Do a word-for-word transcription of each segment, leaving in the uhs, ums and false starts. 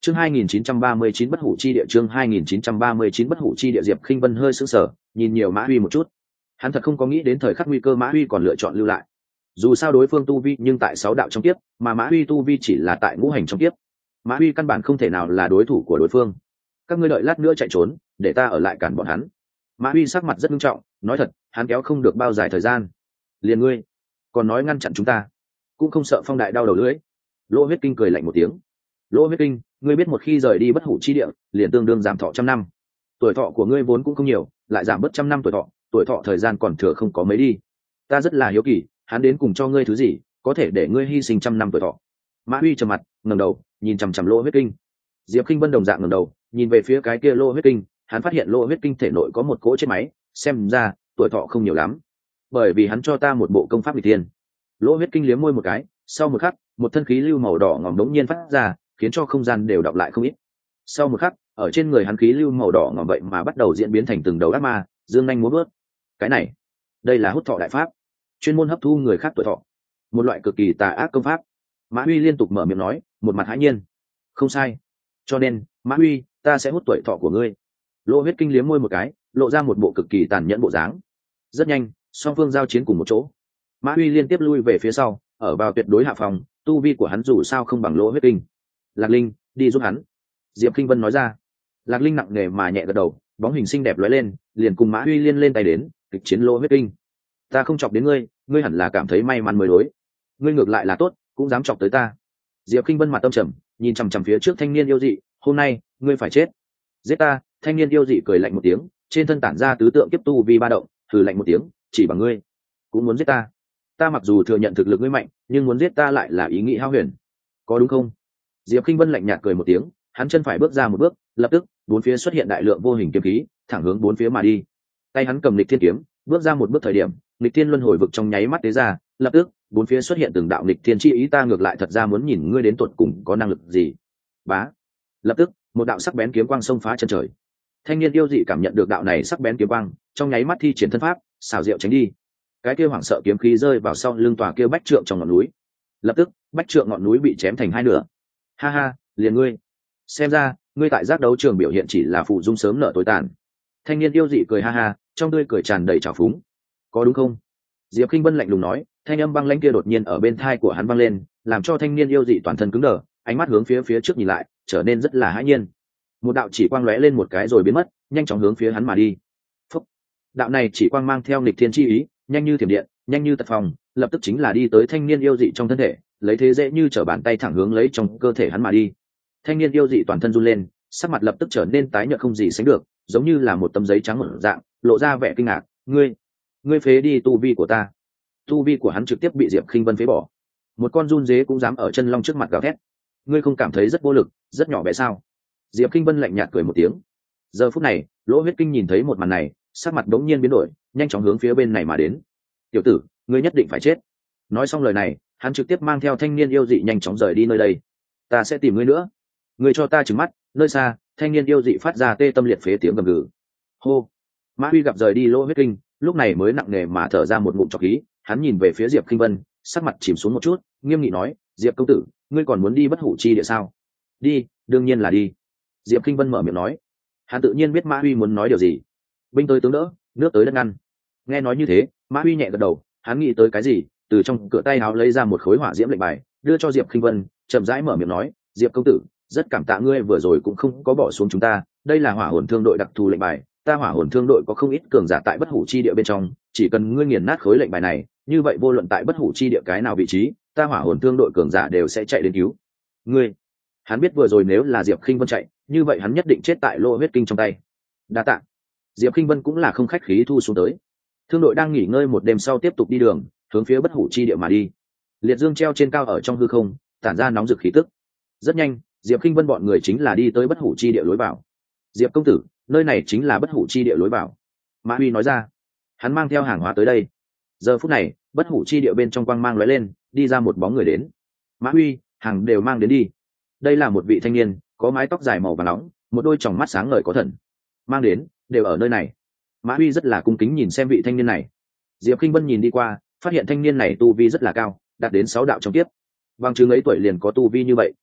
chương hai nghìn chín trăm ba mươi chín bất hủ chi địa chương hai nghìn chín trăm ba mươi chín bất hủ chi địa. Diệp Khinh Vân hơi sững sờ, nhìn nhiều Mã Huy một chút. Hắn thật không có nghĩ đến thời khắc nguy cơ Mã Huy còn lựa chọn lưu lại. Dù sao đối phương tu vi nhưng tại sáu đạo trong kiếp, mà Mã Huy tu vi chỉ là tại ngũ hành trong kiếp. Mã Huy căn bản không thể nào là đối thủ của đối phương. Các ngươi đợi lát nữa chạy trốn, để ta ở lại cản bọn hắn. Mã Huy sắc mặt rất nghiêm trọng, nói thật, hắn kéo không được bao dài thời gian. Liền ngươi, còn nói ngăn chặn chúng ta, cũng không sợ Phong Đại đau đầu lưỡi. Lỗ Huyết Kinh cười lạnh một tiếng. Lỗ Huyết Kinh, ngươi biết một khi rời đi bất hủ chi địa, liền tương đương giảm thọ trăm năm. Tuổi thọ của ngươi vốn cũng không nhiều, lại giảm bớt trăm năm tuổi thọ, tuổi thọ thời gian còn thừa không có mấy đi. Ta rất là hiếu kỳ, hắn đến cùng cho ngươi thứ gì, có thể để ngươi hy sinh trăm năm tuổi thọ. Mã Huy trầm mặt, ngẩng đầu, nhìn chằm chằm Lỗ Huyết Kinh. Diệp Khinh Vân đồng dạng ngẩng đầu, nhìn về phía cái kia Lỗ Huyết Kinh, hắn phát hiện Lỗ Huyết Kinh thể nội có một cỗ chết máy, xem ra tuổi thọ không nhiều lắm, bởi vì hắn cho ta một bộ công pháp nghịch tiên. Lỗ Huyết Kinh liếm môi một cái, sau một khắc, một thân khí lưu màu đỏ ngòm đống nhiên phát ra, khiến cho không gian đều đọng lại không ít. Sau một khắc, ở trên người hắn khí lưu màu đỏ ngòm vậy mà bắt đầu diễn biến thành từng đầu ác ma, dương nhanh múa bước. Cái này, đây là hút thọ đại pháp, chuyên môn hấp thu người khác tuổi thọ, một loại cực kỳ tà ác công pháp. Mã Huy liên tục mở miệng nói, một mặt hãi nhiên. Không sai, cho nên Mã Huy, ta sẽ hút tuổi thọ của ngươi. Lỗ Huyết Kinh liếm môi một cái, lộ ra một bộ cực kỳ tàn nhẫn bộ dáng. Rất nhanh, song phương giao chiến cùng một chỗ. Mã Huy liên tiếp lui về phía sau, ở vào tuyệt đối hạ phòng, tu vi của hắn dù sao không bằng Lỗ Huyết Kinh. Lạc Linh, đi giúp hắn. Diệp Khinh Vân nói ra. Lạc Linh nặng nề mà nhẹ gật đầu, bóng hình xinh đẹp lóe lên, liền cùng Mã Huy liên lên tay đến, kịch chiến Lỗ Huyết Kinh. Ta không chọc đến ngươi, ngươi hẳn là cảm thấy may mắn mới đối. Ngươi ngược lại là tốt, cũng dám chọc tới ta. Diệp Khinh Vân mặt tâm trầm, nhìn chằm chằm phía trước thanh niên yêu dị, hôm nay, ngươi phải chết. Giết ta. Thanh niên yêu dị cười lạnh một tiếng, trên thân tản ra tứ tượng kiếp tu vi ba động, thử lạnh một tiếng, chỉ bằng ngươi cũng muốn giết ta. Ta mặc dù thừa nhận thực lực ngươi mạnh, nhưng muốn giết ta lại là ý nghĩ hão huyền, có đúng không? Diệp Khinh Vân lạnh nhạt cười một tiếng, hắn chân phải bước ra một bước, lập tức bốn phía xuất hiện đại lượng vô hình kiếm khí, thẳng hướng bốn phía mà đi. Tay hắn cầm Lịch Thiên kiếm, bước ra một bước thời điểm, Lịch Thiên luân hồi vực trong nháy mắt tế ra, lập tức bốn phía xuất hiện từng đạo Lịch Thiên chi ý. Ta ngược lại thật ra muốn nhìn ngươi đến tuột cùng có năng lực gì. Bá. Lập tức một đạo sắc bén kiếm quang xông phá chân trời. Thanh niên yêu dị cảm nhận được đạo này sắc bén kiếm quang, trong nháy mắt thi triển thân pháp, xảo diệu tránh đi. Cái kia hoảng sợ kiếm khí rơi vào sau lưng tòa kia bách trượng trong ngọn núi. Lập tức bách trượng ngọn núi bị chém thành hai nửa. Ha ha, liền ngươi, xem ra ngươi tại giác đấu trường biểu hiện chỉ là phụ dung sớm nợ tối tàn. Thanh niên yêu dị cười ha ha, trong tươi cười tràn đầy trào phúng. Có đúng không? Diệp Khinh Vân lạnh lùng nói, thanh âm băng lãnh kia đột nhiên ở bên tai của hắn vang lên, làm cho thanh niên yêu dị toàn thân cứng đờ, ánh mắt hướng phía phía trước nhìn lại, trở nên rất là hãi nhiên. Một đạo chỉ quang lóe lên một cái rồi biến mất, nhanh chóng hướng phía hắn mà đi. Phúc. Đạo này chỉ quang mang theo nghịch thiên chi ý, nhanh như thiểm điện, nhanh như tật phong, lập tức chính là đi tới thanh niên yêu dị trong thân thể, lấy thế dễ như trở bàn tay thẳng hướng lấy trong cơ thể hắn mà đi. Thanh niên yêu dị toàn thân run lên, sắc mặt lập tức trở nên tái nhợt không gì sánh được, giống như là một tấm giấy trắng một dạng, lộ ra vẻ kinh ngạc. Ngươi, ngươi phế đi tu vi của ta. Tu vi của hắn trực tiếp bị Diệp Khinh Vân phế bỏ. Một con run dế cũng dám ở chân long trước mặt gào thét. Ngươi không cảm thấy rất vô lực, rất nhỏ bé sao? Diệp Khinh Vân lạnh nhạt cười một tiếng. Giờ phút này, Lỗ Huyết Kinh nhìn thấy một màn này, sắc mặt đống nhiên biến đổi, nhanh chóng hướng phía bên này mà đến. Tiểu tử, ngươi nhất định phải chết. Nói xong lời này, hắn trực tiếp mang theo thanh niên yêu dị nhanh chóng rời đi nơi đây. Ta sẽ tìm ngươi nữa. Ngươi cho ta trừng mắt. Nơi xa, thanh niên yêu dị phát ra tê tâm liệt phế tiếng gầm gừ. Hô. Mã Huy gặp rời đi Lỗ Huyết Kinh, lúc này mới nặng nề mà thở ra một ngụm trọc khí. Hắn nhìn về phía Diệp Khinh Vân, sắc mặt chìm xuống một chút, nghiêm nghị nói, Diệp công tử, ngươi còn muốn đi bất hủ chi địa sao? Đi, đương nhiên là đi. Diệp Khinh Vân mở miệng nói. Hắn tự nhiên biết Mã Huy muốn nói điều gì. Binh tới tướng đỡ, nước tới đất ngăn. Nghe nói như thế, Mã Huy nhẹ gật đầu, hắn nghĩ tới cái gì, từ trong cửa tay áo lấy ra một khối hỏa diễm lệnh bài, đưa cho Diệp Khinh Vân, chậm rãi mở miệng nói, Diệp công tử, rất cảm tạ ngươi vừa rồi cũng không có bỏ xuống chúng ta, đây là hỏa hồn thương đội đặc thù lệnh bài, ta hỏa hồn thương đội có không ít cường giả tại bất hủ chi địa bên trong, chỉ cần ngươi nghiền nát khối lệnh bài này, như vậy vô luận tại bất hủ chi địa cái nào vị trí, ta hỏa hồn thương đội cường giả đều sẽ chạy đến cứu ngươi. Hắn biết vừa rồi nếu là Diệp Khinh Vân chạy, như vậy hắn nhất định chết tại Lỗ Huyết Kinh trong tay. Đa tạ. Diệp Khinh Vân cũng là không khách khí thu xuống tới. Thương đội đang nghỉ ngơi một đêm sau tiếp tục đi đường, hướng phía bất hủ chi địa mà đi. Liệt dương treo trên cao ở trong hư không, tản ra nóng rực khí tức. Rất nhanh, Diệp Khinh Vân bọn người chính là đi tới bất hủ chi địa lối vào. Diệp công tử, nơi này chính là bất hủ chi địa lối vào. Mã Huy nói ra. Hắn mang theo hàng hóa tới đây. Giờ phút này, bất hủ chi địa bên trong quang mang lóe lên, đi ra một bóng người đến. Mã Huy, hàng đều mang đến đi. Đây là một vị thanh niên, có mái tóc dài màu vàng nóng, một đôi tròng mắt sáng ngời có thần. Mang đến, đều ở nơi này. Mã Huy rất là cung kính nhìn xem vị thanh niên này. Diệp Khinh Vân nhìn đi qua, phát hiện thanh niên này tu vi rất là cao, đạt đến sáu đạo trong tiếp. Bằng chứng ấy tuổi liền có tu vi như vậy,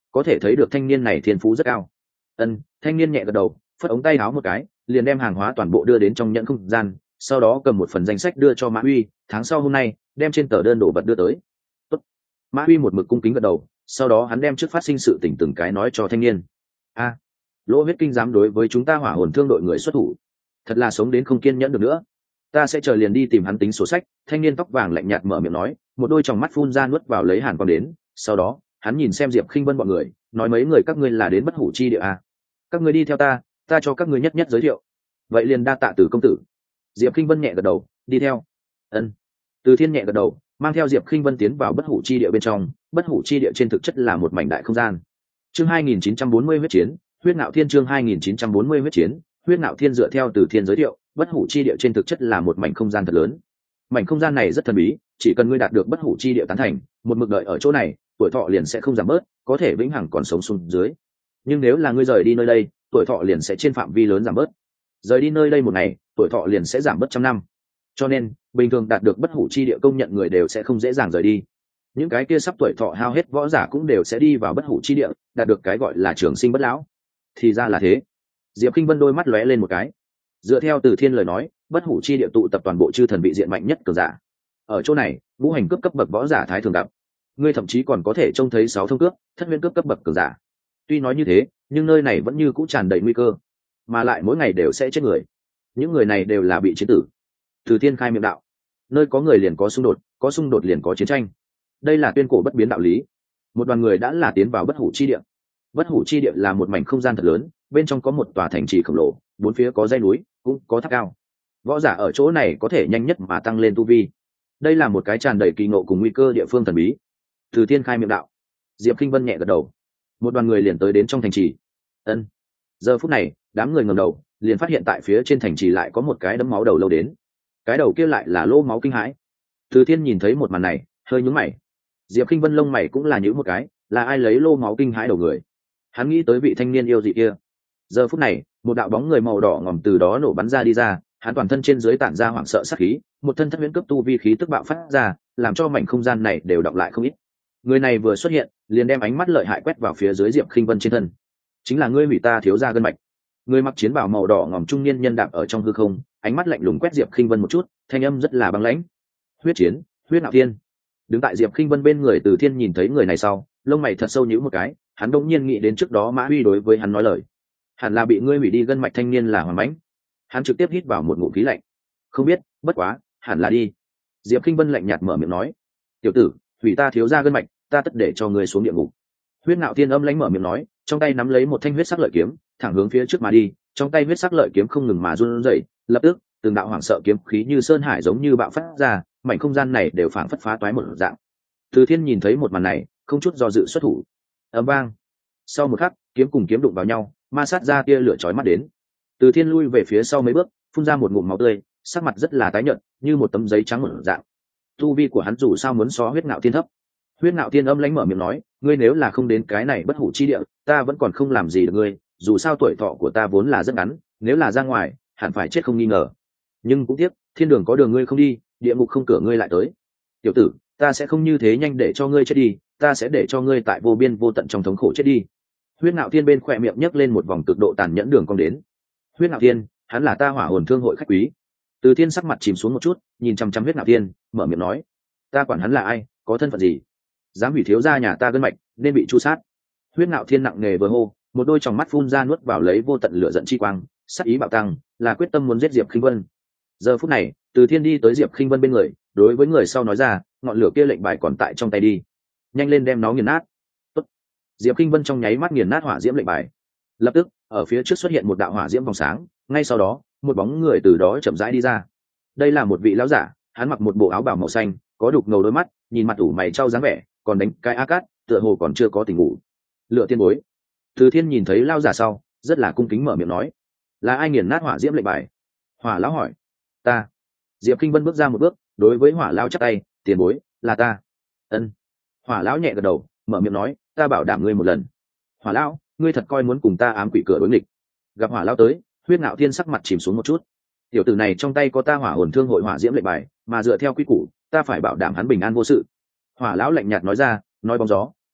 có thể thấy được thanh niên này thiên phú rất cao. Ân, thanh niên nhẹ gật đầu, phất ống tay áo một cái, liền đem hàng hóa toàn bộ đưa đến trong nhẫn không gian, sau đó cầm một phần danh sách đưa cho Mã Uy, tháng sau hôm nay đem trên tờ đơn đồ vật đưa tới. Tốt. Mã Uy một mực cung kính gật đầu, sau đó hắn đem trước phát sinh sự tình từng cái nói cho thanh niên. A, Lỗ Huyết Kinh dám đối với chúng ta Hỏa Hồn Thương đội người xuất thủ, thật là sống đến không kiên nhẫn được nữa. Ta sẽ chờ liền đi tìm hắn tính sổ sách. Thanh niên tóc vàng lạnh nhạt mở miệng nói, một đôi tròng mắt phun ra nuốt vào lấy hàn quang đến, sau đó hắn nhìn xem Diệp Khinh Vân bọn người, nói mấy người các ngươi là đến Bất Hủ chi địa à? Các ngươi đi theo ta, ta cho các ngươi nhất nhất giới thiệu. Vậy liền đa tạ Từ công tử. Diệp Khinh Vân nhẹ gật đầu, đi theo. Ân. Từ Thiên nhẹ gật đầu, mang theo Diệp Khinh Vân tiến vào Bất Hủ chi địa bên trong. Bất Hủ chi địa trên thực chất là một mảnh đại không gian. Chương hai nghìn chín trăm bốn mươi huyết chiến, huyết ngạo thiên. Chương hai nghìn chín trăm bốn mươi huyết chiến, huyết ngạo thiên. Dựa theo Từ Thiên giới thiệu, Bất Hủ chi địa trên thực chất là một mảnh không gian thật lớn. Mảnh không gian này rất thần bí, chỉ cần ngươi đạt được Bất Hủ chi địa tán thành, một mực đợi ở chỗ này, tuổi thọ liền sẽ không giảm bớt, có thể vĩnh hằng còn sống xuống dưới. Nhưng nếu là ngươi rời đi nơi đây, tuổi thọ liền sẽ trên phạm vi lớn giảm bớt. Rời đi nơi đây một ngày, tuổi thọ liền sẽ giảm bớt trăm năm. Cho nên, bình thường đạt được Bất Hủ chi địa công nhận người đều sẽ không dễ dàng rời đi. Những cái kia sắp tuổi thọ hao hết võ giả cũng đều sẽ đi vào Bất Hủ chi địa, đạt được cái gọi là trường sinh bất lão. Thì ra là thế. Diệp Khinh Vân đôi mắt lóe lên một cái. Dựa theo Từ Thiên lời nói, Bất Hủ chi địa tụ tập toàn bộ chư thần vị diện mạnh nhất cường giả. Ở chỗ này, ngũ hành cướp cấp bậc võ giả thái thường gặp. Ngươi thậm chí còn có thể trông thấy sáu thông cướp, thất nguyên cướp cấp bậc cường giả. Tuy nói như thế, nhưng nơi này vẫn như cũ tràn đầy nguy cơ, mà lại mỗi ngày đều sẽ chết người. Những người này đều là bị chiến tử. Từ Thiên khai miệng đạo, nơi có người liền có xung đột, có xung đột liền có chiến tranh. Đây là tuyên cổ bất biến đạo lý. Một đoàn người đã là tiến vào Bất Hủ chi địa. Bất Hủ chi địa là một mảnh không gian thật lớn, bên trong có một tòa thành trì khổng lồ, bốn phía có dãy núi, cũng có tháp cao. Võ giả ở chỗ này có thể nhanh nhất mà tăng lên tu vi. Đây là một cái tràn đầy kỳ ngộ cùng nguy cơ địa phương thần bí. Từ Thiên khai miệng đạo. Diệp Khinh Vân nhẹ gật đầu. Một đoàn người liền tới đến trong thành trì. Ân. Giờ phút này, đám người ngẩng đầu, liền phát hiện tại phía trên thành trì lại có một cái đấm máu đầu lâu đến. Cái đầu kia lại là Lô Máu Kinh Hãi. Từ Thiên nhìn thấy một màn này, hơi nhướng mày. Diệp Khinh Vân lông mày cũng là nhíu một cái, là ai lấy Lô Máu Kinh Hãi đầu người? Hắn nghĩ tới vị thanh niên yêu dị kia. Giờ phút này, một đạo bóng người màu đỏ ngòm từ đó nổ bắn ra đi ra, hắn toàn thân trên dưới tản ra hoảng sợ sát khí, một thân thất huyễn cấp tu vi khí tức bạo phát ra, làm cho mảnh không gian này đều đọng lại không ít. Người này vừa xuất hiện, liền đem ánh mắt lợi hại quét vào phía dưới Diệp Khinh Vân trên thân. Chính là ngươi hủy ta thiếu gia gân mạch. Người mặc chiến bào màu đỏ ngòm trung niên nhân đạp ở trong hư không, ánh mắt lạnh lùng quét Diệp Khinh Vân một chút, thanh âm rất là băng lãnh. Huyết chiến, huyết ngạo thiên. Đứng tại Diệp Khinh Vân bên người Từ Thiên nhìn thấy người này sau, lông mày thật sâu nhíu một cái, hắn đột nhiên nghĩ đến trước đó Mã Huy đối với hắn nói lời, hẳn là bị ngươi hủy đi gân mạch thanh niên là Hoàng Mãnh. Hắn trực tiếp hít vào một ngụm khí lạnh. Không biết, bất quá, hẳn là đi. Diệp Khinh Vân lạnh nhạt mở miệng nói, tiểu tử, hủy ta thiếu gia gân mạch, ta tất để cho ngươi xuống địa ngục. Huyết Ngạo Thiên âm lãnh mở miệng nói, trong tay nắm lấy một thanh huyết sắc lợi kiếm, thẳng hướng phía trước mà đi, trong tay huyết sắc lợi kiếm không ngừng mà run rẩy, lập tức, từng đạo hoảng sợ kiếm khí như sơn hải giống như bạo phát ra, mảnh không gian này đều phảng phất phá toái một dạng. Từ Thiên nhìn thấy một màn này, không chút do dự xuất thủ. Ầm vang. Sau một khắc, kiếm cùng kiếm đụng vào nhau, ma sát ra tia lửa chói mắt đến. Từ Thiên lui về phía sau mấy bước, phun ra một ngụm máu tươi, sắc mặt rất là tái nhợt, như một tấm giấy trắng một dạng. Tu vi của hắn dù sao muốn so Huyết Ngạo Thiên thấp. Huyết Ngạo Thiên âm lãnh mở miệng nói, ngươi nếu là không đến cái này Bất Hủ chi địa, ta vẫn còn không làm gì được ngươi, dù sao tuổi thọ của ta vốn là rất ngắn, nếu là ra ngoài, hẳn phải chết không nghi ngờ. Nhưng cũng tiếc, thiên đường có đường ngươi không đi, địa ngục không cửa ngươi lại tới. Tiểu tử, ta sẽ không như thế nhanh để cho ngươi chết đi, ta sẽ để cho ngươi tại vô biên vô tận trong thống khổ chết đi. Huyết Ngạo Thiên bên khỏe miệng nhấc lên một vòng cực độ tàn nhẫn đường cong đến. Huyết Ngạo Thiên, hắn là ta Hỏa Hồn Thương hội khách quý. Từ Thiên sắc mặt chìm xuống một chút, nhìn chăm chăm Huyết Ngạo Thiên, mở miệng nói, ta quản hắn là ai, có thân phận gì, dám hủy thiếu gia nhà ta gân mạch, nên bị tru sát. Huyết Ngạo Thiên nặng nề vừa hô, một đôi tròng mắt phun ra nuốt vào lấy vô tận lửa giận chi quang, sát ý bạo tăng, là quyết tâm muốn giết Diệp Khinh Vân. Giờ phút này, Từ Thiên đi tới Diệp Khinh Vân bên người, đối với người sau nói ra, ngọn lửa kia lệnh bài còn tại trong tay đi, nhanh lên đem nó nghiền nát. Tốt. Diệp Khinh Vân trong nháy mắt nghiền nát hỏa diễm lệnh bài. Lập tức, ở phía trước xuất hiện một đạo hỏa diễm vòng sáng, ngay sau đó, một bóng người từ đó chậm rãi đi ra. Đây là một vị lão giả, hắn mặc một bộ áo bào màu xanh, có đục ngầu đôi mắt, nhìn mặt ủ mày trao dáng vẻ, còn đánh cái a cát, tựa hồ còn chưa có tỉnh ngủ. Lựa tiên bối. Từ Thiên nhìn thấy lão giả sau, rất là cung kính mở miệng nói, là ai nghiền nát hỏa diễm lệnh bài? Hỏa lão hỏi. Ta. Diệp Khinh Vân bước ra một bước, đối với hỏa lão chắp tay, tiền bối, là ta. Ân. Hỏa lão nhẹ gật đầu, mở miệng nói, ta bảo đảm ngươi một lần. Hỏa lão, ngươi thật coi muốn cùng ta ám quỷ cửa đối nghịch? Gặp hỏa lão tới, Huyết Ngạo Thiên sắc mặt chìm xuống một chút. Tiểu tử này trong tay có ta Hỏa Hồn Thương hội hỏa diễm lệnh bài, mà dựa theo quy củ, ta phải bảo đảm hắn bình an vô sự. Hỏa lão lạnh nhạt nói ra, nói bóng gió,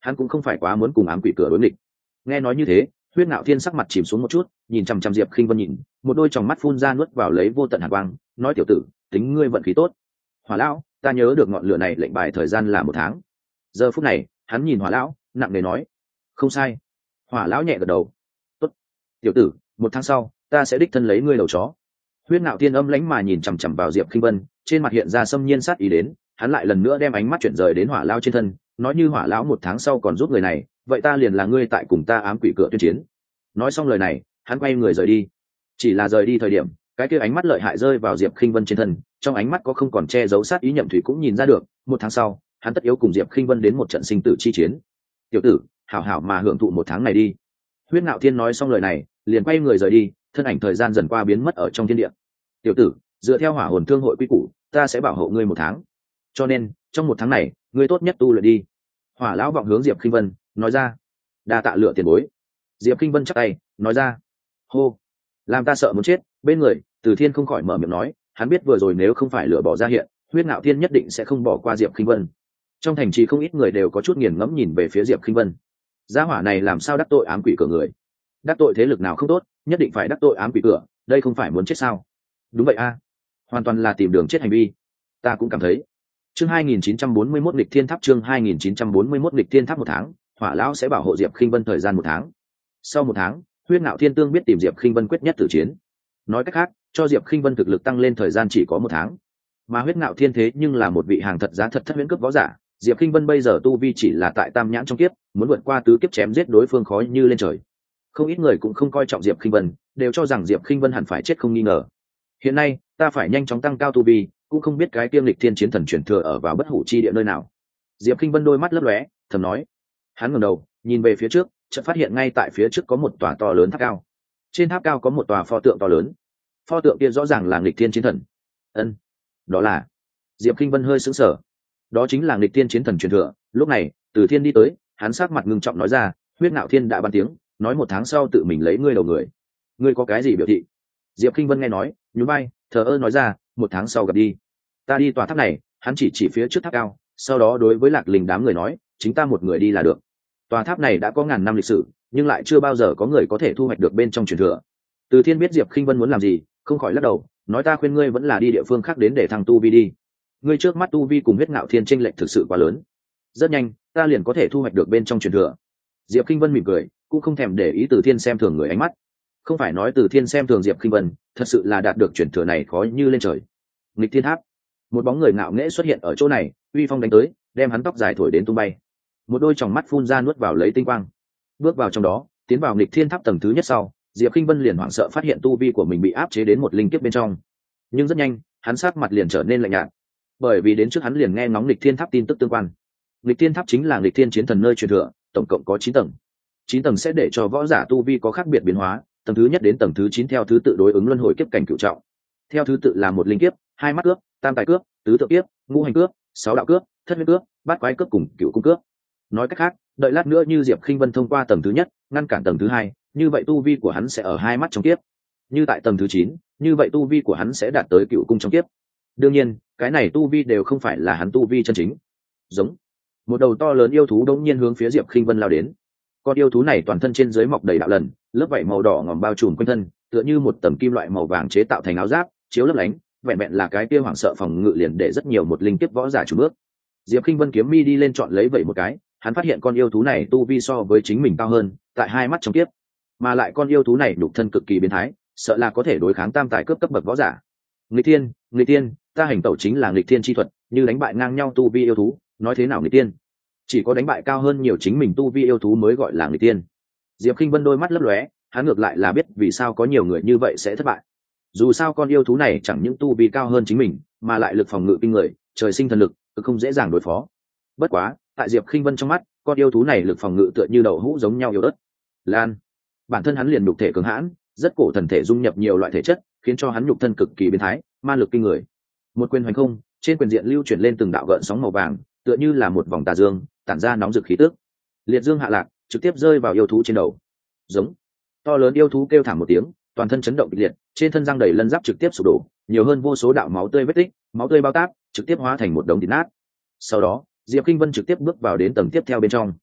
hắn cũng không phải quá muốn cùng ám quỷ cửa đối nghịch. Nghe nói như thế, Huyết Ngạo Thiên sắc mặt chìm xuống một chút, nhìn chằm chằm Diệp Khinh Vân nhìn, một đôi tròng mắt phun ra nuốt vào lấy vô tận hàn quang, nói tiểu tử, tính ngươi vận khí tốt. Hỏa lão, ta nhớ được ngọn lửa này lệnh bài thời gian là một tháng. Giờ phút này, hắn nhìn Hỏa lão, nặng nề nói, không sai. Hỏa lão nhẹ gật đầu, tốt. Tiểu tử, một tháng sau, ta sẽ đích thân lấy ngươi đầu chó. Huyết Ngạo Thiên âm lãnh mà nhìn chằm chằm vào Diệp Khinh Vân, trên mặt hiện ra xâm nhiên sát ý đến, hắn lại lần nữa đem ánh mắt chuyển rời đến Hỏa lão trên thân, nói như Hỏa lão một tháng sau còn giúp người này, vậy ta liền là ngươi tại cùng ta ám quỷ cửa tuyên chiến. Nói xong lời này, hắn quay người rời đi. Chỉ là rời đi thời điểm, cái kia ánh mắt lợi hại rơi vào Diệp Khinh Vân trên thân, trong ánh mắt có không còn che giấu sát ý. Nhậm Thủy cũng nhìn ra được, một tháng sau, hắn tất yếu cùng Diệp Khinh Vân đến một trận sinh tử chi chiến. Tiểu tử, hảo hảo mà hưởng thụ một tháng này đi. Huyết Ngạo Thiên nói xong lời này, liền quay người rời đi, thân ảnh thời gian dần qua biến mất ở trong thiên địa. Tiểu tử, dựa theo Hỏa Hồn Thương hội quy củ, ta sẽ bảo hộ ngươi một tháng. Cho nên, trong một tháng này, ngươi tốt nhất tu luyện đi. Hỏa lão vọng hướng Diệp Khinh Vân, nói ra. Đa tạ lựa tiền bối. Diệp Khinh Vân chắp tay, nói ra. Hô, làm ta sợ muốn chết. Bên người, Từ Thiên không khỏi mở miệng nói, hắn biết vừa rồi nếu không phải lửa bỏ ra hiện, Huyết Ngạo Thiên nhất định sẽ không bỏ qua Diệp Khinh Vân. Trong thành trì không ít người đều có chút nghiền ngẫm nhìn về phía Diệp Khinh Vân. Gia hỏa này làm sao đắc tội ám quỷ cửa người? Đắc tội thế lực nào không tốt, nhất định phải đắc tội ám quỷ cửa, đây không phải muốn chết sao? Đúng vậy a, hoàn toàn là tìm đường chết hành vi. Ta cũng cảm thấy. Chương hai nghìn chín trăm bốn mươi mốt Lịch Thiên Tháp, chương hai nghìn chín trăm bốn mươi mốt Lịch Thiên Tháp. Một tháng, Hỏa lão sẽ bảo hộ Diệp Khinh Vân thời gian một tháng. Sau một tháng, Huyết Ngạo Thiên Tương biết tìm Diệp Khinh Vân quyết nhất tử chiến. Nói cách khác, cho Diệp Khinh Vân thực lực tăng lên thời gian chỉ có một tháng. Mà Huyết Ngạo Thiên thế nhưng là một vị hàng thật giá thật thất huyễn cấp võ giả, Diệp Khinh Vân bây giờ tu vi chỉ là tại tam nhãn trong kiếp, muốn vượt qua tứ kiếp chém giết đối phương khó như lên trời. Không ít người cũng không coi trọng Diệp Khinh Vân, đều cho rằng Diệp Khinh Vân hẳn phải chết không nghi ngờ. Hiện nay, ta phải nhanh chóng tăng cao tu vi, cũng không biết cái tiêm Lịch Thiên chiến thần truyền thừa ở vào bất hủ chi địa nơi nào. Diệp Khinh Vân đôi mắt lấp lóe, thầm nói. Hắn ngẩng đầu, nhìn về phía trước, chợt phát hiện ngay tại phía trước có một tòa to lớn tháp cao. Trên tháp cao có một tòa pho tượng to lớn. Pho tượng kia rõ ràng là Lịch Thiên chiến thần. Ân, đó là. Diệp Khinh Vân hơi sững sờ. Đó chính là Lịch Thiên chiến thần truyền thừa. Lúc này, Từ Thiên đi tới, hắn sắc mặt ngưng trọng nói ra, Huyết Ngạo Thiên đã ban tiếng, nói một tháng sau tự mình lấy ngươi đầu người. Ngươi có cái gì biểu thị? Diệp Khinh Vân nghe nói, nhún vai, thờ ơ nói ra, một tháng sau gặp đi. Ta đi tòa tháp này. Hắn chỉ chỉ phía trước tháp cao, sau đó đối với Lạc Linh đám người nói, chính ta một người đi là được. Tòa tháp này đã có ngàn năm lịch sử, nhưng lại chưa bao giờ có người có thể thu hoạch được bên trong truyền thừa. Từ Thiên biết Diệp Khinh Vân muốn làm gì, không khỏi lắc đầu, nói ta khuyên ngươi vẫn là đi địa phương khác đến để thăng tu vi đi. Ngươi trước mắt tu vi cùng Huyết Ngạo Thiên chênh lệch thực sự quá lớn. Rất nhanh, ta liền có thể thu hoạch được bên trong truyền thừa. Diệp Khinh Vân mỉm cười, cũng không thèm để ý Từ Thiên xem thường người ánh mắt. Không phải nói Từ Thiên xem thường Diệp Khinh Vân, thật sự là đạt được truyền thừa này khó như lên trời. Nghịch Thiên Tháp, một bóng người ngạo nghễ xuất hiện ở chỗ này, uy phong đánh tới, đem hắn tóc dài thổi đến tung bay. Một đôi tròng mắt phun ra nuốt vào lấy tinh quang. Bước vào trong đó, tiến vào Nghịch Thiên Tháp tầng thứ nhất sau, Diệp Khinh Vân liền hoảng sợ phát hiện tu vi của mình bị áp chế đến một linh kiếp bên trong. Nhưng rất nhanh, hắn sắc mặt liền trở nên lạnh nhạt, bởi vì đến trước hắn liền nghe ngóng Nghịch Thiên Tháp tin tức tương quan. Nghịch Thiên Tháp chính là Nghịch Thiên chiến thần nơi truyền thừa, tổng cộng có chín tầng. Chín tầng sẽ để cho võ giả tu vi có khác biệt biến hóa, tầng thứ nhất đến tầng thứ chín theo thứ tự đối ứng luân hồi kiếp cảnh cửu trọng. Theo thứ tự là một linh kiếp, hai mắt cướp, tam tài cướp, tứ tự kiếp, ngũ hành cướp, sáu đạo cướp, thất huyết cướp, bát quái cướp cùng cửu cung cướp. Nói cách khác, đợi lát nữa như Diệp Khinh Vân thông qua tầng thứ nhất, ngăn cản tầng thứ hai, như vậy tu vi của hắn sẽ ở hai mắt trong kiếp. Như tại tầng thứ chín, như vậy tu vi của hắn sẽ đạt tới cửu cung trong kiếp. Đương nhiên, cái này tu vi đều không phải là hắn tu vi chân chính. Giống một đầu to lớn yêu thú đột nhiên hướng phía Diệp Khinh Vân lao đến. Con yêu thú này toàn thân trên dưới mọc đầy đạo lần, lớp vảy màu đỏ ngòm bao trùm quanh thân, tựa như một tầng kim loại màu vàng chế tạo thành áo giáp, chiếu lấp lánh, vẹn vẹn là cái kia hoảng sợ phòng ngự liền để rất nhiều một linh kiếp võ giả chủ bước. Diệp Khinh Vân kiếm mi đi lên chọn lấy vậy một cái, hắn phát hiện con yêu thú này tu vi so với chính mình cao hơn, tại hai mắt trong kiếp, mà lại con yêu thú này nhục thân cực kỳ biến thái, sợ là có thể đối kháng tam tài cướp cấp bậc võ giả. Nghịch Thiên, Nghịch Thiên, ta hành tẩu chính là Nghịch Thiên chi thuật, như đánh bại ngang nhau tu vi yêu thú, nói thế nào Nghịch Thiên? Chỉ có đánh bại cao hơn nhiều chính mình tu vi yêu thú mới gọi là Nghịch Thiên. Diệp Khinh Vân đôi mắt lấp lóe, hắn ngược lại là biết vì sao có nhiều người như vậy sẽ thất bại. Dù sao con yêu thú này chẳng những tu vi cao hơn chính mình, mà lại lực phòng ngự kinh người, trời sinh thần lực, cực không dễ dàng đối phó. Bất quá, tại Diệp Khinh Vân trong mắt, con yêu thú này lực phòng ngự tựa như đậu hũ giống nhau yếu ớt. Lan, bản thân hắn liền nhục thể cường hãn, rất cổ thần thể dung nhập nhiều loại thể chất, khiến cho hắn nhục thân cực kỳ biến thái, ma lực kinh người. Một quyền hoành không, trên quyền diện lưu chuyển lên từng đạo gợn sóng màu vàng, tựa như là một vòng tà dương, tản ra nóng rực khí tức. Liệt dương hạ lạc, trực tiếp rơi vào yêu thú trên đầu. Giống, to lớn yêu thú kêu thảm một tiếng, toàn thân chấn động kịch liệt, trên thân răng đầy lân giáp trực tiếp sụp đổ, nhiều hơn vô số đạo máu tươi vết tích, máu tươi bao táp, trực tiếp hóa thành một đống thịt nát. Sau đó, Diệp Kinh Vân trực tiếp bước vào đến tầng tiếp theo bên trong.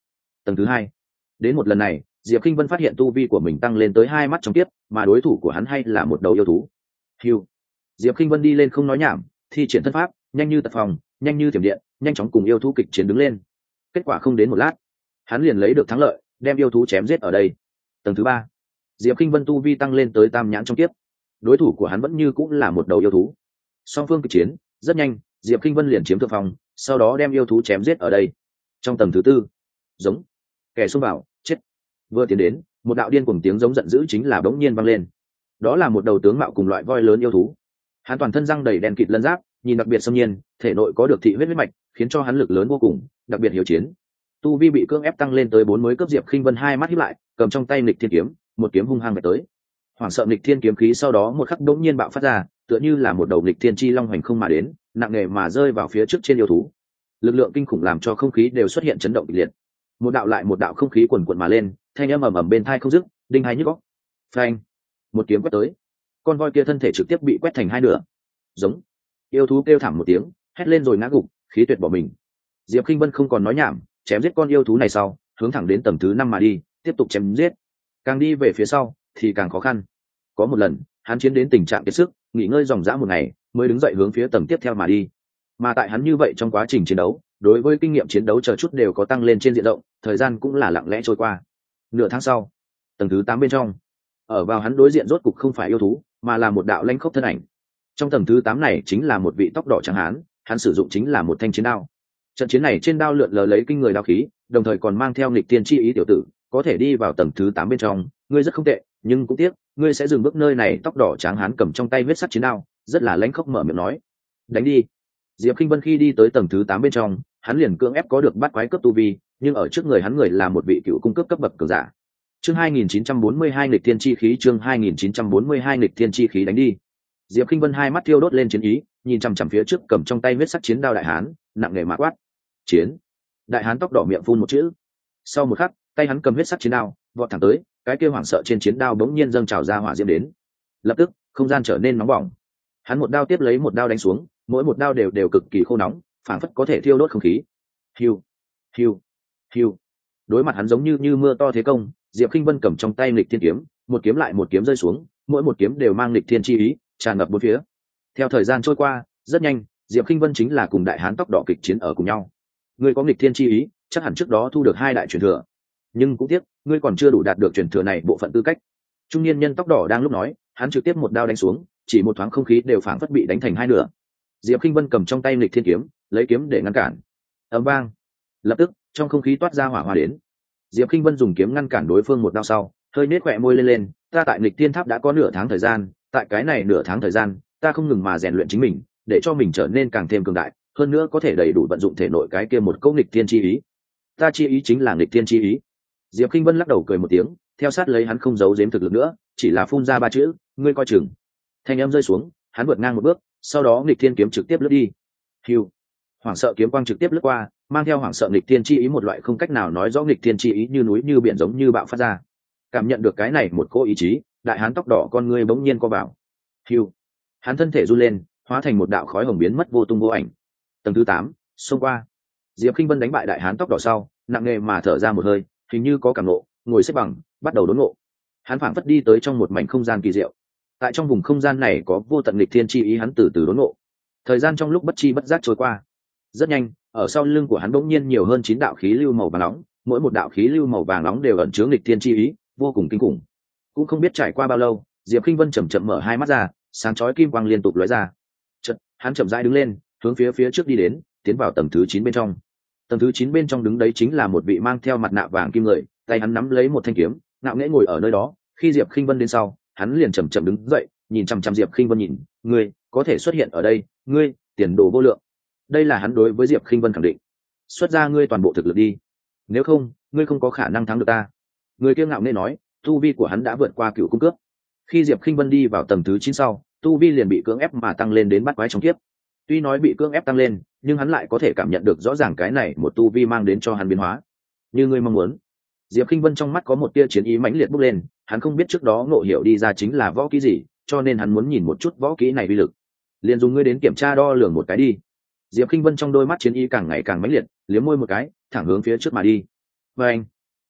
Tầng thứ hai. Đến một lần này, Diệp Kinh Vân phát hiện tu vi của mình tăng lên tới hai mắt trong tiếp, mà đối thủ của hắn hay là một đầu yêu thú. Hưu. Diệp Kinh Vân đi lên không nói nhảm, thi triển thân pháp, nhanh như tật phòng, nhanh như tiềm điện, nhanh chóng cùng yêu thú kịch chiến đứng lên. Kết quả không đến một lát, hắn liền lấy được thắng lợi, đem yêu thú chém giết ở đây. Tầng thứ ba. Diệp Kinh Vân tu vi tăng lên tới tam nhãn trong tiếp. Đối thủ của hắn vẫn như cũng là một đầu yêu thú. Song phương kịch chiến, rất nhanh, Diệp Kinh Vân liền chiếm thượng phong, sau đó đem yêu thú chém giết ở đây. Trong tầng thứ tư, giống, kẻ xông vào, chết. Vừa tiến đến, một đạo điên cuồng tiếng giống giận dữ chính là bỗng nhiên vang lên. Đó là một đầu tướng mạo cùng loại voi lớn yêu thú. Hắn toàn thân răng đầy đen kịt lân giáp, nhìn đặc biệt xâm nhiên, thể nội có được thị huyết huyết mạch, khiến cho hắn lực lớn vô cùng, đặc biệt hiếu chiến. Tu vi bị cưỡng ép tăng lên tới bốn mới cấp. Diệp Khinh Vân hai mắt híp lại, cầm trong tay Nghịch Thiên kiếm, một kiếm hung hăng vạch tới. Hoảng sợ Nghịch Thiên kiếm khí sau đó một khắc đột nhiên bạo phát ra, tựa như là một đầu Nghịch Thiên chi long hoành không mà đến, nặng nề mà rơi vào phía trước trên yêu thú. Lực lượng kinh khủng làm cho không khí đều xuất hiện chấn động kịch liệt. Một đạo lại một đạo không khí quần quần mà lên, thanh âm ầm ầm bên tai không dứt, đinh hai nhức óc. Phanh! Một kiếm quét tới. Con voi kia thân thể trực tiếp bị quét thành hai nửa. Giống. Yêu thú kêu thảm một tiếng, hét lên rồi ngã gục, khí tuyệt bỏ mình. Diệp Khinh Vân không còn nói nhảm, chém giết con yêu thú này sau, hướng thẳng đến tầng thứ năm mà đi, tiếp tục chém giết. Càng đi về phía sau thì càng khó khăn. Có một lần, hắn chiến đến tình trạng kiệt sức, nghỉ ngơi ròng rã một ngày, mới đứng dậy hướng phía tầng tiếp theo mà đi. Mà tại hắn như vậy trong quá trình chiến đấu, đối với kinh nghiệm chiến đấu chờ chút đều có tăng lên trên diện rộng, thời gian cũng là lặng lẽ trôi qua. Nửa tháng sau, tầng thứ tám bên trong, ở vào hắn đối diện rốt cục không phải yêu thú, mà là một đạo lãnh khốc thân ảnh. Trong tầng thứ tám này chính là một vị tóc đỏ trắng hán, hắn sử dụng chính là một thanh chiến đao. Trận chiến này trên đao lượn lờ lấy kinh người đao khí, đồng thời còn mang theo nghịch tiên chi ý tiểu tử, có thể đi vào tầng thứ tám bên trong, ngươi rất không tệ, nhưng cũng tiếc, ngươi sẽ dừng bước nơi này. Tóc đỏ trắng hán cầm trong tay huyết sắc chiến đao, rất là lãnh khốc mở miệng nói, đánh đi. Diệp Kinh Vân khi đi tới tầng thứ tám bên trong, hắn liền cưỡng ép có được bắt quái cấp tu vi, nhưng ở trước người hắn người là một vị cựu cung cấp cấp bậc cường giả. Chương hai nghìn chín trăm bốn mươi hai nghịch thiên chi khí, chương hai nghìn chín trăm bốn mươi hai nghịch thiên chi khí, đánh đi. Diệp Kinh Vân hai mắt thiêu đốt lên chiến ý, nhìn chằm chằm phía trước cầm trong tay huyết sắc chiến đao đại hán, nặng nề mà quát, chiến. Đại hán tóc đỏ miệng phun một chữ. Sau một khắc, tay hắn cầm huyết sắc chiến đao, vọt thẳng tới, cái kia hoảng sợ trên chiến đao bỗng nhiên dâng trào ra hỏa diễm đến. Lập tức, không gian trở nên nóng bỏng. Hắn một đao tiếp lấy một đao đánh xuống, mỗi một đao đều đều cực kỳ khô nóng, phảng phất có thể thiêu đốt không khí. Hiu, hiu, hiu. Đối mặt hắn giống như như mưa to thế công, Diệp Kinh Vân cầm trong tay Nghịch Thiên kiếm, một kiếm lại một kiếm rơi xuống, mỗi một kiếm đều mang nghịch thiên chi ý, tràn ngập bốn phía. Theo thời gian trôi qua, rất nhanh, Diệp Kinh Vân chính là cùng đại hán tóc đỏ kịch chiến ở cùng nhau. Ngươi có nghịch thiên chi ý, chắc hẳn trước đó thu được hai đại truyền thừa, nhưng cũng tiếc, ngươi còn chưa đủ đạt được truyền thừa này bộ phận tư cách. Trung niên nhân tóc đỏ đang lúc nói, hắn trực tiếp một đao đánh xuống, chỉ một thoáng không khí đều phảng phất bị đánh thành hai nửa. Diệp Kinh Vân cầm trong tay Nghịch Thiên kiếm, lấy kiếm để ngăn cản. Ầm vang, lập tức trong không khí toát ra hỏa hoa đến. Diệp Kinh Vân dùng kiếm ngăn cản đối phương một đao sau, hơi nết khỏe môi lên lên, ta tại Nghịch Thiên Tháp đã có nửa tháng thời gian, tại cái này nửa tháng thời gian, ta không ngừng mà rèn luyện chính mình, để cho mình trở nên càng thêm cường đại, hơn nữa có thể đầy đủ vận dụng thể nội cái kia một câu nghịch thiên chi ý. Ta chi ý chính là nghịch thiên chi ý. Diệp Kinh Vân lắc đầu cười một tiếng, theo sát lấy hắn không giấu giếm thực lực nữa, chỉ là phun ra ba chữ, ngươi coi chừng. Thanh âm rơi xuống, hắn vượt ngang một bước, sau đó nghịch thiên kiếm trực tiếp lướt đi. Hưu. Hoảng sợ kiếm quang trực tiếp lướt qua, mang theo hoảng sợ nghịch thiên chi ý, một loại không cách nào nói rõ nghịch thiên chi ý như núi như biển giống như bạo phát ra. Cảm nhận được cái này một cỗ ý chí, đại hán tóc đỏ con ngươi bỗng nhiên co vào. Hưu. Hắn thân thể run lên, hóa thành một đạo khói hồng biến mất vô tung vô ảnh. Tầng thứ tám, xông qua. Diệp Kinh Vân đánh bại đại hán tóc đỏ sau, nặng nề mà thở ra một hơi, hình như có cảm ngộ, ngồi xếp bằng, bắt đầu đốn ngộ. Hắn phảng phất đi tới trong một mảnh không gian kỳ diệu. Tại trong vùng không gian này có vô tận nghịch thiên chi ý, hắn từ từ đốn ngộ. Thời gian trong lúc bất chi bất giác trôi qua. Rất nhanh, ở sau lưng của hắn bỗng nhiên nhiều hơn chín đạo khí lưu màu vàng nóng, mỗi một đạo khí lưu màu vàng nóng đều ẩn chứa nghịch thiên chi ý, vô cùng kinh khủng. Cũng không biết trải qua bao lâu, Diệp Kinh Vân chậm chậm mở hai mắt ra, sáng chói kim quang liên tục lóe ra. Chợt, hắn chậm rãi đứng lên, hướng phía phía trước đi đến, tiến vào tầng thứ chín bên trong. Tầng thứ chín bên trong đứng đấy chính là một vị mang theo mặt nạ vàng kim người, tay hắn nắm lấy một thanh kiếm, ngạo nghễ ngồi ở nơi đó. Khi Diệp Kinh Vân đến sau, hắn liền chậm chậm đứng dậy, nhìn chằm chằm Diệp Kinh Vân nhìn, ngươi có thể xuất hiện ở đây, ngươi tiền đồ vô lượng. Đây là hắn đối với Diệp Kinh Vân khẳng định. Xuất ra ngươi toàn bộ thực lực đi, nếu không, ngươi không có khả năng thắng được ta. Người kia ngạo nghễ nói, tu vi của hắn đã vượt qua cựu cung cướp. Khi Diệp Kinh Vân đi vào tầng thứ chín sau, tu vi liền bị cưỡng ép mà tăng lên đến bắt quái trong kiếp. Tuy nói bị cưỡng ép tăng lên, nhưng hắn lại có thể cảm nhận được rõ ràng cái này một tu vi mang đến cho hắn biến hóa. Như ngươi mong muốn. Diệp Kinh Vân trong mắt có một tia chiến ý mãnh liệt bốc lên, hắn không biết trước đó ngộ hiểu đi ra chính là võ kỹ gì, cho nên hắn muốn nhìn một chút võ kỹ này uy lực. Liền dùng ngươi đến kiểm tra đo lường một cái đi. Diệp Kinh Vân trong đôi mắt chiến ý càng ngày càng mãnh liệt, liếm môi một cái, thẳng hướng phía trước mà đi. Và anh,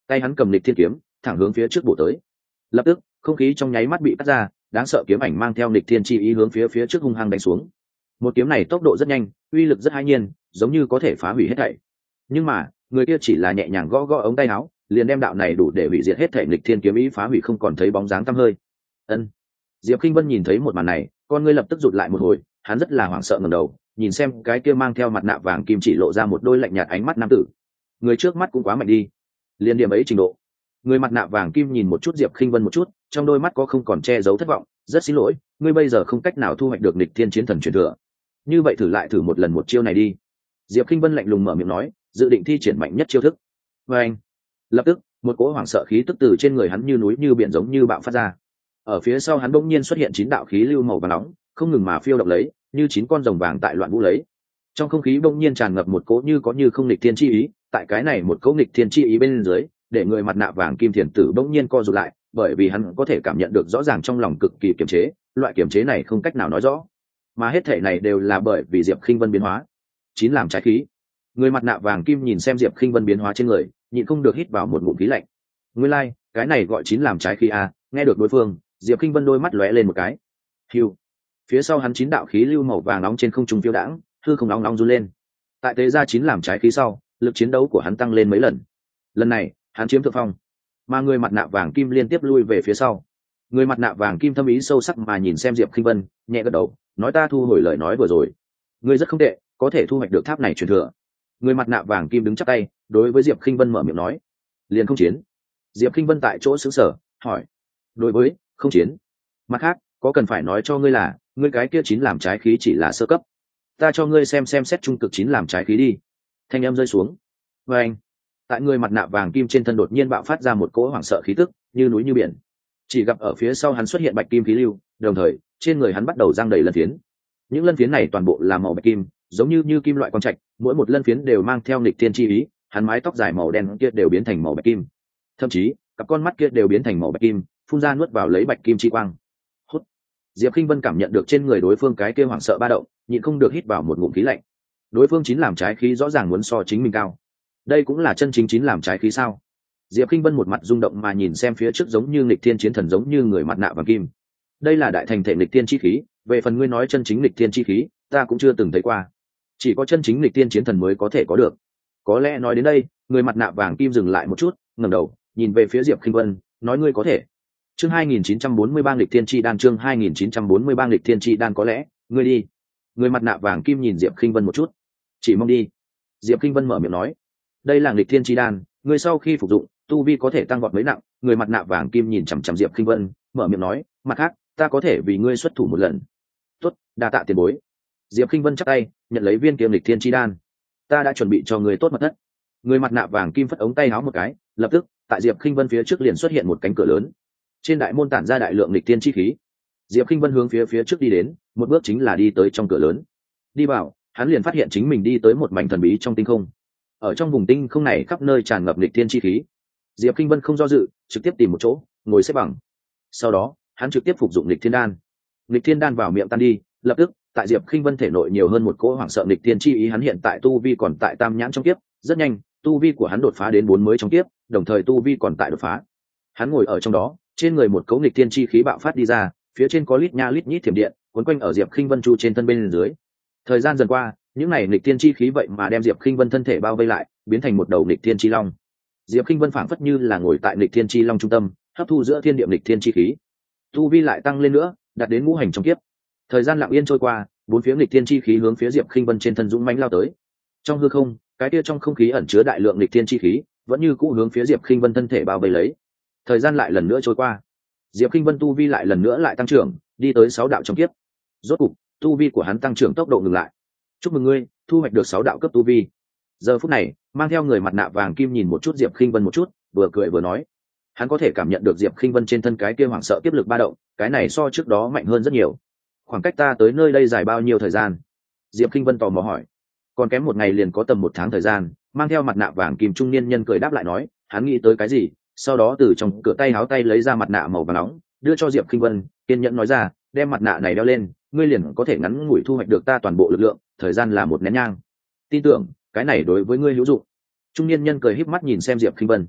tay hắn cầm lịch thiên kiếm thẳng hướng phía trước bổ tới. Lập tức không khí trong nháy mắt bị cắt ra, đáng sợ kiếm ảnh mang theo lịch thiên chi ý hướng phía phía trước hung hăng đánh xuống. Một kiếm này tốc độ rất nhanh, uy lực rất hãi nhiên, giống như có thể phá hủy hết thảy. Nhưng mà người kia chỉ là nhẹ nhàng gõ gõ ống tay áo, liền đem đạo này đủ để hủy diệt hết thảy lịch thiên kiếm ý phá hủy không còn thấy bóng dáng tăm hơi. Ân. Diệp Khinh Vân nhìn thấy một màn này, con ngươi lập tức rụt lại một hồi, hắn rất là hoảng sợ ngẩng đầu, nhìn xem cái kia mang theo mặt nạ vàng kim chỉ lộ ra một đôi lạnh nhạt ánh mắt nam tử. Người trước mắt cũng quá mạnh đi, liên điểm ấy trình độ. Người mặt nạ vàng kim nhìn một chút Diệp Khinh Vân một chút, trong đôi mắt có không còn che giấu thất vọng, rất xin lỗi, ngươi bây giờ không cách nào thu hoạch được nghịch thiên chiến thần truyền thừa. Như vậy thử lại thử một lần một chiêu này đi. Diệp Khinh Vân lạnh lùng mở miệng nói, dự định thi triển mạnh nhất chiêu thức. Và anh, lập tức, một cỗ hoảng sợ khí tức từ trên người hắn như núi như biển giống như bạo phát ra. Ở phía sau hắn bỗng nhiên xuất hiện chín đạo khí lưu màu vàng nóng, không ngừng mà phiêu động lấy, như chín con rồng vàng tại loạn vũ lấy. Trong không khí bỗng nhiên tràn ngập một cỗ như có như không nghịch thiên chi ý, tại cái này một cỗ nghịch thiên chi ý bên dưới, để người mặt nạ vàng kim thiền tử bỗng nhiên co rụt lại, bởi vì hắn có thể cảm nhận được rõ ràng trong lòng cực kỳ kiềm chế, loại kiềm chế này không cách nào nói rõ, mà hết thể này đều là bởi vì Diệp Khinh Vân biến hóa. Chín làm trái khí. Người mặt nạ vàng kim nhìn xem Diệp Khinh Vân biến hóa trên người, nhịn không được hít vào một ngụm khí lạnh. Nguyên lai, like, cái này gọi chín làm trái khí a, nghe được đối phương, Diệp Khinh Vân đôi mắt lóe lên một cái. Hưu. Phía sau hắn chín đạo khí lưu màu vàng nóng trên không trung phiêu đãng, hư không nóng nóng run lên. Tại tế ra chín làm trái khí sau, lực chiến đấu của hắn tăng lên mấy lần. Lần này, hắn chiếm thượng phong, mà người mặt nạ vàng kim liên tiếp lui về phía sau. Người mặt nạ vàng kim thâm ý sâu sắc mà nhìn xem Diệp Khinh Vân, nhẹ gật đầu, nói ta thu hồi lời nói vừa rồi. Ngươi rất không tệ, có thể thu hoạch được tháp này truyền thừa. Người mặt nạ vàng kim đứng chắp tay, đối với Diệp Khinh Vân mở miệng nói, liền không chiến. Diệp Khinh Vân tại chỗ sững sờ, hỏi, đối với không chiến. Mặt khác, có cần phải nói cho ngươi là, ngươi cái kia chín làm trái khí chỉ là sơ cấp. Ta cho ngươi xem xem xét trung cực chín làm trái khí đi. Thanh âm rơi xuống. Và anh, tại người mặt nạ vàng kim trên thân đột nhiên bạo phát ra một cỗ hoảng sợ khí tức, như núi như biển. Chỉ gặp ở phía sau hắn xuất hiện bạch kim khí lưu, đồng thời trên người hắn bắt đầu giăng đầy lân phiến. Những lân phiến này toàn bộ là màu bạch kim, giống như như kim loại quang trạch, mỗi một lân phiến đều mang theo nghịch thiên chi ý, hắn mái tóc dài màu đen kia đều biến thành màu bạch kim, thậm chí cặp con mắt kia đều biến thành màu bạch kim, phun ra nuốt vào lấy bạch kim chi quang. Hút. Diệp Khinh Vân cảm nhận được trên người đối phương cái kia hoảng sợ ba động, nhịn không được hít vào một ngụm khí lạnh. Đối phương chín làm trái khí rõ ràng muốn so chính mình cao. Đây cũng là chân chính chín làm trái khí sao? Diệp Khinh Vân một mặt rung động mà nhìn xem phía trước giống như nghịch thiên chiến thần giống như người mặt nạ vàng kim. Đây là đại thành thể nghịch thiên chi khí, về phần ngươi nói chân chính nghịch thiên chi khí, ta cũng chưa từng thấy qua. Chỉ có chân chính nghịch thiên chiến thần mới có thể có được. Có lẽ nói đến đây, người mặt nạ vàng kim dừng lại một chút, ngẩng đầu, nhìn về phía Diệp Khinh Vân, nói ngươi có thể. Chương hai nghìn chín trăm bốn mươi ba nghịch thiên chi đan, chương hai nghìn chín trăm bốn mươi ba nghịch thiên chi đan, có lẽ, ngươi đi. Người mặt nạ vàng kim nhìn Diệp Khinh Vân một chút, chỉ mong đi. Diệp Khinh Vân mở miệng nói, đây là nghịch thiên chi đan, ngươi sau khi phục dụng, tu vi có thể tăng vọt mấy nặng. Người mặt nạ vàng kim nhìn chằm chằm Diệp Khinh Vân, mở miệng nói, mặt khác, ta có thể vì ngươi xuất thủ một lần. Tốt, đa tạ tiền bối. Diệp Khinh Vân chắp tay, nhận lấy viên kiếm nghịch thiên chi đan. Ta đã chuẩn bị cho ngươi tốt mật thất. Người mặt nạ vàng kim phất ống tay áo một cái, lập tức, tại Diệp Khinh Vân phía trước liền xuất hiện một cánh cửa lớn. Trên đại môn tản ra đại lượng nghịch thiên chi khí. Diệp Khinh Vân hướng phía phía trước đi đến, một bước chính là đi tới trong cửa lớn. Đi vào, hắn liền phát hiện chính mình đi tới một mảnh thần bí trong tinh không. Ở trong vùng tinh không này khắp nơi tràn ngập nghịch thiên chi khí. Diệp Khinh Vân không do dự, trực tiếp tìm một chỗ, ngồi xếp bằng. Sau đó, hắn trực tiếp phục dụng nghịch thiên đan. Nghịch thiên đan vào miệng tan đi, lập tức, tại Diệp Khinh Vân thể nội nhiều hơn một cỗ hoảng sợ nghịch thiên chi ý, hắn hiện tại tu vi còn tại tam nhãn trong kiếp, rất nhanh, tu vi của hắn đột phá đến bốn mới trong kiếp, đồng thời tu vi còn tại đột phá. Hắn ngồi ở trong đó, trên người một cỗ nghịch thiên chi khí bạo phát đi ra, phía trên có lít nha lít nhít thiểm điện, cuốn quanh ở Diệp Khinh Vân chu trên thân bên dưới. Thời gian dần qua, những này nghịch thiên chi khí vậy mà đem Diệp Khinh Vân thân thể bao vây lại, biến thành một đầu nghịch thiên chi long. Diệp Khinh Vân phảng phất như là ngồi tại nghịch thiên chi long trung tâm, hấp thu giữa thiên địa nghịch thiên chi khí. Tu vi lại tăng lên nữa, đạt đến ngũ hành trong kiếp. Thời gian lặng yên trôi qua, bốn phía nghịch thiên chi khí hướng phía Diệp Khinh Vân trên thân dũng mãnh lao tới. Trong hư không, cái kia trong không khí ẩn chứa đại lượng nghịch thiên chi khí, vẫn như cũ hướng phía Diệp Khinh Vân thân thể bao vây lấy. Thời gian lại lần nữa trôi qua, Diệp Khinh Vân tu vi lại lần nữa lại tăng trưởng, đi tới sáu đạo trong kiếp. Rốt cục, tu vi của hắn tăng trưởng tốc độ ngừng lại. Chúc mừng ngươi, thu hoạch được sáu đạo cấp tu vi. Giờ phút này, mang theo người mặt nạ vàng kim nhìn một chút Diệp Khinh Vân một chút, vừa cười vừa nói, hắn có thể cảm nhận được Diệp Khinh Vân trên thân cái kia hoảng sợ kiếp lực ba động, cái này so trước đó mạnh hơn rất nhiều. Khoảng cách ta tới nơi đây dài bao nhiêu thời gian? Diệp Khinh Vân tò mò hỏi. Còn kém một ngày liền có tầm một tháng thời gian. Mang theo mặt nạ vàng kim trung niên nhân cười đáp lại nói, hắn nghĩ tới cái gì, sau đó từ trong cửa tay háo tay lấy ra mặt nạ màu vàng nóng, đưa cho Diệp Khinh Vân, kiên nhẫn nói ra, đem mặt nạ này đeo lên, ngươi liền có thể ngắn ngủi thu hoạch được ta toàn bộ lực lượng, thời gian là một nén nhang. Tin tưởng, cái này đối với ngươi hữu dụng. Trung niên nhân cười híp mắt nhìn xem Diệp Khinh Vân.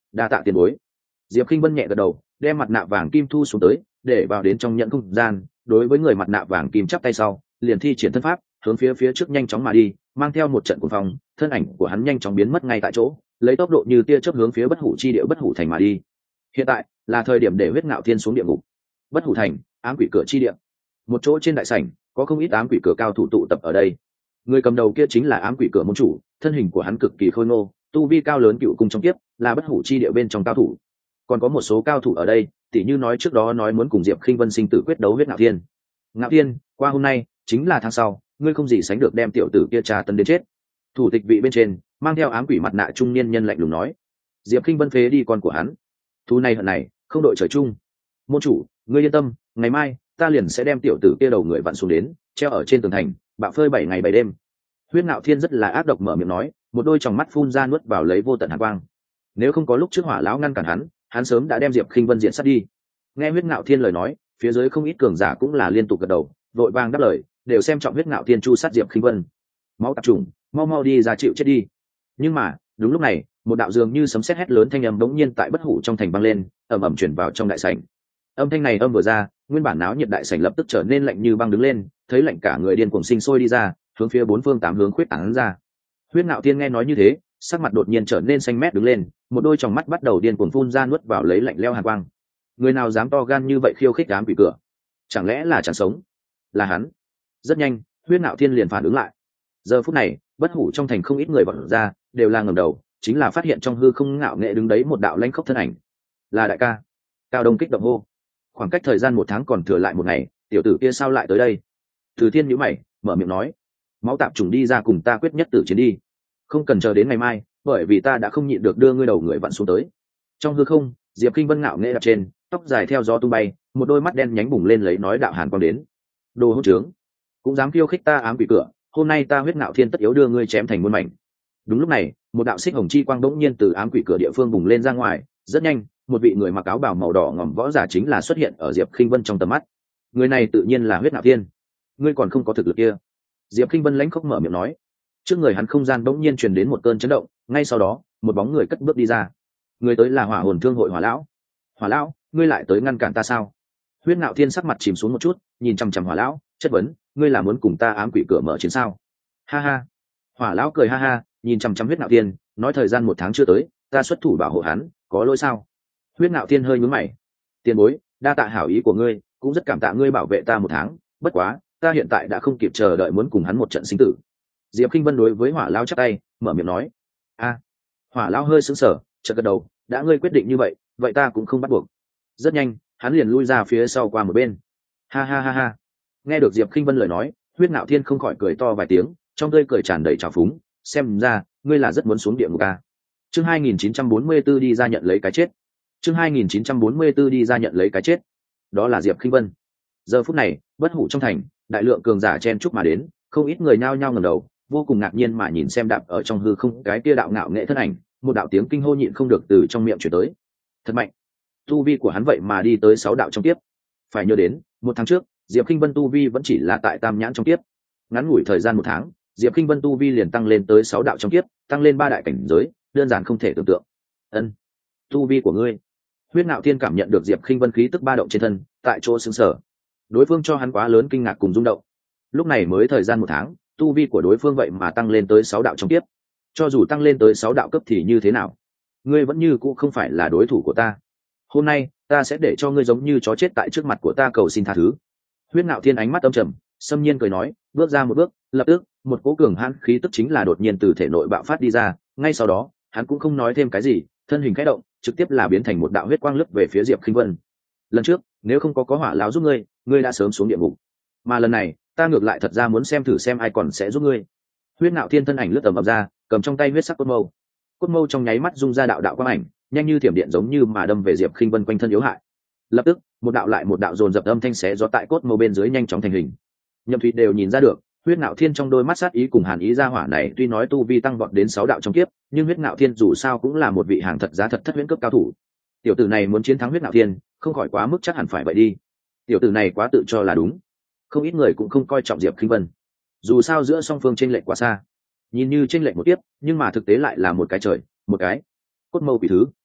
đa tạ tiền bối. Diệp Khinh Vân nhẹ gật đầu, đem mặt nạ vàng kim thu xuống tới, để vào đến trong nhận không gian. Đối với người mặt nạ vàng kim chắp tay sau, liền thi triển thân pháp, hướng phía phía trước nhanh chóng mà đi, mang theo một trận cuồng phong, thân ảnh của hắn nhanh chóng biến mất ngay tại chỗ, lấy tốc độ như tia chớp hướng phía bất hủ chi địa bất hủ thành mà đi. Hiện tại là thời điểm để huyết ngạo thiên xuống địa ngục. Bất hủ thành, ám quỷ cửa chi địa. Một chỗ trên đại sảnh, có không ít ám quỷ cửa cao thủ tụ tập ở đây. Người cầm đầu kia chính là ám quỷ cửa môn chủ, thân hình của hắn cực kỳ khôi ngô, tu vi cao lớn cựu cung trong kiếp, là bất hủ chi địa bên trong cao thủ. Còn có một số cao thủ ở đây, tỉ như nói trước đó nói muốn cùng Diệp Khinh Vân sinh tử quyết đấu huyết ngạo thiên. Ngạo thiên, qua hôm nay chính là tháng sau, ngươi không gì sánh được đem tiểu tử kia tra tấn đến chết. Thủ tịch vị bên trên mang theo ám quỷ mặt nạ trung niên nhân lạnh lùng nói. Diệp Khinh Vân phế đi con của hắn, thu này hận này không đội trời chung. Môn chủ, ngươi yên tâm, ngày mai ta liền sẽ đem tiểu tử kia đầu người vặn xuống đến, treo ở trên tường thành, bạo phơi bảy ngày bảy đêm. Huyết Ngạo Thiên rất là ác độc mở miệng nói, một đôi tròng mắt phun ra nuốt vào lấy vô tận hàn quang. Nếu không có lúc trước Hỏa lão ngăn cản hắn, hắn sớm đã đem Diệp Khinh Vân diện sát đi. Nghe Huyết Ngạo Thiên lời nói, phía dưới không ít cường giả cũng là liên tục gật đầu, vội vàng đáp lời, đều xem trọng Huyết Ngạo Thiên chu sát Diệp Khinh Vân. Máu tạp trùng, mau mau đi ra chịu chết đi. Nhưng mà, đúng lúc này, một đạo dường như sấm sét hét lớn thanh âm bỗng nhiên tại bất hủ trong thành vang lên, ầm ầm truyền vào trong đại sảnh. Âm thanh này âm vừa ra, nguyên bản náo nhiệt đại sảnh lập tức trở nên lạnh như băng đứng lên, thấy lạnh cả người điên cuồng sinh sôi đi ra, hướng phía bốn phương tám hướng khuyết tán ra. Huyết Ngạo Thiên nghe nói như thế, sắc mặt đột nhiên trở nên xanh mét đứng lên, một đôi tròng mắt bắt đầu điên cuồng phun ra nuốt vào lấy lạnh lẽo hàn quang. Người nào dám to gan như vậy khiêu khích ám quỷ cửa? Chẳng lẽ là chẳng sống? Là hắn? Rất nhanh, Huyết Ngạo Thiên liền phản ứng lại. Giờ phút này, bất hủ trong thành không ít người vọt ra, đều là ngẩng đầu, chính là phát hiện trong hư không ngạo nghệ đứng đấy một đạo lãnh khốc thân ảnh. Là đại ca. Cao Đông kích động hô. Khoảng cách thời gian một tháng còn thừa lại một ngày, tiểu tử kia sao lại tới đây? Từ Thiên nhíu mày, mở miệng nói, máu tạp trùng đi ra cùng ta quyết nhất tử chiến đi, không cần chờ đến ngày mai, bởi vì ta đã không nhịn được đưa ngươi đầu người vặn xuống tới. Trong hư không, Diệp Kinh Vân ngạo nghễ đặt trên, tóc dài theo gió tung bay, một đôi mắt đen nhánh bùng lên lấy nói đạo hàn quang đến. Đồ hỗn trướng, cũng dám khiêu khích ta ám quỷ cửa, hôm nay ta Huyết Ngạo Thiên tất yếu đưa ngươi chém thành muôn mảnh. Đúng lúc này, một đạo xích hồng chi quang bỗng nhiên từ ám quỷ cửa địa phương bùng lên ra ngoài, rất nhanh, một vị người mặc áo bào màu đỏ ngòm võ giả chính là xuất hiện ở Diệp Kinh Vân trong tầm mắt. Người này tự nhiên là Huyết Ngạo Thiên. Ngươi còn không có thực lực kia. Diệp Kinh Vân lãnh khốc mở miệng nói. Trước người hắn không gian bỗng nhiên truyền đến một cơn chấn động, ngay sau đó, một bóng người cất bước đi ra. Người tới là Hỏa Hồn Thương hội Hỏa lão. Hỏa lão, ngươi lại tới ngăn cản ta sao? Huyết Ngạo Thiên sắc mặt chìm xuống một chút, nhìn chằm chằm Hỏa lão, chất vấn, ngươi là muốn cùng ta ám quỷ cửa mở chiến sao? Ha ha. Hỏa lão cười ha ha, nhìn chằm chằm Huyết Ngạo Thiên, nói thời gian một tháng chưa tới, ta xuất thủ bảo hộ hắn, có lỗi sao? Huyết Ngạo Thiên hơi nhướng mày. Tiền bối, đa tạ hảo ý của ngươi, cũng rất cảm tạ ngươi bảo vệ ta một tháng, bất quá, ta hiện tại đã không kịp chờ đợi muốn cùng hắn một trận sinh tử. Diệp Kinh Vân đối với Hỏa lão chắp tay, mở miệng nói. A. Hỏa lão hơi sững sờ, chợt gật đầu, đã ngươi quyết định như vậy, vậy ta cũng không bắt buộc. Rất nhanh, hắn liền lui ra phía sau qua một bên. Ha ha ha ha. Nghe được Diệp Kinh Vân lời nói, Huyết Ngạo Thiên không khỏi cười to vài tiếng, trong tươi cười tràn đầy trào phúng, xem ra, ngươi là rất muốn xuống địa ngục à? Chương hai nghìn chín trăm bốn mươi tư đi ra nhận lấy cái chết. Chương hai nghìn chín trăm bốn mươi tư đi ra nhận lấy cái chết. Đó là Diệp Kinh Vân. Giờ phút này, bất hủ trong thành, đại lượng cường giả chen chúc mà đến, không ít người nhao nhao ngẩng đầu, vô cùng ngạc nhiên mà nhìn xem đạp ở trong hư không cái kia đạo ngạo nghệ thân ảnh, một đạo tiếng kinh hô nhịn không được từ trong miệng truyền tới. Thật mạnh. Tu vi của hắn vậy mà đi tới sáu đạo trong tiếp. Phải nhớ đến, một tháng trước, Diệp Kinh Vân tu vi vẫn chỉ là tại tam nhãn trong tiếp. Ngắn ngủi thời gian một tháng, Diệp Kinh Vân tu vi liền tăng lên tới sáu đạo trong tiếp, tăng lên ba đại cảnh giới, đơn giản không thể tưởng tượng. Ân, tu vi của ngươi. Huyết Ngạo Thiên cảm nhận được Diệp Kinh Vân khí tức ba động trên thân, tại chỗ sững sờ. Đối phương cho hắn quá lớn kinh ngạc cùng rung động. Lúc này mới thời gian một tháng, tu vi của đối phương vậy mà tăng lên tới sáu đạo trong tiếp. Cho dù tăng lên tới sáu đạo cấp thì như thế nào? Ngươi vẫn như cũ không phải là đối thủ của ta. Hôm nay, ta sẽ để cho ngươi giống như chó chết tại trước mặt của ta cầu xin tha thứ. Huyết Ngạo Thiên ánh mắt âm trầm, xâm nhiên cười nói, bước ra một bước, lập tức, một cỗ cường hãn khí tức chính là đột nhiên từ thể nội bạo phát đi ra, ngay sau đó, hắn cũng không nói thêm cái gì, thân hình khẽ động, trực tiếp là biến thành một đạo huyết quang lướt về phía Diệp Kinh Vân. Lần trước, nếu không có có Hỏa lão giúp ngươi, ngươi đã sớm xuống địa ngục. Mà lần này, ta ngược lại thật ra muốn xem thử xem ai còn sẽ giúp ngươi. Huyết Ngạo Thiên thân ảnh lướt tầm ập ra, cầm trong tay huyết sắc cốt mâu. Cốt mâu trong nháy mắt dung ra đạo đạo quang ảnh, nhanh như thiểm điện giống như mà đâm về Diệp Kinh Vân quanh thân yếu hại. Lập tức, một đạo lại một đạo dồn dập âm thanh xé gió tại cốt mâu bên dưới nhanh chóng thành hình. Nhậm Thụy đều nhìn ra được, Huyết Ngạo Thiên trong đôi mắt sát ý cùng hàn ý ra hỏa này tuy nói tu vi tăng vọt đến sáu đạo trong kiếp, nhưng Huyết Ngạo Thiên dù sao cũng là một vị hàng thật giá thật thất huyễn cấp cao thủ. Tiểu tử này muốn chiến thắng Huyết Ngạo Thiên, không khỏi quá mức chắc hẳn phải vậy đi. Tiểu tử này quá tự cho là đúng. Không ít người cũng không coi trọng Diệp Kinh Vân. Dù sao giữa song phương chênh lệch quá xa. Nhìn như chênh lệch một tiếp, nhưng mà thực tế lại là một cái trời, một cái cốt mâu quỷ thứ.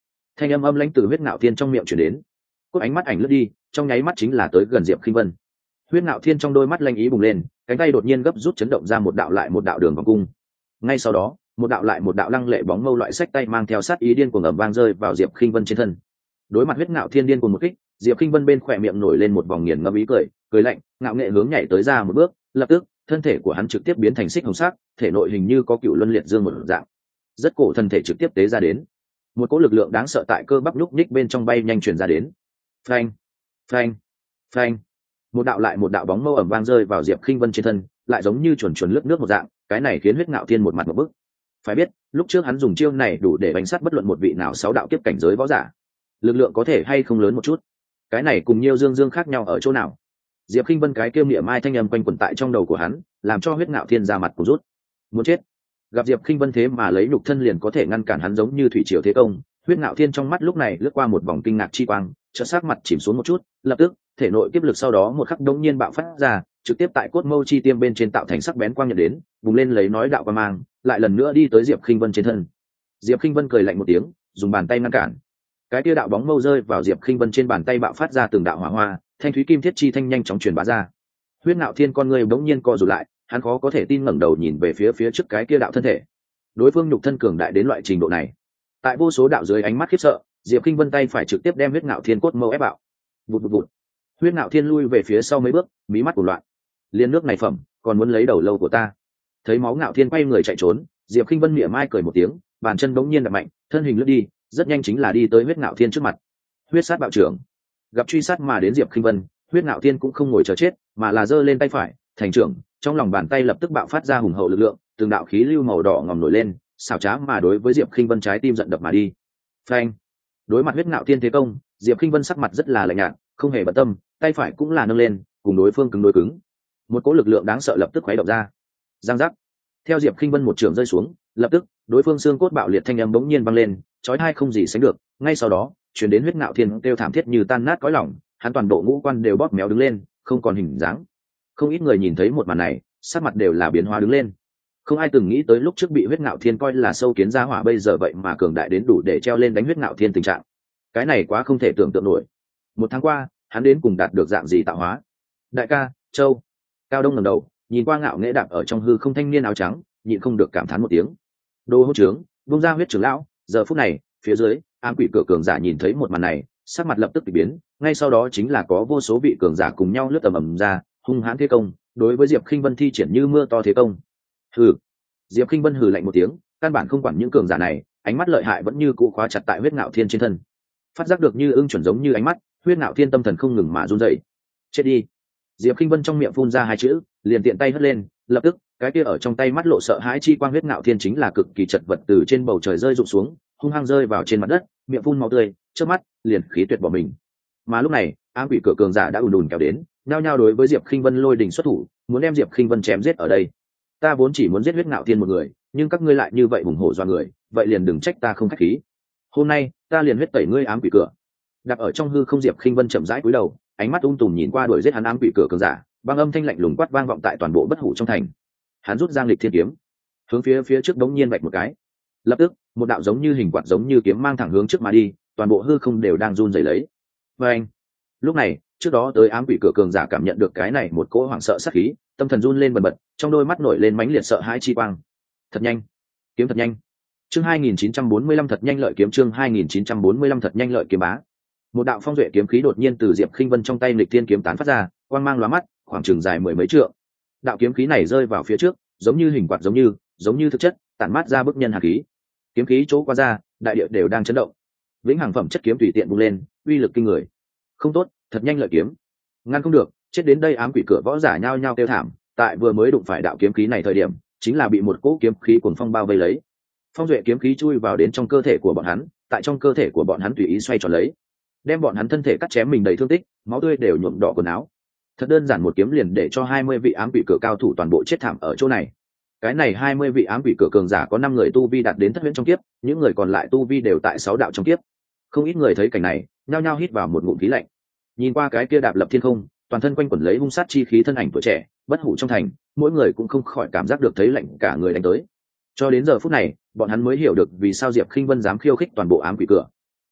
thanh âm âm lãnh từ huyết ngạo thiên trong miệng chuyển đến. Cốt ánh mắt ảnh lướt đi, trong nháy mắt chính là tới gần Diệp Khinh Vân. Huyết ngạo thiên trong đôi mắt lanh ý bùng lên, cánh tay đột nhiên gấp rút chấn động ra một đạo lại một đạo đường vòng cung. Ngay sau đó, một đạo lại một đạo lăng lệ bóng mâu loại sách tay mang theo sát ý điên cuồng ầm vang rơi vào Diệp Khinh Vân trên thân. Đối mặt huyết ngạo thiên điên cuồng một kích, Diệp Khinh Vân bên khỏe miệng nổi lên một vòng nghiền ngẫm ý cười, cười lạnh, ngạo nghệ hướng nhảy tới ra một bước, lập tức, thân thể của hắn trực tiếp biến thành xích hồng sắc, thể nội hình như có cựu luân liệt dương một dạng. Rất cổ thân thể trực tiếp tế ra đến. Một cỗ lực lượng đáng sợ tại cơ bắp nhúc nhích bên trong bay nhanh truyền ra đến. Phanh, phanh, phanh. Một đạo lại một đạo bóng mâu ầm vang rơi vào Diệp Khinh Vân trên thân, lại giống như chuẩn chuẩn lướt nước một dạng, cái này khiến huyết ngạo thiên một mặt một bức. Phải biết, lúc trước hắn dùng chiêu này đủ để bánh sát bất luận một vị nào sáu đạo kiếp cảnh giới võ giả. Lực lượng có thể hay không lớn một chút. Cái này cùng Nhiêu Dương Dương khác nhau ở chỗ nào? Diệp Khinh Vân cái kiêm niệm mai thanh âm quanh quẩn tại trong đầu của hắn, làm cho huyết ngạo thiên ra mặt cùng rút. Muốn chết. Gặp Diệp Khinh Vân thế mà lấy nhục thân liền có thể ngăn cản hắn giống như thủy triều thế công, huyết ngạo thiên trong mắt lúc này lướt qua một vòng kinh ngạc chi quang, chợt sắc mặt chìm xuống một chút, lập tức, thể nội kiếp lực sau đó một khắc đống nhiên bạo phát ra, trực tiếp tại cốt mâu chi tiêm bên trên tạo thành sắc bén quang nhận đến, bùng lên lấy nói đạo qua mang, lại lần nữa đi tới Diệp Khinh Vân trên thân. Diệp Khinh Vân cười lạnh một tiếng, dùng bàn tay ngăn cản. Cái tia đạo bóng mâu rơi vào Diệp Khinh Vân trên bàn tay bạo phát ra từng đạo hỏa hoa, thanh thúy kim thiết chi thanh nhanh chóng truyền bá ra. Huyết Nạo Thiên con người bỗng nhiên co rụt lại, hắn khó có thể tin ngẩng đầu nhìn về phía phía trước cái kia đạo thân thể. Đối phương nhục thân cường đại đến loại trình độ này. Tại vô số đạo dưới ánh mắt khiếp sợ, Diệp Khinh Vân tay phải trực tiếp đem Huyết Nạo Thiên cốt mâu ép bạo. Vụt vụt vụt. Huyết Nạo Thiên lui về phía sau mấy bước, mí mắt cuồng loạn. Liên nước này phẩm, còn muốn lấy đầu lâu của ta. Thấy máu Nạo Thiên quay người chạy trốn, Diệp Khinh Vân mỉa mai cười một tiếng, bàn chân bỗng nhiên đạp mạnh, thân hình lướt đi, rất nhanh chính là đi tới Huyết Nạo Thiên trước mặt. Huyết sát bạo trưởng. Gặp truy sát mà đến Diệp Khinh Vân, Huyết Nạo Thiên cũng không ngồi chờ chết, mà là giơ lên tay phải, thành trưởng, trong lòng bàn tay lập tức bạo phát ra hùng hậu lực lượng, từng đạo khí lưu màu đỏ ngòm nổi lên, xảo trá mà đối với Diệp Khinh Vân trái tim giận đập mà đi. Phanh! Đối mặt Huyết Nạo Thiên thế công, Diệp Khinh Vân sắc mặt rất là lạnh nhạt, không hề bận tâm, tay phải cũng là nâng lên, cùng đối phương cứng đối cứng. Một cỗ lực lượng đáng sợ lập tức khuấy động ra. Giang giác. Theo Diệp Khinh Vân một trường rơi xuống, lập tức, đối phương xương cốt bạo liệt thanh âm bỗng nhiên vang lên, chói tai không gì sánh được, ngay sau đó, truyền đến Huyết Nạo Thiên kêu thảm thiết như tan nát cõi lòng, hắn toàn bộ ngũ quan đều bóp méo đứng lên, không còn hình dáng. Không ít người nhìn thấy một màn này, sắc mặt đều là biến hóa đứng lên. Không ai từng nghĩ tới lúc trước bị Huyết Nạo Thiên coi là sâu kiến gia hỏa bây giờ vậy mà cường đại đến đủ để treo lên đánh Huyết Nạo Thiên tình trạng. Cái này quá không thể tưởng tượng nổi. Một tháng qua, hắn đến cùng đạt được dạng gì tạo hóa? Đại ca, Châu. Cao Đông ngẩng đầu, nhìn qua ngạo nghễ đạp ở trong hư không thanh niên áo trắng, nhịn không được cảm thán một tiếng. Đồ hỗn trướng, vung ra huyết trưởng lão, giờ phút này, phía dưới, ám quỷ cửa cường giả nhìn thấy một màn này, sắc mặt lập tức bị biến, ngay sau đó chính là có vô số vị cường giả cùng nhau lướt tầm ầm ra, hung hãn thế công, đối với Diệp Khinh Vân thi triển như mưa to thế công. Hừ. Diệp Khinh Vân hừ lạnh một tiếng, căn bản không quản những cường giả này, ánh mắt lợi hại vẫn như cũ khóa chặt tại Huyết Nạo Thiên trên thân. Phát giác được như ưng chuẩn giống như ánh mắt, Huyết Nạo Thiên tâm thần không ngừng mà run rẩy. Chết đi. Diệp Khinh Vân trong miệng phun ra hai chữ, liền tiện tay hất lên, lập tức, cái kia ở trong tay mắt lộ sợ hãi chi quang Huyết Nạo Thiên chính là cực kỳ chật vật từ trên bầu trời rơi rụng xuống, hung hăng rơi vào trên mặt đất, miệng phun máu tươi, trước mắt, liền khí tuyệt bỏ mình. Mà lúc này, ám quỷ cửa cường giả đã ùn ùn kéo đến, nhao nhao đối với Diệp Khinh Vân lôi đình xuất thủ, muốn đem Diệp Khinh Vân chém giết ở đây. Ta vốn chỉ muốn giết Huyết Nạo Thiên một người, nhưng các ngươi lại như vậy hùng hổ doa người, vậy liền đừng trách ta không khách khí. Hôm nay, ta liền huyết tẩy ngươi ám quỷ cửa. Đặt ở trong hư không Diệp Khinh Vân chậm rãi cúi đầu, ánh mắt ung tùm nhìn qua đuổi giết hắn ám quỷ cửa cường giả, băng âm thanh lạnh lùng quát vang vọng tại toàn bộ bất hủ trong thành. Hắn rút giang lịch thiên kiếm, hướng phía phía trước đống nhiên vạch một cái. Lập tức, một đạo giống như hình quạt giống như kiếm mang thẳng hướng trước mà đi, toàn bộ hư không đều đang run rẩy lấy. Và anh, lúc này, trước đó tới ám quỷ cửa cường giả cảm nhận được cái này một cỗ hoảng sợ sát khí, tâm thần run lên bần bật, trong đôi mắt nổi lên mãnh liệt sợ hãi chi quang. Thật nhanh, kiếm thật nhanh. Chương hai nghìn chín trăm bốn mươi lăm thật nhanh lợi kiếm chương hai nghìn chín trăm bốn mươi lăm thật nhanh lợi kiếm bá. Một đạo phong duệ kiếm khí đột nhiên từ Diệp Khinh Vân trong tay nghịch thiên kiếm tán phát ra, quang mang lóa mắt, khoảng chừng dài mười mấy trượng. Đạo kiếm khí này rơi vào phía trước, giống như hình quạt giống như, giống như thực chất, tản mát ra bức nhân hàn khí. Kiếm khí chỗ qua ra, đại địa đều đang chấn động. Vĩnh hằng phẩm chất kiếm tùy tiện bung lên, uy lực kinh người. Không tốt, thật nhanh lợi kiếm. Ngăn không được, chết đến đây ám quỷ cửa võ giả nhao nhao kêu thảm, tại vừa mới đụng phải đạo kiếm khí này thời điểm, chính là bị một cỗ kiếm khí cuồng phong bao vây lấy. Phong duệ kiếm khí chui vào đến trong cơ thể của bọn hắn, tại trong cơ thể của bọn hắn tùy ý xoay tròn lấy, đem bọn hắn thân thể cắt chém mình đầy thương tích, máu tươi đều nhuộm đỏ quần áo. Thật đơn giản một kiếm liền để cho hai mươi vị ám quỷ cửa cao thủ toàn bộ chết thảm ở chỗ này. Cái này hai mươi vị ám quỷ cửa cường giả có năm người tu vi đạt đến thất huyễn trong kiếp, những người còn lại tu vi đều tại sáu đạo trong kiếp. Không ít người thấy cảnh này, nhao nhao hít vào một ngụm khí lạnh. Nhìn qua cái kia đạp lập thiên không, toàn thân quanh quẩn lấy hung sát chi khí thân ảnh tuổi trẻ, bất hủ trong thành, mỗi người cũng không khỏi cảm giác được thấy lạnh cả người đánh tới. Cho đến giờ phút này, bọn hắn mới hiểu được vì sao Diệp Khinh Vân dám khiêu khích toàn bộ ám quỷ cửa.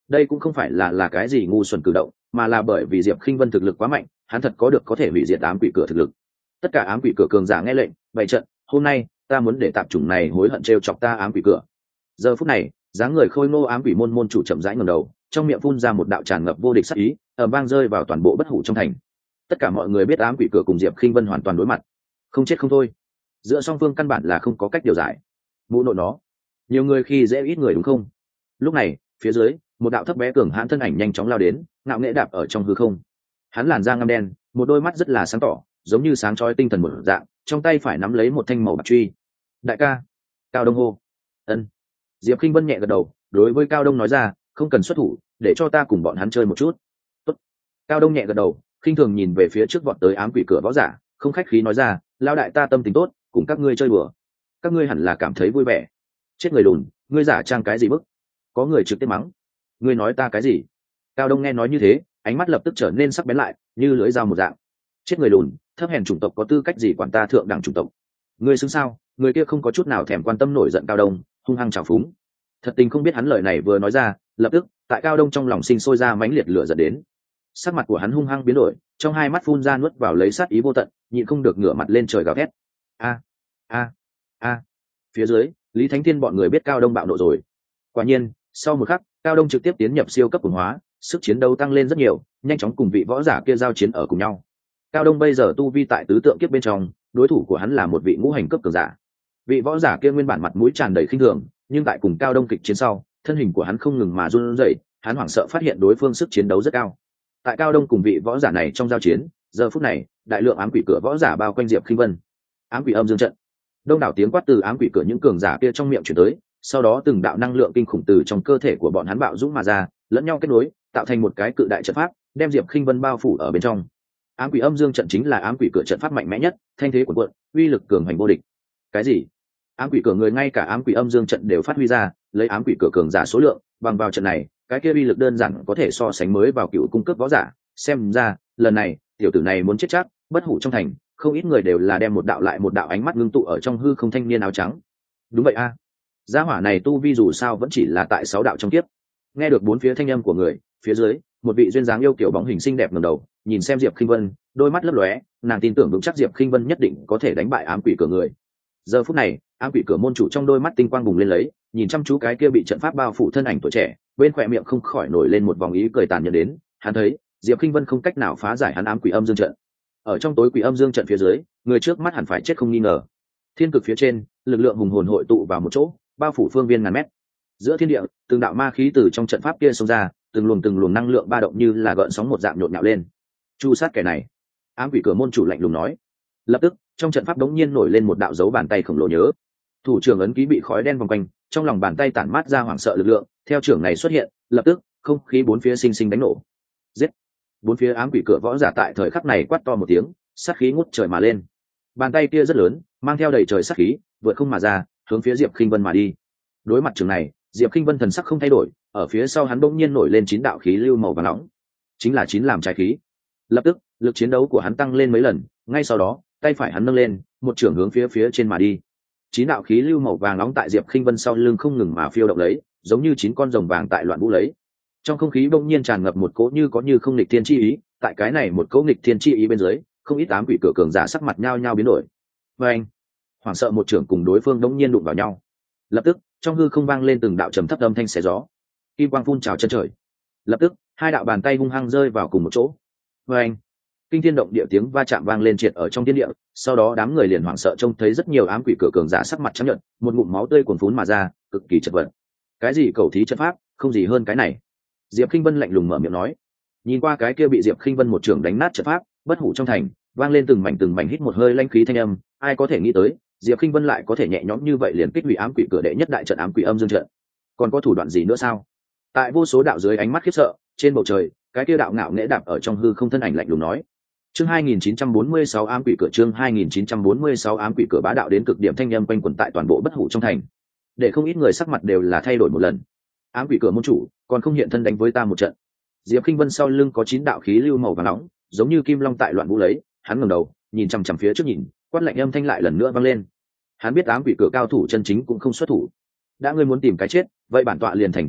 đây cũng không phải là là cái gì ngu xuẩn cử động, mà là bởi vì Diệp Khinh Vân thực lực quá mạnh, hắn thật có được có thể hủy diệt ám quỷ cửa thực lực. Tất cả ám quỷ cửa cường giả nghe lệnh, bày trận, hôm nay ta muốn để tạp chủng này hối hận trêu chọc ta ám quỷ cửa. Giờ phút này, dáng người khôi ngô ám quỷ môn môn chủ chậm rãi ngẩng đầu, trong miệng phun ra một đạo tràn ngập vô địch sát ý, ở vang rơi vào toàn bộ bất hủ trong thành. Tất cả mọi người biết ám quỷ cửa cùng Diệp Khinh Vân hoàn toàn đối mặt, không chết không thôi. Giữa song phương căn bản là không có cách điều giải. Mụ nội nó, nhiều người khi dễ ít người đúng không? Lúc này, phía dưới, một đạo thấp bé cường hãn thân ảnh nhanh chóng lao đến, ngạo nghễ đạp ở trong hư không. Hắn làn da ngăm đen, một đôi mắt rất là sáng tỏ, giống như sáng chói tinh thần một dạng, trong tay phải nắm lấy một thanh màu bạc truy. Đại ca, Cao Đông hô. Ân. Diệp Khinh Vân nhẹ gật đầu, đối với Cao Đông nói ra, không cần xuất thủ, để cho ta cùng bọn hắn chơi một chút. Tốt. Cao Đông nhẹ gật đầu, khinh thường nhìn về phía trước vọt tới ám quỷ cửa võ giả, không khách khí nói ra, lao đại ta tâm tình tốt, cùng các ngươi chơi đùa. Các ngươi hẳn là cảm thấy vui vẻ. Chết người đùn, ngươi giả trang cái gì bức? Có người trực tiếp mắng. Ngươi nói ta cái gì? Cao Đông nghe nói như thế, ánh mắt lập tức trở nên sắc bén lại, như lưỡi dao một dạng. Chết người lùn, thấp hèn chủng tộc có tư cách gì quản ta thượng đẳng chủng tộc? Ngươi xứng sao? Người kia không có chút nào thèm quan tâm nổi giận Cao Đông, hung hăng trào phúng. Thật tình không biết hắn lời này vừa nói ra, lập tức, tại Cao Đông trong lòng sinh sôi ra mãnh liệt lửa giận đến. Sắc mặt của hắn hung hăng biến đổi, trong hai mắt phun ra nuốt vào lấy sát ý vô tận, nhịn không được ngửa mặt lên trời gào thét. A, a, a. Phía dưới, Lý Thánh Thiên bọn người biết Cao Đông bạo nộ rồi. Quả nhiên, sau một khắc, Cao Đông trực tiếp tiến nhập siêu cấp cường hóa, sức chiến đấu tăng lên rất nhiều, nhanh chóng cùng vị võ giả kia giao chiến ở cùng nhau. Cao Đông bây giờ tu vi tại tứ tượng kiếp bên trong, đối thủ của hắn là một vị ngũ hành cấp cường giả. Vị võ giả kia nguyên bản mặt mũi tràn đầy khinh thường, nhưng tại cùng Cao Đông kịch chiến sau, thân hình của hắn không ngừng mà run rẩy, hắn hoảng sợ phát hiện đối phương sức chiến đấu rất cao. Tại Cao Đông cùng vị võ giả này trong giao chiến, giờ phút này, đại lượng ám quỷ cửa võ giả bao quanh Diệp Khinh Vân. Ám quỷ âm dương trận. Đông đảo tiếng quát từ ám quỷ cửa những cường giả kia trong miệng truyền tới, sau đó từng đạo năng lượng kinh khủng từ trong cơ thể của bọn hắn bạo dũng mà ra, lẫn nhau kết nối, tạo thành một cái cự đại trận pháp, đem Diệp Khinh Vân bao phủ ở bên trong. Ám quỷ âm dương trận chính là ám quỷ cửa trận pháp mạnh mẽ nhất, thanh thế cuồn cuộn, uy lực cường hành vô địch. Cái gì? Ám quỷ cửa người ngay cả ám quỷ âm dương trận đều phát huy ra, lấy ám quỷ cửa cường giả số lượng, bằng vào trận này, cái kia uy lực đơn giản có thể so sánh mới vào cựu cung cấp võ giả. Xem ra, lần này, tiểu tử này muốn chết chắc, bất hủ trong thành, không ít người đều là đem một đạo lại một đạo ánh mắt ngưng tụ ở trong hư không thanh niên áo trắng. Đúng vậy a. Gia hỏa này tu vi dù sao vẫn chỉ là tại sáu đạo trong kiếp. Nghe được bốn phía thanh âm của người, phía dưới, một vị duyên dáng yêu kiểu bóng hình xinh đẹp ngẩng đầu, nhìn xem Diệp Khinh Vân, đôi mắt lấp lóe, nàng tin tưởng vững chắc Diệp Khinh Vân nhất định có thể đánh bại ám quỷ cửa người. Giờ phút này, ám quỷ cửa môn chủ trong đôi mắt tinh quang bùng lên lấy, nhìn chăm chú cái kia bị trận pháp bao phủ thân ảnh tuổi trẻ, bên khóe miệng không khỏi nổi lên một vòng ý cười tàn nhẫn đến, hắn thấy, Diệp Khinh Vân không cách nào phá giải hắn ám quỷ âm dương trận. Ở trong tối quỷ âm dương trận phía dưới, người trước mắt hẳn phải chết không nghi ngờ. Thiên cực phía trên, lực lượng hùng hồn hội tụ vào một chỗ, bao phủ phương viên ngàn mét. Giữa thiên địa, từng đạo ma khí từ trong trận pháp kia xông ra, từng luồng từng luồng năng lượng ba động như là gợn sóng một dạng nhộn nhạo lên. Chu sát kẻ này. Ám quỷ cửa môn chủ lạnh lùng nói. Lập tức, trong trận pháp đống nhiên nổi lên một đạo dấu bàn tay khổng lồ nhớ. Thủ trưởng ấn ký bị khói đen vòng quanh, trong lòng bàn tay tản mát ra hoảng sợ lực lượng, theo trưởng này xuất hiện, lập tức, không khí bốn phía sinh sinh đánh nổ. Giết. Bốn phía ám quỷ cửa võ giả tại thời khắc này quát to một tiếng, sát khí ngút trời mà lên. Bàn tay kia rất lớn, mang theo đầy trời sát khí, vượt không mà ra, hướng phía Diệp Khinh Vân mà đi. Đối mặt trường này, Diệp Khinh Vân thần sắc không thay đổi, ở phía sau hắn bỗng nhiên nổi lên chín đạo khí lưu màu vàng nóng, chính là chín làm trái khí. Lập tức, lực chiến đấu của hắn tăng lên mấy lần, ngay sau đó, tay phải hắn nâng lên, một trường hướng phía phía trên mà đi. Chín đạo khí lưu màu vàng nóng tại Diệp Khinh Vân sau lưng không ngừng mà phiêu động lấy, giống như chín con rồng vàng tại loạn vũ lấy. Trong không khí bỗng nhiên tràn ngập một cỗ như có như không nghịch thiên chi ý, tại cái này một cỗ nghịch thiên chi ý bên dưới, không ít ám quỷ cửa cường giả sắc mặt nhao nhao biến đổi. Và anh, hoảng sợ một trưởng cùng đối phương bỗng nhiên đụng vào nhau. Lập tức, trong hư không vang lên từng đạo trầm thấp âm thanh xé gió, kim quang phun trào chân trời. Lập tức, hai đạo bàn tay hung hăng rơi vào cùng một chỗ. Và anh, kinh thiên động địa tiếng va chạm vang lên triệt ở trong thiên địa, sau đó đám người liền hoảng sợ trông thấy rất nhiều ám quỷ cửa cường giả sắc mặt trắng nhợt, một ngụm máu tươi cuồn phún mà ra, cực kỳ chật vật. Cái gì cầu thí trận pháp, không gì hơn cái này. Diệp Khinh Vân lạnh lùng mở miệng nói. Nhìn qua cái kia bị Diệp Khinh Vân một trường đánh nát trận pháp, bất hủ trong thành, vang lên từng mảnh từng mảnh hít một hơi lanh khí thanh âm, ai có thể nghĩ tới, Diệp Khinh Vân lại có thể nhẹ nhõm như vậy liền kích hủy ám quỷ cửa đệ nhất đại trận ám quỷ âm dương trận. Còn có thủ đoạn gì nữa sao? Tại vô số đạo dưới ánh mắt khiếp sợ, trên bầu trời, cái kia đạo ngạo nghễ đạp ở trong hư không thân ảnh lạnh lùng nói. Chương hai nghìn chín trăm bốn mươi sáu ám quỷ cửa chương hai nghìn chín trăm bốn mươi sáu ám quỷ cửa bá đạo đến cực điểm thanh âm quanh quẩn tại toàn bộ bất hủ trong thành. Để không ít người sắc mặt đều là thay đổi một lần. Ám quỷ cửa môn chủ, còn không hiện thân đánh với ta một trận. Diệp Khinh Vân sau lưng có chín đạo khí lưu màu vàng nóng, giống như kim long tại loạn vũ lấy, hắn ngẩng đầu, nhìn chằm chằm phía trước nhìn, quát lạnh âm thanh lại lần nữa vang lên. Hắn biết ám quỷ cửa cao thủ chân chính cũng không xuất thủ. Đã ngươi muốn tìm cái chết, vậy bản tọa liền thành toàn ngươi,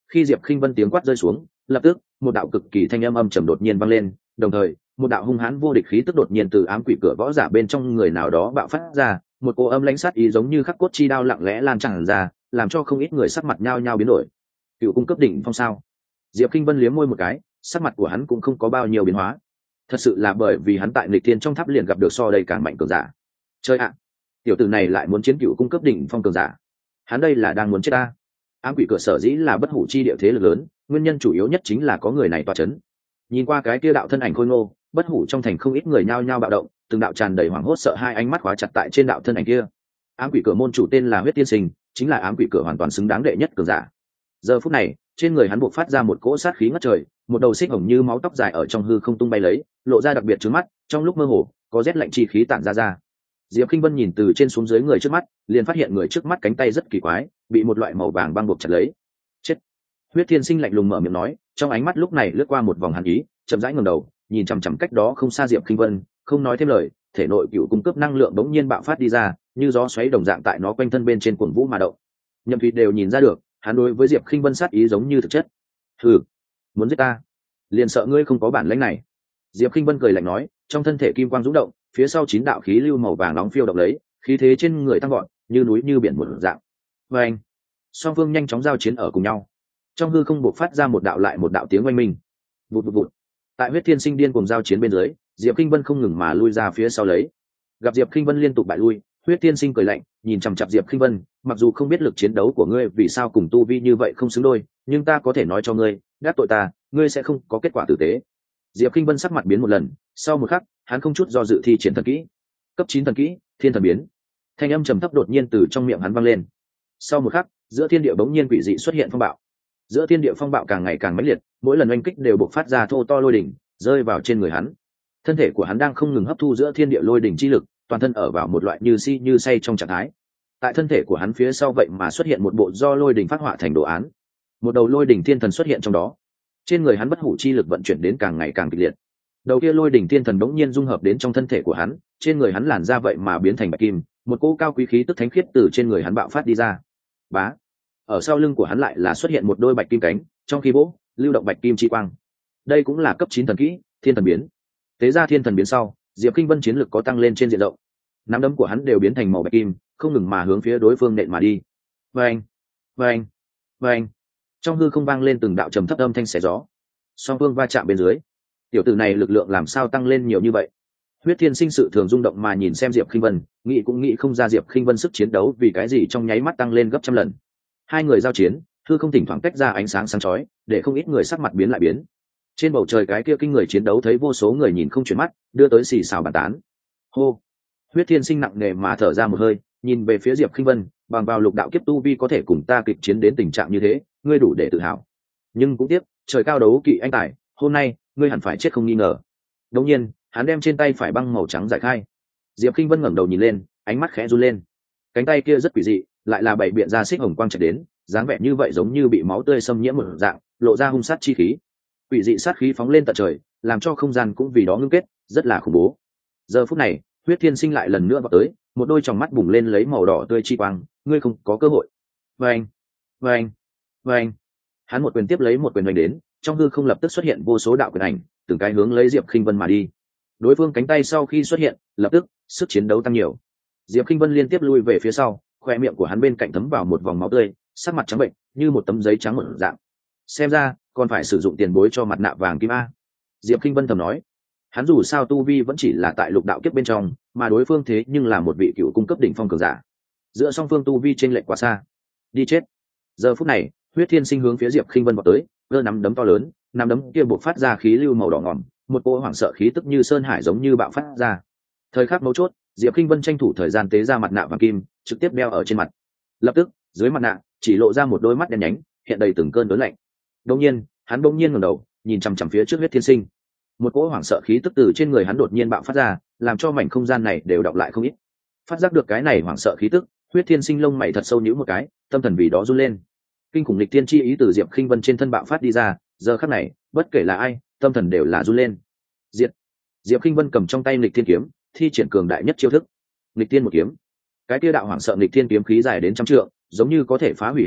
khi Diệp Khinh Vân tiếng quát rơi xuống, lập tức một đạo cực kỳ thanh âm âm trầm đột nhiên vang lên, đồng thời một đạo hung hãn vô địch khí tức đột nhiên từ ám quỷ cửa võ giả bên trong người nào đó bạo phát ra, một cô âm lãnh sát ý giống như khắc cốt chi đao lặng lẽ lan tràn ra, làm cho không ít người sắc mặt nhao nhao biến đổi. Cựu cung cấp đỉnh phong sao? Diệp Khinh Vân liếm môi một cái, sắc mặt của hắn cũng không có bao nhiêu biến hóa. Thật sự là bởi vì hắn tại nghịch thiên trong tháp liền gặp được so đây càng mạnh cường giả. Chơi ạ, tiểu tử này lại muốn chiến cựu cung cấp đỉnh phong cường giả. Hắn đây là đang muốn chết ta. Ám quỷ cửa sở dĩ là bất hủ chi địa thế lực lớn, nguyên nhân chủ yếu nhất chính là có người này tọa chấn. Nhìn qua cái kia đạo thân ảnh khôi ngô, bất hủ trong thành không ít người nhao nhao bạo động, từng đạo tràn đầy hoảng hốt sợ hai ánh mắt khóa chặt tại trên đạo thân ảnh kia. Ám quỷ cửa môn chủ tên là Huyết Tiên Sinh, chính là ám quỷ cửa hoàn toàn xứng đáng đệ nhất cường giả. Giờ phút này, trên người hắn buộc phát ra một cỗ sát khí ngất trời, một đầu xích hồng như máu tóc dài ở trong hư không tung bay lấy, lộ ra đặc biệt trướng mắt, trong lúc mơ hồ, có rét lạnh chi khí tản ra ra. Diệp Khinh Vân nhìn từ trên xuống dưới người trước mắt, liền phát hiện người trước mắt cánh tay rất kỳ quái, bị một loại màu vàng băng buộc chặt lấy. Chết! Huyết Thiên Sinh lạnh lùng mở miệng nói, trong ánh mắt lúc này lướt qua một vòng hàn ý, chậm rãi ngẩng đầu, nhìn chằm chằm cách đó không xa Diệp Khinh Vân, không nói thêm lời, thể nội cựu cung cấp năng lượng bỗng nhiên bạo phát đi ra, như gió xoáy đồng dạng tại nó quanh thân bên trên cuồng vũ mà động. Nhậm Thụy đều nhìn ra được, hắn đối với Diệp Khinh Vân sát ý giống như thực chất. Hừ, muốn giết ta, liền sợ ngươi không có bản lĩnh này. Diệp Khinh Vân cười lạnh nói, trong thân thể kim quang dũng động, phía sau chín đạo khí lưu màu vàng nóng phiêu động lấy, khí thế trên người tăng vọt, như núi như biển một dạng. Và anh, song phương nhanh chóng giao chiến ở cùng nhau. Trong hư không bộc phát ra một đạo lại một đạo tiếng oanh minh. Vụt vụt vụt. Tại Huyết Thiên Sinh điên cuồng giao chiến bên dưới, Diệp Khinh Vân không ngừng mà lui ra phía sau lấy. Gặp Diệp Khinh Vân liên tục bại lui, Huyết Thiên Sinh cười lạnh, nhìn chằm chằm Diệp Khinh Vân, mặc dù không biết lực chiến đấu của ngươi vì sao cùng tu vi như vậy không xứng đôi, nhưng ta có thể nói cho ngươi, gác tội ta, ngươi sẽ không có kết quả tử tế. Diệp Khinh Vân sắc mặt biến một lần, sau một khắc, hắn không chút do dự thi triển thần kỹ. Cấp chín thần kỹ, Thiên Thần Biến. Thanh âm trầm thấp đột nhiên từ trong miệng hắn vang lên. Sau một khắc, giữa thiên địa bỗng nhiên quỷ dị xuất hiện phong bạo. Giữa thiên địa phong bạo càng ngày càng mãnh liệt, mỗi lần oanh kích đều bộc phát ra thô to lôi đỉnh, rơi vào trên người hắn. Thân thể của hắn đang không ngừng hấp thu giữa thiên địa lôi đỉnh chi lực, toàn thân ở vào một loại như si như say trong trạng thái. Tại thân thể của hắn phía sau vậy mà xuất hiện một bộ do lôi đỉnh phát họa thành đồ án. Một đầu lôi đỉnh thiên thần xuất hiện trong đó. Trên người hắn bất hủ chi lực vận chuyển đến càng ngày càng kịch liệt. Đầu kia lôi đỉnh thiên thần bỗng nhiên dung hợp đến trong thân thể của hắn, trên người hắn làn da vậy mà biến thành bạch kim, một cỗ cao quý khí tức thánh khiết từ trên người hắn bạo phát đi ra. Bá. Ở sau lưng của hắn lại là xuất hiện một đôi bạch kim cánh, trong khi bố, lưu động bạch kim chi quang. Đây cũng là cấp chín thần kỹ, Thiên Thần Biến. Tế ra Thiên Thần Biến sau, Diệp Khinh Vân chiến lực có tăng lên trên diện rộng. Nắm đấm của hắn đều biến thành màu bạch kim, không ngừng mà hướng phía đối phương nện mà đi. Vâng, vâng, vâng. Trong hư không vang lên từng đạo trầm thấp âm thanh xé gió. Song phương va chạm bên dưới. Tiểu tử này lực lượng làm sao tăng lên nhiều như vậy? Huyết Thiên Sinh sự thường rung động mà nhìn xem Diệp Khinh Vân, nghĩ cũng nghĩ không ra Diệp Khinh Vân sức chiến đấu vì cái gì trong nháy mắt tăng lên gấp trăm lần. Hai người giao chiến, hư không thỉnh thoảng tách ra ánh sáng sáng chói, để không ít người sắc mặt biến lại biến. Trên bầu trời cái kia kinh người chiến đấu thấy vô số người nhìn không chuyển mắt, đưa tới xì xào bàn tán. Hô. Huyết Thiên Sinh nặng nề mà thở ra một hơi, nhìn về phía Diệp Khinh Vân, bằng vào lục đạo kiếp tu vi có thể cùng ta kịch chiến đến tình trạng như thế, ngươi đủ để tự hào. Nhưng cũng tiếc, trời cao đấu kỵ anh tài, hôm nay ngươi hẳn phải chết không nghi ngờ. Đột nhiên, hắn đem trên tay phải băng màu trắng giải khai. Diệp Khinh Vân ngẩng đầu nhìn lên, ánh mắt khẽ run lên. Cánh tay kia rất quỷ dị, lại là bảy biện ra xích hồng quang chạy đến, dáng vẻ như vậy giống như bị máu tươi xâm nhiễm một dạng, lộ ra hung sát chi khí. Quỷ dị sát khí phóng lên tận trời, làm cho không gian cũng vì đó ngưng kết, rất là khủng bố. Giờ phút này, Huyết Thiên Sinh lại lần nữa vọt tới, một đôi tròng mắt bùng lên lấy màu đỏ tươi chi quang, ngươi không có cơ hội. Vâng, vâng, vâng. Hắn một quyền tiếp lấy một quyền đánh đến, trong hư không lập tức xuất hiện vô số đạo quyền ảnh, từng cái hướng lấy Diệp Khinh Vân mà đi. Đối phương cánh tay sau khi xuất hiện, lập tức sức chiến đấu tăng nhiều. Diệp Khinh Vân liên tiếp lui về phía sau, khoe miệng của hắn bên cạnh thấm vào một vòng máu tươi, sắc mặt trắng bệnh, như một tấm giấy trắng một dạng. Xem ra, còn phải sử dụng tiền bối cho mặt nạ vàng kim a. Diệp Khinh Vân thầm nói. Hắn dù sao tu vi vẫn chỉ là tại lục đạo kiếp bên trong, mà đối phương thế nhưng là một vị cựu cung cấp đỉnh phong cường giả. Giữa song phương tu vi chênh lệch quá xa. Đi chết. Giờ phút này, Huyết Thiên Sinh hướng phía Diệp Khinh Vân vọt tới, giơ nắm đấm to lớn, nắm đấm kia bộc phát ra khí lưu màu đỏ ngòm, một cỗ hoảng sợ khí tức như sơn hải giống như bạo phát ra. Thời khắc mấu chốt, Diệp Khinh Vân tranh thủ thời gian tế ra mặt nạ vàng kim, trực tiếp đeo ở trên mặt. Lập tức, dưới mặt nạ chỉ lộ ra một đôi mắt đen nhánh, hiện đầy từng cơn đớn lạnh. Đột nhiên, hắn đột nhiên ngẩng đầu, nhìn chằm chằm phía trước Huyết Thiên Sinh. Một cỗ hoảng sợ khí tức từ trên người hắn đột nhiên bạo phát ra, làm cho mảnh không gian này đều đọng lại không ít. Phát giác được cái này hoảng sợ khí tức, Huyết Thiên Sinh lông mày thật sâu nhíu một cái, tâm thần vì đó run lên. Kinh khủng lịch tiên chi ý từ Diệp Khinh Vân trên thân bạo phát đi ra, giờ khắc này, bất kể là ai, tâm thần đều là run lên. Diệt. Diệp Khinh Vân cầm trong tay lịch thiên kiếm, thi triển cường đại nhất chiêu thức. Lịch tiên một kiếm. Cái kia đạo hoảng sợ lịch thiên kiếm khí dài đến trăm trượng, giống như có thể phá hủy hết thảy,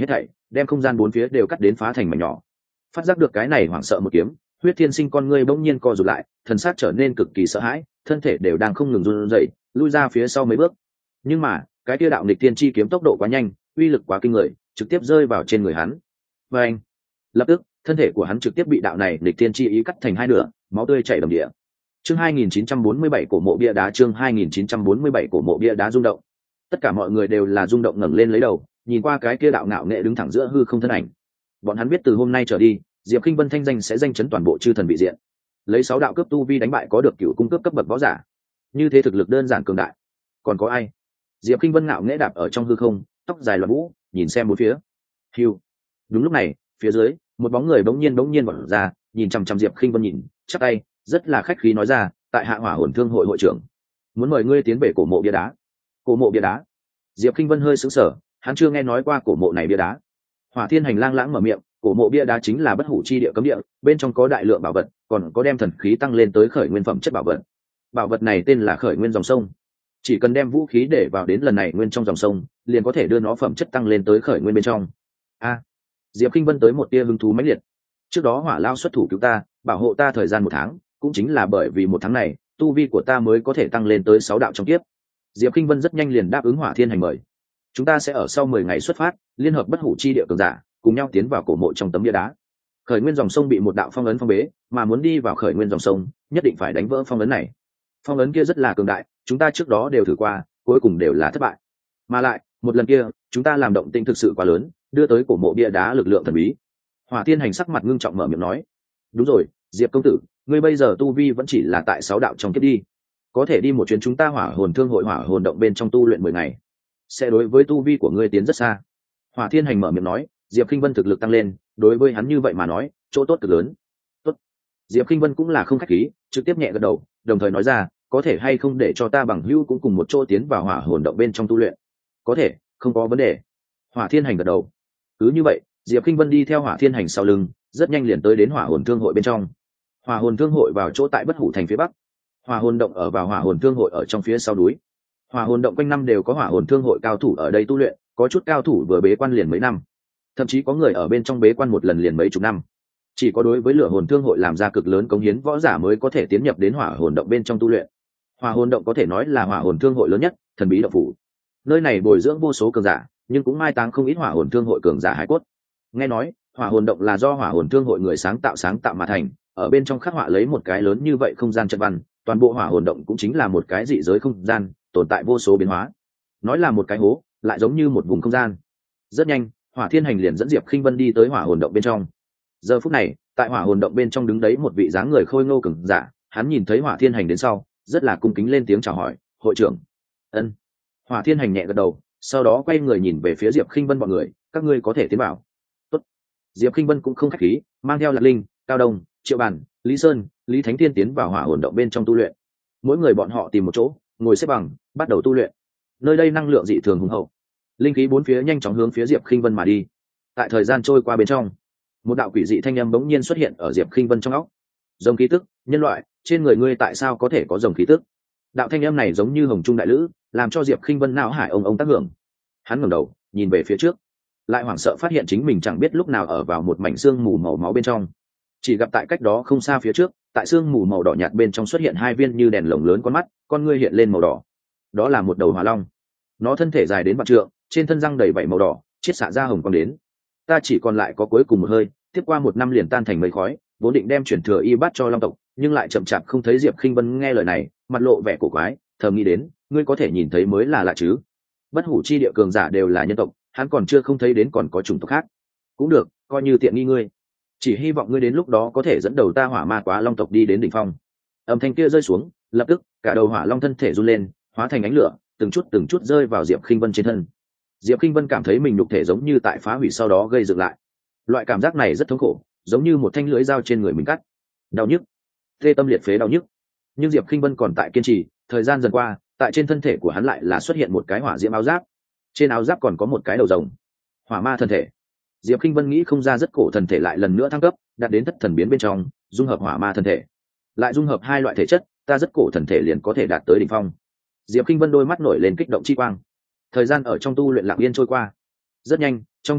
đem không gian bốn phía đều cắt đến phá thành mảnh nhỏ. Phát giác được cái này hoảng sợ một kiếm, Huyết Thiên Sinh con ngươi bỗng nhiên co rụt lại, thần sắc trở nên cực kỳ sợ hãi, thân thể đều đang không ngừng run rẩy, lui ra phía sau mấy bước. Nhưng mà cái kia đạo nghịch tiên chi kiếm tốc độ quá nhanh, uy lực quá kinh người, trực tiếp rơi vào trên người hắn. Và anh, lập tức thân thể của hắn trực tiếp bị đạo này nghịch tiên chi ý cắt thành hai nửa, máu tươi chảy đầm địa. Chương hai nghìn chín trăm bốn mươi bảy cổ mộ bia đá, chương hai nghìn chín trăm bốn mươi bảy cổ mộ bia đá rung động. Tất cả mọi người đều là rung động ngẩng lên lấy đầu, nhìn qua cái kia đạo ngạo nghệ đứng thẳng giữa hư không thân ảnh. Bọn hắn biết từ hôm nay trở đi, Diệp Khinh Vân thanh danh sẽ danh chấn toàn bộ chư thần vị diện. Lấy sáu đạo cấp tu vi đánh bại có được cửu cung cấp cấp bậc võ giả. Như thế thực lực đơn giản cường đại. Còn có ai? Diệp Khinh Vân ngạo nghễ đạp ở trong hư không, tóc dài loạn vũ, nhìn xem bốn phía. Hưu. Đúng lúc này, phía dưới, một bóng người bỗng nhiên bỗng nhiên vọt ra, nhìn chằm chằm Diệp Khinh Vân nhìn, chắp tay, rất là khách khí nói ra, tại Hạ Hỏa Hồn Thương hội hội trưởng, muốn mời ngươi tiến về cổ mộ bia đá. Cổ mộ bia đá? Diệp Khinh Vân hơi sững sờ, hắn chưa nghe nói qua cổ mộ này bia đá. Hỏa Thiên Hành lang lãng mở miệng, cổ mộ bia đá chính là bất hủ chi địa cấm địa, bên trong có đại lượng bảo vật, còn có đem thần khí tăng lên tới khởi nguyên phẩm chất bảo vật. Bảo vật này tên là khởi nguyên dòng sông. Chỉ cần đem vũ khí để vào đến lần này nguyên trong dòng sông, liền có thể đưa nó phẩm chất tăng lên tới khởi nguyên bên trong. A, Diệp Khinh Vân tới một tia hứng thú mãnh liệt. Trước đó Hỏa Lao xuất thủ cứu ta, bảo hộ ta thời gian một tháng, cũng chính là bởi vì một tháng này, tu vi của ta mới có thể tăng lên tới sáu đạo trong kiếp. Diệp Khinh Vân rất nhanh liền đáp ứng Hỏa Thiên Hành mời. Chúng ta sẽ ở sau mười ngày xuất phát, liên hợp bất hủ chi địa cường giả, cùng nhau tiến vào cổ mộ trong tấm bia đá. Khởi nguyên dòng sông bị một đạo phong ấn phong bế, mà muốn đi vào khởi nguyên dòng sông, nhất định phải đánh vỡ phong ấn này. Phong ấn kia rất là cường đại, chúng ta trước đó đều thử qua, cuối cùng đều là thất bại. Mà lại, một lần kia, chúng ta làm động tĩnh thực sự quá lớn, đưa tới cổ mộ bia đá lực lượng thần bí. Hỏa Thiên Hành sắc mặt ngưng trọng mở miệng nói: "Đúng rồi, Diệp công tử, ngươi bây giờ tu vi vẫn chỉ là tại sáu đạo trong kiếp đi, có thể đi một chuyến chúng ta Hỏa Hồn Thương hội Hỏa Hồn động bên trong tu luyện mười ngày, sẽ đối với tu vi của ngươi tiến rất xa." Hỏa Thiên Hành mở miệng nói, Diệp Khinh Vân thực lực tăng lên, đối với hắn như vậy mà nói, chỗ tốt cực lớn. Tốt. Diệp Khinh Vân cũng là không khách khí, trực tiếp nhẹ gật đầu, đồng thời nói ra, có thể hay không để cho ta bằng hữu cũng cùng một chỗ tiến vào Hỏa Hồn động bên trong tu luyện? Có thể, không có vấn đề. Hỏa Thiên Hành gật đầu. Cứ như vậy, Diệp Khinh Vân đi theo Hỏa Thiên Hành sau lưng, rất nhanh liền tới đến Hỏa Hồn Thương hội bên trong. Hỏa Hồn Thương hội vào chỗ tại Bất Hủ thành phía bắc, Hỏa Hồn động ở vào Hỏa Hồn Thương hội ở trong phía sau núi. Hỏa Hồn động quanh năm đều có Hỏa Hồn Thương hội cao thủ ở đây tu luyện, có chút cao thủ vừa bế quan liền mấy năm, thậm chí có người ở bên trong bế quan một lần liền mấy chục năm. Chỉ có đối với Lửa Hồn Thương hội làm ra cực lớn cống hiến võ giả mới có thể tiến nhập đến Hỏa Hồn động bên trong tu luyện. Hỏa Hồn động có thể nói là Hỏa Hồn Thương hội lớn nhất, thần bí động phủ. Nơi này bồi dưỡng vô số cường giả, nhưng cũng mai táng không ít Hỏa Hồn Thương hội cường giả hải cốt. Nghe nói, Hỏa Hồn động là do Hỏa Hồn Thương hội người sáng tạo sáng tạo mà thành, ở bên trong khắc họa lấy một cái lớn như vậy không gian trận văn, toàn bộ Hỏa Hồn động cũng chính là một cái dị giới không gian, tồn tại vô số biến hóa. Nói là một cái hố, lại giống như một vùng không gian. Rất nhanh, Hỏa Thiên Hành liền dẫn Diệp Khinh Vân đi tới Hỏa Hồn động bên trong. Giờ phút này, tại Hỏa Hồn động bên trong đứng đấy một vị dáng người khôi ngô cường giả, hắn nhìn thấy Hỏa Thiên Hành đến sau, rất là cung kính lên tiếng chào hỏi, "Hội trưởng." "Ân." Hỏa Thiên Hành nhẹ gật đầu, sau đó quay người nhìn về phía Diệp Khinh Vân bọn người, "Các ngươi có thể tiến vào." "Tốt." Diệp Khinh Vân cũng không khách khí, mang theo Lạc Linh, Cao Đông, Triệu Bàn, Lý Sơn, Lý Thánh Thiên tiến vào Hỏa Hồn động bên trong tu luyện. Mỗi người bọn họ tìm một chỗ, ngồi xếp bằng, bắt đầu tu luyện. Nơi đây năng lượng dị thường hùng hậu, linh khí bốn phía nhanh chóng hướng phía Diệp Khinh Vân mà đi. Tại thời gian trôi qua bên trong, một đạo quỷ dị thanh âm bỗng nhiên xuất hiện ở Diệp Khinh Vân trong óc. "Rồng khí tức, nhân loại, trên người ngươi tại sao có thể có rồng khí tức?" Đạo thanh âm này giống như hồng trung đại lữ, làm cho Diệp Khinh Vân não hải ông ông tác hưởng. Hắn ngẩng đầu, nhìn về phía trước, lại hoảng sợ phát hiện chính mình chẳng biết lúc nào ở vào một mảnh xương mù màu máu bên trong. Chỉ gặp tại cách đó không xa phía trước, tại xương mù màu đỏ nhạt bên trong xuất hiện hai viên như đèn lồng lớn con mắt, con ngươi hiện lên màu đỏ. Đó là một đầu hỏa long. Nó thân thể dài đến vạn trượng, trên thân răng đầy vảy màu đỏ, chiết xạ ra hồng quang đến. "Ta chỉ còn lại có cuối cùng một hơi, tiếp qua một năm liền tan thành mây khói." Vốn định đem chuyển thừa y bát cho long tộc, nhưng lại chậm chạp không thấy Diệp Khinh Vân nghe lời này, mặt lộ vẻ cổ quái, thầm nghĩ đến, ngươi có thể nhìn thấy mới là lạ chứ. Bất hủ chi địa cường giả đều là nhân tộc, hắn còn chưa không thấy đến còn có chủng tộc khác. Cũng được, coi như tiện nghi ngươi. Chỉ hy vọng ngươi đến lúc đó có thể dẫn đầu ta Hỏa Ma Quá Long tộc đi đến đỉnh phong. Âm thanh kia rơi xuống, lập tức, cả đầu hỏa long thân thể run lên, hóa thành ánh lửa, từng chút từng chút rơi vào Diệp Khinh Vân trên thân. Diệp Khinh Vân cảm thấy mình nhục thể giống như tại phá hủy sau đó gây dựng lại. Loại cảm giác này rất thống khổ, giống như một thanh lưỡi dao trên người mình cắt. Đau nhức, tê tâm liệt phế đau nhức. Nhưng Diệp Khinh Vân còn tại kiên trì, thời gian dần qua, tại trên thân thể của hắn lại là xuất hiện một cái hỏa diễm áo giáp. Trên áo giáp còn có một cái đầu rồng. Hỏa ma thân thể. Diệp Khinh Vân nghĩ không ra rất cổ thần thể lại lần nữa thăng cấp, đạt đến thất thần biến bên trong, dung hợp hỏa ma thân thể. Lại dung hợp hai loại thể chất, ta rất cổ thần thể liền có thể đạt tới đỉnh phong. Diệp Khinh Vân đôi mắt nổi lên kích động chi quang. Thời gian ở trong tu luyện lặng yên trôi qua. Rất nhanh, trong chớp mắt,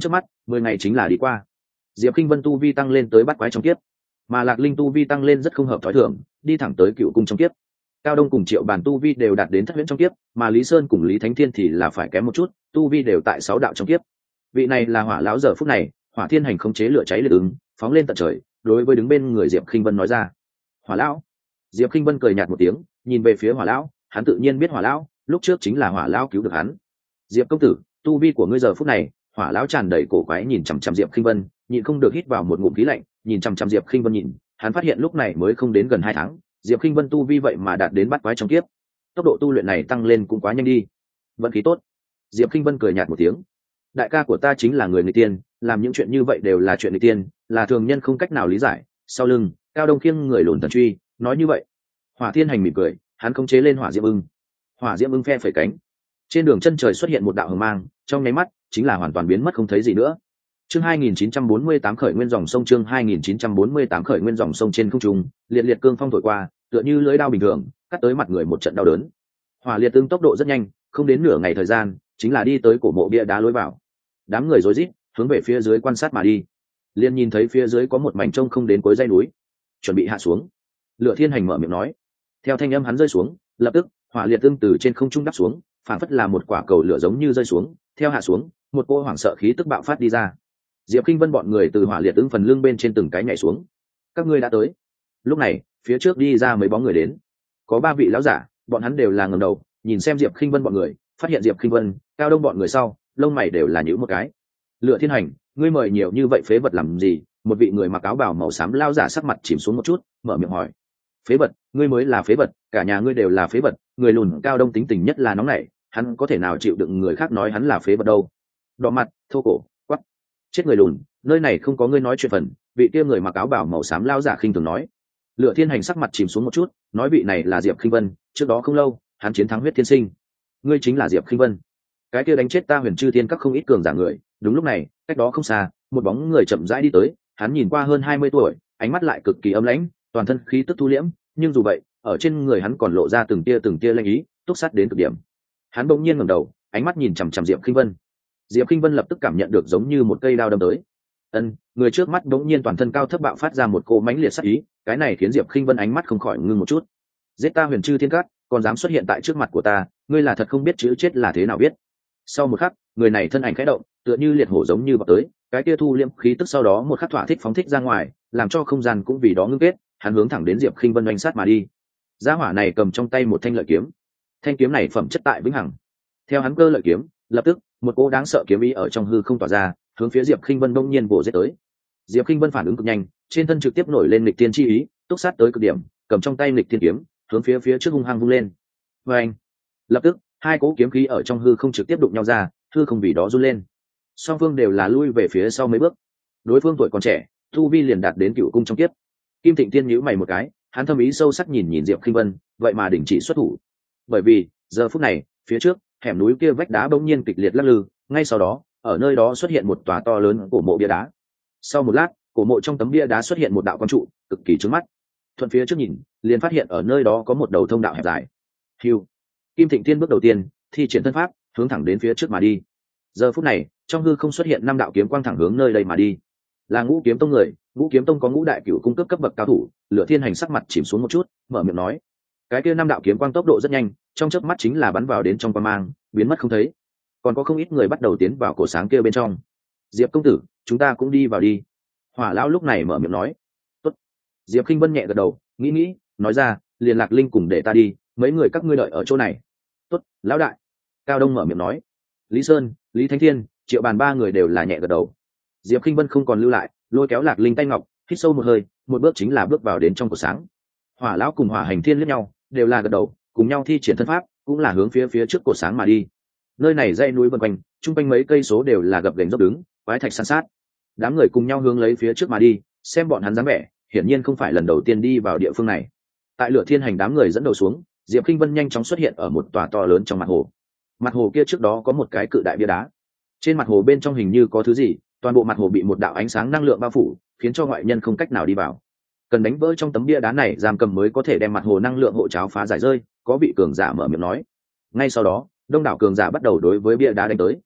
mười ngày chính là đi qua. Diệp Khinh Vân tu vi tăng lên tới bắt quái trong kiếp, mà Lạc Linh tu vi tăng lên rất không hợp thói thường, đi thẳng tới cựu cung trong kiếp. Cao Đông cùng Triệu Bàn tu vi đều đạt đến thất huyễn trong kiếp, mà Lý Sơn cùng Lý Thánh Thiên thì là phải kém một chút, tu vi đều tại sáu đạo trong kiếp. Vị này là Hỏa lão, giờ phút này, Hỏa Thiên Hành khống chế lửa cháy liệt ứng, phóng lên tận trời, đối với đứng bên người Diệp Khinh Vân nói ra: "Hỏa lão." Diệp Khinh Vân cười nhạt một tiếng, nhìn về phía Hỏa lão, hắn tự nhiên biết Hỏa lão, lúc trước chính là Hỏa lão cứu được hắn. "Diệp công tử, tu vi của ngươi giờ phút này." Hỏa lão tràn đầy cổ quái nhìn chằm chằm Diệp Khinh Vân, nhịn không được hít vào một ngụm khí lạnh, nhìn chằm chằm Diệp Khinh Vân nhìn, hắn phát hiện lúc này mới không đến gần hai tháng, Diệp Khinh Vân tu vi vậy mà đạt đến bắt quái trong kiếp. Tốc độ tu luyện này tăng lên cũng quá nhanh đi. Vận khí tốt. Diệp Khinh Vân cười nhạt một tiếng. Đại ca của ta chính là người nghịch tiên, làm những chuyện như vậy đều là chuyện nghịch tiên, là thường nhân không cách nào lý giải. Sau lưng, Cao Đông Khiêng người lùn thần truy, nói như vậy. Hỏa Thiên Hành mỉm cười, hắn khống chế lên Hỏa Diễm Ưng. Hỏa Diễm Ưng phe phẩy cánh. Trên đường chân trời xuất hiện một đạo hồng mang, trong nháy mắt chính là hoàn toàn biến mất không thấy gì nữa. Chương hai nghìn chín trăm bốn mươi tám khởi nguyên dòng sông chương hai nghìn chín trăm bốn mươi tám khởi nguyên dòng sông trên không trung, liệt liệt cương phong thổi qua, tựa như lưỡi dao bình thường, cắt tới mặt người một trận đau đớn. Hỏa liệt tương tốc độ rất nhanh, không đến nửa ngày thời gian, chính là đi tới cổ mộ bia đá lối vào. Đám người rối rít, hướng về phía dưới quan sát mà đi. Liên nhìn thấy phía dưới có một mảnh trông không đến cuối dãy núi, chuẩn bị hạ xuống. Lửa Thiên Hành mở miệng nói. Theo thanh âm hắn rơi xuống, lập tức, hỏa liệt tương từ trên không trung đáp xuống, phản phất là một quả cầu lửa giống như rơi xuống, theo hạ xuống, một cỗ hoảng sợ khí tức bạo phát đi ra. Diệp Khinh Vân bọn người từ hỏa liệt ứng phần lưng bên trên từng cái nhảy xuống. Các ngươi đã tới. Lúc này, phía trước đi ra mấy bóng người đến. Có ba vị lão giả, bọn hắn đều là ngẩng đầu, nhìn xem Diệp Khinh Vân bọn người, phát hiện Diệp Khinh Vân, Cao Đông bọn người sau, lông mày đều là nhíu một cái. Lựa Thiên Hành, ngươi mời nhiều như vậy phế vật làm gì? Một vị người mặc áo bào màu xám lão giả sắc mặt chìm xuống một chút, mở miệng hỏi. Phế vật, ngươi mới là phế vật, cả nhà ngươi đều là phế vật. Người lùn Cao Đông tính tình nhất là nóng nảy, hắn có thể nào chịu đựng người khác nói hắn là phế vật đâu? Đỏ mặt, thô cổ, quắc. Chết người lùn, nơi này không có ngươi nói chuyện phần. Vị kia người mặc áo bào màu xám lão giả khinh thường nói. Lựa Thiên Hành sắc mặt chìm xuống một chút, nói vị này là Diệp Khinh Vân, trước đó không lâu, hắn chiến thắng huyết thiên sinh. Ngươi chính là Diệp Khinh Vân. Cái kia đánh chết ta Huyền Chư Thiên các không ít cường giả người. Đúng lúc này, cách đó không xa, một bóng người chậm rãi đi tới, hắn nhìn qua hơn hai mươi tuổi, ánh mắt lại cực kỳ âm lãnh, toàn thân khí tức thu liễm, nhưng dù vậy, ở trên người hắn còn lộ ra từng tia từng tia lanh ý, túc sát đến cực điểm. Hắn bỗng nhiên ngẩng đầu, ánh mắt nhìn chằm chằm Diệp Khinh Vân. Diệp Khinh Vân lập tức cảm nhận được giống như một cây đao đâm tới. Ân, người trước mắt bỗng nhiên toàn thân cao thấp bạo phát ra một cỗ mãnh liệt sát ý, cái này khiến Diệp Khinh Vân ánh mắt không khỏi ngưng một chút. Giết ta Huyền Chư Thiên Các, còn dám xuất hiện tại trước mặt của ta, ngươi là thật không biết chữ chết là thế nào biết. Sau một khắc, người này thân ảnh khẽ động, tựa như liệt hổ giống như vọt tới, cái kia thu liễm khí tức sau đó một khắc thỏa thích phóng thích ra ngoài, làm cho không gian cũng vì đó ngưng kết, hắn hướng thẳng đến Diệp Khinh Vân oanh sát mà đi. Gia hỏa này cầm trong tay một thanh lợi kiếm, thanh kiếm này phẩm chất tại vĩnh hằng. Theo hắn cơ lợi kiếm, lập tức một cỗ đáng sợ kiếm ý ở trong hư không tỏa ra, hướng phía Diệp Khinh Vân bỗng nhiên bổ giết tới. Diệp Khinh Vân phản ứng cực nhanh, trên thân trực tiếp nổi lên nghịch tiên chi ý, túc sát tới cực điểm, cầm trong tay nghịch tiên kiếm, hướng phía phía trước hung hăng vung lên. Và anh, lập tức hai cỗ kiếm khí ở trong hư không trực tiếp đụng nhau ra, hư không vì đó run lên. Song phương đều là lui về phía sau mấy bước. Đối phương tuổi còn trẻ, tu vi liền đạt đến cựu cung trong kiếp. Kim Thịnh Tiên nhíu mày một cái, hắn thâm ý sâu sắc nhìn nhìn Diệp Khinh Vân, vậy mà đình chỉ xuất thủ. Bởi vì, giờ phút này, phía trước, hẻm núi kia vách đá bỗng nhiên kịch liệt lắc lư, ngay sau đó, ở nơi đó xuất hiện một tòa to lớn cổ mộ bia đá. Sau một lát, cổ mộ trong tấm bia đá xuất hiện một đạo quang trụ, cực kỳ chói mắt. Thuận phía trước nhìn, liền phát hiện ở nơi đó có một đầu thông đạo hẹp dài. Hưu. Kim Thịnh Tiên bước đầu tiên, thi triển thân pháp, hướng thẳng đến phía trước mà đi. Giờ phút này, trong hư không xuất hiện năm đạo kiếm quang thẳng hướng nơi đây mà đi. Là Ngũ Kiếm Tông người, Ngũ Kiếm Tông có ngũ đại cửu cung cấp cấp bậc cao thủ. Lửa Thiên Hành sắc mặt chìm xuống một chút, mở miệng nói: cái kia năm đạo kiếm quang tốc độ rất nhanh, trong chớp mắt chính là bắn vào đến trong quang mang, biến mất không thấy. Còn có không ít người bắt đầu tiến vào cổ sáng kia bên trong. Diệp công tử, chúng ta cũng đi vào đi. Hỏa lão lúc này mở miệng nói. Tốt. Diệp Khinh Vân nhẹ gật đầu, nghĩ nghĩ, nói ra, liền Lạc Linh cùng để ta đi, mấy người các ngươi đợi ở chỗ này. Tốt, lão đại. Cao Đông mở miệng nói. Lý Sơn, Lý Thánh Thiên, Triệu Bàn ba người đều là nhẹ gật đầu. Diệp Khinh Vân không còn lưu lại, lôi kéo Lạc Linh tay ngọc, hít sâu một hơi, một bước chính là bước vào đến trong cổ sáng. Hỏa lão cùng Hỏa Hành Thiên liếc nhau, đều là gật đầu, cùng nhau thi triển thân pháp, cũng là hướng phía phía trước cổ sáng mà đi. Nơi này dãy núi vần quanh, trung quanh mấy cây số đều là gập ghềnh dốc đứng, quái thạch san sát. Đám người cùng nhau hướng lấy phía trước mà đi, xem bọn hắn dáng vẻ, hiển nhiên không phải lần đầu tiên đi vào địa phương này. Tại Lửa Thiên Hành đám người dẫn đầu xuống, Diệp Khinh Vân nhanh chóng xuất hiện ở một tòa to lớn trong mặt hồ. Mặt hồ kia trước đó có một cái cự đại bia đá. Trên mặt hồ bên trong hình như có thứ gì, toàn bộ mặt hồ bị một đạo ánh sáng năng lượng bao phủ, khiến cho ngoại nhân không cách nào đi vào. Cần đánh vỡ trong tấm bia đá này giam cầm mới có thể đem mặt hồ năng lượng hộ cháo phá giải rơi, có vị cường giả mở miệng nói. Ngay sau đó, đông đảo cường giả bắt đầu đối với bia đá đánh tới.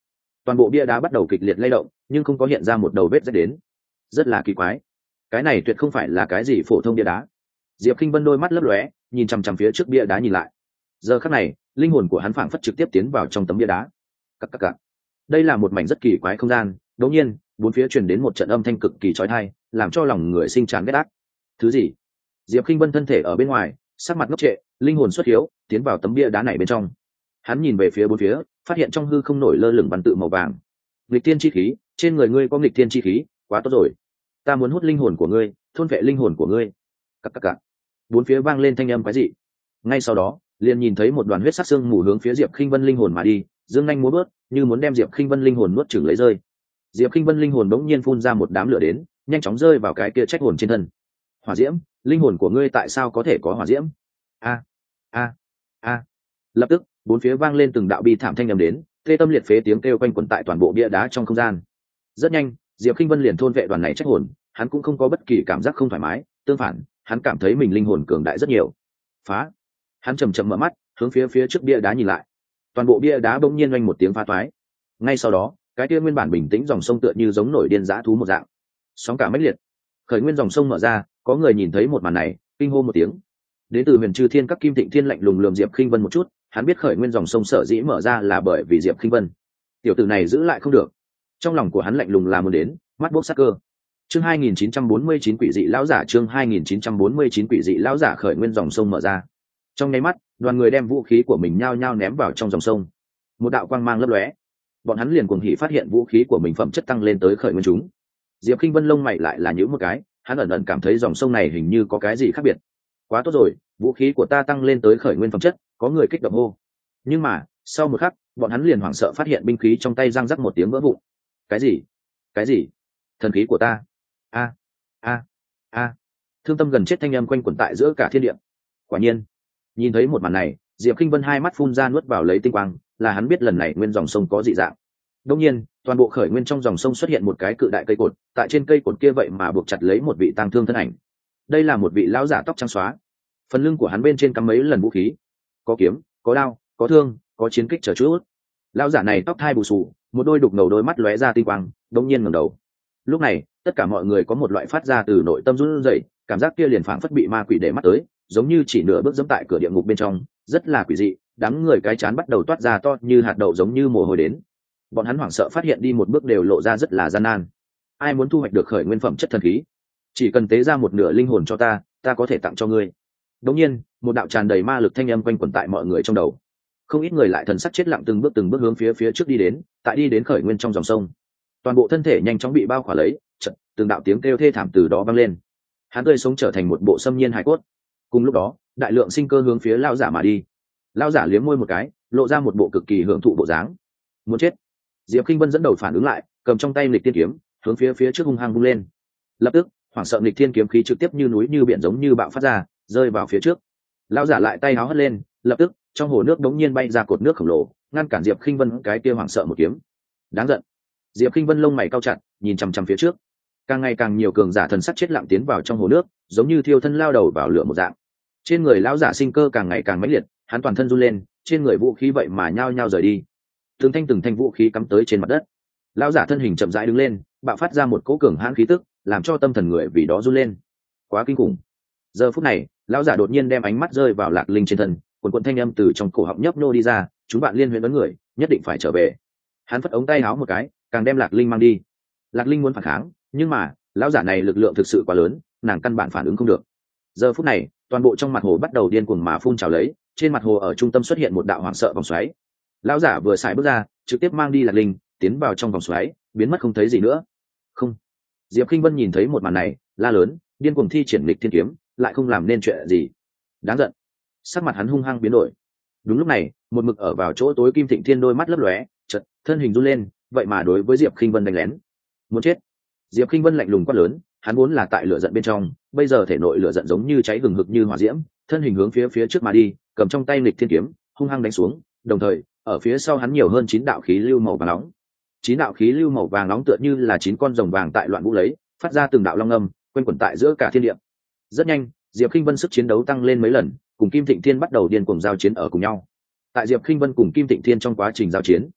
toàn bộ bia đá bắt đầu kịch liệt lay động nhưng không có hiện ra một đầu vết rách đến, rất là kỳ quái. Cái này tuyệt không phải là cái gì phổ thông bia đá. Diệp Khinh Vân đôi mắt lấp lóe, nhìn chằm chằm phía trước bia đá nhìn lại. Giờ khắc này, linh hồn của hắn phảng phất trực tiếp tiến vào trong tấm bia đá. Cặc cặc cặc. Đây là một mảnh rất kỳ quái không gian, đột nhiên, bốn phía truyền đến một trận âm thanh cực kỳ chói tai, làm cho lòng người sinh chán ghét ác. Thứ gì? Diệp Khinh Vân thân thể ở bên ngoài, sắc mặt ngốc trệ, linh hồn xuất hiếu, tiến vào tấm bia đá này bên trong. Hắn nhìn về phía bốn phía, phát hiện trong hư không nổi lơ lửng văn tự màu vàng. Nghịch thiên chi khí, trên người ngươi có nghịch thiên chi khí, quá tốt rồi. Ta muốn hút linh hồn của ngươi, thôn vệ linh hồn của ngươi. Cặc cặc cặc. Bốn phía vang lên thanh âm quái dị. Ngay sau đó, liền nhìn thấy một đoàn huyết sắc xương mù hướng phía Diệp Khinh Vân linh hồn mà đi, dương nhanh múa bớt, như muốn đem Diệp Khinh Vân linh hồn nuốt chửng lấy rơi. Diệp Khinh Vân linh hồn bỗng nhiên phun ra một đám lửa đến, nhanh chóng rơi vào cái kia trách hồn trên thân. Hỏa diễm, linh hồn của ngươi tại sao có thể có hỏa diễm? A a a. Lập tức, bốn phía vang lên từng đạo bi thảm thanh âm đến, tê tâm liệt phế tiếng kêu quanh quẩn tại toàn bộ bia đá trong không gian. Rất nhanh, Diệp Khinh Vân liền thôn vệ đoàn này trách hồn, hắn cũng không có bất kỳ cảm giác không thoải mái, tương phản, hắn cảm thấy mình linh hồn cường đại rất nhiều. Phá. Hắn chậm chậm mở mắt, hướng phía phía trước bia đá nhìn lại. Toàn bộ bia đá bỗng nhiên oanh một tiếng phá toái. Ngay sau đó, cái kia nguyên bản bình tĩnh dòng sông tựa như giống nổi điên dã thú một dạng, sóng cả mãnh liệt. Khởi nguyên dòng sông mở ra, có người nhìn thấy một màn này, kinh hô một tiếng. Đến từ Huyền Trư Thiên các Kim Thịnh Thiên lạnh lùng lườm Diệp Khinh Vân một chút, hắn biết khởi nguyên dòng sông sở dĩ mở ra là bởi vì Diệp Khinh Vân. Tiểu tử này giữ lại không được. Trong lòng của hắn lạnh lùng là muốn đến, mắt bốc sắc cơ. Chương hai nghìn chín trăm bốn mươi chín quỷ dị lão giả, chương hai nghìn chín trăm bốn mươi chín quỷ dị lão giả. Khởi nguyên dòng sông mở ra. Trong nháy mắt, đoàn người đem vũ khí của mình nhao nhao ném vào trong dòng sông. Một đạo quang mang lấp lóe, bọn hắn liền cuồng hỉ phát hiện vũ khí của mình phẩm chất tăng lên tới khởi nguyên chúng. Diệp Khinh Vân lông mày lại là nhíu một cái, hắn ẩn ẩn cảm thấy dòng sông này hình như có cái gì khác biệt. Quá tốt rồi, vũ khí của ta tăng lên tới khởi nguyên phẩm chất, có người kích động hô. Nhưng mà, sau một khắc, bọn hắn liền hoảng sợ phát hiện binh khí trong tay răng rắc một tiếng vỡ vụn. Cái gì? Cái gì? Thần khí của ta? A a a. Thương tâm gần chết thanh âm quanh quẩn tại giữa cả thiên địa. Quả nhiên, nhìn thấy một màn này, Diệp Khinh Vân hai mắt phun ra nuốt vào lấy tinh quang, là hắn biết lần này nguyên dòng sông có dị dạng. Đương nhiên, toàn bộ khởi nguyên trong dòng sông xuất hiện một cái cự đại cây cột, tại trên cây cột kia vậy mà buộc chặt lấy một vị tang thương thân ảnh. Đây là một vị lão giả tóc trắng xóa, phần lưng của hắn bên trên cắm mấy lần vũ khí, có kiếm, có đao, có thương, có chiến kích chờ chút. Lão giả này tóc thai bù xù, một đôi đục ngầu đôi mắt lóe ra tinh quang, đống nhiên ngẩng đầu. Lúc này, tất cả mọi người có một loại phát ra từ nội tâm run rẩy, cảm giác kia liền phảng phất bị ma quỷ để mắt tới, giống như chỉ nửa bước dẫm tại cửa địa ngục bên trong, rất là quỷ dị. Đám người cái chán bắt đầu toát ra to như hạt đậu, giống như mồ hôi đến. Bọn hắn hoảng sợ phát hiện đi một bước đều lộ ra rất là gian nan. Ai muốn thu hoạch được khởi nguyên phẩm chất thần khí? Chỉ cần tế ra một nửa linh hồn cho ta, ta có thể tặng cho ngươi. Đống nhiên, một đạo tràn đầy ma lực thanh âm quanh quẩn tại mọi người trong đầu. Không ít người lại thần sắc chết lặng, từng bước từng bước hướng phía phía trước đi đến, tại đi đến khởi nguyên trong dòng sông. Toàn bộ thân thể nhanh chóng bị bao khỏa lấy, chợt, từng đạo tiếng kêu thê thảm từ đó vang lên. Hắn tươi sống trở thành một bộ xâm nhiên hài cốt. Cùng lúc đó, đại lượng sinh cơ hướng phía lão giả mà đi. Lão giả liếm môi một cái, lộ ra một bộ cực kỳ hưởng thụ bộ dáng. Muốn chết. Diệp Khinh Vân dẫn đầu phản ứng lại, cầm trong tay nghịch tiên kiếm, hướng phía phía trước hung hăng vung lên. Lập tức, hoảng sợ nghịch thiên kiếm khí trực tiếp như núi như biển giống như bạo phát ra, rơi vào phía trước. Lão giả lại tay háo hất lên, lập tức, trong hồ nước đống nhiên bay ra cột nước khổng lồ, ngăn cản Diệp Khinh Vân cái kia hoảng sợ một kiếm. Đáng giận. Diệp Khinh Vân lông mày cau chặt, nhìn chằm chằm phía trước. Càng ngày càng nhiều cường giả thần sắc chết lặng tiến vào trong hồ nước, giống như thiêu thân lao đầu vào lửa một dạng. Trên người lão giả sinh cơ càng ngày càng mãnh liệt, hắn toàn thân run lên, trên người vũ khí vậy mà nhao nhao rời đi. Từng thanh từng thanh vũ khí cắm tới trên mặt đất. Lão giả thân hình chậm rãi đứng lên, bạo phát ra một cỗ cường hãn khí tức, làm cho tâm thần người vì đó run lên. Quá kinh khủng. Giờ phút này, lão giả đột nhiên đem ánh mắt rơi vào Lạc Linh trên thân, cuồn cuộn thanh âm từ trong cổ họng nhấp nhô đi ra, chúng bạn liên huyễn ấn người, nhất định phải trở về. Hắn phất ống tay áo một cái, càng đem Lạc Linh mang đi. Lạc Linh muốn phản kháng, nhưng mà, lão giả này lực lượng thực sự quá lớn, nàng căn bản phản ứng không được. Giờ phút này, toàn bộ trong mặt hồ bắt đầu điên cuồng mà phun trào lấy, trên mặt hồ ở trung tâm xuất hiện một đạo hoảng sợ vòng xoáy. Lão giả vừa xài bước ra, trực tiếp mang đi Lạc Linh, tiến vào trong vòng xoáy, biến mất không thấy gì nữa. Không. Diệp Khinh Vân nhìn thấy một màn này, la lớn, điên cuồng thi triển nghịch thiên kiếm, lại không làm nên chuyện gì. Đáng giận. Sắc mặt hắn hung hăng biến đổi. Đúng lúc này, một mực ở vào chỗ tối Kim Thịnh Thiên đôi mắt lấp lóe, chợt thân hình run lên, vậy mà đối với Diệp Khinh Vân đánh lén. Muốn chết. Diệp Khinh Vân lạnh lùng quát lớn, hắn vốn là tại lửa giận bên trong, bây giờ thể nội lửa giận giống như cháy hừng hực như hỏa diễm, thân hình hướng phía phía trước mà đi, cầm trong tay nghịch thiên kiếm, hung hăng đánh xuống, đồng thời, ở phía sau hắn nhiều hơn chín đạo khí lưu màu vàng nóng. Chín đạo khí lưu màu vàng nóng tựa như là chín con rồng vàng tại loạn vũ lấy, phát ra từng đạo long âm, quanh quẩn tại giữa cả thiên địa. Rất nhanh, Diệp Khinh Vân sức chiến đấu tăng lên mấy lần, cùng Kim Thịnh Thiên bắt đầu điên cuồng giao chiến ở cùng nhau. Tại Diệp Khinh Vân cùng Kim Thịnh Thiên trong quá trình giao chiến,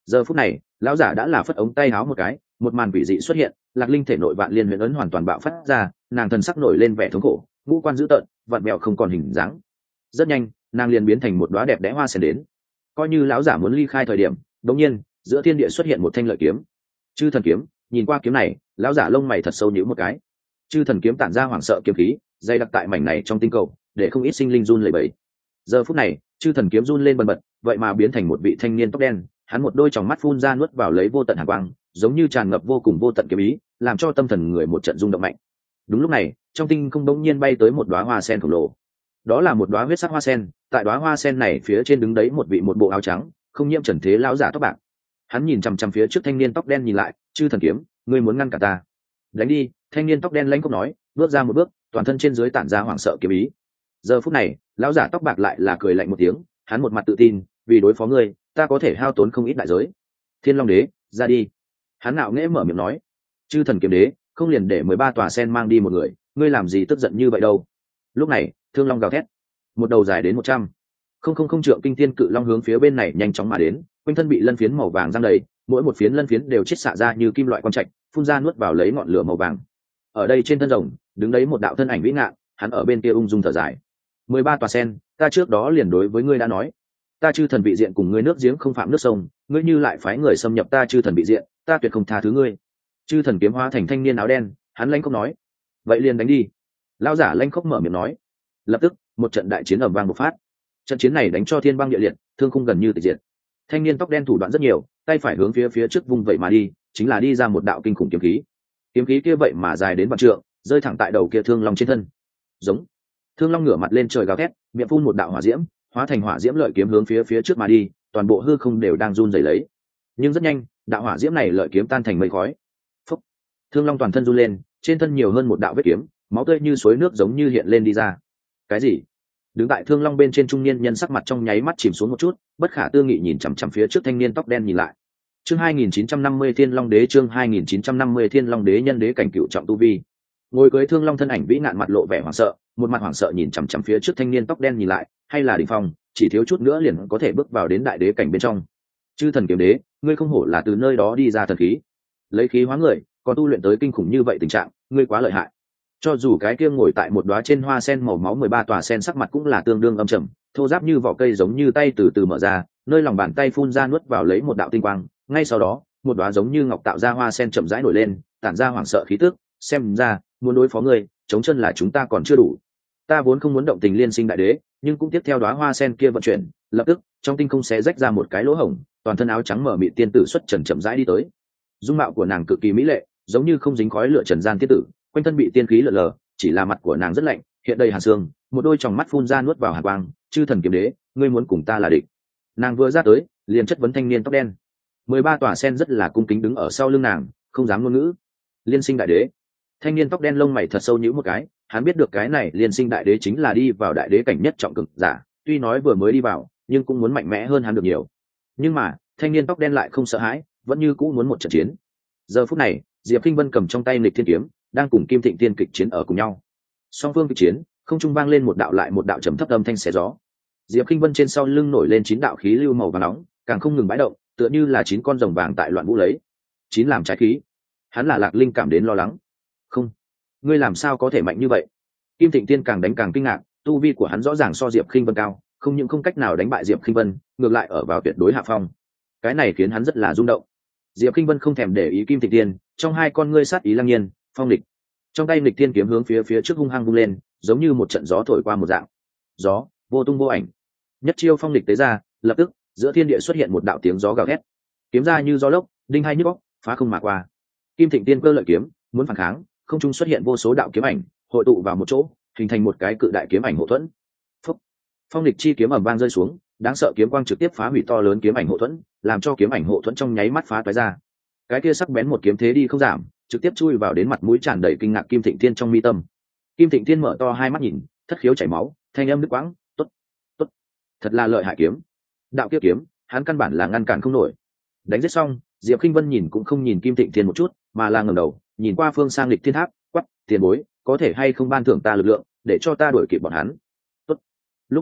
Giờ phút này lão giả đã là phất ống tay háo một cái, một màn quỷ dị xuất hiện, Lạc Linh thể nội vạn liên huyền ấn hoàn toàn bạo phát ra, nàng thần sắc nổi lên vẻ thống khổ, ngũ quan dữ tợn, vặn vẹo không còn hình dáng. Rất nhanh nàng liền biến thành một đóa đẹp đẽ hoa sen đến. Coi như lão giả muốn ly khai thời điểm, đột nhiên giữa thiên địa xuất hiện một thanh lợi kiếm. Chư thần kiếm. Nhìn qua kiếm này, lão giả lông mày thật sâu nhíu một cái. Chư thần kiếm tản ra hoảng sợ kiếm khí, dày đặc tại mảnh này trong tinh cầu, để không ít sinh linh run lẩy bẩy. Giờ phút này chư thần kiếm run lên bần bật, vậy mà biến thành một vị thanh niên tóc đen, hắn một đôi tròng mắt phun ra nuốt vào lấy vô tận hàn quang, giống như tràn ngập vô cùng vô tận kiếm ý, làm cho tâm thần người một trận rung động mạnh. Đúng lúc này trong tinh không bỗng nhiên bay tới một đóa hoa sen khổng lồ. Đó là một đóa huyết sắc hoa sen, tại đóa hoa sen này phía trên đứng đấy một vị một bộ áo trắng không nhiễm trần thế lão giả tóc bạc. Hắn nhìn chằm chằm phía trước thanh niên tóc đen nhìn lại. Chư thần kiếm, ngươi muốn ngăn cả ta? Đánh đi! Thanh niên tóc đen lãnh khốc nói, bước ra một bước, toàn thân trên dưới tản ra hoảng sợ kiếm ý. Giờ phút này lão giả tóc bạc lại là cười lạnh một tiếng, hắn một mặt tự tin, vì đối phó ngươi ta có thể hao tốn không ít đại giới. Thiên Long Đế, ra đi! Hắn ngạo nghễ mở miệng nói. Chư thần kiếm đế, không liền để mười ba tòa sen mang đi một người, ngươi làm gì tức giận như vậy đâu? Lúc này Thương Long gào thét, một đầu dài đến một trăm không không không trượng kinh thiên cự long hướng phía bên này nhanh chóng mà đến, quanh thân bị lân phiến màu vàng giăng đầy, mỗi một phiến lân phiến đều chiết xạ ra như kim loại quang trạch, phun ra nuốt vào lấy ngọn lửa màu vàng. Ở đây trên thân rồng đứng đấy một đạo thân ảnh vĩ ngạn, hắn ở bên kia ung dung thở dài. Mười ba tòa sen, ta trước đó liền đối với ngươi đã nói, ta chư thần vị diện cùng ngươi nước giếng không phạm nước sông, ngươi như lại phái người xâm nhập ta chư thần vị diện, ta tuyệt không tha thứ ngươi. Chư thần kiếm hóa thành thanh niên áo đen, hắn lanh khóc nói, vậy liền đánh đi. Lão giả lanh khóc mở miệng nói. Lập tức một trận đại chiến ầm vang bộc phát. Trận chiến này đánh cho thiên băng địa liệt, thương khung gần như tịch diệt. Thanh niên tóc đen thủ đoạn rất nhiều, tay phải hướng phía phía trước vung vậy mà đi, chính là đi ra một đạo kinh khủng kiếm khí. Kiếm khí kia vậy mà dài đến vạn trượng, rơi thẳng tại đầu kia thương long trên thân. Giống. Thương long ngửa mặt lên trời gào thét, miệng phun một đạo hỏa diễm, hóa thành hỏa diễm lợi kiếm hướng phía phía trước mà đi, toàn bộ hư không đều đang run rẩy lấy. Nhưng rất nhanh, đạo hỏa diễm này lợi kiếm tan thành mây khói. Phúc. Thương long toàn thân run lên, trên thân nhiều hơn một đạo vết kiếm, máu tươi như suối nước giống như hiện lên đi ra. Cái gì? Đứng tại thương long bên trên trung niên nhân sắc mặt trong nháy mắt chìm xuống một chút, bất khả tư nghị nhìn chằm chằm phía trước thanh niên tóc đen nhìn lại. Chương hai nghìn chín trăm năm mươi Thiên Long Đế, chương hai nghìn chín trăm năm mươi Thiên Long Đế nhân đế cảnh cựu trọng tu vi. Ngồi cưới thương long thân ảnh vĩ nạn mặt lộ vẻ hoảng sợ, một mặt hoảng sợ nhìn chằm chằm phía trước thanh niên tóc đen nhìn lại, hay là đỉnh phong, chỉ thiếu chút nữa liền có thể bước vào đến đại đế cảnh bên trong. Chư thần kiếm đế, ngươi không hổ là từ nơi đó đi ra thần khí, lấy khí hóa người, còn tu luyện tới kinh khủng như vậy tình trạng, ngươi quá lợi hại. Cho dù cái kia ngồi tại một đóa trên hoa sen màu máu mười ba tòa sen sắc mặt cũng là tương đương âm trầm, thô ráp như vỏ cây giống như tay từ từ mở ra, nơi lòng bàn tay phun ra nuốt vào lấy một đạo tinh quang, ngay sau đó, một đóa giống như ngọc tạo ra hoa sen chậm rãi nổi lên, tản ra hoảng sợ khí tức, xem ra, muốn đối phó ngươi, chống chân là chúng ta còn chưa đủ. Ta vốn không muốn động tình liên sinh đại đế, nhưng cũng tiếp theo đóa hoa sen kia vận chuyển, lập tức, trong tinh không xé rách ra một cái lỗ hổng, toàn thân áo trắng mở mịt tiên tử xuất trần chậm rãi đi tới. Dung mạo của nàng cực kỳ mỹ lệ, giống như không dính khói lửa trần gian tiên tử, quanh thân bị tiên khí lờ lờ, chỉ là mặt của nàng rất lạnh, hiện đầy hàn xương, một đôi tròng mắt phun ra nuốt vào hàn quang. Chư thần kiếm đế, ngươi muốn cùng ta là địch? Nàng vừa ra tới, liền chất vấn thanh niên tóc đen. Mười ba tòa sen rất là cung kính đứng ở sau lưng nàng, không dám ngôn ngữ. Liên sinh đại đế. Thanh niên tóc đen lông mày thật sâu nhíu một cái, hắn biết được cái này liên sinh đại đế chính là đi vào đại đế cảnh nhất trọng cực giả, tuy nói vừa mới đi vào, nhưng cũng muốn mạnh mẽ hơn hắn được nhiều. Nhưng mà, thanh niên tóc đen lại không sợ hãi, vẫn như cũ muốn một trận chiến. Giờ phút này, Diệp Kinh Vân cầm trong tay Nghịch Thiên kiếm, đang cùng Kim Thịnh Tiên kịch chiến ở cùng nhau. Song phương kịch chiến, không trung vang lên một đạo lại một đạo trầm thấp âm thanh xé gió. Diệp Kinh Vân trên sau lưng nổi lên chín đạo khí lưu màu vàng nóng, càng không ngừng bãi động, tựa như là chín con rồng vàng tại loạn vũ lấy. Chín làm trái khí. Hắn là Lạc Linh cảm đến lo lắng. Không, ngươi làm sao có thể mạnh như vậy? Kim Thịnh Tiên càng đánh càng kinh ngạc, tu vi của hắn rõ ràng so Diệp Kinh Vân cao, không những không cách nào đánh bại Diệp Kinh Vân, ngược lại ở vào tuyệt đối hạ phong. Cái này khiến hắn rất là rung động. Diệp Kinh Vân không thèm để ý Kim Thịnh Tiên, trong hai con ngươi sát ý lăng nhiên, phong địch. Trong tay Nghịch Thiên kiếm hướng phía phía trước hung hăng vung lên, giống như một trận gió thổi qua một dạng. Gió, vô tung vô ảnh. Nhất chiêu phong địch tế ra, lập tức, giữa thiên địa xuất hiện một đạo tiếng gió gào thét. Kiếm ra như gió lốc, đinh hai nhức óc, phá không mà qua. Kim Thịnh Tiên cơ lợi kiếm, muốn phản kháng, không trung xuất hiện vô số đạo kiếm ảnh, hội tụ vào một chỗ, hình thành một cái cự đại kiếm ảnh hộ thuẫn. Phúc. Phong địch chi kiếm ầm vang rơi xuống, đáng sợ kiếm quang trực tiếp phá hủy to lớn kiếm ảnh hộ thuẫn, làm cho kiếm ảnh hộ thuẫn trong nháy mắt phá toái ra. Cái kia sắc bén một kiếm thế đi không giảm, trực tiếp chui vào đến mặt mũi tràn đầy kinh ngạc Kim Thịnh Thiên trong mi tâm. Kim Thịnh Thiên mở to hai mắt nhìn, thất khiếu chảy máu, thanh âm đứt quãng, tốt, tốt, thật là lợi hại kiếm. Đạo kiếp kiếm, hắn căn bản là ngăn cản không nổi. Đánh giết xong, Diệp Kinh Vân nhìn cũng không nhìn Kim Thịnh Thiên một chút, mà là ngẩng đầu, nhìn qua phương sang Lịch Thiên Tháp, quắc, tiền bối, có thể hay không ban thưởng ta lực lượng, để cho ta đuổi kịp bọn hắn. Tốt. Lúc này,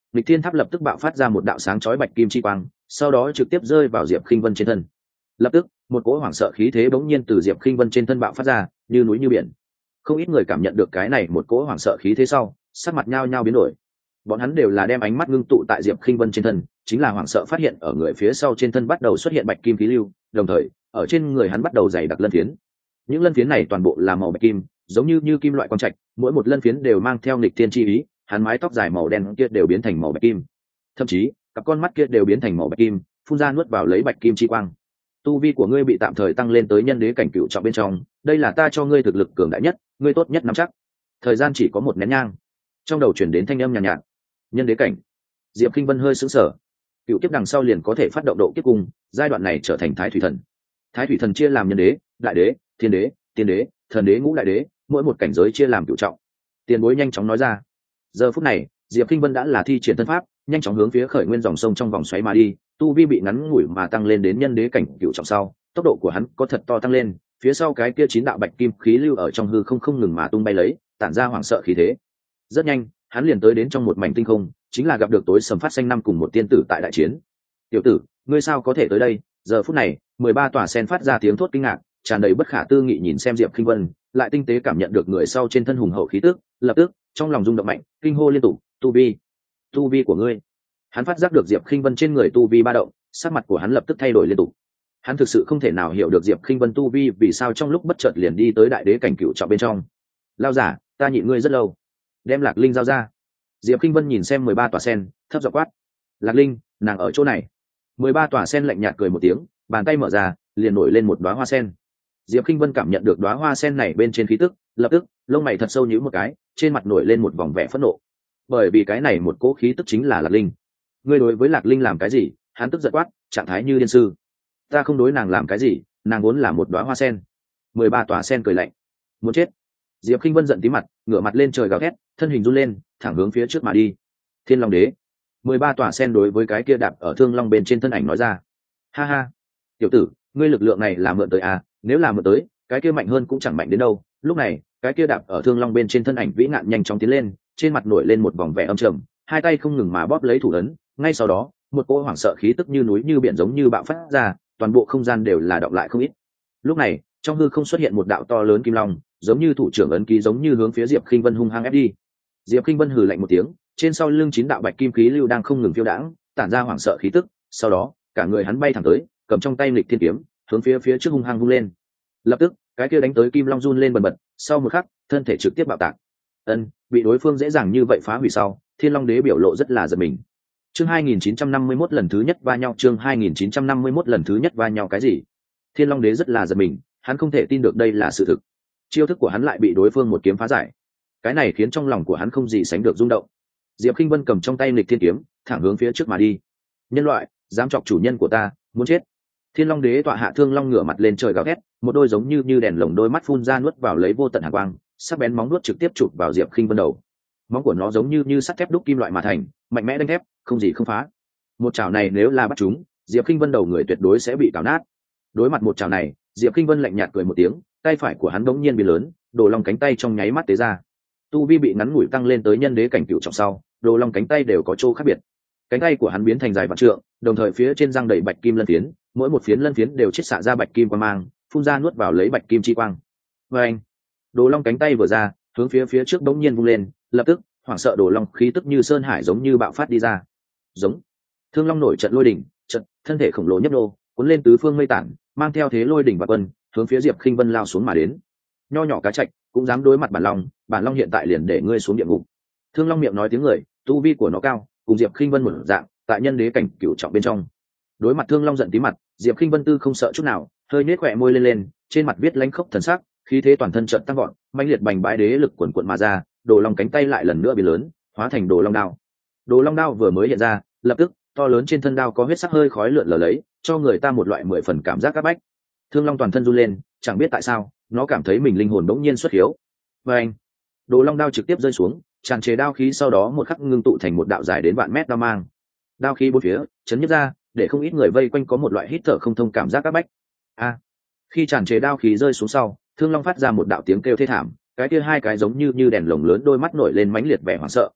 Lịch Thiên Tháp lập tức bạo phát ra một đạo sáng chói bạch kim chi quang, sau đó trực tiếp rơi vào Diệp Khinh Vân trên thân. Lập tức, một cỗ hoảng sợ khí thế bỗng nhiên từ Diệp Khinh Vân trên thân bạo phát ra, như núi như biển. Không ít người cảm nhận được cái này một cỗ hoảng sợ khí thế sau, sắc mặt nhao nhao biến đổi. Bọn hắn đều là đem ánh mắt ngưng tụ tại Diệp Khinh Vân trên thân, chính là hoảng sợ phát hiện ở người phía sau trên thân bắt đầu xuất hiện bạch kim khí lưu, đồng thời, ở trên người hắn bắt đầu dày đặc lân phiến. Những lân phiến này toàn bộ là màu bạch kim, giống như như kim loại quang trạch, mỗi một lân phiến đều mang theo nghịch thiên chi ý, hắn mái tóc dài màu đen kia đều biến thành màu bạch kim. Thậm chí, cặp con mắt kia đều biến thành màu bạch kim, phun ra nuốt vào lấy bạch kim chi quang. Tu vi của ngươi bị tạm thời tăng lên tới nhân đế cảnh cựu trọng bên trong, đây là ta cho ngươi thực lực cường đại nhất, ngươi tốt nhất nắm chắc. Thời gian chỉ có một nén nhang. Trong đầu chuyển đến thanh âm nhàn nhạt, nhạt. Nhân đế cảnh. Diệp Khinh Vân hơi sững sờ. Cựu kiếp đằng sau liền có thể phát động độ kiếp cung, giai đoạn này trở thành Thái Thủy Thần. Thái Thủy Thần chia làm nhân đế, đại đế, thiên đế, tiên đế, thần đế, ngũ đại đế, mỗi một cảnh giới chia làm cựu trọng. Tiền bối nhanh chóng nói ra. Giờ phút này, Diệp Khinh Vân đã là thi triển thân pháp, nhanh chóng hướng phía khởi nguyên dòng sông trong vòng xoáy mà đi, tu vi bị ngắn ngủi mà tăng lên đến nhân đế cảnh cựu trọng sau, tốc độ của hắn có thật to tăng lên, phía sau cái kia chín đạo bạch kim khí lưu ở trong hư không không ngừng mà tung bay lấy, tản ra hoảng sợ khí thế. Rất nhanh, hắn liền tới đến trong một mảnh tinh không, chính là gặp được tối sầm phát xanh năm cùng một tiên tử tại đại chiến. "Tiểu tử, ngươi sao có thể tới đây?" Giờ phút này, mười ba tòa sen phát ra tiếng thốt kinh ngạc, tràn đầy bất khả tư nghị nhìn xem Diệp Khinh Vân, lại tinh tế cảm nhận được người sau trên thân hùng hậu khí tức, lập tức, trong lòng rung động mạnh, kinh hô liên tục, "Tu vi, tu vi của ngươi!" Hắn phát giác được Diệp Khinh Vân trên người tu vi ba động, sắc mặt của hắn lập tức thay đổi liên tục. Hắn thực sự không thể nào hiểu được Diệp Khinh Vân tu vi vì sao trong lúc bất chợt liền đi tới đại đế cảnh cựu trọng bên trong. "Lao giả, ta nhịn ngươi rất lâu." Đem Lạc Linh giao ra. Diệp Khinh Vân nhìn xem mười ba tòa sen, thấp giọng quát, "Lạc Linh, nàng ở chỗ này." mười ba tòa sen lạnh nhạt cười một tiếng, bàn tay mở ra, liền nổi lên một đóa hoa sen. Diệp Khinh Vân cảm nhận được đóa hoa sen này bên trên khí tức, lập tức, lông mày thật sâu nhíu một cái, trên mặt nổi lên một vòng vẻ phẫn nộ. Bởi vì cái này một cỗ khí tức chính là Lạc Linh. Ngươi đối với Lạc Linh làm cái gì? Hắn tức giận quát, trạng thái như điên sư. "Ta không đối nàng làm cái gì, nàng vốn là một đóa hoa sen." mười ba tòa sen cười lạnh, "Muốn chết." Diệp Khinh Vân giận tí mặt, ngửa mặt lên trời gào thét, thân hình run lên, thẳng hướng phía trước mà đi. "Thiên Long Đế." mười ba tòa sen đối với cái kia đạp ở thương long bên trên thân ảnh nói ra, "Ha ha, tiểu tử, ngươi lực lượng này là mượn tới à, nếu là mượn tới, cái kia mạnh hơn cũng chẳng mạnh đến đâu." Lúc này, cái kia đạp ở thương long bên trên thân ảnh vĩ ngạn nhanh chóng tiến lên, trên mặt nổi lên một vòng vẻ âm trầm, hai tay không ngừng mà bóp lấy thủ ấn, ngay sau đó, một cỗ hoảng sợ khí tức như núi như biển giống như bạo phát ra, toàn bộ không gian đều là đọng lại không ít. Lúc này, trong hư không xuất hiện một đạo to lớn kim long, giống như thủ trưởng ấn ký giống như hướng phía Diệp Khinh Vân hung hăng ép đi. Diệp Khinh Vân hừ lạnh một tiếng, trên sau lưng chín đạo bạch kim khí lưu đang không ngừng phiêu đãng, tản ra hoảng sợ khí tức, sau đó, cả người hắn bay thẳng tới, cầm trong tay nghịch thiên kiếm, hướng phía phía trước hung hăng vung lên. Lập tức, cái kia đánh tới kim long run lên bần bật, sau một khắc, thân thể trực tiếp bạo tạc. Ân, bị đối phương dễ dàng như vậy phá hủy sau, Thiên Long Đế biểu lộ rất là giật mình. Chương hai nghìn chín trăm năm mươi mốt lần thứ nhất va nhau, chương hai nghìn chín trăm năm mươi mốt lần thứ nhất va nhau cái gì? Thiên Long Đế rất là giật mình, hắn không thể tin được đây là sự thực. Chiêu thức của hắn lại bị đối phương một kiếm phá giải. Cái này khiến trong lòng của hắn không gì sánh được rung động. Diệp Khinh Vân cầm trong tay nghịch thiên kiếm, thẳng hướng phía trước mà đi. "Nhân loại, dám chọc chủ nhân của ta, muốn chết." Thiên Long Đế tọa hạ thương long ngửa mặt lên trời gào thét, một đôi giống như như đèn lồng đôi mắt phun ra nuốt vào lấy vô tận hàn quang, sắc bén móng nuốt trực tiếp chụp vào Diệp Khinh Vân đầu. Móng của nó giống như như sắt thép đúc kim loại mà thành, mạnh mẽ đánh thép, không gì không phá. Một chảo này nếu là bắt chúng, Diệp Khinh Vân đầu người tuyệt đối sẽ bị cào nát. Đối mặt một chảo này, Diệp Khinh Vân lạnh nhạt cười một tiếng, tay phải của hắn đống nhiên biến lớn, đồ long cánh tay trong nháy mắt tế ra. Tu vi bị ngắn ngủi tăng lên tới nhân đế cảnh cửu trọng sau, đồ long cánh tay đều có chỗ khác biệt. Cánh tay của hắn biến thành dài vạn trượng, đồng thời phía trên răng đầy bạch kim lân phiến, mỗi một phiến lân phiến đều chiết xạ ra bạch kim quang mang, phun ra nuốt vào lấy bạch kim chi quang. Và anh, đồ long cánh tay vừa ra, hướng phía phía trước đống nhiên vung lên, lập tức, hoảng sợ đồ long khí tức như sơn hải giống như bạo phát đi ra. Giống. Thương long nổi trận lôi đỉnh, trận, thân thể khổng lồ nhấp nô, cuốn lên tứ phương mây tản, mang theo thế lôi đỉnh và quân, hướng phía Diệp Khinh Vân lao xuống mà đến. Nho nhỏ cá trạch, cũng dám đối mặt bản long, bản long hiện tại liền để ngươi xuống địa ngục. Thương long miệng nói tiếng người, tu vi của nó cao, cùng Diệp Khinh Vân một dạng, tại nhân đế cảnh cửu trọng bên trong. Đối mặt Thương long giận tí mặt, Diệp Khinh Vân tư không sợ chút nào, hơi nhếch khóe môi lên lên, trên mặt viết lãnh khốc thần sắc, khí thế toàn thân chợt tăng vọt, mãnh liệt bành bãi đế lực cuồn cuộn mà ra, đồ long cánh tay lại lần nữa biến lớn, hóa thành đồ long đao. Đồ long đao vừa mới hiện ra, lập tức, to lớn trên thân đao có huyết sắc hơi khói lượn lờ lấy, cho người ta một loại mười phần cảm giác áp bách. Thương long toàn thân run lên, chẳng biết tại sao, nó cảm thấy mình linh hồn bỗng nhiên xuất hiếu. Và anh, đồ long đao trực tiếp rơi xuống, tràn trề đao khí sau đó một khắc ngưng tụ thành một đạo dài đến vạn mét đao mang. Đao khí bốn phía chấn nhất ra, để không ít người vây quanh có một loại hít thở không thông cảm giác áp bách. A, khi tràn trề đao khí rơi xuống sau, Thương long phát ra một đạo tiếng kêu thê thảm, cái kia hai cái giống như như đèn lồng lớn đôi mắt nổi lên mãnh liệt vẻ hoảng sợ.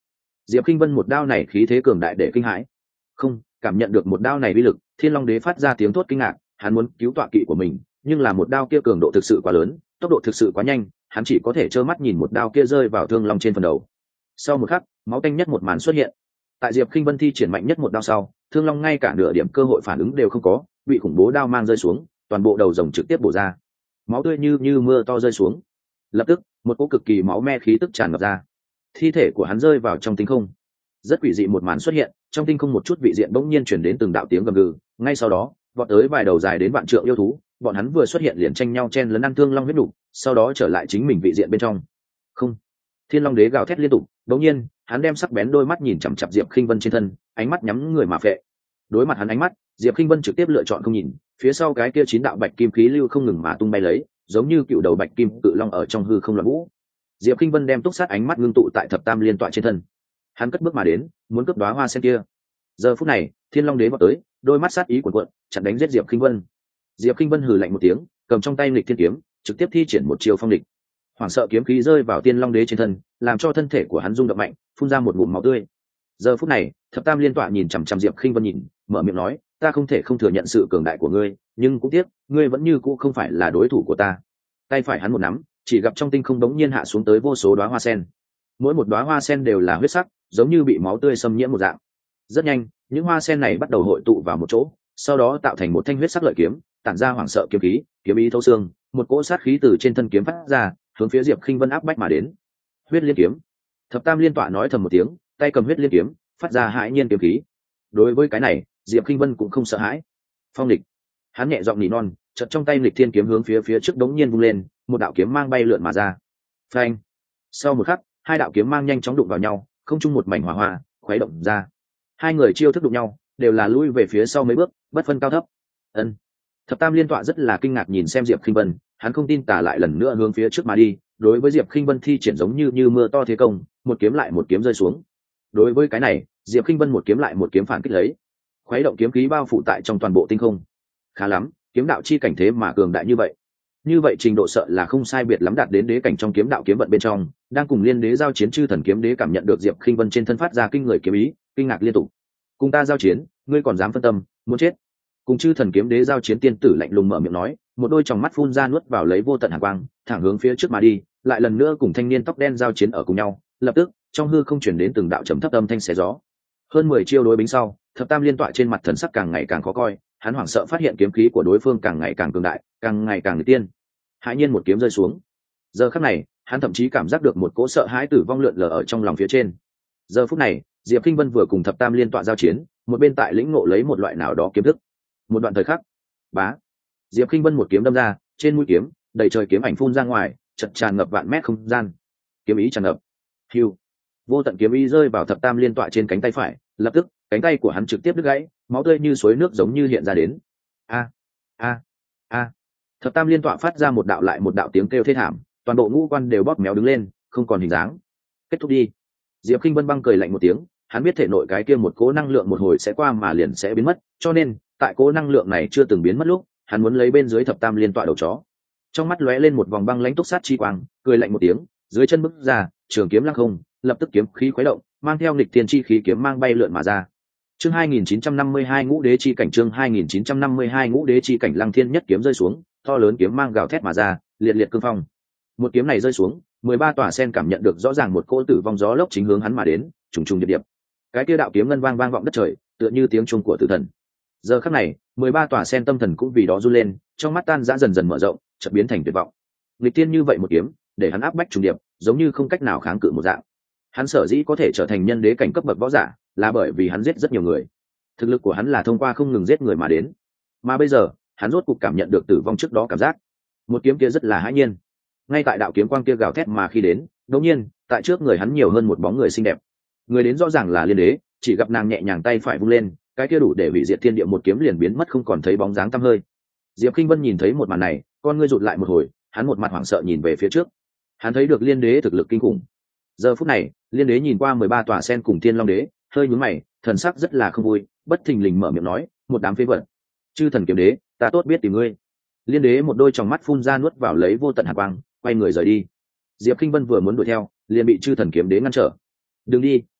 Diệp Kinh Vân một đao này khí thế cường đại để kinh hãi. Không, cảm nhận được một đao này uy lực, Thiên Long Đế phát ra tiếng thốt kinh ngạc, hắn muốn cứu tọa kỵ của mình, nhưng là một đao kia cường độ thực sự quá lớn, tốc độ thực sự quá nhanh, hắn chỉ có thể trơ mắt nhìn một đao kia rơi vào Thương Long trên phần đầu. Sau một khắc, máu tanh nhất một màn xuất hiện. Tại Diệp Kinh Vân thi triển mạnh nhất một đao sau, Thương Long ngay cả nửa điểm cơ hội phản ứng đều không có, bị khủng bố đao mang rơi xuống, toàn bộ đầu rồng trực tiếp bổ ra. Máu tươi như như mưa to rơi xuống. Lập tức, một cỗ cực kỳ máu me khí tức tràn ngập ra. Thi thể của hắn rơi vào trong tinh không. Rất quỷ dị một màn xuất hiện, trong tinh không một chút vị diện bỗng nhiên chuyển đến từng đạo tiếng gầm gừ, ngay sau đó, vọt tới vài đầu dài đến vạn trượng yêu thú, bọn hắn vừa xuất hiện liền tranh nhau chen lấn ăn Thương Long huyết đủ, sau đó trở lại chính mình vị diện bên trong. Không. Thiên Long Đế gào thét liên tục, đột nhiên, hắn đem sắc bén đôi mắt nhìn chằm chằm Diệp Khinh Vân trên thân, ánh mắt nhắm người mà phệ. Đối mặt hắn ánh mắt, Diệp Khinh Vân trực tiếp lựa chọn không nhìn, phía sau cái kia chín đạo bạch kim khí lưu không ngừng mà tung bay lấy, giống như cựu đầu bạch kim cự long ở trong hư không loạn vũ. Diệp Khinh Vân đem túc sát ánh mắt ngưng tụ tại thập tam liên tọa trên thân. Hắn cất bước mà đến, muốn cướp đóa hoa sen kia. Giờ phút này, Thiên Long Đế vọt tới, đôi mắt sát ý cuồn cuộn, chặn đánh giết Diệp Khinh Vân. Diệp Khinh Vân hừ lạnh một tiếng, cầm trong tay nghịch thiên kiếm, trực tiếp thi triển một chiêu phong địch. Hoảng sợ kiếm khí rơi vào Thiên Long Đế trên thân, làm cho thân thể của hắn rung động mạnh, phun ra một ngụm máu tươi. Giờ phút này, thập tam liên tọa nhìn chằm chằm Diệp Khinh Vân nhìn, mở miệng nói, ta không thể không thừa nhận sự cường đại của ngươi, nhưng cũng tiếc, ngươi vẫn như cũ không phải là đối thủ của ta. Tay phải hắn một nắm, chỉ gặp trong tinh không đống nhiên hạ xuống tới vô số đóa hoa sen. Mỗi một đóa hoa sen đều là huyết sắc, giống như bị máu tươi xâm nhiễm một dạng. Rất nhanh, những hoa sen này bắt đầu hội tụ vào một chỗ, sau đó tạo thành một thanh huyết sắc lợi kiếm, tản ra hoảng sợ kiếm khí, kiếm ý thấu xương, một cỗ sát khí từ trên thân kiếm phát ra, hướng phía Diệp Khinh Vân áp bách mà đến. Huyết liên kiếm. Thập tam liên tọa nói thầm một tiếng, tay cầm huyết liên kiếm, phát ra hãi nhiên kiếm khí. Đối với cái này, Diệp Khinh Vân cũng không sợ hãi. Phong địch. Hắn nhẹ giọng nỉ non, chợt trong tay nghịch thiên kiếm hướng phía phía trước đống nhiên vung lên, một đạo kiếm mang bay lượn mà ra. Phanh. Sau một khắc, hai đạo kiếm mang nhanh chóng đụng vào nhau, không chung một mảnh hỏa hoa, khuấy động ra. Hai người chiêu thức đụng nhau, đều là lui về phía sau mấy bước, bất phân cao thấp. Ân. Thập tam liên tọa rất là kinh ngạc nhìn xem Diệp Khinh Vân, hắn không tin tả lại lần nữa hướng phía trước mà đi. Đối với Diệp Khinh Vân thi triển giống như như mưa to thế công, một kiếm lại một kiếm rơi xuống. Đối với cái này, Diệp Khinh Vân một kiếm lại một kiếm phản kích lấy, khuấy động kiếm khí bao phủ tại trong toàn bộ tinh không. Khá lắm, kiếm đạo chi cảnh thế mà cường đại như vậy. Như vậy trình độ sợ là không sai biệt lắm đạt đến đế cảnh trong kiếm đạo kiếm vận bên trong, đang cùng liên đế giao chiến chư thần kiếm đế cảm nhận được Diệp Khinh Vân trên thân phát ra kinh người kiếm ý, kinh ngạc liên tục. Cùng ta giao chiến, ngươi còn dám phân tâm, muốn chết. Cùng chư thần kiếm đế giao chiến tiên tử lạnh lùng mở miệng nói, một đôi tròng mắt phun ra nuốt vào lấy vô tận hàn quang, thẳng hướng phía trước mà đi, lại lần nữa cùng thanh niên tóc đen giao chiến ở cùng nhau, lập tức, trong hư không truyền đến từng đạo trầm thấp âm thanh xé gió. Hơn mười chiêu đối bính sau, thập tam liên tọa trên mặt thần sắc càng ngày càng khó coi, hắn hoảng sợ phát hiện kiếm khí của đối phương càng ngày càng cường đại, càng ngày càng nguy tiên. Hãi nhiên một kiếm rơi xuống. Giờ khắc này, hắn thậm chí cảm giác được một cỗ sợ hãi tử vong lượn lờ ở trong lòng phía trên. Giờ phút này, Diệp Kinh Vân vừa cùng thập tam liên tọa giao chiến, một bên tại lĩnh ngộ lấy một loại nào đó kiếm thức. Một đoạn thời khắc, bá, Diệp Kinh Vân một kiếm đâm ra, trên mũi kiếm, đầy trời kiếm ảnh phun ra ngoài, chật tràn ngập vạn mét không gian. Kiếm ý tràn ngập. Hưu. Vô tận kiếm ý rơi vào thập tam liên tọa trên cánh tay phải, lập tức, cánh tay của hắn trực tiếp đứt gãy, máu tươi như suối nước giống như hiện ra đến. A, a, a. Thập tam liên tọa phát ra một đạo lại một đạo tiếng kêu thê thảm, toàn bộ ngũ quan đều bóp méo đứng lên, không còn hình dáng. Kết thúc đi. Diệp Kinh Vân băng cười lạnh một tiếng, hắn biết thể nội cái kia một cỗ năng lượng một hồi sẽ qua mà liền sẽ biến mất, cho nên, tại cỗ năng lượng này chưa từng biến mất lúc, hắn muốn lấy bên dưới thập tam liên tọa đầu chó. Trong mắt lóe lên một vòng băng lãnh túc sát chi quang, cười lạnh một tiếng, dưới chân bước ra, trường kiếm lăng không, lập tức kiếm khí khuấy động, mang theo nghịch thiên chi khí kiếm mang bay lượn mà ra. Chương hai nghìn chín trăm năm mươi hai Ngũ Đế chi cảnh chương hai nghìn chín trăm năm mươi hai Ngũ Đế chi cảnh Lăng Thiên nhất kiếm rơi xuống, to lớn kiếm mang gào thét mà ra, liệt liệt cương phong. Một kiếm này rơi xuống, mười ba tòa sen cảm nhận được rõ ràng một cỗ tử vong gió lốc chính hướng hắn mà đến, trùng trùng điệp điệp. Cái kia đạo kiếm ngân vang vang vọng đất trời, tựa như tiếng chuông của tử thần. Giờ khắc này, mười ba tòa sen tâm thần cũng vì đó run lên, trong mắt tan rã dần dần mở rộng, chợt biến thành tuyệt vọng. Nghịch tiên như vậy một kiếm, để hắn áp bách trùng điệp, giống như không cách nào kháng cự một dạng. Hắn sở dĩ có thể trở thành nhân đế cảnh cấp bậc võ giả, là bởi vì hắn giết rất nhiều người. Thực lực của hắn là thông qua không ngừng giết người mà đến. Mà bây giờ, hắn rốt cục cảm nhận được tử vong trước đó cảm giác. Một kiếm kia rất là hãi nhiên. Ngay tại đạo kiếm quang kia gào thét mà khi đến, đột nhiên, tại trước người hắn nhiều hơn một bóng người xinh đẹp. Người đến rõ ràng là Liên Đế, chỉ gặp nàng nhẹ nhàng tay phải vung lên, cái kia đủ để hủy diệt thiên địa một kiếm liền biến mất không còn thấy bóng dáng tăm hơi. Diệp Kinh Vân nhìn thấy một màn này, con ngươi rụt lại một hồi, hắn một mặt hoảng sợ nhìn về phía trước. Hắn thấy được Liên Đế thực lực kinh khủng. Giờ phút này, Liên Đế nhìn qua mười ba tòa sen cùng Thiên Long Đế, hơi nhướng mày, thần sắc rất là không vui, bất thình lình mở miệng nói, một đám phế vật. Chư thần kiếm đế, ta tốt biết tìm ngươi. Liên Đế một đôi tròng mắt phun ra nuốt vào lấy vô tận hàn quang, quay người rời đi. Diệp Kinh Vân vừa muốn đuổi theo, liền bị chư thần kiếm đế ngăn trở. Đừng đi,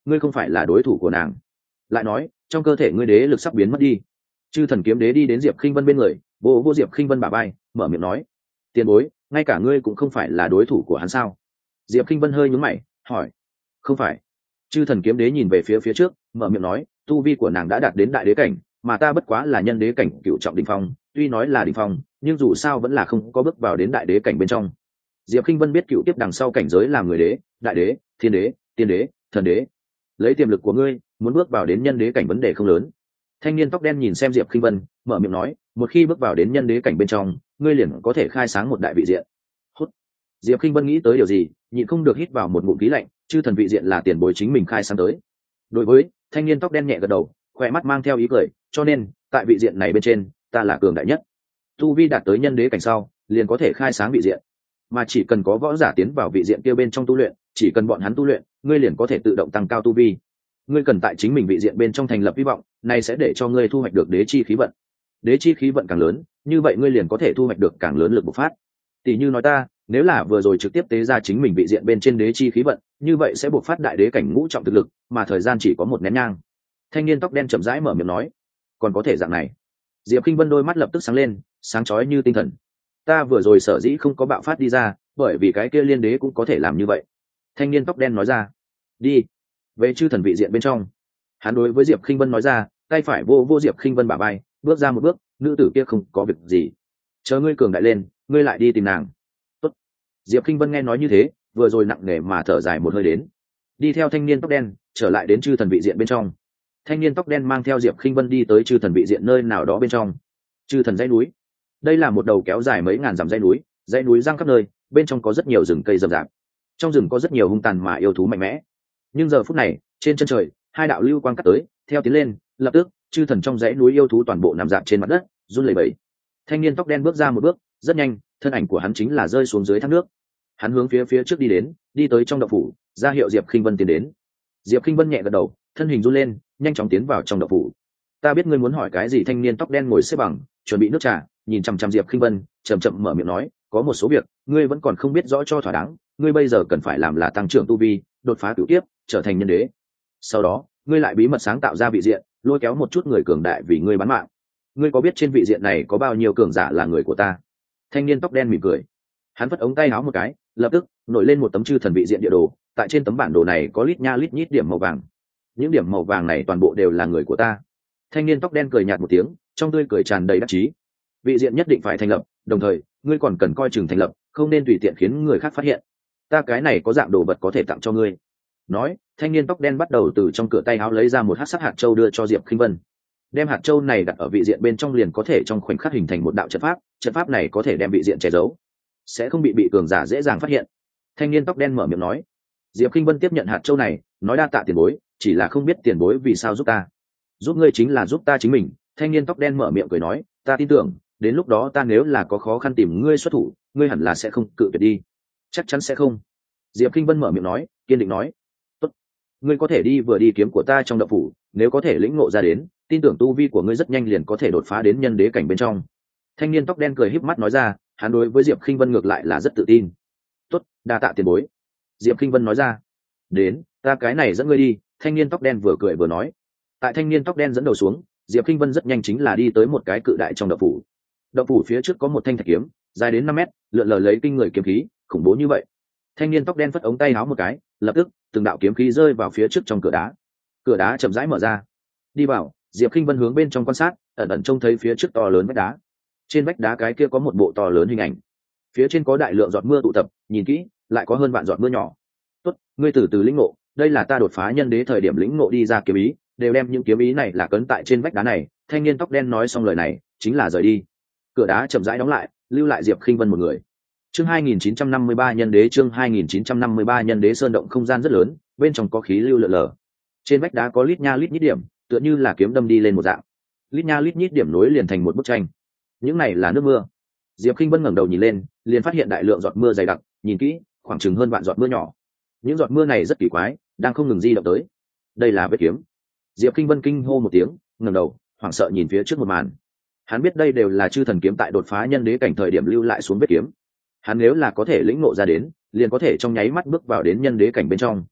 ngươi không phải là đối thủ của nàng. Lại nói trong cơ thể ngươi đế lực sắp biến mất đi. Chư thần kiếm đế đi đến Diệp Khinh Vân bên người, vô vô Diệp Khinh Vân bả vai, mở miệng nói: tiền bối, ngay cả ngươi cũng không phải là đối thủ của hắn sao? Diệp Khinh Vân hơi nhướng mày hỏi: không phải. Chư thần kiếm đế nhìn về phía phía trước, mở miệng nói: tu vi của nàng đã đạt đến đại đế cảnh, mà ta bất quá là nhân đế cảnh cựu trọng đỉnh phong, tuy nói là đỉnh phong nhưng dù sao vẫn là không có bước vào đến đại đế cảnh bên trong. Diệp Khinh Vân biết cựu tiếp đằng sau cảnh giới làm người đế, đại đế, thiên đế, tiên đế, thần đế. Lấy tiềm lực của ngươi, muốn bước vào đến nhân đế cảnh vấn đề không lớn. Thanh niên tóc đen nhìn xem Diệp Khinh Vân, mở miệng nói: một khi bước vào đến nhân đế cảnh bên trong, ngươi liền có thể khai sáng một đại vị diện. Hút. Diệp Khinh Vân nghĩ tới điều gì, nhịn không được hít vào một ngụm khí lạnh, chư thần vị diện là tiền bối chính mình khai sáng tới. Đối với thanh niên tóc đen nhẹ gật đầu, khỏe mắt mang theo ý cười, cho nên tại vị diện này bên trên, ta là cường đại nhất. Tu vi đạt tới nhân đế cảnh sau, liền có thể khai sáng vị diện, mà chỉ cần có võ giả tiến vào vị diện kia bên trong tu luyện, chỉ cần bọn hắn tu luyện, ngươi liền có thể tự động tăng cao tu vi. Ngươi cần tại chính mình vị diện bên trong thành lập hy vọng, này sẽ để cho ngươi thu hoạch được đế chi khí vận. Đế chi khí vận càng lớn, như vậy ngươi liền có thể thu hoạch được càng lớn lực bộc phát. Tỷ như nói ta, nếu là vừa rồi trực tiếp tế ra chính mình vị diện bên trên đế chi khí vận, như vậy sẽ bộc phát đại đế cảnh ngũ trọng thực lực, mà thời gian chỉ có một nén nhang. Thanh niên tóc đen chậm rãi mở miệng nói: còn có thể dạng này? Diệp Khinh Vân đôi mắt lập tức sáng lên, sáng chói như tinh thần. Ta vừa rồi sở dĩ không có bạo phát đi ra, bởi vì cái kia liên đế cũng có thể làm như vậy. Thanh niên tóc đen nói ra. Đi về chư thần vị diện bên trong. Hắn đối với Diệp Khinh Vân nói ra, tay phải vô vô Diệp Khinh Vân bả vai, bước ra một bước, nữ tử kia không có việc gì, chờ ngươi cường đại lên, ngươi lại đi tìm nàng. Tốt. Diệp Khinh Vân nghe nói như thế, vừa rồi nặng nề mà thở dài một hơi đến, đi theo thanh niên tóc đen trở lại đến chư thần vị diện bên trong. Thanh niên tóc đen mang theo Diệp Khinh Vân đi tới chư thần vị diện nơi nào đó bên trong. Chư thần dãy núi. Đây là một đầu kéo dài mấy ngàn dặm dãy núi, dãy núi giăng khắp nơi, bên trong có rất nhiều rừng cây rậm rạp. Trong rừng có rất nhiều hung tàn mà yêu thú mạnh mẽ. Nhưng giờ phút này, trên chân trời, hai đạo lưu quang cắt tới, theo tiến lên, lập tức, chư thần trong dãy núi yêu thú toàn bộ nằm dạp trên mặt đất, run lẩy bẩy. Thanh niên tóc đen bước ra một bước, rất nhanh, thân ảnh của hắn chính là rơi xuống dưới thác nước. Hắn hướng phía phía trước đi đến, đi tới trong động phủ, ra hiệu Diệp Khinh Vân tiến đến. Diệp Khinh Vân nhẹ gật đầu, thân hình run lên, nhanh chóng tiến vào trong động phủ. Ta biết ngươi muốn hỏi cái gì. Thanh niên tóc đen ngồi xếp bằng, chuẩn bị nước trà, nhìn chằm chằm Diệp Khinh Vân, chậm chậm mở miệng nói: có một số việc, ngươi vẫn còn không biết rõ cho thỏa đáng. Ngươi bây giờ cần phải làm là tăng trưởng tu vi, đột phá cửu kiếp, trở thành nhân đế. Sau đó, ngươi lại bí mật sáng tạo ra vị diện, lôi kéo một chút người cường đại vì ngươi bán mạng. Ngươi có biết trên vị diện này có bao nhiêu cường giả là người của ta? Thanh niên tóc đen mỉm cười, hắn vất ống tay áo một cái, lập tức nổi lên một tấm chư thần vị diện địa đồ. Tại trên tấm bản đồ này có lít nha lít nhít điểm màu vàng, những điểm màu vàng này toàn bộ đều là người của ta. Thanh niên tóc đen cười nhạt một tiếng, trong tươi cười tràn đầy đắc chí. Vị diện nhất định phải thành lập, đồng thời ngươi còn cần coi chừng thành lập, không nên tùy tiện khiến người khác phát hiện. Ta cái này có dạng đồ vật có thể tặng cho ngươi. Nói, thanh niên tóc đen bắt đầu từ trong cửa tay áo lấy ra một hắc sắc hạt châu đưa cho Diệp Khinh Vân. Đem hạt châu này đặt ở vị diện bên trong liền có thể trong khoảnh khắc hình thành một đạo trận pháp, trận pháp này có thể đem vị diện che giấu, sẽ không bị bị cường giả dễ dàng phát hiện. Thanh niên tóc đen mở miệng nói. Diệp Khinh Vân tiếp nhận hạt châu này, nói đa tạ tiền bối, chỉ là không biết tiền bối vì sao giúp ta. Giúp ngươi chính là giúp ta chính mình. Thanh niên tóc đen mở miệng cười nói, ta tin tưởng, đến lúc đó ta nếu là có khó khăn tìm ngươi xuất thủ, ngươi hẳn là sẽ không cự tuyệt đi. Chắc chắn sẽ không. Diệp Khinh Vân mở miệng nói, kiên định nói. Tốt, ngươi có thể đi vừa đi kiếm của ta trong động phủ, nếu có thể lĩnh ngộ ra đến, tin tưởng tu vi của ngươi rất nhanh liền có thể đột phá đến nhân đế cảnh bên trong. Thanh niên tóc đen cười híp mắt nói ra, hắn đối với Diệp Khinh Vân ngược lại là rất tự tin. Tốt, đa tạ tiền bối. Diệp Khinh Vân nói ra. Đến, ta cái này dẫn ngươi đi. Thanh niên tóc đen vừa cười vừa nói. Tại thanh niên tóc đen dẫn đầu xuống, Diệp Khinh Vân rất nhanh chính là đi tới một cái cự đại trong động phủ. Động phủ phía trước có một thanh thạch kiếm, dài đến năm mét, lượn lờ lấy kinh người kiếm khí, khủng bố như vậy. Thanh niên tóc đen phất ống tay áo một cái, lập tức từng đạo kiếm khí rơi vào phía trước trong cửa đá. Cửa đá chậm rãi mở ra. Đi vào, Diệp Khinh Vân hướng bên trong quan sát, ẩn ẩn trông thấy phía trước to lớn vách đá. Trên vách đá cái kia có một bộ to lớn hình ảnh. Phía trên có đại lượng giọt mưa tụ tập, nhìn kỹ, lại có hơn vạn giọt mưa nhỏ. Tốt, ngươi từ từ lĩnh ngộ, đây là ta đột phá nhân đế thời điểm lĩnh ngộ đi ra kiếm ý, đều đem những kiếm ý này là cấn tại trên vách đá này. Thanh niên tóc đen nói xong lời này, chính là rời đi. Cửa đá chậm rãi đóng lại, lưu lại Diệp Khinh Vân một người. Chương hai nghìn chín trăm năm mươi ba nhân đế, chương hai nghìn chín trăm năm mươi ba nhân đế. Sơn động không gian rất lớn, bên trong có khí lưu lờ lờ. Trên vách đá có lít nha lít nhít điểm, tựa như là kiếm đâm đi lên một dạng. Lít nha lít nhít điểm nối liền thành một bức tranh. Những này là nước mưa. Diệp Khinh Vân ngẩng đầu nhìn lên, liền phát hiện đại lượng giọt mưa dày đặc, nhìn kỹ, khoảng chừng hơn vạn giọt mưa nhỏ. Những giọt mưa này rất kỳ quái, đang không ngừng di động tới. Đây là vết kiếm. Diệp Khinh Vân kinh hô một tiếng, ngẩng đầu, hoảng sợ nhìn phía trước một màn. Hắn biết đây đều là chư thần kiếm tại đột phá nhân đế cảnh thời điểm lưu lại xuống vết kiếm. Hắn nếu là có thể lĩnh ngộ ra đến, liền có thể trong nháy mắt bước vào đến nhân đế cảnh bên trong.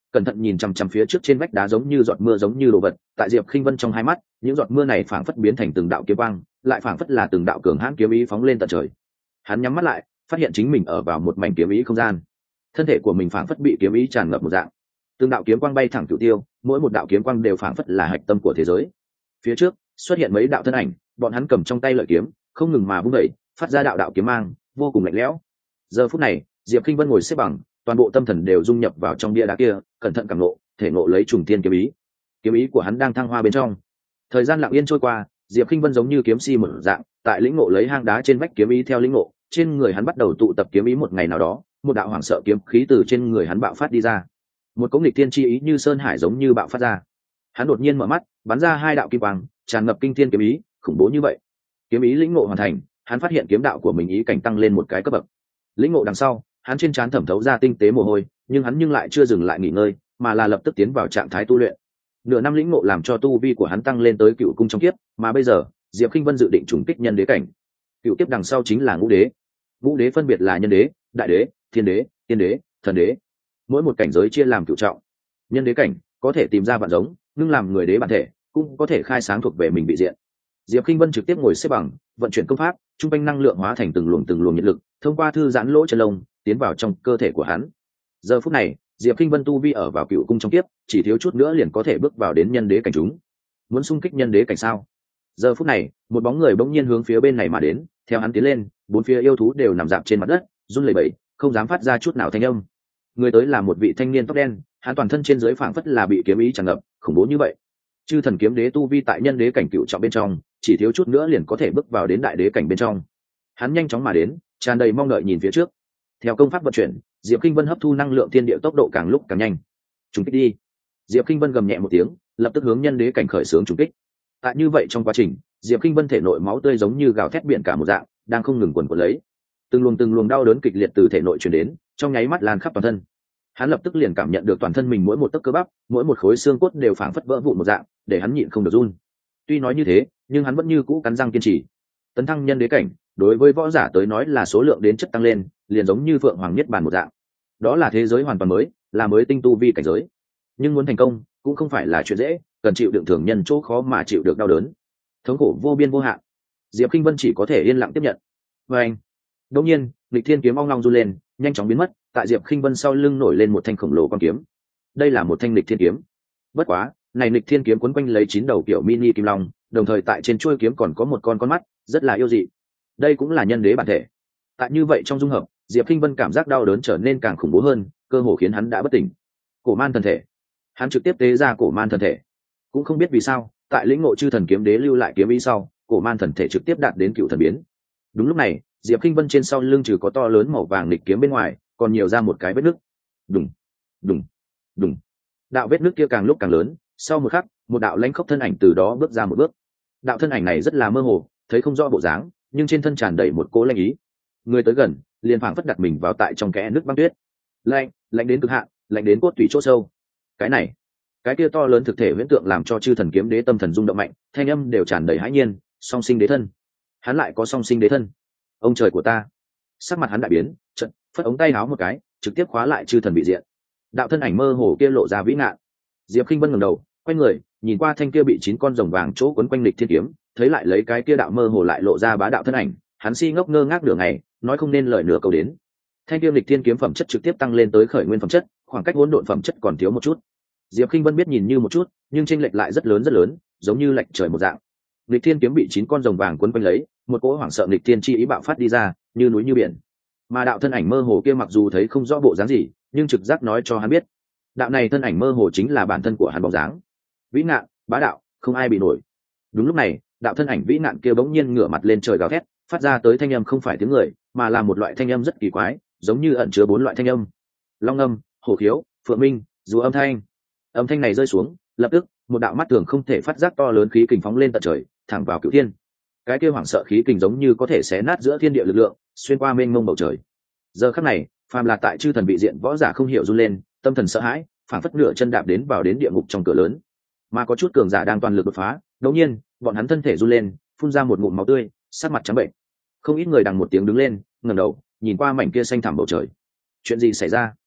cẩn thận nhìn chằm chằm phía trước trên vách đá giống như giọt mưa giống như đồ vật, tại Diệp Khinh Vân trong hai mắt, những giọt mưa này phảng phất biến thành từng đạo kiếm quang, lại phảng phất là từng đạo cường hãn kiếm ý phóng lên tận trời. Hắn nhắm mắt lại, phát hiện chính mình ở vào một mảnh kiếm ý không gian. Thân thể của mình phảng phất bị kiếm ý tràn ngập một dạng. Từng đạo kiếm quang bay thẳng cửu tiêu, mỗi một đạo kiếm quang đều phảng phất là hạch tâm của thế giới. Phía trước xuất hiện mấy đạo thân ảnh, bọn hắn cầm trong tay lợi kiếm, không ngừng mà vung đẩy, phát ra đạo đạo kiếm mang, vô cùng lạnh lẽo. Giờ phút này, Diệp Khinh Vân ngồi xếp bằng, toàn bộ tâm thần đều dung nhập vào trong bia đá kia, cẩn thận cảm ngộ, thể ngộ lấy trùng thiên kiếm ý. Kiếm ý của hắn đang thăng hoa bên trong. Thời gian lặng yên trôi qua, Diệp Khinh Vân giống như kiếm si mở dạng, tại lĩnh ngộ lấy hang đá trên vách kiếm ý theo lĩnh ngộ, trên người hắn bắt đầu tụ tập kiếm ý. Một ngày nào đó, một đạo hoảng sợ kiếm khí từ trên người hắn bạo phát đi ra. Một cỗ nghịch thiên chi ý như sơn hải giống như bạo phát ra. Hắn đột nhiên mở mắt, bắn ra hai đạo kim quang, tràn ngập kinh thiên kiếm ý, khủng bố như vậy. Kiếm ý lĩnh ngộ hoàn thành, hắn phát hiện kiếm đạo của mình ý cảnh tăng lên một cái cấp bậc. Lĩnh ngộ đằng sau, hắn trên trán thẩm thấu ra tinh tế mồ hôi, nhưng hắn nhưng lại chưa dừng lại nghỉ ngơi, mà là lập tức tiến vào trạng thái tu luyện. Nửa năm lĩnh ngộ làm cho tu vi của hắn tăng lên tới cựu cung trong kiếp, mà bây giờ, Diệp Khinh Vân dự định trùng kích nhân đế cảnh. Cựu kiếp đằng sau chính là ngũ đế. Ngũ đế phân biệt là nhân đế, đại đế, thiên đế, tiên đế, thần đế. Mỗi một cảnh giới chia làm cựu trọng. Nhân đế cảnh có thể tìm ra vạn giống, nhưng làm người đế bản thể, cũng có thể khai sáng thuộc về mình bị diện. Diệp Khinh Vân trực tiếp ngồi xếp bằng, vận chuyển công pháp, trung quanh năng lượng hóa thành từng luồng từng luồng nhiệt lực, thông qua thư giãn lỗ chân lông, tiến vào trong cơ thể của hắn. Giờ phút này, Diệp Khinh Vân tu vi ở vào cựu cung trong kiếp, chỉ thiếu chút nữa liền có thể bước vào đến nhân đế cảnh chúng. Muốn xung kích nhân đế cảnh sao? Giờ phút này, một bóng người bỗng nhiên hướng phía bên này mà đến, theo hắn tiến lên, bốn phía yêu thú đều nằm rạp trên mặt đất, run lẩy bẩy, không dám phát ra chút nào thanh âm. Người tới là một vị thanh niên tóc đen, hắn toàn thân trên dưới phảng phất là bị kiếm ý tràn ngập, khủng bố như vậy. Chư thần kiếm đế tu vi tại nhân đế cảnh cựu trọng bên trong, chỉ thiếu chút nữa liền có thể bước vào đến đại đế cảnh bên trong. Hắn nhanh chóng mà đến, tràn đầy mong đợi nhìn phía trước. Theo công pháp vận chuyển, Diệp Khinh Vân hấp thu năng lượng thiên địa tốc độ càng lúc càng nhanh. Trùng kích đi! Diệp Khinh Vân gầm nhẹ một tiếng, lập tức hướng nhân đế cảnh khởi xướng trùng kích. Tại như vậy trong quá trình, Diệp Khinh Vân thể nội máu tươi giống như gào thét biển cả một dạng, đang không ngừng quần quật lấy. Từng luồng từng luồng đau đớn kịch liệt từ thể nội truyền đến, trong nháy mắt lan khắp toàn thân. Hắn lập tức liền cảm nhận được toàn thân mình mỗi một tấc cơ bắp, mỗi một khối xương cốt đều phảng phất vỡ vụn một dạng, để hắn nhịn không được run. Tuy nói như thế, nhưng hắn vẫn như cũ cắn răng kiên trì. Tấn thăng nhân đế cảnh, đối với võ giả tới nói là số lượng đến chất tăng lên, liền giống như vượng hoàng niết bàn một dạng. Đó là thế giới hoàn toàn mới, là mới tinh tu vi cảnh giới. Nhưng muốn thành công, cũng không phải là chuyện dễ, cần chịu đựng thường nhân chỗ khó mà chịu được đau đớn, thống khổ vô biên vô hạn. Diệp Khinh Vân chỉ có thể yên lặng tiếp nhận. Và anh, đột nhiên, nghịch thiên kiếm ong long du lên, nhanh chóng biến mất, tại Diệp Khinh Vân sau lưng nổi lên một thanh khổng lồ quan kiếm. Đây là một thanh nghịch thiên kiếm. Bất quá, này nghịch thiên kiếm quấn quanh lấy chín đầu kiểu mini kim long, đồng thời tại trên chuôi kiếm còn có một con con mắt, rất là yêu dị. Đây cũng là nhân đế bản thể. Tại như vậy trong dung hợp, Diệp Khinh Vân cảm giác đau đớn trở nên càng khủng bố hơn, cơ hồ khiến hắn đã bất tỉnh. Cổ man thần thể. Hắn trực tiếp tế ra cổ man thần thể. Cũng không biết vì sao, tại lĩnh ngộ chư thần kiếm đế lưu lại kiếm ý sau, cổ man thần thể trực tiếp đạt đến cựu thần biến. Đúng lúc này, Diệp Khinh Vân trên sau lưng trừ có to lớn màu vàng nghịch kiếm bên ngoài, còn nhiều ra một cái vết nứt. Đùng, đùng, đùng. Đạo vết nứt kia càng lúc càng lớn, sau một khắc, một đạo lãnh khốc thân ảnh từ đó bước ra một bước. Đạo thân ảnh này rất là mơ hồ, thấy không rõ bộ dáng, nhưng trên thân tràn đầy một cỗ lạnh ý. Người tới gần, liền phảng phất đặt mình vào tại trong kẽ nước băng tuyết. Lạnh, lạnh đến cực hạn, lạnh đến cốt tủy chỗ sâu. Cái này, cái kia to lớn thực thể huyễn tượng làm cho chư thần kiếm đế tâm thần rung động mạnh, thanh âm đều tràn đầy hãi nhiên, song sinh đế thân. Hắn lại có song sinh đế thân. Ông trời của ta! Sắc mặt hắn đại biến, chợt phất ống tay áo một cái, trực tiếp khóa lại chư thần bị diện. Đạo thân ảnh mơ hồ kia lộ ra vĩ ngạn. Diệp Khinh Vân ngẩng đầu, quay người, nhìn qua thanh kia bị chín con rồng vàng chỗ quấn quanh lịch thiên kiếm, thấy lại lấy cái kia đạo mơ hồ lại lộ ra bá đạo thân ảnh, hắn si ngốc ngơ ngác nửa ngày, nói không nên lời nửa câu đến. Thanh kia lịch thiên kiếm phẩm chất trực tiếp tăng lên tới khởi nguyên phẩm chất, khoảng cách hỗn độn phẩm chất còn thiếu một chút. Diệp Khinh Vân biết nhìn như một chút, nhưng chênh lệch lại rất lớn rất lớn, giống như lệch trời một dạng. Lịch thiên kiếm bị chín con rồng vàng quấn quanh lấy, một cỗ hoảng sợ lịch thiên chi ý bạo phát đi ra, như núi như biển. Mà đạo thân ảnh mơ hồ kia mặc dù thấy không rõ bộ dáng gì, nhưng trực giác nói cho hắn biết, đạo này thân ảnh mơ hồ chính là bản thân của hắn bóng dáng. Vĩ ngạn, bá đạo, không ai bị nổi. Đúng lúc này, đạo thân ảnh vĩ ngạn kia bỗng nhiên ngửa mặt lên trời gào thét, phát ra tới thanh âm không phải tiếng người, mà là một loại thanh âm rất kỳ quái, giống như ẩn chứa bốn loại thanh âm: long âm, hổ khiếu, phượng minh, dù âm thanh. Âm thanh này rơi xuống, lập tức một đạo mắt thường không thể phát giác to lớn khí kình phóng lên tận trời, thẳng vào cửu thiên. Cái kia hoảng sợ khí kình giống như có thể xé nát giữa thiên địa lực lượng, xuyên qua mênh mông bầu trời. Giờ khắc này, phàm là tại chư thần bị diện võ giả không hiểu run lên, tâm thần sợ hãi, phảng phất nửa chân đạp đến vào đến địa ngục trong cửa lớn. Mà có chút cường giả đang toàn lực đột phá, đột nhiên, bọn hắn thân thể run lên, phun ra một ngụm máu tươi, sắc mặt trắng bệnh. Không ít người đằng một tiếng đứng lên, ngẩng đầu, nhìn qua mảnh kia xanh thẳm bầu trời. Chuyện gì xảy ra?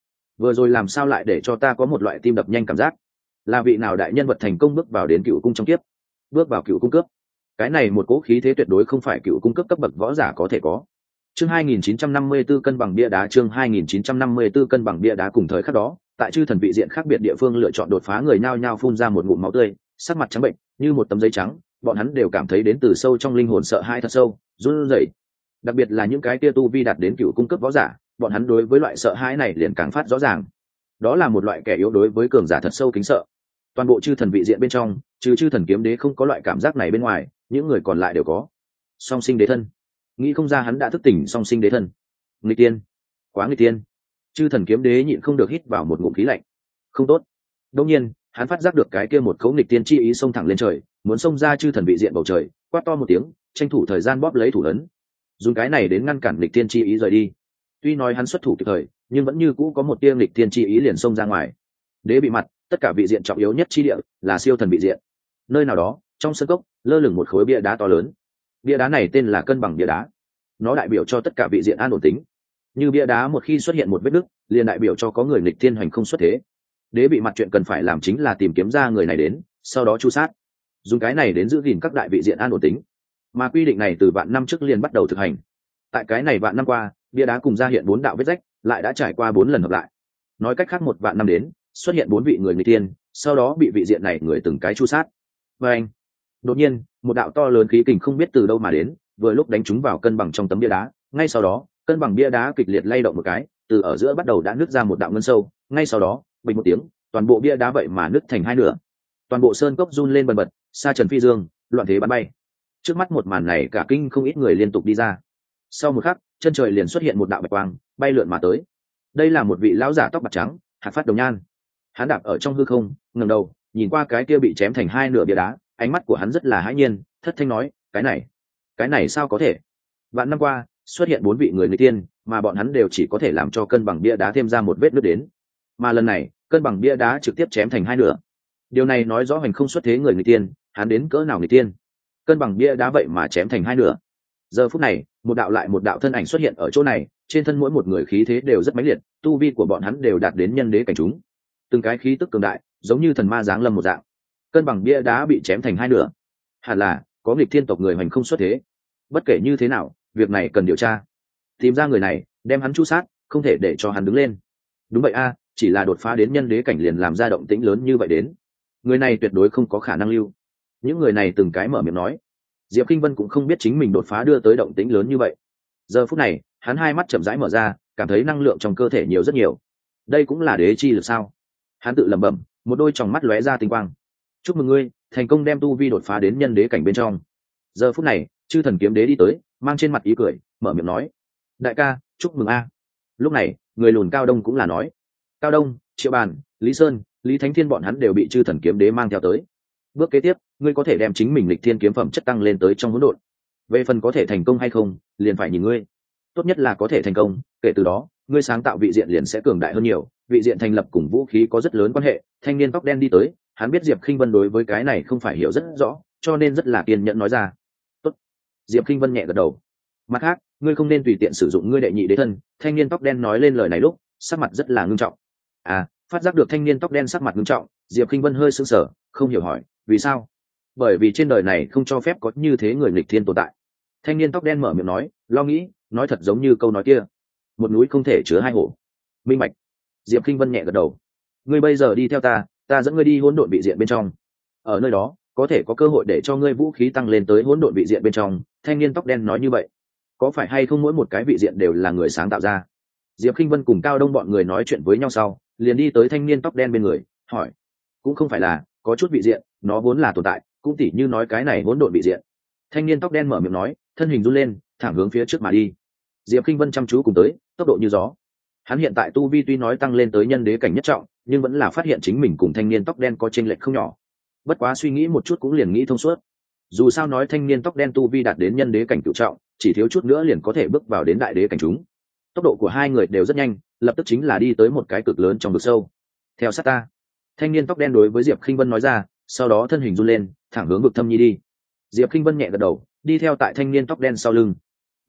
vừa rồi làm sao lại để cho ta có một loại tim đập nhanh cảm giác, là vị nào đại nhân vật thành công bước vào đến cựu cung trong kiếp, bước vào cựu cung cướp. Cái này một cỗ khí thế tuyệt đối không phải cựu cung cấp cấp bậc võ giả có thể có. Chương hai nghìn chín trăm năm mươi tư cân bằng bia đá. Chương hai nghìn chín trăm năm mươi tư cân bằng bia đá. Cùng thời khắc đó, tại chư thần vị diện khác biệt địa phương lựa chọn đột phá người nhao nhao phun ra một ngụm máu tươi, sắc mặt trắng bệnh như một tấm giấy trắng. Bọn hắn đều cảm thấy đến từ sâu trong linh hồn sợ hãi thật sâu, run rẩy. Đặc biệt là những cái tia tu vi đạt đến cựu cung cấp võ giả, bọn hắn đối với loại sợ hãi này liền càng phát rõ ràng. Đó là một loại kẻ yếu đối với cường giả thật sâu kính sợ. Toàn bộ chư thần vị diện bên trong, trừ chư thần kiếm đế không có loại cảm giác này bên ngoài, những người còn lại đều có. Song sinh đế thân, nghĩ không ra hắn đã thức tỉnh song sinh đế thân. Nghịch tiên, quá nghịch tiên. Chư thần kiếm đế nhịn không được hít vào một ngụm khí lạnh. Không tốt. Đột nhiên, hắn phát giác được cái kia một cấu nghịch tiên chi ý xông thẳng lên trời, muốn xông ra chư thần vị diện bầu trời, quát to một tiếng, tranh thủ thời gian bóp lấy thủ ấn, dùng cái này đến ngăn cản nghịch tiên chi ý rời đi. Tuy nói hắn xuất thủ kịp thời, nhưng vẫn như cũ có một tia nghịch tiên chi ý liền xông ra ngoài. Đế bị mặt, tất cả vị diện trọng yếu nhất chi địa là siêu thần vị diện. Nơi nào đó, trong sân cốc, lơ lửng một khối bia đá to lớn. Bia đá này tên là cân bằng bia đá. Nó đại biểu cho tất cả vị diện an ổn tính. Như bia đá một khi xuất hiện một vết nứt, liền đại biểu cho có người nghịch thiên hành không xuất thế. Đế bị mặt chuyện cần phải làm chính là tìm kiếm ra người này đến, sau đó chu sát. Dùng cái này đến giữ gìn các đại vị diện an ổn tính. Mà quy định này từ vạn năm trước liền bắt đầu thực hành. Tại cái này vạn năm qua, bia đá cùng ra hiện bốn đạo vết rách, lại đã trải qua bốn lần hợp lại. Nói cách khác một vạn năm đến, xuất hiện bốn vị người nghịch thiên, sau đó bị vị diện này người từng cái chu sát. Và anh, đột nhiên, một đạo to lớn khí kình không biết từ đâu mà đến, vừa lúc đánh trúng vào cân bằng trong tấm bia đá. Ngay sau đó, cân bằng bia đá kịch liệt lay động một cái, từ ở giữa bắt đầu đã nứt ra một đạo ngân sâu. Ngay sau đó, bình một tiếng, toàn bộ bia đá vậy mà nứt thành hai nửa. Toàn bộ sơn cốc run lên bần bật, sa trần phi dương, loạn thế bắn bay. Trước mắt một màn này cả kinh không ít người liên tục đi ra. Sau một khắc, chân trời liền xuất hiện một đạo bạch quang, bay lượn mà tới. Đây là một vị lão giả tóc bạc trắng, hạt phát đồng nhan. Hắn đạp ở trong hư không, ngẩng đầu, nhìn qua cái kia bị chém thành hai nửa bia đá, ánh mắt của hắn rất là hãi nhiên, thất thanh nói, cái này, cái này sao có thể? Vạn năm qua, xuất hiện bốn vị người nghịch tiên, mà bọn hắn đều chỉ có thể làm cho cân bằng bia đá thêm ra một vết nứt đến. Mà lần này, cân bằng bia đá trực tiếp chém thành hai nửa. Điều này nói rõ hành không xuất thế người nghịch tiên, hắn đến cỡ nào nghịch tiên? Cân bằng bia đá vậy mà chém thành hai nửa. Giờ phút này, một đạo lại một đạo thân ảnh xuất hiện ở chỗ này, trên thân mỗi một người khí thế đều rất mãnh liệt, tu vi của bọn hắn đều đạt đến nhân đế cảnh chúng. Từng cái khí tức cường đại, giống như thần ma giáng lâm một dạng. Cân bằng bia đá bị chém thành hai nửa. Hẳn là có nghịch thiên tộc người hành không xuất thế. Bất kể như thế nào, việc này cần điều tra. Tìm ra người này, đem hắn chu sát, không thể để cho hắn đứng lên. Đúng vậy a, chỉ là đột phá đến nhân đế cảnh liền làm ra động tĩnh lớn như vậy đến. Người này tuyệt đối không có khả năng lưu. Những người này từng cái mở miệng nói. Diệp Kinh Vân cũng không biết chính mình đột phá đưa tới động tĩnh lớn như vậy. Giờ phút này, hắn hai mắt chậm rãi mở ra, cảm thấy năng lượng trong cơ thể nhiều rất nhiều. Đây cũng là đế chi lực sao? Hắn tự lẩm bẩm, một đôi tròng mắt lóe ra tinh quang. Chúc mừng ngươi, thành công đem tu vi đột phá đến nhân đế cảnh bên trong. Giờ phút này, chư thần kiếm đế đi tới, mang trên mặt ý cười, mở miệng nói: đại ca, chúc mừng a. Lúc này, người lùn Cao Đông cũng là nói. Cao Đông, Triệu Bàn, Lý Sơn, Lý Thánh Thiên bọn hắn đều bị chư thần kiếm đế mang theo tới. Bước kế tiếp, ngươi có thể đem chính mình lịch thiên kiếm phẩm chất tăng lên tới trong hỗn độn. Về phần có thể thành công hay không, liền phải nhìn ngươi. Tốt nhất là có thể thành công, kể từ đó, ngươi sáng tạo vị diện liền sẽ cường đại hơn nhiều. Vị diện thành lập cùng vũ khí có rất lớn quan hệ. Thanh niên tóc đen đi tới, hắn biết Diệp Khinh Vân đối với cái này không phải hiểu rất rõ, cho nên rất là kiên nhẫn nói ra. Tốt. Diệp Khinh Vân nhẹ gật đầu. Mặt khác, ngươi không nên tùy tiện sử dụng ngươi đệ nhị đế thân. Thanh niên tóc đen nói lên lời này lúc, sắc mặt rất là ngưng trọng. À, phát giác được thanh niên tóc đen sắc mặt ngưng trọng, Diệp Khinh Vân hơi sững sờ, không hiểu hỏi, vì sao? Bởi vì trên đời này không cho phép có như thế người nghịch thiên tồn tại. Thanh niên tóc đen mở miệng nói, lo nghĩ, nói thật giống như câu nói kia, một núi không thể chứa hai hổ. Minh bạch. Diệp Khinh Vân nhẹ gật đầu. Ngươi bây giờ đi theo ta, ta dẫn ngươi đi hỗn độn vị diện bên trong. Ở nơi đó, có thể có cơ hội để cho ngươi vũ khí tăng lên tới hỗn độn vị diện bên trong. Thanh niên tóc đen nói như vậy. Có phải hay không mỗi một cái vị diện đều là người sáng tạo ra? Diệp Khinh Vân cùng Cao Đông bọn người nói chuyện với nhau sau, liền đi tới thanh niên tóc đen bên người, hỏi: cũng không phải là, có chút vị diện, nó vốn là tồn tại, cũng tỉ như nói cái này hỗn độn vị diện. Thanh niên tóc đen mở miệng nói, thân hình run lên, thẳng hướng phía trước mà đi. Diệp Khinh Vân chăm chú cùng tới, tốc độ như gió. Hắn hiện tại tu vi tuy nói tăng lên tới nhân đế cảnh nhất trọng, nhưng vẫn là phát hiện chính mình cùng thanh niên tóc đen có chênh lệch không nhỏ. Bất quá suy nghĩ một chút cũng liền nghĩ thông suốt. Dù sao nói thanh niên tóc đen tu vi đạt đến nhân đế cảnh cửu trọng, chỉ thiếu chút nữa liền có thể bước vào đến đại đế cảnh chúng. Tốc độ của hai người đều rất nhanh, lập tức chính là đi tới một cái cực lớn trong vực sâu. Theo sát ta. Thanh niên tóc đen đối với Diệp Khinh Vân nói ra, sau đó thân hình run lên, thẳng hướng vực thâm nhi đi. Diệp Khinh Vân nhẹ gật đầu, đi theo tại thanh niên tóc đen sau lưng.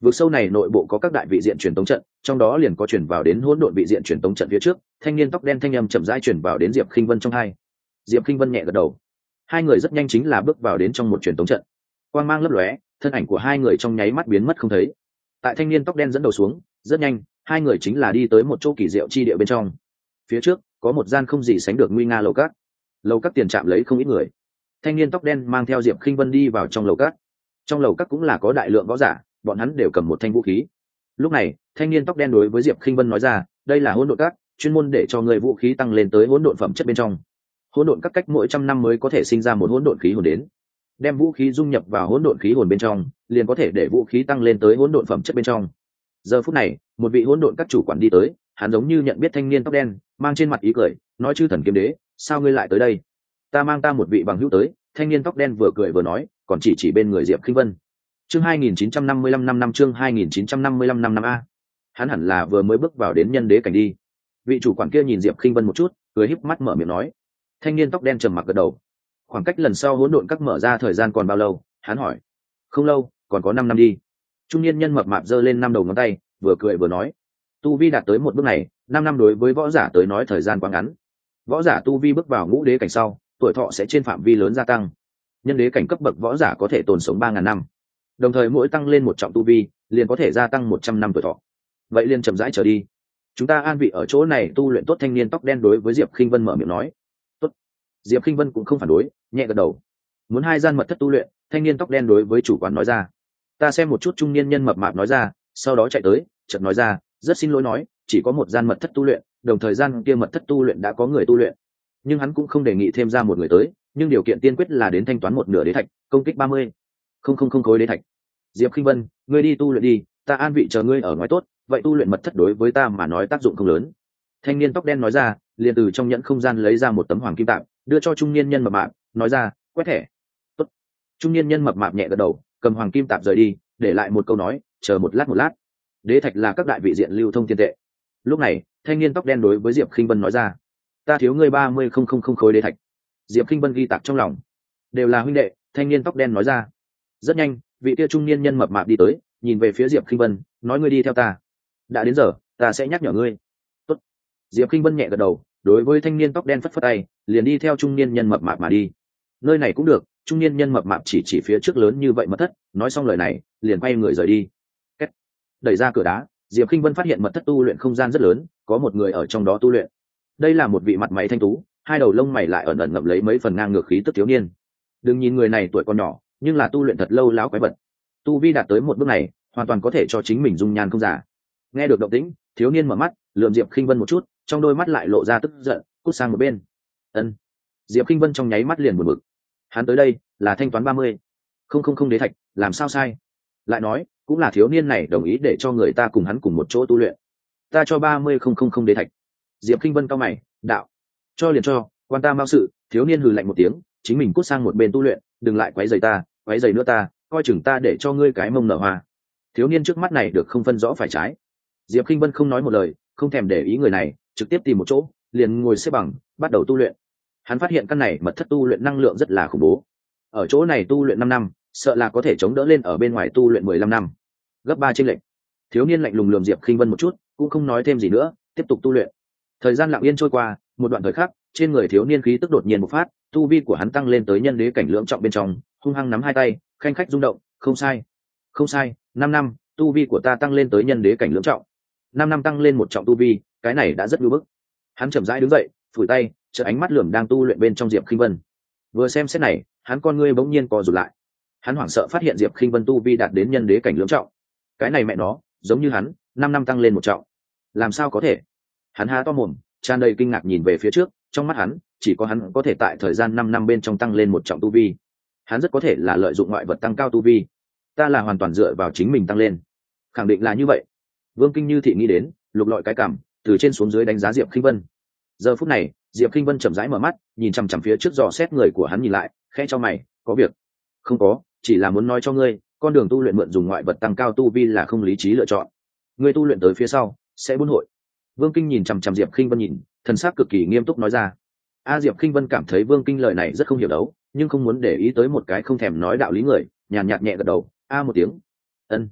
vực sâu này nội bộ có các đại vị diện truyền tống trận, trong đó liền có chuyển vào đến hỗn độn vị diện truyền tống trận phía trước. Thanh niên tóc đen thanh âm chậm rãi chuyển vào đến Diệp Khinh Vân trong hai. Diệp Khinh Vân nhẹ gật đầu. Hai người rất nhanh chính là bước vào đến trong một truyền tống trận. Quang mang lấp lóe, thân ảnh của hai người trong nháy mắt biến mất không thấy. Tại thanh niên tóc đen dẫn đầu xuống, rất nhanh, hai người chính là đi tới một chỗ kỳ diệu chi địa bên trong. Phía trước có một gian không gì sánh được nguy nga lầu cát. Lầu cát tiền trạm lấy không ít người. Thanh niên tóc đen mang theo Diệp Khinh Vân đi vào trong lầu cát. Trong lầu cát cũng là có đại lượng võ giả, bọn hắn đều cầm một thanh vũ khí. Lúc này, thanh niên tóc đen đối với Diệp Khinh Vân nói ra, đây là hỗn độn cát, chuyên môn để cho người vũ khí tăng lên tới hỗn độn phẩm chất bên trong. Hỗn độn các cách mỗi trăm năm mới có thể sinh ra một hỗn độn khí hồn đến. Đem vũ khí dung nhập vào hỗn độn khí hồn bên trong, liền có thể để vũ khí tăng lên tới hỗn độn phẩm chất bên trong. Giờ phút này, một vị hỗn độn các chủ quản đi tới, hắn giống như nhận biết thanh niên tóc đen, mang trên mặt ý cười, nói: chư thần kiếm đế, sao ngươi lại tới đây? Ta mang ta một vị bằng hữu tới. Thanh niên tóc đen vừa cười vừa nói, còn chỉ chỉ bên người Diệp Khinh Vân. Chương hai nghìn chín trăm năm mươi lăm năm năm chương hai nghìn chín trăm năm mươi lăm năm năm a. Hắn hẳn là vừa mới bước vào đến nhân đế cảnh đi. Vị chủ quản kia nhìn Diệp Khinh Vân một chút, cười híp mắt mở miệng nói. Thanh niên tóc đen trầm mặc gật đầu. Khoảng cách lần sau hỗn độn các mở ra thời gian còn bao lâu? Hắn hỏi. Không lâu, còn có năm năm đi. Trung niên nhân mập mạp giơ lên năm đầu ngón tay, vừa cười vừa nói. Tu vi đạt tới một bước này, năm năm đối với võ giả tới nói thời gian quá ngắn. Võ giả tu vi bước vào ngũ đế cảnh sau, tuổi thọ sẽ trên phạm vi lớn gia tăng. Nhân đế cảnh cấp bậc võ giả có thể tồn sống ba ngàn năm. Đồng thời mỗi tăng lên một trọng tu vi, liền có thể gia tăng một trăm năm tuổi thọ. Vậy liền chậm rãi trở đi. Chúng ta an vị ở chỗ này tu luyện tốt. Thanh niên tóc đen đối với Diệp Khinh Vân mở miệng nói. Tốt. Diệp Khinh Vân cũng không phản đối, nhẹ gật đầu. Muốn hai gian mật thất tu luyện, thanh niên tóc đen đối với chủ quán nói ra. Ta xem một chút. Trung niên nhân mập mạp nói ra, sau đó chạy tới, chợt nói ra, rất xin lỗi nói, chỉ có một gian mật thất tu luyện, đồng thời gian kia mật thất tu luyện đã có người tu luyện. Nhưng hắn cũng không đề nghị thêm ra một người tới, nhưng điều kiện tiên quyết là đến thanh toán một nửa đế thạch, công kích ba mươi. Không không không khối đế thạch. Diệp Khinh Vân, ngươi đi tu luyện đi, ta an vị chờ ngươi ở ngoài tốt, vậy tu luyện mật thất đối với ta mà nói tác dụng không lớn. Thanh niên tóc đen nói ra, liền từ trong nhẫn không gian lấy ra một tấm hoàng kim tạm, đưa cho trung niên nhân mập mạp, nói ra, quét thẻ. Tốt. Trung niên nhân mập mạp nhẹ gật đầu, cầm hoàng kim tạm rời đi, để lại một câu nói, chờ một lát một lát. Đế thạch là các đại vị diện lưu thông tiền tệ. Lúc này, thanh niên tóc đen đối với Diệp Khinh Vân nói ra, ta thiếu ngươi ba mươi không không không khối đế thạch. Diệp Khinh Vân ghi tạc trong lòng, đều là huynh đệ. Thanh niên tóc đen nói ra. Rất nhanh, vị kia trung niên nhân mập mạp đi tới, nhìn về phía Diệp Khinh Vân, nói ngươi đi theo ta. Đã đến giờ, ta sẽ nhắc nhở ngươi. Tốt. Diệp Khinh Vân nhẹ gật đầu, đối với thanh niên tóc đen phất phất tay, liền đi theo trung niên nhân mập mạp mà đi. Nơi này cũng được. Trung niên nhân mập mạp chỉ chỉ phía trước lớn như vậy mật thất, nói xong lời này, liền quay người rời đi. Kết. Đẩy ra cửa đá, Diệp Khinh Vân phát hiện mật thất tu luyện không gian rất lớn, có một người ở trong đó tu luyện. Đây là một vị mặt mày thanh tú, hai đầu lông mày lại ẩn ẩn ngậm lấy mấy phần ngang ngược khí tức thiếu niên. Đừng nhìn người này tuổi còn nhỏ, nhưng là tu luyện thật lâu láo quái vật. Tu vi đạt tới một bước này, hoàn toàn có thể cho chính mình dung nhan không giả. Nghe được động tĩnh, thiếu niên mở mắt, lườm Diệp Khinh Vân một chút, trong đôi mắt lại lộ ra tức giận, cút sang một bên. Ân. Diệp Khinh Vân trong nháy mắt liền buồn bực. Hắn tới đây là thanh toán ba mươi. Không không không đế thạch, làm sao sai? Lại nói, cũng là thiếu niên này đồng ý để cho người ta cùng hắn cùng một chỗ tu luyện. Ta cho ba mươi không không không đế thạch. Diệp Khinh Vân cau mày, đạo, cho liền cho, quan ta mao sự. Thiếu niên hừ lạnh một tiếng, chính mình cút sang một bên tu luyện, đừng lại quấy rầy ta, quấy rầy nữa ta, coi chừng ta để cho ngươi cái mông nở hoa. Thiếu niên trước mắt này được không phân rõ phải trái. Diệp Khinh Vân không nói một lời, không thèm để ý người này, trực tiếp tìm một chỗ, liền ngồi xếp bằng, bắt đầu tu luyện. Hắn phát hiện căn này mật thất tu luyện năng lượng rất là khủng bố. Ở chỗ này tu luyện năm năm, sợ là có thể chống đỡ lên ở bên ngoài tu luyện mười lăm năm. Gấp ba chênh lệch. Thiếu niên lạnh lùng lườm Diệp Khinh Vân một chút, cũng không nói thêm gì nữa, tiếp tục tu luyện. Thời gian lặng yên trôi qua, một đoạn thời khắc, trên người thiếu niên khí tức đột nhiên bộc phát, tu vi của hắn tăng lên tới nhân đế cảnh lưỡng trọng bên trong, hung hăng nắm hai tay, khanh khách rung động, không sai, không sai, năm năm, tu vi của ta tăng lên tới nhân đế cảnh lưỡng trọng. Năm năm tăng lên một trọng tu vi, cái này đã rất ngưu bức. Hắn chậm rãi đứng dậy, phủi tay, chợt ánh mắt lườm đang tu luyện bên trong Diệp Khinh Vân. Vừa xem xét này, hắn con ngươi bỗng nhiên co rụt lại. Hắn hoảng sợ phát hiện Diệp Khinh Vân tu vi đạt đến nhân đế cảnh lưỡng trọng. Cái này mẹ nó, giống như hắn, năm năm tăng lên một trọng. Làm sao có thể? Hắn há to mồm, tràn đầy kinh ngạc nhìn về phía trước, trong mắt hắn, chỉ có hắn có thể tại thời gian năm năm bên trong tăng lên một trọng tu vi. Hắn rất có thể là lợi dụng ngoại vật tăng cao tu vi. Ta là hoàn toàn dựa vào chính mình tăng lên. Khẳng định là như vậy. Vương Kinh Như thị nghĩ đến, lục lọi cái cảm, từ trên xuống dưới đánh giá Diệp Khinh Vân. Giờ phút này, Diệp Khinh Vân chậm rãi mở mắt, nhìn chằm chằm phía trước dò xét người của hắn nhìn lại, khẽ cho mày, có việc? Không có, chỉ là muốn nói cho ngươi, con đường tu luyện mượn dùng ngoại vật tăng cao tu vi là không lý trí lựa chọn. Ngươi tu luyện tới phía sau, sẽ buôn hội. Vương Kinh nhìn chằm chằm Diệp Khinh Vân nhìn, thần sắc cực kỳ nghiêm túc nói ra. A Diệp Khinh Vân cảm thấy Vương Kinh lời này rất không hiểu đấu, nhưng không muốn để ý tới một cái không thèm nói đạo lý người, nhàn nhạt nhẹ gật đầu, a một tiếng. Ân.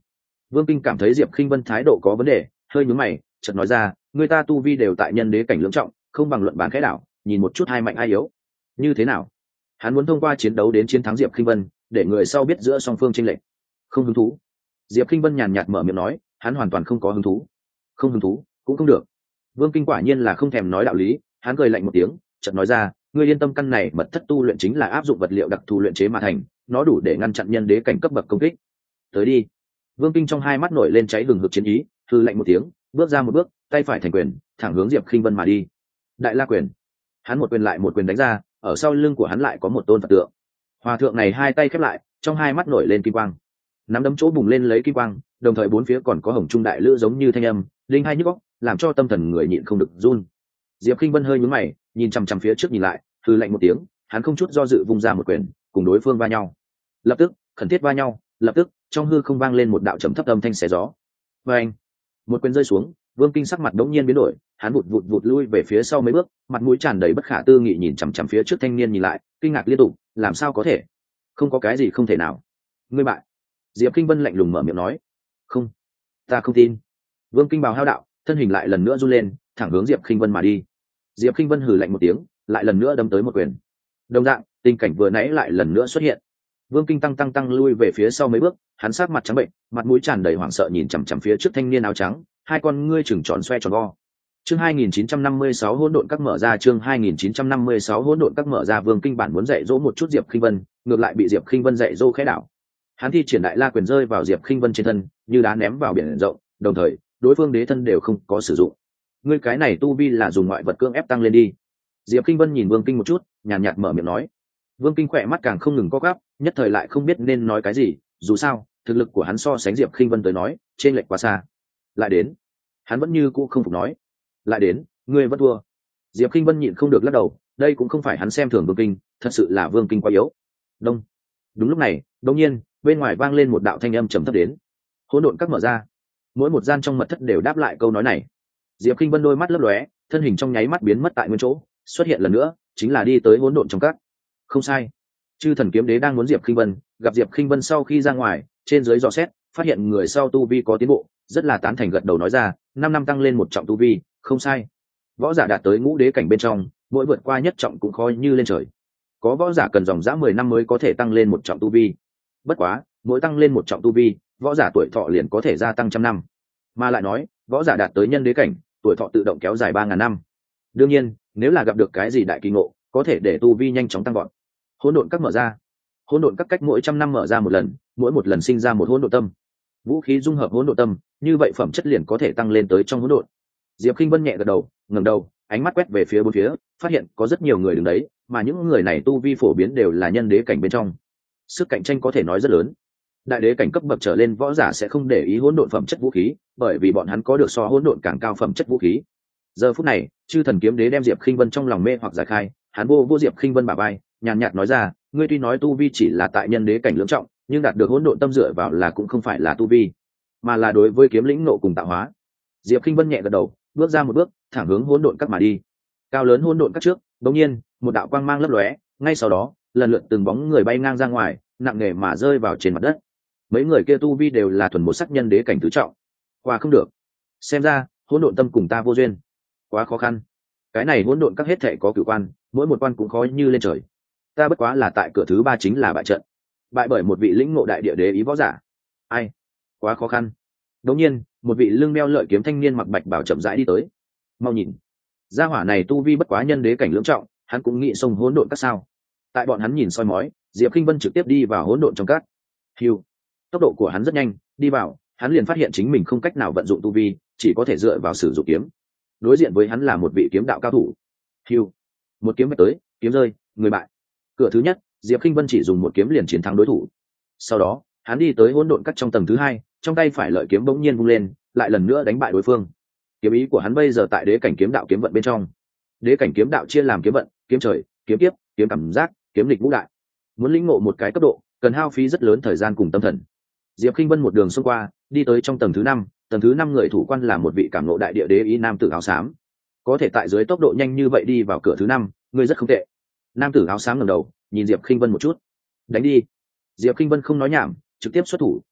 Vương Kinh cảm thấy Diệp Khinh Vân thái độ có vấn đề, hơi nhướng mày, chợt nói ra, người ta tu vi đều tại nhân đế cảnh lưỡng trọng, không bằng luận bàn khẽ đảo, nhìn một chút hai mạnh ai yếu. Như thế nào? Hắn muốn thông qua chiến đấu đến chiến thắng Diệp Khinh Vân, để người sau biết giữa song phương chênh lệch. Không hứng thú. Diệp Khinh Vân nhàn nhạt mở miệng nói, hắn hoàn toàn không có hứng thú. Không hứng thú, cũng không được. Vương Kinh quả nhiên là không thèm nói đạo lý, hắn cười lạnh một tiếng, chợt nói ra, ngươi yên tâm, căn này mật thất tu luyện chính là áp dụng vật liệu đặc thù luyện chế mà thành, nó đủ để ngăn chặn nhân đế cảnh cấp bậc công kích. Tới đi. Vương Kinh trong hai mắt nổi lên cháy hừng hực chiến ý, hừ lạnh một tiếng, bước ra một bước, tay phải thành quyền, thẳng hướng Diệp Khinh Vân mà đi. Đại La quyền. Hắn một quyền lại một quyền đánh ra, ở sau lưng của hắn lại có một tôn Phật tượng. Hòa thượng này hai tay khép lại, trong hai mắt nổi lên kim quang. Nắm đấm chỗ bùng lên lấy kim quang, đồng thời bốn phía còn có hồng trung đại lữ giống như thanh âm, linh hai nhức óc, làm cho tâm thần người nhịn không được run. Diệp Khinh Vân hơi nhướng mày, nhìn chằm chằm phía trước nhìn lại, hừ lạnh một tiếng, hắn không chút do dự vung ra một quyền, cùng đối phương va nhau. Lập tức, khẩn thiết va nhau, lập tức, trong hư không vang lên một đạo trầm thấp âm thanh xé gió. Và anh, một quyền rơi xuống, Vương Kinh sắc mặt đống nhiên biến đổi, hắn vụt vụt vụt lui về phía sau mấy bước, mặt mũi tràn đầy bất khả tư nghị nhìn chằm chằm phía trước thanh niên nhìn lại, kinh ngạc liên tục, làm sao có thể? Không có cái gì không thể nào. Ngươi bại. Diệp Kinh Vân lạnh lùng mở miệng nói. Không, ta không tin. Vương Kinh bào hao đạo, thân hình lại lần nữa run lên, thẳng hướng Diệp Kinh Vân mà đi. Diệp Kinh Vân hừ lạnh một tiếng, lại lần nữa đâm tới một quyền. Đồng dạng, tình cảnh vừa nãy lại lần nữa xuất hiện. Vương Kinh tăng tăng tăng lui về phía sau mấy bước, hắn sát mặt trắng bệnh, mặt mũi tràn đầy hoảng sợ nhìn chằm chằm phía trước thanh niên áo trắng, hai con ngươi chừng tròn xoe tròn vo. Chương hai nghìn chín trăm năm mươi sáu hỗn độn các mở ra, chương hai nghìn chín trăm năm mươi sáu hỗn độn các mở ra. Vương Kinh bản muốn dạy dỗ một chút Diệp Khinh Vân, ngược lại bị Diệp Khinh Vân dạy dỗ khẽ đảo. Hắn thi triển đại la quyền rơi vào Diệp Khinh Vân trên thân, như đá ném vào biển rộng, đồng thời, đối phương đế thân đều không có sử dụng. Ngươi cái này tu vi là dùng ngoại vật cưỡng ép tăng lên đi. Diệp Khinh Vân nhìn Vương Kinh một chút, nhàn nhạt mở miệng nói. Vương Kinh khỏe mắt càng không ngừng co gắp, nhất thời lại không biết nên nói cái gì, dù sao, thực lực của hắn so sánh Diệp Khinh Vân tới nói, trên lệch quá xa. Lại đến, hắn vẫn như cũ không phục nói. Lại đến, ngươi vẫn thua. Diệp Khinh Vân nhịn không được lắc đầu, đây cũng không phải hắn xem thường Vương Kinh, thật sự là Vương Kinh quá yếu. Đông. Đúng lúc này, đột nhiên, bên ngoài vang lên một đạo thanh âm trầm thấp đến. Hỗn độn các mở ra. Mỗi một gian trong mật thất đều đáp lại câu nói này. Diệp Khinh Vân đôi mắt lấp lóe, thân hình trong nháy mắt biến mất tại nguyên chỗ, xuất hiện lần nữa, chính là đi tới hỗn độn trong các. Không sai. Chư Thần Kiếm Đế đang muốn Diệp Khinh Vân, gặp Diệp Khinh Vân sau khi ra ngoài, trên dưới dò xét, phát hiện người sau tu vi có tiến bộ, rất là tán thành gật đầu nói ra, năm năm tăng lên một trọng tu vi, không sai. Võ giả đạt tới ngũ đế cảnh bên trong, mỗi vượt qua nhất trọng cũng coi như lên trời. Có võ giả cần dòng dã mười năm mới có thể tăng lên một trọng tu vi. Bất quá, mỗi tăng lên một trọng tu vi, võ giả tuổi thọ liền có thể gia tăng trăm năm. Mà lại nói, võ giả đạt tới nhân đế cảnh, tuổi thọ tự động kéo dài ba ngàn năm. Đương nhiên, nếu là gặp được cái gì đại kỳ ngộ, có thể để tu vi nhanh chóng tăng vọt. Hỗn độn các mở ra. Hỗn độn các cách mỗi trăm năm mở ra một lần, mỗi một lần sinh ra một hỗn độn tâm. Vũ khí dung hợp hỗn độn tâm, như vậy phẩm chất liền có thể tăng lên tới trong hỗn độn. Diệp Khinh Vân nhẹ gật đầu, ngẩng đầu, ánh mắt quét về phía bốn phía, phát hiện có rất nhiều người đứng đấy, mà những người này tu vi phổ biến đều là nhân đế cảnh bên trong. Sức cạnh tranh có thể nói rất lớn. Đại đế cảnh cấp bậc trở lên võ giả sẽ không để ý hỗn độn phẩm chất vũ khí, bởi vì bọn hắn có được so hỗn độn càng cao phẩm chất vũ khí. Giờ phút này, Chư Thần Kiếm Đế đem Diệp Khinh Vân trong lòng mê hoặc giải khai, hắn vô vô Diệp Khinh Vân bả vai, nhàn nhạt nói ra, ngươi tuy nói tu vi chỉ là tại nhân đế cảnh lưỡng trọng, nhưng đạt được hỗn độn tâm dựa vào là cũng không phải là tu vi, mà là đối với kiếm lĩnh nộ cùng tạo hóa. Diệp Khinh Vân nhẹ gật đầu, bước ra một bước, thẳng hướng hỗn độn các mà đi. Cao lớn hỗn độn các trước, đột nhiên, một đạo quang mang lấp lóe, ngay sau đó, lần lượt từng bóng người bay ngang ra ngoài, nặng nề mà rơi vào trên mặt đất. Mấy người kia tu vi đều là thuần một sắc nhân đế cảnh tứ trọng. Qua không được. Xem ra, hỗn độn tâm cùng ta vô duyên. Quá khó khăn. Cái này hỗn độn các hết thảy có cửu quan, mỗi một quan cũng khó như lên trời. Ta bất quá là tại cửa thứ ba chính là bại trận. Bại bởi một vị lĩnh ngộ đại địa đế ý võ giả. Ai? Quá khó khăn. Đột nhiên, một vị lưng đeo lợi kiếm thanh niên mặc bạch bảo chậm rãi đi tới. Mau nhìn, gia hỏa này tu vi bất quá nhân đế cảnh lưỡng trọng, hắn cũng nghĩ xông hỗn độn các sao? Tại bọn hắn nhìn soi mói, Diệp Khinh Vân trực tiếp đi vào hỗn độn trong các. Hiu, tốc độ của hắn rất nhanh, đi vào, hắn liền phát hiện chính mình không cách nào vận dụng tu vi, chỉ có thể dựa vào sử dụng kiếm. Đối diện với hắn là một vị kiếm đạo cao thủ. Hiu, một kiếm vạch tới, kiếm rơi, người bại. Cửa thứ nhất, Diệp Khinh Vân chỉ dùng một kiếm liền chiến thắng đối thủ. Sau đó, hắn đi tới hỗn độn các trong tầng thứ hai, trong tay phải lợi kiếm bỗng nhiên vung lên, lại lần nữa đánh bại đối phương. Kiếm ý của hắn bây giờ tại đế cảnh kiếm đạo kiếm vận bên trong. Đế cảnh kiếm đạo chia làm kiếm vận, kiếm trời, kiếm tiếp, kiếm cảm giác, kiếm lịch ngũ đại. Muốn lĩnh ngộ một cái cấp độ, cần hao phí rất lớn thời gian cùng tâm thần. Diệp Khinh Vân một đường xông qua, đi tới trong tầng thứ năm, tầng thứ năm người thủ quan là một vị cảm ngộ đại địa đế ý nam tử áo xám. Có thể tại dưới tốc độ nhanh như vậy đi vào cửa thứ năm, người rất không tệ. Nam tử áo xám ngẩng đầu, nhìn Diệp Khinh Vân một chút. Đánh đi. Diệp Khinh Vân không nói nhảm, trực tiếp xuất thủ,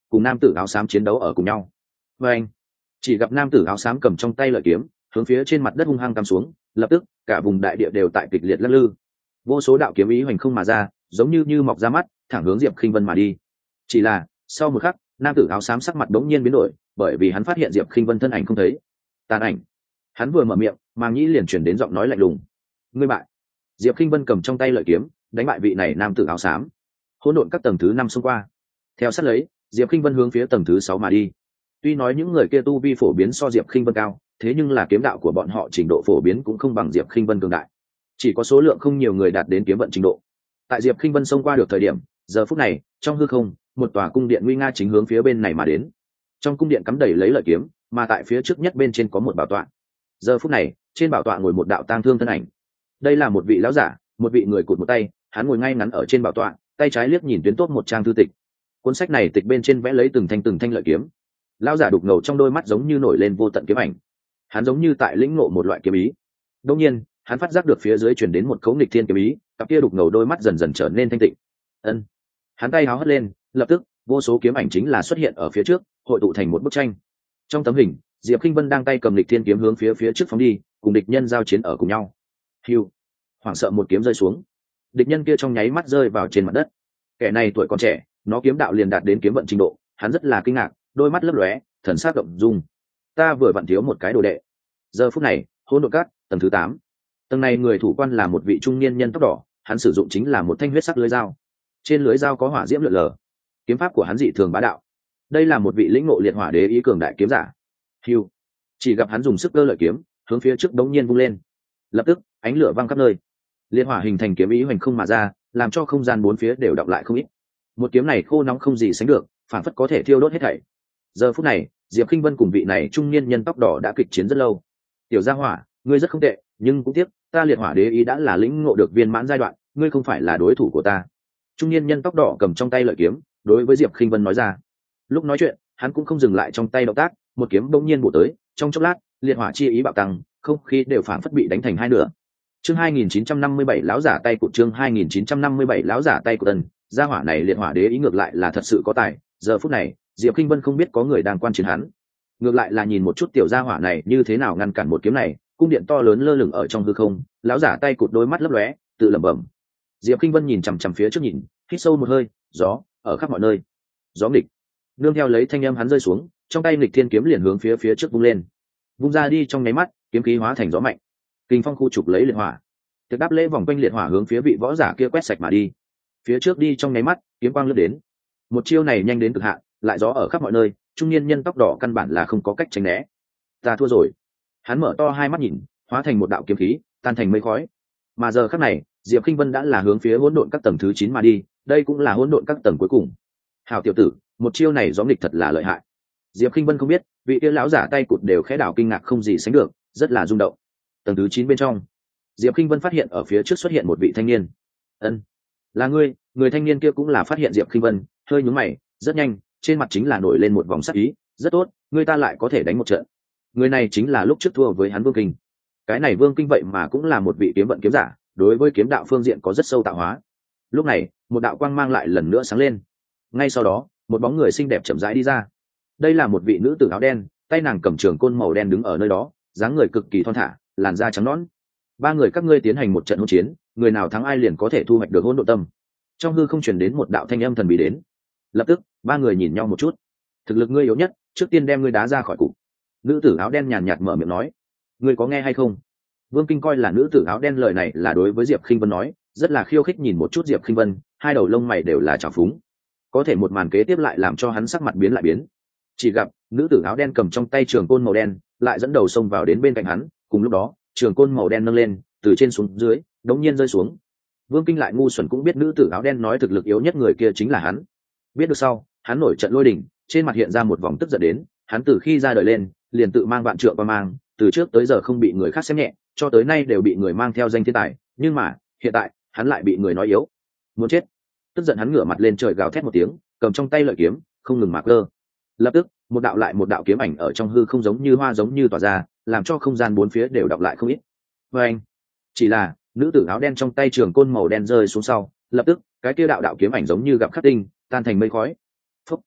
cùng nam tử áo xám chiến đấu ở cùng nhau. Và anh chỉ gặp nam tử áo xám cầm trong tay lợi kiếm hướng phía trên mặt đất hung hăng cắm xuống, lập tức cả vùng đại địa đều tại kịch liệt lắc lư, vô số đạo kiếm ý hoành không mà ra, giống như như mọc ra mắt thẳng hướng Diệp Khinh Vân mà đi. Chỉ là sau một khắc, nam tử áo xám sắc mặt đống nhiên biến đổi, bởi vì hắn phát hiện Diệp Khinh Vân thân ảnh không thấy. Tàn ảnh. Hắn vừa mở miệng, màng nhĩ liền chuyển đến giọng nói lạnh lùng: ngươi bại. Diệp Khinh Vân cầm trong tay lợi kiếm đánh bại vị này nam tử áo xám. Hỗn độn các tầng thứ năm xông qua, theo sát lấy Diệp Khinh Vân hướng phía tầng thứ sáu mà đi. Tuy nói những người kia tu vi phổ biến so Diệp Khinh Vân cao, thế nhưng là kiếm đạo của bọn họ trình độ phổ biến cũng không bằng Diệp Khinh Vân cường đại, chỉ có số lượng không nhiều người đạt đến kiếm vận trình độ. Tại Diệp Khinh Vân xông qua được thời điểm, giờ phút này trong hư không một tòa cung điện nguy nga chính hướng phía bên này mà đến. Trong cung điện cắm đầy lấy lợi kiếm, mà tại phía trước nhất bên trên có một bảo tọa. Giờ phút này trên bảo tọa ngồi một đạo tang thương thân ảnh. Đây là một vị lão giả, một vị người cụt một tay, hắn ngồi ngay ngắn ở trên bảo tọa, tay trái liếc nhìn tuyến tốt một trang thư tịch. Cuốn sách này tịch bên trên vẽ lấy từng thanh từng thanh lợi kiếm. Lão giả đục ngầu trong đôi mắt giống như nổi lên vô tận kiếm ảnh, hắn giống như tại lĩnh ngộ một loại kiếm ý. Đương nhiên hắn phát giác được phía dưới truyền đến một cấu nghịch thiên kiếm ý, cặp kia đục ngầu đôi mắt dần dần trở nên thanh tịnh. Ân. Hắn tay háo hất lên, lập tức vô số kiếm ảnh chính là xuất hiện ở phía trước, hội tụ thành một bức tranh. Trong tấm hình, Diệp Khinh Vân đang tay cầm nghịch thiên kiếm hướng phía phía trước phóng đi, cùng địch nhân giao chiến ở cùng nhau. Hưu. Hoảng sợ một kiếm rơi xuống, địch nhân kia trong nháy mắt rơi vào trên mặt đất. Kẻ này tuổi còn trẻ, nó kiếm đạo liền đạt đến kiếm vận trình độ, hắn rất là kinh ngạc, đôi mắt lấp lóe, thần sắc động dung. Ta vừa vặn thiếu một cái đồ đệ. Giờ phút này, hỗn độn các tầng thứ tám, tầng này người thủ quan là một vị trung niên nhân tóc đỏ, hắn sử dụng chính là một thanh huyết sắc lưới dao, trên lưới dao có hỏa diễm lượn lờ, kiếm pháp của hắn dị thường bá đạo. Đây là một vị lĩnh ngộ liệt hỏa đế ý cường đại kiếm giả. Hưu. Chỉ gặp hắn dùng sức cơ lợi kiếm hướng phía trước đống nhiên vung lên, lập tức ánh lửa văng khắp nơi, liệt hỏa hình thành kiếm ý hoành không mà ra, làm cho không gian bốn phía đều đọng lại không ít. Một kiếm này khô nóng không gì sánh được, phản phất có thể thiêu đốt hết thảy. Giờ phút này Diệp Khinh Vân cùng vị này trung niên nhân tóc đỏ đã kịch chiến rất lâu. Tiểu gia hỏa, ngươi rất không tệ, nhưng cũng tiếc ta liệt hỏa đế ý đã là lĩnh ngộ được viên mãn giai đoạn, ngươi không phải là đối thủ của ta. Trung niên nhân tóc đỏ cầm trong tay lợi kiếm đối với Diệp Khinh Vân nói ra. Lúc nói chuyện hắn cũng không dừng lại trong tay động tác, một kiếm bỗng nhiên bổ tới, trong chốc lát liệt hỏa chi ý bạo tăng, không khí đều phản phất bị đánh thành hai nửa. Chương hai nghìn chín trăm năm mươi bảy lão giả tay của chương hai nghìn chín trăm năm mươi bảy lão giả tay của tần, gia hỏa này liệt hỏa đế ý ngược lại là thật sự có tài. Giờ phút này Diệp Khinh Vân không biết có người đang quan chiến hắn, ngược lại là nhìn một chút tiểu gia hỏa này như thế nào ngăn cản một kiếm này. Cung điện to lớn lơ lửng ở trong hư không, lão giả tay cụt đôi mắt lấp lóe, tự lẩm bẩm. Diệp Khinh Vân nhìn chằm chằm phía trước nhìn, hít sâu một hơi, gió ở khắp mọi nơi, gió nghịch. Nương theo lấy thanh âm hắn rơi xuống, trong tay nghịch thiên kiếm liền hướng phía phía trước vung lên, vung ra đi trong nháy mắt, kiếm khí hóa thành gió mạnh, kinh phong khu trục lấy liệt hỏa, tiệc đáp lễ vòng quanh liệt hỏa hướng phía vị võ giả kia quét sạch mà đi. Phía trước đi trong nháy mắt, kiếm quang lướt đến, một chiêu này nhanh đến cực hạn, lại gió ở khắp mọi nơi, trung niên nhân tóc đỏ căn bản là không có cách tránh né. Ta thua rồi. Hắn mở to hai mắt nhìn, hóa thành một đạo kiếm khí, tan thành mây khói. Mà giờ khắc này Diệp Khinh Vân đã là hướng phía hỗn độn các tầng thứ chín mà đi, đây cũng là hỗn độn các tầng cuối cùng. Hảo tiểu tử, một chiêu này gió nghịch thật là lợi hại. Diệp Khinh Vân không biết vị kia lão giả tay cụt đều khẽ đảo kinh ngạc không gì sánh được, rất là rung động. Tầng thứ chín bên trong, Diệp Khinh Vân phát hiện ở phía trước xuất hiện một vị thanh niên. Ân, là ngươi? Người thanh niên kia cũng là phát hiện Diệp Khinh Vân, hơi nhướng mày, rất nhanh trên mặt chính là nổi lên một vòng sắc ý. Rất tốt, ngươi ta lại có thể đánh một trận. Người này chính là lúc trước thua với hắn Vương Kinh. Cái này Vương Kinh vậy mà cũng là một vị kiếm vận kiếm giả, đối với kiếm đạo phương diện có rất sâu tạo hóa. Lúc này một đạo quang mang lại lần nữa sáng lên, ngay sau đó một bóng người xinh đẹp chậm rãi đi ra. Đây là một vị nữ tử áo đen, tay nàng cầm trường côn màu đen đứng ở nơi đó, dáng người cực kỳ thon thả, làn da trắng nõn. Ba người các ngươi tiến hành một trận hỗn chiến, người nào thắng ai liền có thể thu hoạch được hỗn độn tâm. Trong hư không truyền đến một đạo thanh âm thần bí đến. Lập tức ba người nhìn nhau một chút. Thực lực ngươi yếu nhất, trước tiên đem ngươi đá ra khỏi cục. Nữ tử áo đen nhàn nhạt mở miệng nói. Ngươi có nghe hay không? Vương Kinh coi là nữ tử áo đen lời này là đối với Diệp Khinh Vân nói, rất là khiêu khích nhìn một chút Diệp Khinh Vân, hai đầu lông mày đều là trào phúng. Có thể một màn kế tiếp lại làm cho hắn sắc mặt biến lại biến. Chỉ gặp nữ tử áo đen cầm trong tay trường côn màu đen, lại dẫn đầu xông vào đến bên cạnh hắn, cùng lúc đó trường côn màu đen nâng lên, từ trên xuống dưới đống nhiên rơi xuống. Vương Kinh lại ngu xuẩn cũng biết nữ tử áo đen nói thực lực yếu nhất người kia chính là hắn. Biết được sau, hắn nổi trận lôi đình, trên mặt hiện ra một vòng tức giận đến. Hắn từ khi ra đời lên liền tự mang vạn trượng qua mang, từ trước tới giờ không bị người khác xem nhẹ, cho tới nay đều bị người mang theo danh thiên tài, nhưng mà hiện tại hắn lại bị người nói yếu, muốn chết. Tức giận hắn ngửa mặt lên trời gào thét một tiếng, cầm trong tay lợi kiếm không ngừng mạc cơ. Lập tức một đạo lại một đạo kiếm ảnh ở trong hư không giống như hoa giống như tỏa ra, làm cho không gian bốn phía đều đọng lại không ít. Và anh chỉ là nữ tử áo đen trong tay trường côn màu đen rơi xuống sau, lập tức cái kia đạo đạo kiếm ảnh giống như gặp khắc tinh, tan thành mây khói. Phúc.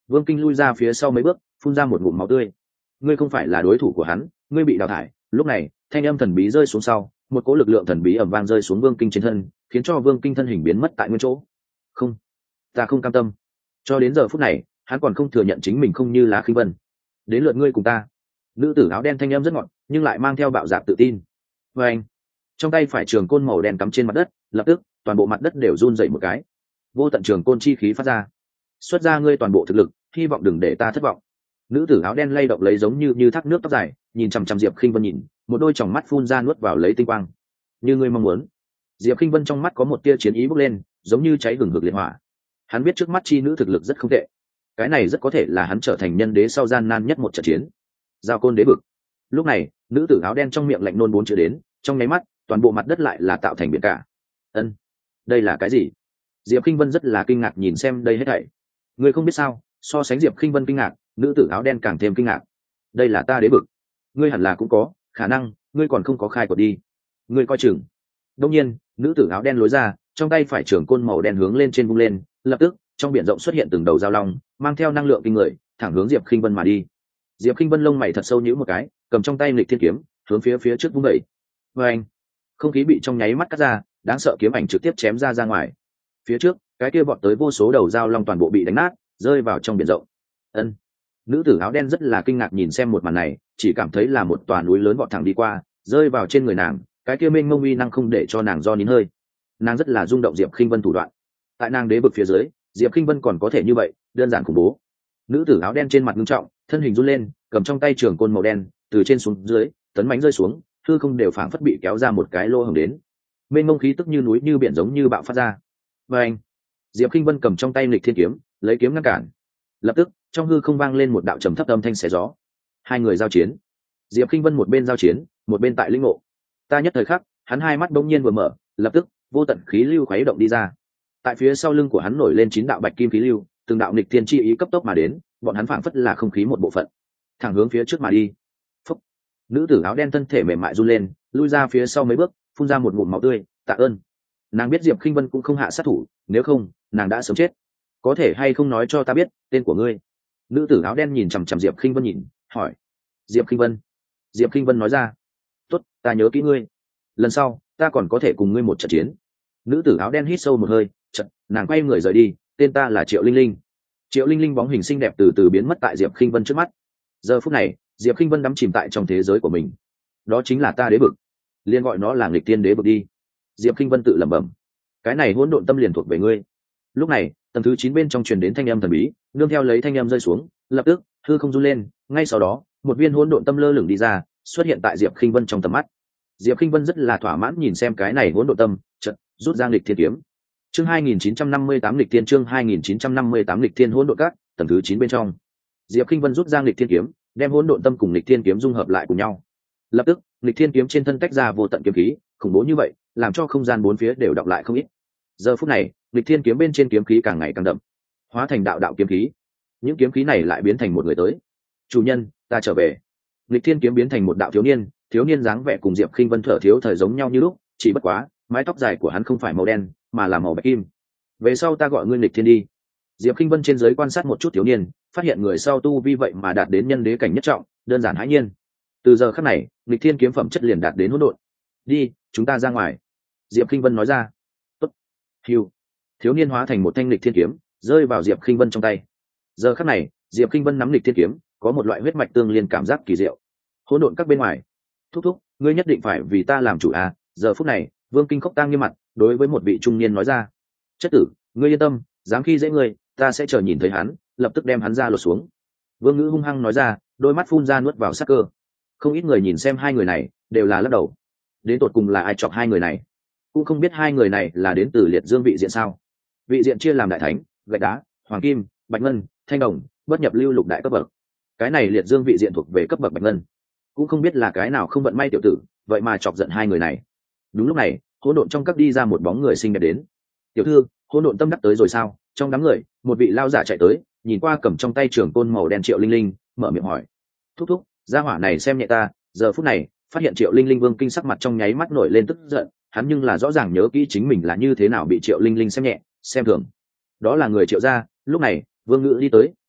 Vương Kinh lui ra phía sau mấy bước, phun ra một ngụm máu tươi. Ngươi không phải là đối thủ của hắn, ngươi bị đào thải. Lúc này, thanh âm thần bí rơi xuống sau, một cỗ lực lượng thần bí ầm vang rơi xuống Vương Kinh trên thân, khiến cho Vương Kinh thân hình biến mất tại nguyên chỗ. Không, ta không cam tâm. Cho đến giờ phút này, hắn còn không thừa nhận chính mình không như Lá Khinh Vân. Đến lượt ngươi cùng ta. Nữ tử áo đen thanh âm rất ngọt, nhưng lại mang theo bạo dạn tự tin. Và anh, trong tay phải trường côn màu đen cắm trên mặt đất, lập tức toàn bộ mặt đất đều run dậy một cái. Vô tận trường côn chi khí phát ra. Xuất ra ngươi toàn bộ thực lực, hy vọng đừng để ta thất vọng. Nữ tử áo đen lay động lấy giống như như thác nước tóc dài, nhìn chằm chằm Diệp Khinh Vân nhìn, một đôi tròng mắt phun ra nuốt vào lấy tinh quang. Như ngươi mong muốn. Diệp Khinh Vân trong mắt có một tia chiến ý bốc lên, giống như cháy hừng hực liệt hỏa. Hắn biết trước mắt chi nữ thực lực rất không tệ, cái này rất có thể là hắn trở thành nhân đế sau gian nan nhất một trận chiến. Giao côn đế vực. Lúc này, nữ tử áo đen trong miệng lạnh nôn bốn chữ đến, trong nháy mắt, toàn bộ mặt đất lại là tạo thành biển cả. Ân, đây là cái gì? Diệp Khinh Vân rất là kinh ngạc nhìn xem đây hết thảy. Ngươi không biết sao, so sánh Diệp Khinh Vân kinh ngạc, nữ tử áo đen càng thêm kinh ngạc. Đây là ta đế vực. Ngươi hẳn là cũng có khả năng, ngươi còn không có khai quật đi. Ngươi coi chừng. Đương nhiên, nữ tử áo đen lối ra, trong tay phải trường côn màu đen hướng lên trên vung lên, lập tức, trong biển rộng xuất hiện từng đầu giao long, mang theo năng lượng kinh người, thẳng hướng Diệp Khinh Vân mà đi. Diệp Khinh Vân lông mày thật sâu nhíu một cái, cầm trong tay Nghịch Thiên kiếm, hướng phía phía trước vung đẩy. Và anh, không khí bị trong nháy mắt cắt ra, đáng sợ kiếm ảnh trực tiếp chém ra ra ngoài. Phía trước, cái kia vọt tới vô số đầu giao long toàn bộ bị đánh nát, rơi vào trong biển rộng. Ân. Nữ tử áo đen rất là kinh ngạc nhìn xem một màn này, chỉ cảm thấy là một tòa núi lớn vọt thẳng đi qua, rơi vào trên người nàng, cái kia mênh mông uy năng không để cho nàng do nín hơi. Nàng rất là rung động Diệp Khinh Vân thủ đoạn. Tại nàng đế vực phía dưới, Diệp Khinh Vân còn có thể như vậy, đơn giản khủng bố. Nữ tử áo đen trên mặt nghiêm trọng, thân hình run lên, cầm trong tay trường côn màu đen, từ trên xuống dưới, tấn mãnh rơi xuống, hư không đều phảng phất bị kéo ra một cái lỗ hổng đến. Mênh mông khí tức như núi như biển giống như bạo phát ra. Và anh, Diệp Khinh Vân cầm trong tay Nghịch Thiên kiếm, lấy kiếm ngăn cản. Lập tức, trong hư không vang lên một đạo trầm thấp âm thanh xé gió. Hai người giao chiến. Diệp Khinh Vân một bên giao chiến, một bên tại linh ngộ. Ta nhất thời khắc, hắn hai mắt bỗng nhiên vừa mở, lập tức, vô tận khí lưu khuấy động đi ra. Tại phía sau lưng của hắn nổi lên chín đạo bạch kim khí lưu, từng đạo nghịch thiên chi ý cấp tốc mà đến, bọn hắn phảng phất là không khí một bộ phận, thẳng hướng phía trước mà đi. Phúc. Nữ tử áo đen thân thể mềm mại run lên, lui ra phía sau mấy bước, phun ra một ngụm máu tươi. Tạ ơn. Nàng biết Diệp Khinh Vân cũng không hạ sát thủ, nếu không, nàng đã sớm chết. Có thể hay không nói cho ta biết tên của ngươi? Nữ tử áo đen nhìn chằm chằm Diệp Khinh Vân nhìn, hỏi. Diệp Khinh Vân. Diệp Khinh Vân nói ra. Tốt, ta nhớ kỹ ngươi. Lần sau, ta còn có thể cùng ngươi một trận chiến. Nữ tử áo đen hít sâu một hơi, chợt, nàng quay người rời đi. Tên ta là Triệu Linh Linh. Triệu Linh Linh bóng hình xinh đẹp từ từ biến mất tại Diệp Khinh Vân trước mắt. Giờ phút này, Diệp Khinh Vân đắm chìm tại trong thế giới của mình. Đó chính là ta đế vực, liên gọi nó là nghịch tiên đế vực đi. Diệp Khinh Vân tự lẩm bẩm. Cái này hỗn độn tâm liền thuộc về ngươi. Lúc này, tầng thứ chín bên trong truyền đến thanh âm thần bí, nương theo lấy thanh âm rơi xuống, lập tức hư không run lên, ngay sau đó, một viên hỗn độn tâm lơ lửng đi ra, xuất hiện tại Diệp Khinh Vân trong tầm mắt. Diệp Khinh Vân rất là thỏa mãn nhìn xem cái này hỗn độn tâm, chợt rút ra Nghịch Thiên kiếm. Chương hai nghìn chín trăm năm mươi tám Nghịch Thiên chương hai nghìn chín trăm năm mươi tám Nghịch Thiên hỗn độn các, tầng thứ chín bên trong. Diệp Khinh Vân rút ra Nghịch Thiên kiếm, đem hỗn độn tâm cùng Nghịch Thiên kiếm dung hợp lại cùng nhau. Lập tức, Nghịch Thiên kiếm trên thân tách ra vô tận kiếm khí, khủng bố như vậy, làm cho không gian bốn phía đều đọng lại không ít. Giờ phút này, Nghịch Thiên kiếm bên trên kiếm khí càng ngày càng đậm, hóa thành đạo đạo kiếm khí. Những kiếm khí này lại biến thành một người tới. Chủ nhân, ta trở về. Nghịch Thiên kiếm biến thành một đạo thiếu niên, thiếu niên dáng vẻ cùng Diệp Khinh Vân thở thiếu thời giống nhau như lúc, chỉ bất quá, mái tóc dài của hắn không phải màu đen, mà là màu bạch kim. Về sau ta gọi ngươi Nghịch Thiên đi. Diệp Khinh Vân trên dưới quan sát một chút thiếu niên, phát hiện người sau tu vi vậy mà đạt đến nhân đế cảnh nhất trọng, đơn giản hãi nhiên. Từ giờ khắc này, Nghịch Thiên kiếm phẩm chất liền đạt đến hỗn độn. Đi, chúng ta ra ngoài. Diệp Khinh Vân nói ra. Tốt. Hưu. Thiếu niên hóa thành một thanh Nghịch Thiên kiếm, rơi vào Diệp Khinh Vân trong tay. Giờ khắc này, Diệp Khinh Vân nắm Nghịch Thiên kiếm, có một loại huyết mạch tương liên cảm giác kỳ diệu. Hỗn độn các bên ngoài. Thúc thúc, ngươi nhất định phải vì ta làm chủ à? Giờ phút này, Vương Kinh Khốc tang nghiêm mặt, đối với một vị trung niên nói ra. Chất tử, ngươi yên tâm, dám khi dễ ngươi, ta sẽ chờ nhìn thấy hắn, lập tức đem hắn ra lột xuống. Vương Ngữ hung hăng nói ra, đôi mắt phun ra nuốt vào sắc cơ. Không ít người nhìn xem hai người này, đều là lắc đầu. Đến tột cùng là ai chọc hai người này? Cũng không biết hai người này là đến từ liệt dương vị diện sao? Vị diện chia làm đại thánh, gạch đá, hoàng kim, bạch ngân, thanh đồng, bất nhập lưu lục đại cấp bậc. Cái này liệt dương vị diện thuộc về cấp bậc bạch ngân. Cũng không biết là cái nào không vận may tiểu tử, vậy mà chọc giận hai người này. Đúng lúc này, hỗn độn trong các đi ra một bóng người xinh đẹp đến. Tiểu thư, hỗn độn tâm đắc tới rồi sao? Trong đám người, một vị lao giả chạy tới, nhìn qua cầm trong tay trường côn màu đen Triệu Linh Linh, mở miệng hỏi. Thúc thúc, gia hỏa này xem nhẹ ta. Giờ phút này, phát hiện Triệu Linh Linh Vương Kinh sắc mặt trong nháy mắt nổi lên tức giận, hắn nhưng là rõ ràng nhớ kỹ chính mình là như thế nào bị Triệu Linh Linh xem nhẹ, xem thường. Đó là người Triệu gia. Lúc này, Vương Ngữ đi tới,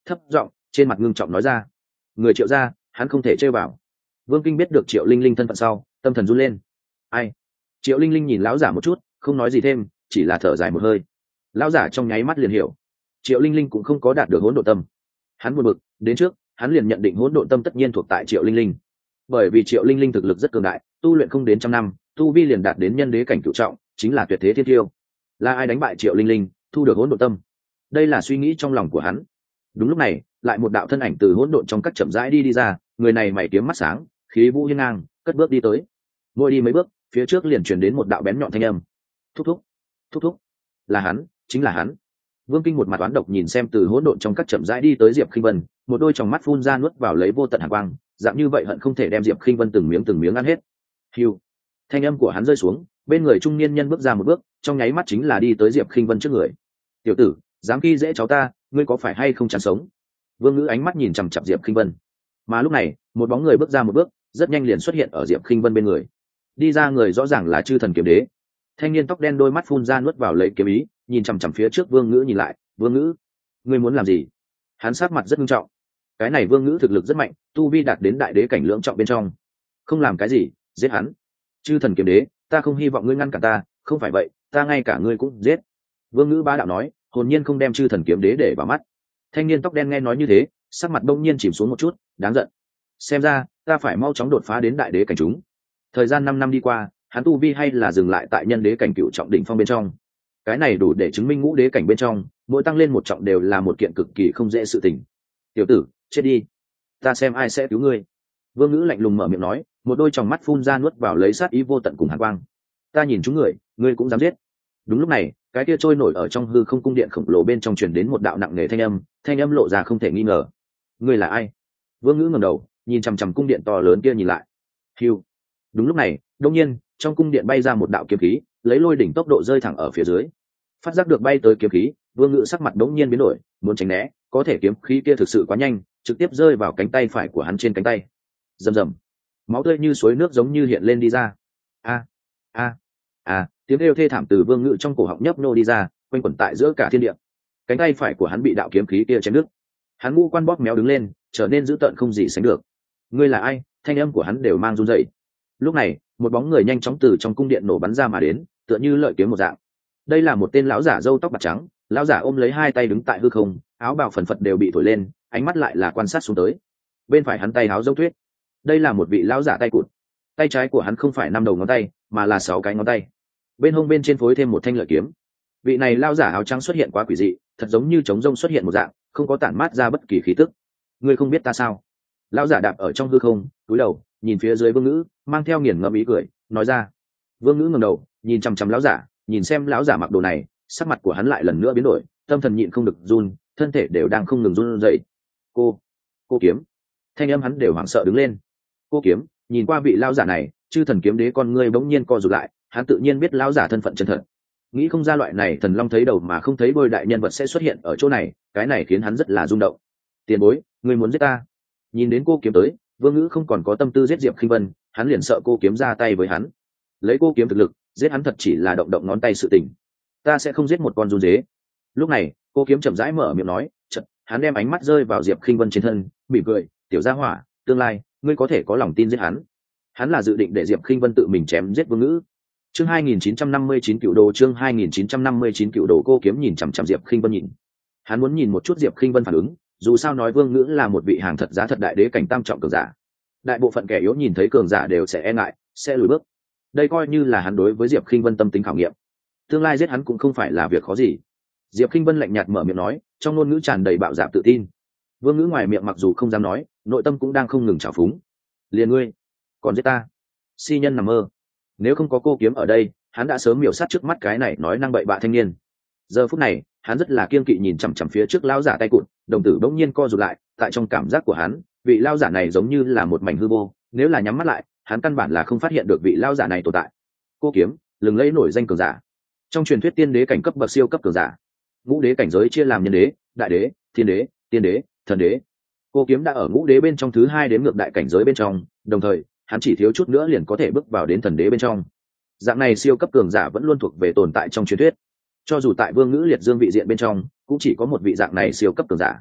thấp giọng trên mặt ngưng trọng nói ra: người Triệu gia, hắn không thể chơi vào. Vương Kinh biết được Triệu Linh Linh thân phận sau, tâm thần run lên. Ai? Triệu Linh Linh nhìn lão giả một chút, không nói gì thêm, chỉ là thở dài một hơi. Lão giả trong nháy mắt liền hiểu, Triệu Linh Linh cũng không có đạt được hỗn độn tâm. Hắn buồn bực, đến trước, hắn liền nhận định hỗn độn tâm tất nhiên thuộc tại Triệu Linh Linh. Bởi vì Triệu Linh Linh thực lực rất cường đại, tu luyện không đến trăm năm, tu vi liền đạt đến nhân đế cảnh cửu trọng, chính là tuyệt thế thiên tiêu. Là ai đánh bại Triệu Linh Linh, thu được hỗn độn tâm? Đây là suy nghĩ trong lòng của hắn. Đúng lúc này, lại một đạo thân ảnh từ hỗn độn trong các chậm rãi đi đi ra, người này mày kiếm mắt sáng, khí vũ hiên ngang, cất bước đi tới. Mỗi đi mấy bước, phía trước liền truyền đến một đạo bén nhọn thanh âm: thúc thúc, thúc thúc. Là hắn, chính là hắn. Vương Kinh một mặt oán độc nhìn xem từ hỗn độn trong các chậm rãi đi tới Diệp Khinh Vân, một đôi tròng mắt phun ra nuốt vào lấy vô tận hàn quang, dạng như vậy hận không thể đem Diệp Khinh Vân từng miếng từng miếng ăn hết. Hưu. Thanh âm của hắn rơi xuống, bên người trung niên nhân bước ra một bước, trong nháy mắt chính là đi tới Diệp Khinh Vân trước người. Tiểu tử, dám khi dễ cháu ta, ngươi có phải hay không chán sống? Vương Ngữ ánh mắt nhìn chằm chằm Diệp Khinh Vân. Mà lúc này, một bóng người bước ra một bước, rất nhanh liền xuất hiện ở Diệp Khinh Vân bên người. Đi ra người rõ ràng là Chư Thần Kiếm Đế. Thanh niên tóc đen đôi mắt phun ra nuốt vào lấy kiếm ý, nhìn chằm chằm phía trước Vương Ngữ nhìn lại. Vương Ngữ, ngươi muốn làm gì? Hắn sát mặt rất nghiêm trọng. Cái này Vương Ngữ thực lực rất mạnh, tu vi đạt đến đại đế cảnh lưỡng trọng bên trong. Không làm cái gì, giết hắn. Chư Thần Kiếm Đế, ta không hy vọng ngươi ngăn cản ta, không phải vậy, ta ngay cả ngươi cũng giết. Vương Ngữ bá đạo nói, hồn nhiên không đem Chư Thần Kiếm Đế để vào mắt. Thanh niên tóc đen nghe nói như thế, sắc mặt đông nhiên chìm xuống một chút, đáng giận. Xem ra, ta phải mau chóng đột phá đến đại đế cảnh chúng. Thời gian năm năm đi qua, hắn tu vi hay là dừng lại tại nhân đế cảnh cựu trọng đỉnh phong bên trong. Cái này đủ để chứng minh ngũ đế cảnh bên trong, mỗi tăng lên một trọng đều là một kiện cực kỳ không dễ sự tình. Tiểu tử, chết đi. Ta xem ai sẽ cứu ngươi. Vương Ngữ lạnh lùng mở miệng nói, một đôi tròng mắt phun ra nuốt vào lấy sát ý vô tận cùng hàn quang. Ta nhìn chúng người, ngươi cũng dám giết. Đúng lúc này, cái kia trôi nổi ở trong hư không cung điện khổng lồ bên trong truyền đến một đạo nặng nề thanh âm, thanh âm lộ ra không thể nghi ngờ. Ngươi là ai? Vương Ngữ ngẩng đầu, nhìn chằm chằm cung điện to lớn kia nhìn lại. Hưu. Đúng lúc này, đột nhiên, trong cung điện bay ra một đạo kiếm khí, lấy lôi đỉnh tốc độ rơi thẳng ở phía dưới. Phát giác được bay tới kiếm khí, Vương Ngữ sắc mặt đống nhiên biến đổi, muốn tránh né, có thể kiếm khí kia thực sự quá nhanh, trực tiếp rơi vào cánh tay phải của hắn trên cánh tay. Rầm rầm, máu tươi như suối nước giống như hiện lên đi ra. A, a, a, tiếng kêu thê thảm từ Vương Ngữ trong cổ họng nhấp nô đi ra, quanh quẩn tại giữa cả thiên địa. Cánh tay phải của hắn bị đạo kiếm khí kia chém đứt. Hắn ngũ quan bóp méo đứng lên, trở nên dữ tợn không gì sánh được. Ngươi là ai? Thanh âm của hắn đều mang run rẩy. Lúc này, một bóng người nhanh chóng từ trong cung điện nổ bắn ra mà đến, tựa như lợi kiếm một dạng. Đây là một tên lão giả râu tóc bạc trắng, lão giả ôm lấy hai tay đứng tại hư không, áo bào phần phật đều bị thổi lên, ánh mắt lại là quan sát xuống tới. Bên phải hắn tay áo dâu tuyết. Đây là một vị lão giả tay cụt. Tay trái của hắn không phải năm đầu ngón tay, mà là sáu cái ngón tay. Bên hông bên trên phối thêm một thanh lợi kiếm. Vị này lão giả áo trắng xuất hiện quá quỷ dị, thật giống như trống rông xuất hiện một dạng, không có tản mát ra bất kỳ khí tức. Ngươi không biết ta sao? Lão giả đạp ở trong hư không, cúi đầu nhìn phía dưới Vương Ngữ, mang theo nghiền ngẫm ý cười, nói ra. Vương Ngữ ngẩng đầu, nhìn chằm chằm lão giả, nhìn xem lão giả mặc đồ này, sắc mặt của hắn lại lần nữa biến đổi, tâm thần nhịn không được run, thân thể đều đang không ngừng run rẩy. Cô, cô kiếm. Thanh âm hắn đều hoảng sợ đứng lên. Cô kiếm, nhìn qua vị lão giả này, Chư Thần Kiếm Đế con ngươi bỗng nhiên co rụt lại, hắn tự nhiên biết lão giả thân phận chân thật. Nghĩ không ra loại này thần long thấy đầu mà không thấy đuôi đại nhân vật sẽ xuất hiện ở chỗ này, cái này khiến hắn rất là rung động. Tiền bối, ngươi muốn giết ta? Nhìn đến cô kiếm tới, Vương Ngữ không còn có tâm tư giết Diệp Khinh Vân, hắn liền sợ cô kiếm ra tay với hắn. Lấy cô kiếm thực lực, giết hắn thật chỉ là động động ngón tay sự tình. Ta sẽ không giết một con run dế. Lúc này, cô kiếm chậm rãi mở miệng nói, chợt, hắn đem ánh mắt rơi vào Diệp Khinh Vân trên thân, mỉm cười, "Tiểu gia hỏa, tương lai, ngươi có thể có lòng tin giết hắn." Hắn là dự định để Diệp Khinh Vân tự mình chém giết Vương Ngữ. Chương hai nghìn chín trăm năm mươi chín cựu đồ, chương hai nghìn chín trăm năm mươi chín cựu đồ. Cô kiếm nhìn chằm chằm Diệp Khinh Vân nhìn. Hắn muốn nhìn một chút Diệp Khinh Vân phản ứng, dù sao nói Vương Ngữ là một vị hàng thật giá thật đại đế cảnh tam trọng cường giả. Đại bộ phận kẻ yếu nhìn thấy cường giả đều sẽ e ngại, sẽ lùi bước. Đây coi như là hắn đối với Diệp Khinh Vân tâm tính khảo nghiệm. Tương lai giết hắn cũng không phải là việc khó gì. Diệp Khinh Vân lạnh nhạt mở miệng nói, trong ngôn ngữ tràn đầy bạo dạn tự tin. Vương Ngữ ngoài miệng mặc dù không dám nói, nội tâm cũng đang không ngừng trào phúng. Liền ngươi, còn giết ta? Si nhân nằm mơ. Nếu không có cô kiếm ở đây, hắn đã sớm miểu sát trước mắt cái này nói năng bậy bạ thanh niên. Giờ phút này, hắn rất là kiên kỵ nhìn chằm chằm phía trước lão giả tay cụt, đồng tử bỗng nhiên co rụt lại, tại trong cảm giác của hắn, vị lão giả này giống như là một mảnh hư vô, nếu là nhắm mắt lại, hắn căn bản là không phát hiện được vị lão giả này tồn tại. Cô kiếm, lừng lẫy nổi danh cường giả. Trong truyền thuyết tiên đế cảnh cấp bậc siêu cấp cường giả. Ngũ đế cảnh giới chia làm nhân đế, đại đế, thiên đế, tiên đế, thần đế. Cô kiếm đã ở ngũ đế bên trong thứ hai đến ngược đại cảnh giới bên trong, đồng thời, hắn chỉ thiếu chút nữa liền có thể bước vào đến thần đế bên trong. Dạng này siêu cấp cường giả vẫn luôn thuộc về tồn tại trong truyền thuyết. Cho dù tại Vương Ngữ liệt dương vị diện bên trong, cũng chỉ có một vị dạng này siêu cấp cường giả.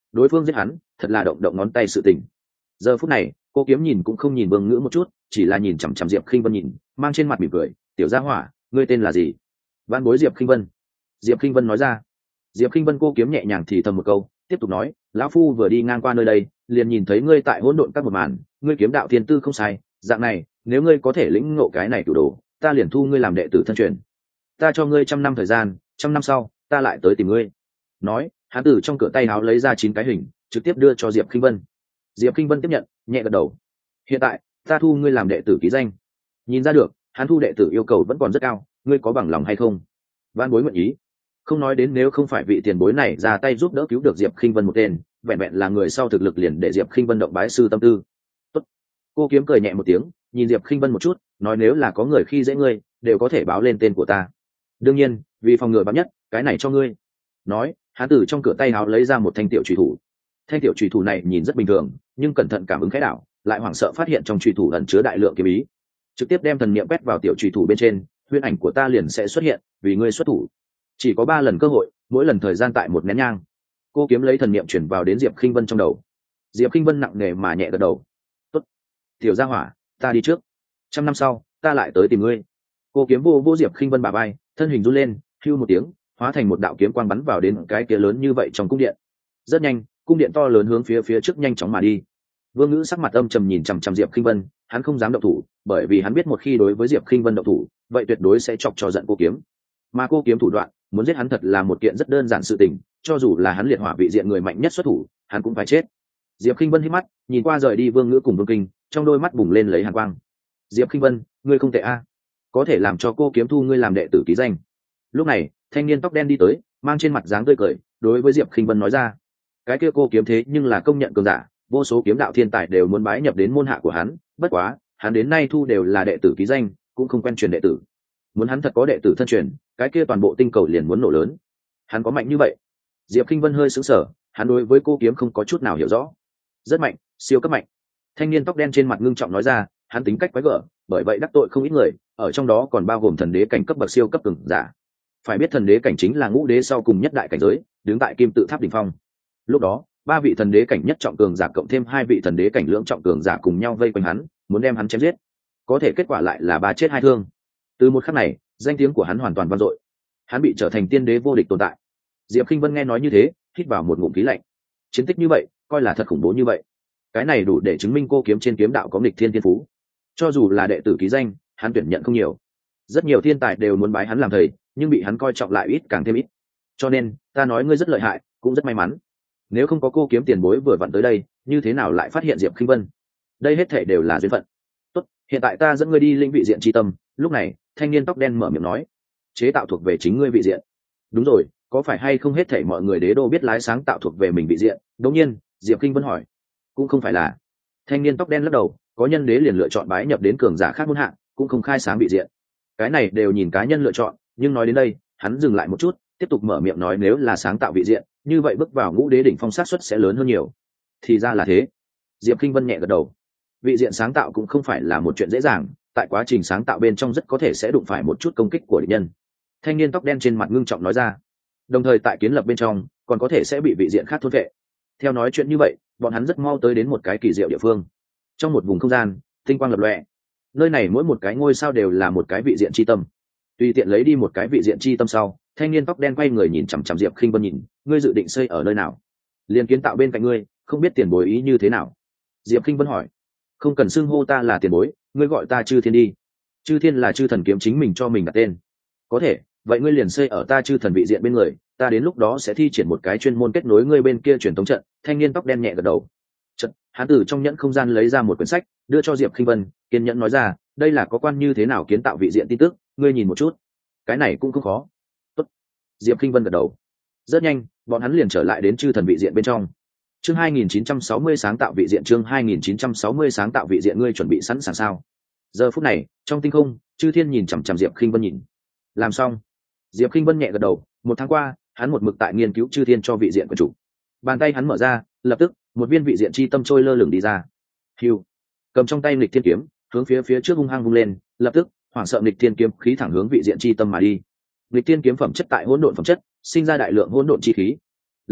đối phương giết hắn thật là động động ngón tay sự tình. Giờ phút này cô kiếm nhìn cũng không nhìn Vương Ngữ một chút, chỉ là nhìn chằm chằm Diệp Khinh Vân nhìn, mang trên mặt mỉm cười. Tiểu gia hỏa, ngươi tên là gì? Vạn bối Diệp Khinh Vân. Diệp Khinh Vân nói ra. Diệp Khinh Vân cô kiếm nhẹ nhàng thì thầm một câu, tiếp tục nói, lão phu vừa đi ngang qua nơi đây, liền nhìn thấy ngươi tại hỗn độn các một màn, ngươi kiếm đạo thiên tư không sai, dạng này, nếu ngươi có thể lĩnh ngộ cái này cửu đồ, ta liền thu ngươi làm đệ tử thân truyền. Ta cho ngươi trăm năm thời gian, trăm năm sau, ta lại tới tìm ngươi. Nói, hắn từ trong cửa tay áo lấy ra chín cái hình, trực tiếp đưa cho Diệp Khinh Vân. Diệp Khinh Vân tiếp nhận, nhẹ gật đầu. Hiện tại, ta thu ngươi làm đệ tử ký danh. Nhìn ra được, hắn thu đệ tử yêu cầu vẫn còn rất cao, ngươi có bằng lòng hay không? Vạn bối nguyện ý. Không nói đến nếu không phải vị tiền bối này ra tay giúp đỡ cứu được Diệp Khinh Vân một tên, vẹn vẹn là người sau thực lực liền để Diệp Khinh Vân động bái sư tâm tư. Tốt. Cô kiếm cười nhẹ một tiếng, nhìn Diệp Khinh Vân một chút, nói nếu là có người khi dễ ngươi, đều có thể báo lên tên của ta. Đương nhiên, vì phòng ngừa bám nhất, cái này cho ngươi. Nói, hắn từ trong cửa tay áo lấy ra một thanh tiểu chùy thủ. Thanh tiểu chùy thủ này nhìn rất bình thường, nhưng cẩn thận cảm ứng khẽ đảo, lại hoảng sợ phát hiện trong chùy thủ ẩn chứa đại lượng kiếm ý. Trực tiếp đem thần niệm quét vào tiểu chùy thủ bên trên, huyễn ảnh của ta liền sẽ xuất hiện, vì ngươi xuất thủ. Chỉ có ba lần cơ hội, mỗi lần thời gian tại một nén nhang. Cô kiếm lấy thần niệm chuyển vào đến Diệp Khinh Vân trong đầu. Diệp Khinh Vân nặng nề mà nhẹ gật đầu. Tốt, tiểu gia hỏa, ta đi trước. Trăm năm sau, ta lại tới tìm ngươi. Cô kiếm vô vô Diệp Khinh Vân bả vai, thân hình run lên, hưu một tiếng, hóa thành một đạo kiếm quang bắn vào đến cái kia lớn như vậy trong cung điện. Rất nhanh, cung điện to lớn hướng phía phía trước nhanh chóng mà đi. Vương Ngữ sắc mặt âm trầm nhìn chằm chằm Diệp Khinh Vân, hắn không dám động thủ, bởi vì hắn biết một khi đối với Diệp Khinh Vân động thủ, vậy tuyệt đối sẽ chọc cho giận cô kiếm. Mà cô kiếm thủ đoạn, muốn giết hắn thật là một kiện rất đơn giản sự tình, cho dù là hắn liệt hỏa vị diện người mạnh nhất xuất thủ, hắn cũng phải chết. Diệp Khinh Vân hít mắt, nhìn qua rời đi Vương Ngữ cùng Vương Kinh, trong đôi mắt bùng lên lấy hàn quang. Diệp Khinh Vân, ngươi không tệ a, có thể làm cho cô kiếm thu ngươi làm đệ tử ký danh. Lúc này, thanh niên tóc đen đi tới, mang trên mặt dáng tươi cười, đối với Diệp Khinh Vân nói ra, cái kia cô kiếm thế nhưng là công nhận cường giả, vô số kiếm đạo thiên tài đều muốn bái nhập đến môn hạ của hắn, bất quá, hắn đến nay thu đều là đệ tử ký danh, cũng không quen truyền đệ tử. Muốn hắn thật có đệ tử thân truyền, cái kia toàn bộ tinh cầu liền muốn nổ lớn. Hắn có mạnh như vậy? Diệp Khinh Vân hơi sững sờ, hắn đối với cô kiếm không có chút nào hiểu rõ. Rất mạnh, siêu cấp mạnh. Thanh niên tóc đen trên mặt ngưng trọng nói ra, hắn tính cách quái gở, bởi vậy đắc tội không ít người, ở trong đó còn bao gồm thần đế cảnh cấp bậc siêu cấp cường giả. Phải biết thần đế cảnh chính là ngũ đế sau cùng nhất đại cảnh giới, đứng tại kim tự tháp đỉnh phong. Lúc đó, ba vị thần đế cảnh nhất trọng cường giả cộng thêm hai vị thần đế cảnh lưỡng trọng cường giả cùng nhau vây quanh hắn, muốn đem hắn chém giết. Có thể kết quả lại là ba chết hai thương. Từ một khắc này, danh tiếng của hắn hoàn toàn vang dội. Hắn bị trở thành tiên đế vô địch tồn tại. Diệp Khinh Vân nghe nói như thế, hít vào một ngụm khí lạnh. Chiến tích như vậy, coi là thật khủng bố như vậy. Cái này đủ để chứng minh cô kiếm trên kiếm đạo có nghịch thiên thiên phú. Cho dù là đệ tử ký danh, hắn tuyển nhận không nhiều. Rất nhiều thiên tài đều muốn bái hắn làm thầy, nhưng bị hắn coi trọng lại ít càng thêm ít. Cho nên, ta nói ngươi rất lợi hại, cũng rất may mắn. Nếu không có cô kiếm tiền bối vừa vặn tới đây, như thế nào lại phát hiện Diệp Khinh Vân? Đây hết thảy đều là duyên phận. Tốt, hiện tại ta dẫn ngươi đi linh vị diện chi tâm. Lúc này, thanh niên tóc đen mở miệng nói, chế tạo thuộc về chính ngươi vị diện. Đúng rồi, có phải hay không hết thảy mọi người đế đô biết lái sáng tạo thuộc về mình vị diện? Đương nhiên, Diệp Khinh Vân hỏi. Cũng không phải là. Thanh niên tóc đen lắc đầu, có nhân đế liền lựa chọn bái nhập đến cường giả khác muôn hạng, cũng không khai sáng vị diện. Cái này đều nhìn cá nhân lựa chọn, nhưng nói đến đây, hắn dừng lại một chút, tiếp tục mở miệng nói nếu là sáng tạo vị diện, như vậy bước vào ngũ đế đỉnh phong sát suất sẽ lớn hơn nhiều. Thì ra là thế. Diệp Khinh Vân nhẹ gật đầu. Vị diện sáng tạo cũng không phải là một chuyện dễ dàng, tại quá trình sáng tạo bên trong rất có thể sẽ đụng phải một chút công kích của địch nhân. Thanh niên tóc đen trên mặt ngưng trọng nói ra. Đồng thời tại kiến lập bên trong, còn có thể sẽ bị vị diện khác thôn vệ. Theo nói chuyện như vậy, bọn hắn rất mau tới đến một cái kỳ diệu địa phương. Trong một vùng không gian, tinh quang lập lòe. Nơi này mỗi một cái ngôi sao đều là một cái vị diện chi tâm. Tùy tiện lấy đi một cái vị diện chi tâm sau, thanh niên tóc đen quay người nhìn chằm chằm Diệp Khinh Vân nhìn, ngươi dự định xây ở nơi nào? Liên kiến tạo bên cạnh ngươi, không biết tiền bối ý như thế nào? Diệp Khinh Vân hỏi. Không cần xưng hô ta là tiền bối, ngươi gọi ta Chư Thiên đi. Chư Thiên là chư thần kiếm chính mình cho mình đặt tên. Có thể, vậy ngươi liền xây ở ta chư thần vị diện bên người, ta đến lúc đó sẽ thi triển một cái chuyên môn kết nối ngươi bên kia truyền thống trận. Thanh niên tóc đen nhẹ gật đầu. Trận, hắn từ trong nhẫn không gian lấy ra một quyển sách, đưa cho Diệp Khinh Vân, kiên nhẫn nói ra, đây là có quan như thế nào kiến tạo vị diện tin tức, ngươi nhìn một chút. Cái này cũng không khó. Tốt. Diệp Khinh Vân gật đầu. Rất nhanh, bọn hắn liền trở lại đến chư thần vị diện bên trong. Chương hai nghìn chín trăm sáu mươi sáng tạo vị diện chương hai nghìn chín trăm sáu mươi sáng tạo vị diện ngươi chuẩn bị sẵn sàng sao? Giờ phút này, trong tinh không, Chư Thiên nhìn chằm chằm Diệp Khinh Vân nhìn. Làm xong. Diệp Khinh Vân nhẹ gật đầu, một tháng qua, hắn một mực tại nghiên cứu Chư Thiên cho vị diện của chủ. Bàn tay hắn mở ra, lập tức, một viên vị diện chi tâm trôi lơ lửng đi ra. Hưu. Cầm trong tay Nghịch Thiên kiếm, hướng phía phía trước hung hăng vung lên, lập tức, hoảng sợ Nghịch Thiên kiếm khí thẳng hướng vị diện chi tâm mà đi. Nghịch Thiên kiếm phẩm chất tại hỗn độn phẩm chất, sinh ra đại lượng hỗn độn chi khí. Lập tức,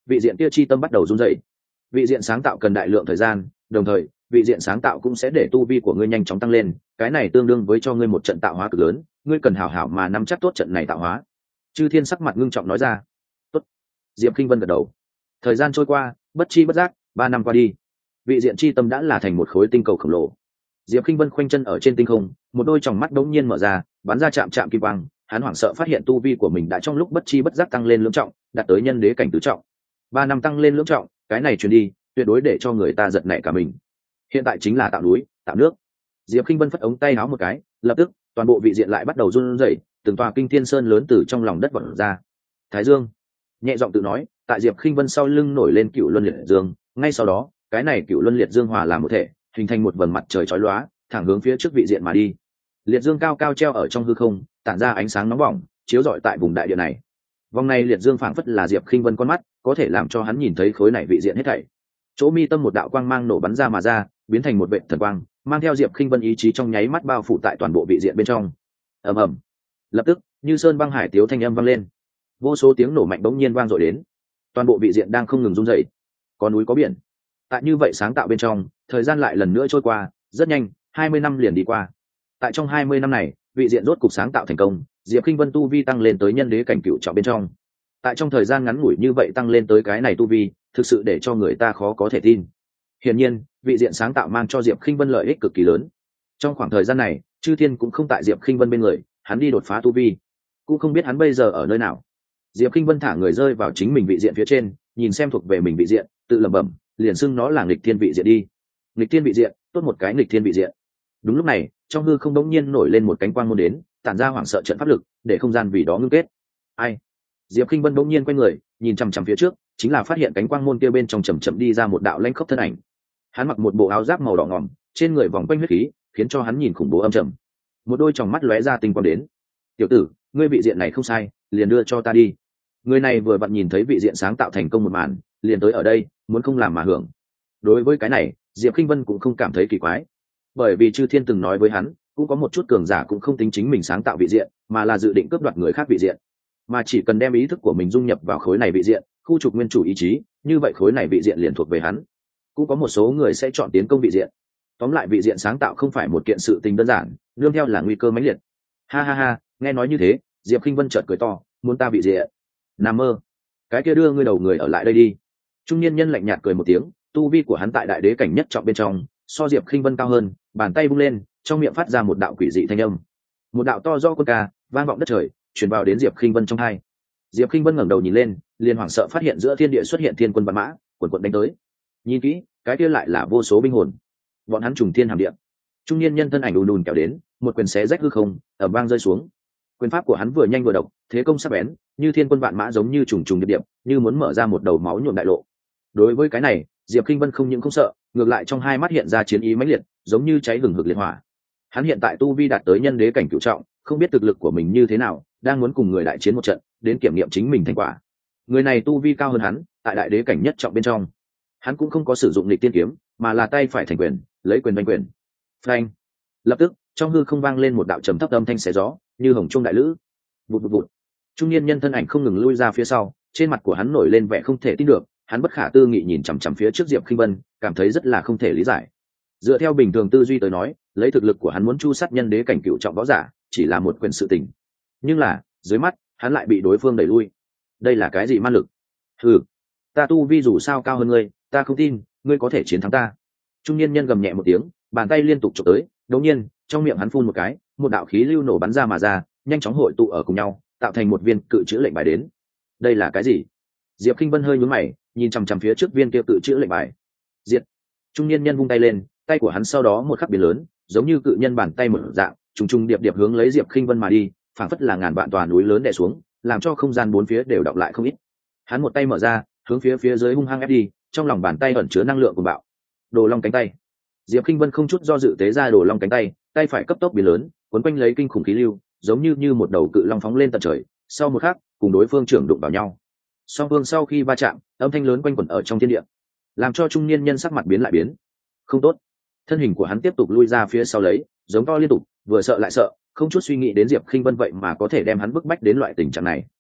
vị diện kia chi tâm bắt đầu run dậy. Vị diện sáng tạo cần đại lượng thời gian, đồng thời vị diện sáng tạo cũng sẽ để tu vi của ngươi nhanh chóng tăng lên, cái này tương đương với cho ngươi một trận tạo hóa cực lớn, ngươi cần hảo hảo mà nắm chắc tốt trận này tạo hóa. Chư Thiên sắc mặt ngưng trọng nói ra. Tốt. Diệp Kinh Vân gật đầu. Thời gian trôi qua, bất chi bất giác, ba năm qua đi, vị diện chi tâm đã là thành một khối tinh cầu khổng lồ. Diệp Kinh Vân khoanh chân ở trên tinh không, một đôi tròng mắt đống nhiên mở ra, bắn ra chạm chạm kim quang, hắn hoảng sợ phát hiện tu vi của mình đã trong lúc bất chi bất giác tăng lên lưỡng trọng, đạt tới nhân đế cảnh tứ trọng. Ba năm tăng lên lưỡng trọng, cái này truyền đi, tuyệt đối để cho người ta giật nảy cả mình. Hiện tại chính là tạo núi, tạo nước. Diệp Kinh Vân phất ống tay áo một cái, lập tức, toàn bộ vị diện lại bắt đầu run rẩy, từng tòa kinh thiên sơn lớn từ trong lòng đất vọt ra. Thái Dương nhẹ giọng tự nói, tại Diệp Kinh Vân sau lưng nổi lên cựu luân liệt dương, ngay sau đó, cái này cựu luân liệt dương hòa làm một thể, hình thành một vầng mặt trời chói lóa, thẳng hướng phía trước vị diện mà đi. Liệt dương cao cao treo ở trong hư không, tản ra ánh sáng nóng bỏng, chiếu rọi tại vùng đại địa này. Vòng này liệt dương phảng phất là Diệp Kinh Vân con mắt, có thể làm cho hắn nhìn thấy khối này vị diện hết thảy. Chỗ mi tâm một đạo quang mang nổ bắn ra mà ra, biến thành một vệt thần quang, mang theo Diệp Kinh Vân ý chí trong nháy mắt bao phủ tại toàn bộ vị diện bên trong. Ầm ầm. Lập tức, như sơn băng hải tiếu thanh âm vang lên. Vô số tiếng nổ mạnh bỗng nhiên vang dội đến. Toàn bộ vị diện đang không ngừng rung rẩy. Có núi có biển. Tại như vậy sáng tạo bên trong, thời gian lại lần nữa trôi qua, rất nhanh, hai mươi năm liền đi qua. Tại trong hai mươi năm này, vị diện rốt cục sáng tạo thành công, Diệp Kinh Vân tu vi tăng lên tới nhân đế cảnh cựu trọng bên trong. Tại trong thời gian ngắn ngủi như vậy tăng lên tới cái này tu vi, thực sự để cho người ta khó có thể tin. Hiển nhiên, vị diện sáng tạo mang cho Diệp Kinh Vân lợi ích cực kỳ lớn. Trong khoảng thời gian này, Chư Thiên cũng không tại Diệp Kinh Vân bên người, hắn đi đột phá tu vi, cũng không biết hắn bây giờ ở nơi nào. Diệp Kinh Vân thả người rơi vào chính mình vị diện phía trên, nhìn xem thuộc về mình vị diện, tự lẩm bẩm, liền xưng nó là nghịch thiên vị diện đi. Nghịch thiên vị diện, tốt một cái nghịch thiên vị diện. Đúng lúc này, trong hư không đống nhiên nổi lên một cánh quang môn đến, tản ra hoảng sợ trận pháp lực, để không gian vì đó ngưng kết. Ai? Diệp Kinh Vân đống nhiên quay người, nhìn chằm chằm phía trước, chính là phát hiện cánh quang môn kia bên trong chậm chậm đi ra một đạo lãnh khốc thân ảnh. Hắn mặc một bộ áo giáp màu đỏ ngòm, trên người vòng quanh huyết khí, khiến cho hắn nhìn khủng bố âm trầm. Một đôi tròng mắt lóe ra tinh quang đến. "Tiểu tử, ngươi vị diện này không sai, liền đưa cho ta đi." Người này vừa vặn nhìn thấy vị diện sáng tạo thành công một màn, liền tới ở đây, muốn không làm mà hưởng. Đối với cái này, Diệp Kinh Vân cũng không cảm thấy kỳ quái, bởi vì Chư Thiên từng nói với hắn, cũng có một chút cường giả cũng không tính chính mình sáng tạo vị diện, mà là dự định cướp đoạt người khác vị diện, mà chỉ cần đem ý thức của mình dung nhập vào khối này vị diện, khu trục nguyên chủ ý chí, như vậy khối này vị diện liền thuộc về hắn. Cũng có một số người sẽ chọn tiến công vị diện. Tóm lại vị diện sáng tạo không phải một kiện sự tình đơn giản, nương theo là nguy cơ mãnh liệt. Ha ha ha, nghe nói như thế, Diệp Kinh Vân chợt cười to, muốn ta vị diện? Nằm mơ. Cái kia đưa ngươi đầu người ở lại đây đi. Trung niên nhân lạnh nhạt cười một tiếng, tu vi của hắn tại đại đế cảnh nhất trọng bên trong, so Diệp Kinh Vân cao hơn, bàn tay vung lên, trong miệng phát ra một đạo quỷ dị thanh âm. Một đạo to do quân ca, vang vọng đất trời, truyền vào đến Diệp Kinh Vân trong tai. Diệp Kinh Vân ngẩng đầu nhìn lên, liền hoảng sợ phát hiện giữa thiên địa xuất hiện thiên quân vạn mã, quần quần đánh tới. Nhìn kỹ, cái kia lại là vô số binh hồn. Bọn hắn trùng thiên hàm địa. Trung niên nhân thân ảnh ùn ùn kéo đến, một quyền xé rách hư không, ầm vang rơi xuống. Quyền pháp của hắn vừa nhanh vừa độc, thế công sắc bén, như thiên quân vạn mã giống như trùng trùng điệp điệp, như muốn mở ra một đầu máu nhuộm đại lộ. Đối với cái này, Diệp Kinh Vân không những không sợ, ngược lại trong hai mắt hiện ra chiến ý mãnh liệt, giống như cháy hừng hực liệt hỏa. Hắn hiện tại tu vi đạt tới nhân đế cảnh cửu trọng, không biết thực lực của mình như thế nào, đang muốn cùng người đại chiến một trận, đến kiểm nghiệm chính mình thành quả. Người này tu vi cao hơn hắn, tại đại đế cảnh nhất trọng bên trong. Hắn cũng không có sử dụng nghịch tiên kiếm, mà là tay phải thành quyền, lấy quyền đánh quyền. Phanh! Lập tức, trong hư không vang lên một đạo trầm thấp âm thanh xé gió, như hồng trung đại lữ. Vụt vụt vụt. Trung niên nhân thân ảnh không ngừng lui ra phía sau, trên mặt của hắn nổi lên vẻ không thể tin được, hắn bất khả tư nghị nhìn chằm chằm phía trước Diệp Kinh Vân, cảm thấy rất là không thể lý giải. Dựa theo bình thường tư duy tới nói, lấy thực lực của hắn muốn chu sát nhân đế cảnh cựu trọng võ giả, chỉ là một quyền sự tình. Nhưng là, dưới mắt, hắn lại bị đối phương đẩy lui. Đây là cái gì ma lực? Hừ, ta tu vi dù sao cao hơn ngươi, ta không tin, ngươi có thể chiến thắng ta. Trung niên nhân gầm nhẹ một tiếng, bàn tay liên tục chụp tới, đột nhiên, trong miệng hắn phun một cái, một đạo khí lưu nổ bắn ra mà ra, nhanh chóng hội tụ ở cùng nhau, tạo thành một viên cự chữ lệnh bài đến. Đây là cái gì? Diệp Kinh Vân hơi nhướng mày, nhìn chằm chằm phía trước viên kia cự chữ lệnh bài. Diệt. Trung niên nhân vung tay lên, tay của hắn sau đó một khắc biến lớn, giống như cự nhân bàn tay mở dạng, trùng trùng điệp điệp hướng lấy Diệp Kinh Vân mà đi, phảng phất là ngàn vạn tòa núi lớn đè xuống, làm cho không gian bốn phía đều đọng lại không ít. Hắn một tay mở ra, hướng phía phía dưới hung hăng ép đi, trong lòng bàn tay ẩn chứa năng lượng cuồng bạo. Đồ long cánh tay. Diệp Kinh Vân không chút do dự tế ra đồ long cánh tay, tay phải cấp tốc biến lớn, cuốn quanh lấy kinh khủng khí lưu, giống như như một đầu cự long phóng lên tận trời, sau một khắc, cùng đối phương trưởng đụng vào nhau. Song phương sau khi va chạm, âm thanh lớn quanh quẩn ở trong thiên địa, làm cho trung niên nhân sắc mặt biến lại biến. Không tốt. Thân hình của hắn tiếp tục lui ra phía sau lấy, giống to liên tục, vừa sợ lại sợ, không chút suy nghĩ đến Diệp Kinh Vân vậy mà có thể đem hắn bức bách đến loại tình trạng này.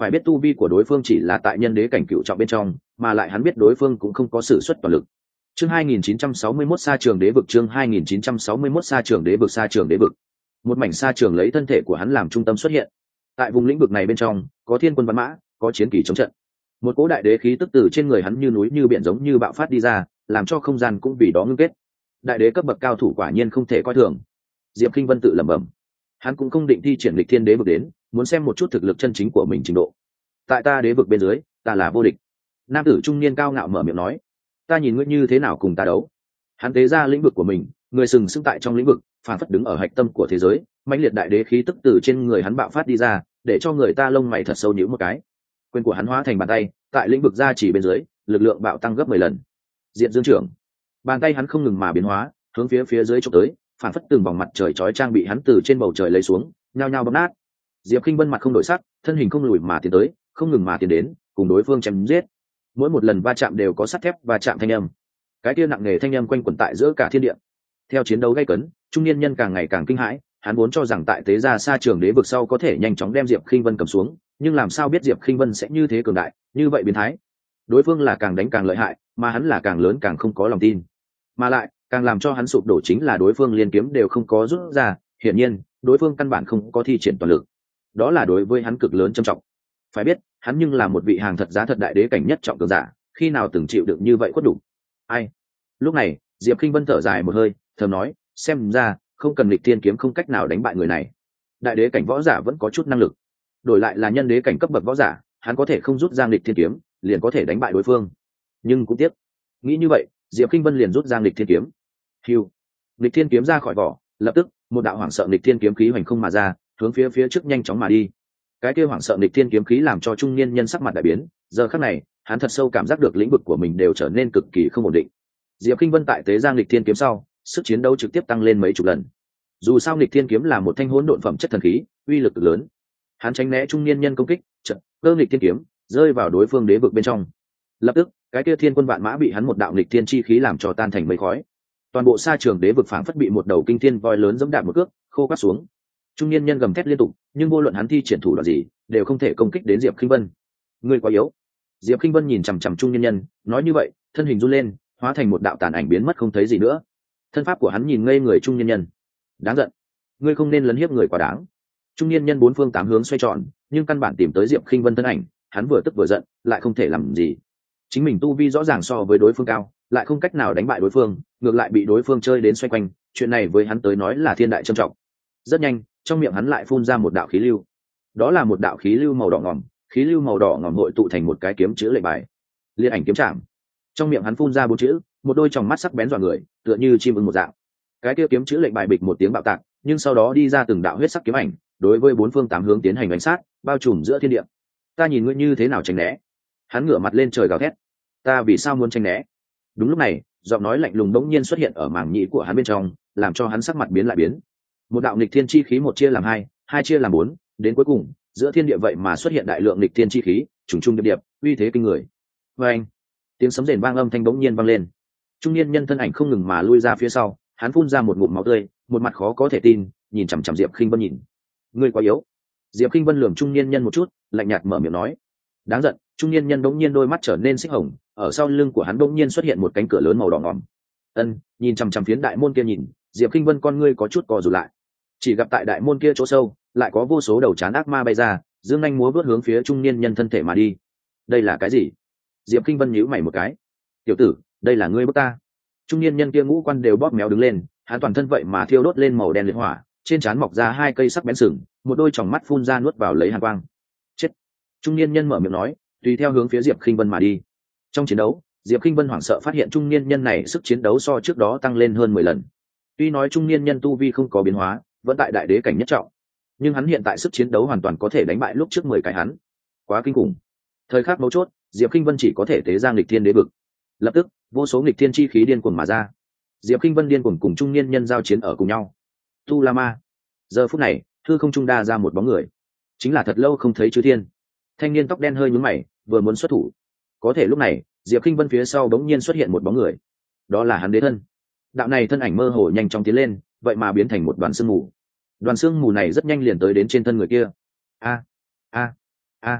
phải biết tu vi của đối phương chỉ là tại nhân đế cảnh cựu trọng bên trong, mà lại hắn biết đối phương cũng không có sự xuất toàn lực. Chương hai nghìn chín trăm sáu mươi mốt sa trường đế vực. Chương hai nghìn chín trăm sáu mươi mốt sa trường đế vực. Sa trường đế vực, một mảnh sa trường lấy thân thể của hắn làm trung tâm xuất hiện. Tại vùng lĩnh vực này bên trong có thiên quân văn mã, có chiến kỳ chống trận. Một cỗ đại đế khí tức từ trên người hắn như núi như biển giống như bạo phát đi ra, làm cho không gian cũng vì đó ngưng kết. Đại đế cấp bậc cao thủ quả nhiên không thể coi thường. Diệp Kinh Vân tự lẩm bẩm, hắn cũng không định thi triển lịch thiên đế vực đến, muốn xem một chút thực lực chân chính của mình trình độ. Tại ta đế vực bên dưới, ta là vô địch. Nam tử trung niên cao ngạo mở miệng nói, ta nhìn ngươi như thế nào cùng ta đấu. Hắn tế ra lĩnh vực của mình, người sừng sững tại trong lĩnh vực, phản phất đứng ở hạch tâm của thế giới, mãnh liệt đại đế khí tức từ trên người hắn bạo phát đi ra, để cho người ta lông mày thật sâu nhíu một cái. Quyền của hắn hóa thành bàn tay, tại lĩnh vực ra chỉ bên dưới, lực lượng bạo tăng gấp mười lần. Diện Dương trưởng, bàn tay hắn không ngừng mà biến hóa, hướng phía phía dưới chụp tới, phản phất từng vòng mặt trời chói chang bị hắn từ trên bầu trời lấy xuống, nhao nhao bấm nát. Diệp Kinh Vân mặt không đổi sắc, thân hình không lùi mà tiến tới, không ngừng mà tiến đến, cùng đối phương chém giết. Mỗi một lần va chạm đều có sắt thép va chạm thanh âm, cái kia nặng nề thanh âm quanh quẩn tại giữa cả thiên địa. Theo chiến đấu gay cấn, trung niên nhân càng ngày càng kinh hãi, hắn vốn cho rằng tại tế gia sa trường đế vực sau có thể nhanh chóng đem Diệp Kinh Vân cầm xuống, nhưng làm sao biết Diệp Kinh Vân sẽ như thế cường đại, như vậy biến thái. Đối phương là càng đánh càng lợi hại, mà hắn là càng lớn càng không có lòng tin. Mà lại, càng làm cho hắn sụp đổ chính là đối phương liên kiếm đều không có rút ra, hiển nhiên, đối phương căn bản không có thi triển toàn lực. Đó là đối với hắn cực lớn trầm trọng. Phải biết, hắn nhưng là một vị hàng thật giá thật đại đế cảnh nhất trọng cường giả, khi nào từng chịu đựng như vậy khuất đủ. Ai? Lúc này, Diệp Kinh Vân thở dài một hơi, thầm nói, xem ra không cần lịch thiên kiếm không cách nào đánh bại người này. Đại đế cảnh võ giả vẫn có chút năng lực, đổi lại là nhân đế cảnh cấp bậc võ giả, hắn có thể không rút ra lịch thiên kiếm, liền có thể đánh bại đối phương. Nhưng cũng tiếc, nghĩ như vậy, Diệp Kinh Vân liền rút ra lịch thiên kiếm. Hưu, lịch thiên kiếm ra khỏi vỏ, lập tức một đạo hoảng sợ lịch thiên kiếm khí hoành không mà ra, hướng phía phía trước nhanh chóng mà đi. Cái kia hoảng sợ lịch thiên kiếm khí làm cho trung niên nhân sắc mặt đại biến, giờ khắc này, hắn thật sâu cảm giác được lĩnh vực của mình đều trở nên cực kỳ không ổn định. Diệp Kinh Vân tại tế giang lịch thiên kiếm sau, sức chiến đấu trực tiếp tăng lên mấy chục lần. Dù sao lịch thiên kiếm là một thanh hỗn độn phẩm chất thần khí, uy lực cực lớn. Hắn tránh né trung niên nhân công kích, chợt cơ lịch thiên kiếm rơi vào đối phương đế vực bên trong. Lập tức, cái kia thiên quân vạn mã bị hắn một đạo lịch thiên chi khí làm cho tan thành mây khói. Toàn bộ sa trường đế vực phảng phất bị một đầu kinh thiên voi lớn giẫm đạp một cước, khô quắt xuống. Trung niên nhân gầm thét liên tục, nhưng vô luận hắn thi triển thủ đoạn gì, đều không thể công kích đến Diệp Kinh Vân. Ngươi quá yếu. Diệp Kinh Vân nhìn chằm chằm trung niên nhân, nói như vậy, thân hình run lên, hóa thành một đạo tàn ảnh biến mất không thấy gì nữa. Thân pháp của hắn nhìn ngây người trung niên nhân. Đáng giận, ngươi không nên lấn hiếp người quá đáng. Trung niên nhân bốn phương tám hướng xoay tròn, nhưng căn bản tìm tới Diệp Kinh Vân thân ảnh, hắn vừa tức vừa giận, lại không thể làm gì. Chính mình tu vi rõ ràng so với đối phương cao, lại không cách nào đánh bại đối phương, ngược lại bị đối phương chơi đến xoay quanh, chuyện này với hắn tới nói là thiên đại trầm trọng. Rất nhanh, trong miệng hắn lại phun ra một đạo khí lưu. Đó là một đạo khí lưu màu đỏ ngòm, khí lưu màu đỏ ngòm hội tụ thành một cái kiếm chữ lệnh bài. Liên ảnh kiếm trảm. Trong miệng hắn phun ra bốn chữ, một đôi tròng mắt sắc bén dọa người, tựa như chim ưng một dạng. Cái kia kiếm chữ lệnh bài bịch một tiếng bạo tạc, nhưng sau đó đi ra từng đạo huyết sắc kiếm ảnh, đối với bốn phương tám hướng tiến hành đánh sát, bao trùm giữa thiên địa. Ta nhìn ngươi như thế nào tránh né? Hắn ngửa mặt lên trời gào thét. Ta vì sao muốn tránh né? Đúng lúc này, giọng nói lạnh lùng bỗng nhiên xuất hiện ở màng nhĩ của hắn bên trong, làm cho hắn sắc mặt biến lại biến. Một đạo nghịch thiên chi khí một chia làm hai, hai chia làm bốn, đến cuối cùng, giữa thiên địa vậy mà xuất hiện đại lượng nghịch thiên chi khí, trùng trùng điệp điệp, uy thế kinh người. Và anh, tiếng sấm rền vang âm thanh bỗng nhiên vang lên. Trung niên nhân thân ảnh không ngừng mà lui ra phía sau, hắn phun ra một ngụm máu tươi, một mặt khó có thể tin, nhìn chằm chằm Diệp Kinh Vân nhìn. Ngươi quá yếu. Diệp Kinh Vân lườm trung niên nhân một chút, lạnh nhạt mở miệng nói. Đáng giận, trung niên nhân bỗng nhiên đôi mắt trở nên xích hồng, ở sau lưng của hắn bỗng nhiên xuất hiện một cánh cửa lớn màu đỏ ngòm. Ân, nhìn chằm chằm phiến đại môn kia nhìn, Diệp Kinh Vân con ngươi có chút co rụt lại. Chỉ gặp tại đại môn kia chỗ sâu, lại có vô số đầu trán ác ma bay ra, dương nhanh múa vớt hướng phía trung niên nhân thân thể mà đi. Đây là cái gì? Diệp Kinh Vân nhíu mày một cái. Tiểu tử, đây là ngươi bức ta. Trung niên nhân kia ngũ quan đều bóp méo đứng lên, hắn toàn thân vậy mà thiêu đốt lên màu đen liệt hỏa, trên trán mọc ra hai cây sắc bén sừng, một đôi tròng mắt phun ra nuốt vào lấy hàn quang. Chết! Trung niên nhân mở miệng nói, tùy theo hướng phía Diệp Kinh Vân mà đi. Trong chiến đấu, Diệp Kinh Vân hoảng sợ phát hiện trung niên nhân này sức chiến đấu so trước đó tăng lên hơn mười lần. Tuy nói trung niên nhân tu vi không có biến hóa, vẫn tại đại đế cảnh nhất trọng, nhưng hắn hiện tại sức chiến đấu hoàn toàn có thể đánh bại lúc trước mười cái hắn. Quá kinh khủng. Thời khắc mấu chốt, Diệp Kinh Vân chỉ có thể tế ra nghịch thiên đế vực. Lập tức, vô số nghịch thiên chi khí điên cuồng mà ra. Diệp Kinh Vân điên cuồng cùng trung niên nhân giao chiến ở cùng nhau. Tu La Ma. Giờ phút này, hư không trung đa ra một bóng người, chính là thật lâu không thấy Chư Thiên. Thanh niên tóc đen hơi nhướng mày, vừa muốn xuất thủ. Có thể lúc này, Diệp Kinh Vân phía sau bỗng nhiên xuất hiện một bóng người. Đó là hắn đế thân. Đạo này thân ảnh mơ hồ nhanh chóng tiến lên, vậy mà biến thành một đoàn sương mù. Đoàn sương mù này rất nhanh liền tới đến trên thân người kia. A, a, a.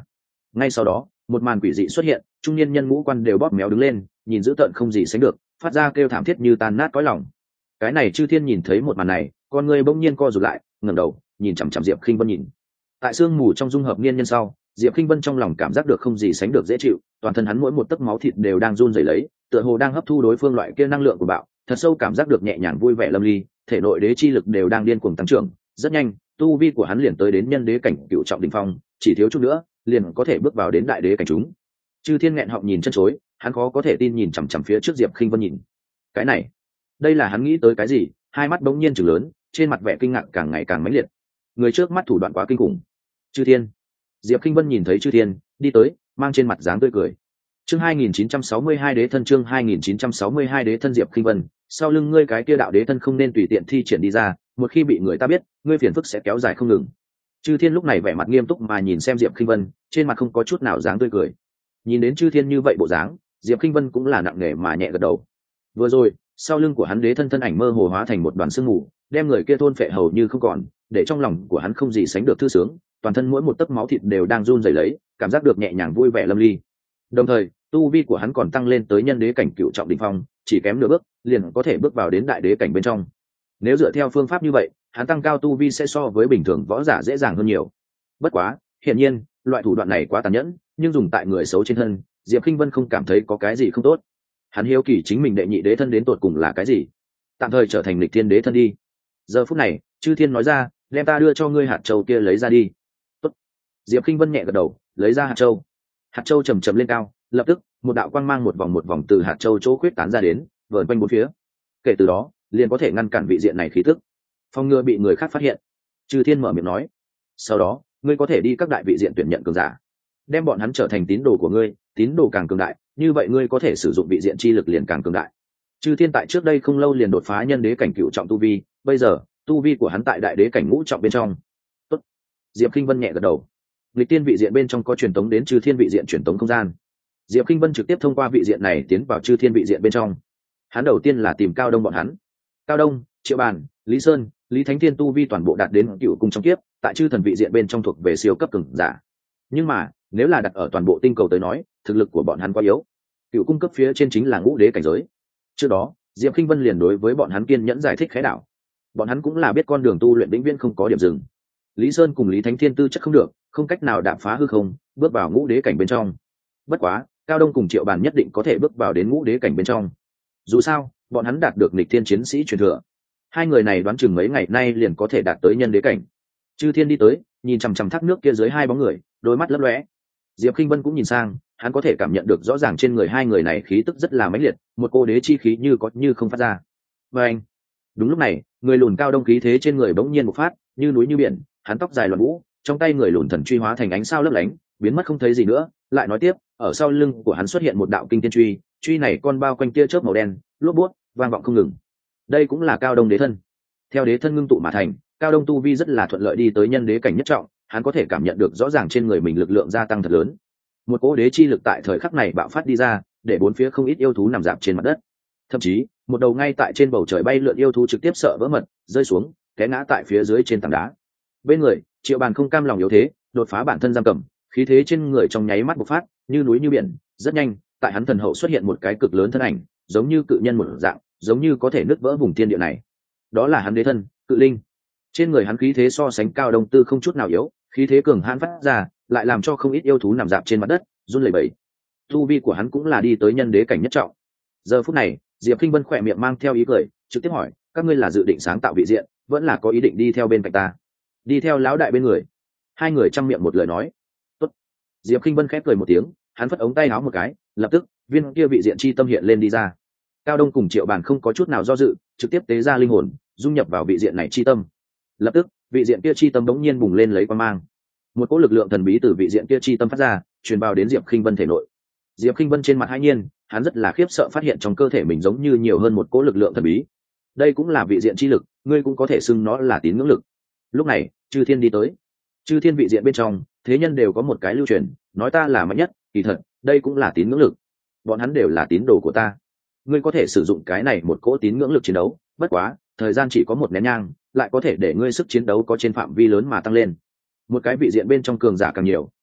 Ngay sau đó một màn quỷ dị xuất hiện, trung niên nhân ngũ quan đều bóp méo đứng lên, nhìn dữ tợn không gì sánh được, phát ra kêu thảm thiết như tan nát cõi lòng. Cái này Chư Thiên nhìn thấy một màn này, con người bỗng nhiên co rụt lại, ngẩng đầu nhìn chằm chằm Diệp Khinh Vân nhìn. Tại sương mù trong dung hợp niên nhân sau, Diệp Khinh Vân trong lòng cảm giác được không gì sánh được dễ chịu, toàn thân hắn mỗi một tấc máu thịt đều đang run rẩy lấy, tựa hồ đang hấp thu đối phương loại kia năng lượng của bạo, thật sâu cảm giác được nhẹ nhàng vui vẻ lâm ly, thể nội đế chi lực đều đang điên cuồng tăng trưởng, rất nhanh, tu vi của hắn liền tới đến nhân đế cảnh cựu trọng đỉnh phong, chỉ thiếu chút nữa, liền có thể bước vào đến đại đế cảnh chúng. Chư Thiên nghẹn họng nhìn chân chối, hắn khó có thể tin nhìn chằm chằm phía trước Diệp Khinh Vân nhìn. Cái này, đây là hắn nghĩ tới cái gì? Hai mắt bỗng nhiên trừng lớn, trên mặt vẻ kinh ngạc càng ngày càng mãnh liệt. Người trước mắt thủ đoạn quá kinh khủng. Chư Thiên. Diệp Khinh Vân nhìn thấy Chư Thiên, đi tới, mang trên mặt dáng tươi cười. Chương hai nghìn chín trăm sáu mươi hai đế thân chương hai nghìn chín trăm sáu mươi hai đế thân Diệp Khinh Vân, sau lưng ngươi cái kia đạo đế thân không nên tùy tiện thi triển đi ra, một khi bị người ta biết, ngươi phiền phức sẽ kéo dài không ngừng. Chư Thiên lúc này vẻ mặt nghiêm túc mà nhìn xem Diệp Khinh Vân, trên mặt không có chút nào dáng tươi cười. Nhìn đến Chư Thiên như vậy bộ dáng, Diệp Khinh Vân cũng là nặng nề mà nhẹ gật đầu. Vừa rồi, sau lưng của hắn đế thân thân ảnh mơ hồ hóa thành một đoàn sương mù, đem người kia thôn phệ hầu như không còn, để trong lòng của hắn không gì sánh được thư sướng, toàn thân mỗi một tấc máu thịt đều đang run rẩy lấy, cảm giác được nhẹ nhàng vui vẻ lâm ly. Đồng thời, tu vi của hắn còn tăng lên tới nhân đế cảnh cựu trọng đỉnh phong, chỉ kém nửa bước, liền có thể bước vào đến đại đế cảnh bên trong. Nếu dựa theo phương pháp như vậy, hắn tăng cao tu vi sẽ so với bình thường võ giả dễ dàng hơn nhiều. Bất quá, hiển nhiên, loại thủ đoạn này quá tàn nhẫn, nhưng dùng tại người xấu trên thân, Diệp Khinh Vân không cảm thấy có cái gì không tốt. Hắn hiếu kỳ chính mình đệ nhị đế thân đến tột cùng là cái gì, tạm thời trở thành lịch thiên đế thân đi. Giờ phút này, Chư Thiên nói ra, đem ta đưa cho ngươi hạt châu kia lấy ra đi. Tốt. Diệp Khinh Vân nhẹ gật đầu, lấy ra hạt châu. Hạt châu chầm chầm lên cao, lập tức một đạo quang mang một vòng một vòng từ hạt châu chỗ khuyết tán ra đến, vờn quanh bốn phía. Kể từ đó, liền có thể ngăn cản vị diện này khí tức, phòng ngừa bị người khác phát hiện. Chư Thiên mở miệng nói, sau đó ngươi có thể đi các đại vị diện tuyển nhận cường giả, đem bọn hắn trở thành tín đồ của ngươi, tín đồ càng cường đại, như vậy ngươi có thể sử dụng vị diện chi lực liền càng cường đại. Chư Thiên tại trước đây không lâu liền đột phá nhân đế cảnh cựu trọng tu vi, bây giờ tu vi của hắn tại đại đế cảnh ngũ trọng bên trong. Tốt. Diệp Khinh Vân nhẹ gật đầu. Lịch tiên vị diện bên trong có truyền tống đến Chư Thiên vị diện truyền tống không gian. Diệp Khinh Vân trực tiếp thông qua vị diện này tiến vào Chư Thiên vị diện bên trong. Hắn đầu tiên là tìm Cao Đông bọn hắn. Cao Đông, Triệu Bàn, Lý Sơn, Lý Thánh Thiên tu vi toàn bộ đạt đến cựu cung trong kiếp, tại Chư Thần vị diện bên trong thuộc về siêu cấp cường giả. Nhưng mà, nếu là đặt ở toàn bộ tinh cầu tới nói, thực lực của bọn hắn quá yếu. Cựu cung cấp phía trên chính là ngũ đế cảnh giới. Trước đó, Diệp Khinh Vân liền đối với bọn hắn kiên nhẫn giải thích khẽ đảo. Bọn hắn cũng là biết con đường tu luyện vĩnh viễn không có điểm dừng. Lý Sơn cùng Lý Thánh Thiên tư chất không được, không cách nào đạp phá hư không, bước vào ngũ đế cảnh bên trong. Bất quá, Cao Đông cùng Triệu Bàn nhất định có thể bước vào đến ngũ đế cảnh bên trong. Dù sao, bọn hắn đạt được nghịch thiên chiến sĩ truyền thừa. Hai người này đoán chừng mấy ngày nay liền có thể đạt tới nhân đế cảnh. Chư Thiên đi tới, nhìn chằm chằm thác nước kia dưới hai bóng người, đôi mắt lấp lóe. Diệp Khinh Vân cũng nhìn sang, hắn có thể cảm nhận được rõ ràng trên người hai người này khí tức rất là mãnh liệt, một cô đế chi khí như có như không phát ra. Và anh, đúng lúc này, người lùn Cao Đông khí thế trên người bỗng nhiên một phát, như núi như biển, hắn tóc dài loạn vũ, trong tay người lùn thần truy hóa thành ánh sao lấp lánh, biến mất không thấy gì nữa. Lại nói tiếp, ở sau lưng của hắn xuất hiện một đạo kinh tiên truy, truy này con bao quanh tia chớp màu đen, lốp buốt, vang vọng không ngừng. Đây cũng là Cao Đông đế thân. Theo đế thân ngưng tụ mà thành, Cao Đông tu vi rất là thuận lợi đi tới nhân đế cảnh nhất trọng, hắn có thể cảm nhận được rõ ràng trên người mình lực lượng gia tăng thật lớn. Một cỗ đế chi lực tại thời khắc này bạo phát đi ra, để bốn phía không ít yêu thú nằm rạp trên mặt đất. Thậm chí, một đầu ngay tại trên bầu trời bay lượn yêu thú trực tiếp sợ vỡ mật, rơi xuống, té ngã tại phía dưới trên tảng đá. Bên người, Triệu Bàn không cam lòng yếu thế, đột phá bản thân giam cầm, khí thế trên người trong nháy mắt bộc phát, như núi như biển, rất nhanh, tại hắn thần hậu xuất hiện một cái cực lớn thân ảnh, giống như cự nhân một dạng, giống như có thể nứt vỡ vùng thiên địa này. Đó là hắn đế thân, Cự Linh. Trên người hắn khí thế so sánh Cao Đông tư không chút nào yếu, khí thế cường hãn phát ra, lại làm cho không ít yêu thú nằm rạp trên mặt đất, run lẩy bẩy. Tu vi của hắn cũng là đi tới nhân đế cảnh nhất trọng. Giờ phút này, Diệp Khinh Vân khỏe miệng mang theo ý cười, trực tiếp hỏi, các ngươi là dự định sáng tạo vị diện, vẫn là có ý định đi theo bên cạnh ta? Đi theo lão đại bên người. Hai người trăm miệng một lời nói. Tốt. Diệp Khinh Vân khép cười một tiếng, hắn phất ống tay áo một cái, lập tức, viên kia vị diện chi tâm hiện lên đi ra. Cao Đông cùng Triệu Bàn không có chút nào do dự, trực tiếp tế ra linh hồn, dung nhập vào vị diện này chi tâm. Lập tức, vị diện kia chi tâm bỗng nhiên bùng lên lấy quang mang. Một cỗ lực lượng thần bí từ vị diện kia chi tâm phát ra, truyền vào đến Diệp Khinh Vân thể nội. Diệp Khinh Vân trên mặt hãi nhiên, hắn rất là khiếp sợ phát hiện trong cơ thể mình giống như nhiều hơn một cỗ lực lượng thần bí. Đây cũng là vị diện chi lực, ngươi cũng có thể xưng nó là tín ngưỡng lực. Lúc này, Chư Thiên đi tới. Chư Thiên vị diện bên trong, thế nhân đều có một cái lưu truyền, nói ta là mạnh nhất, kỳ thật, đây cũng là tín ngưỡng lực. Bọn hắn đều là tín đồ của ta. Ngươi có thể sử dụng cái này một cỗ tín ngưỡng lực chiến đấu, bất quá, thời gian chỉ có một nén nhang, lại có thể để ngươi sức chiến đấu có trên phạm vi lớn mà tăng lên. Một cái vị diện bên trong cường giả càng nhiều,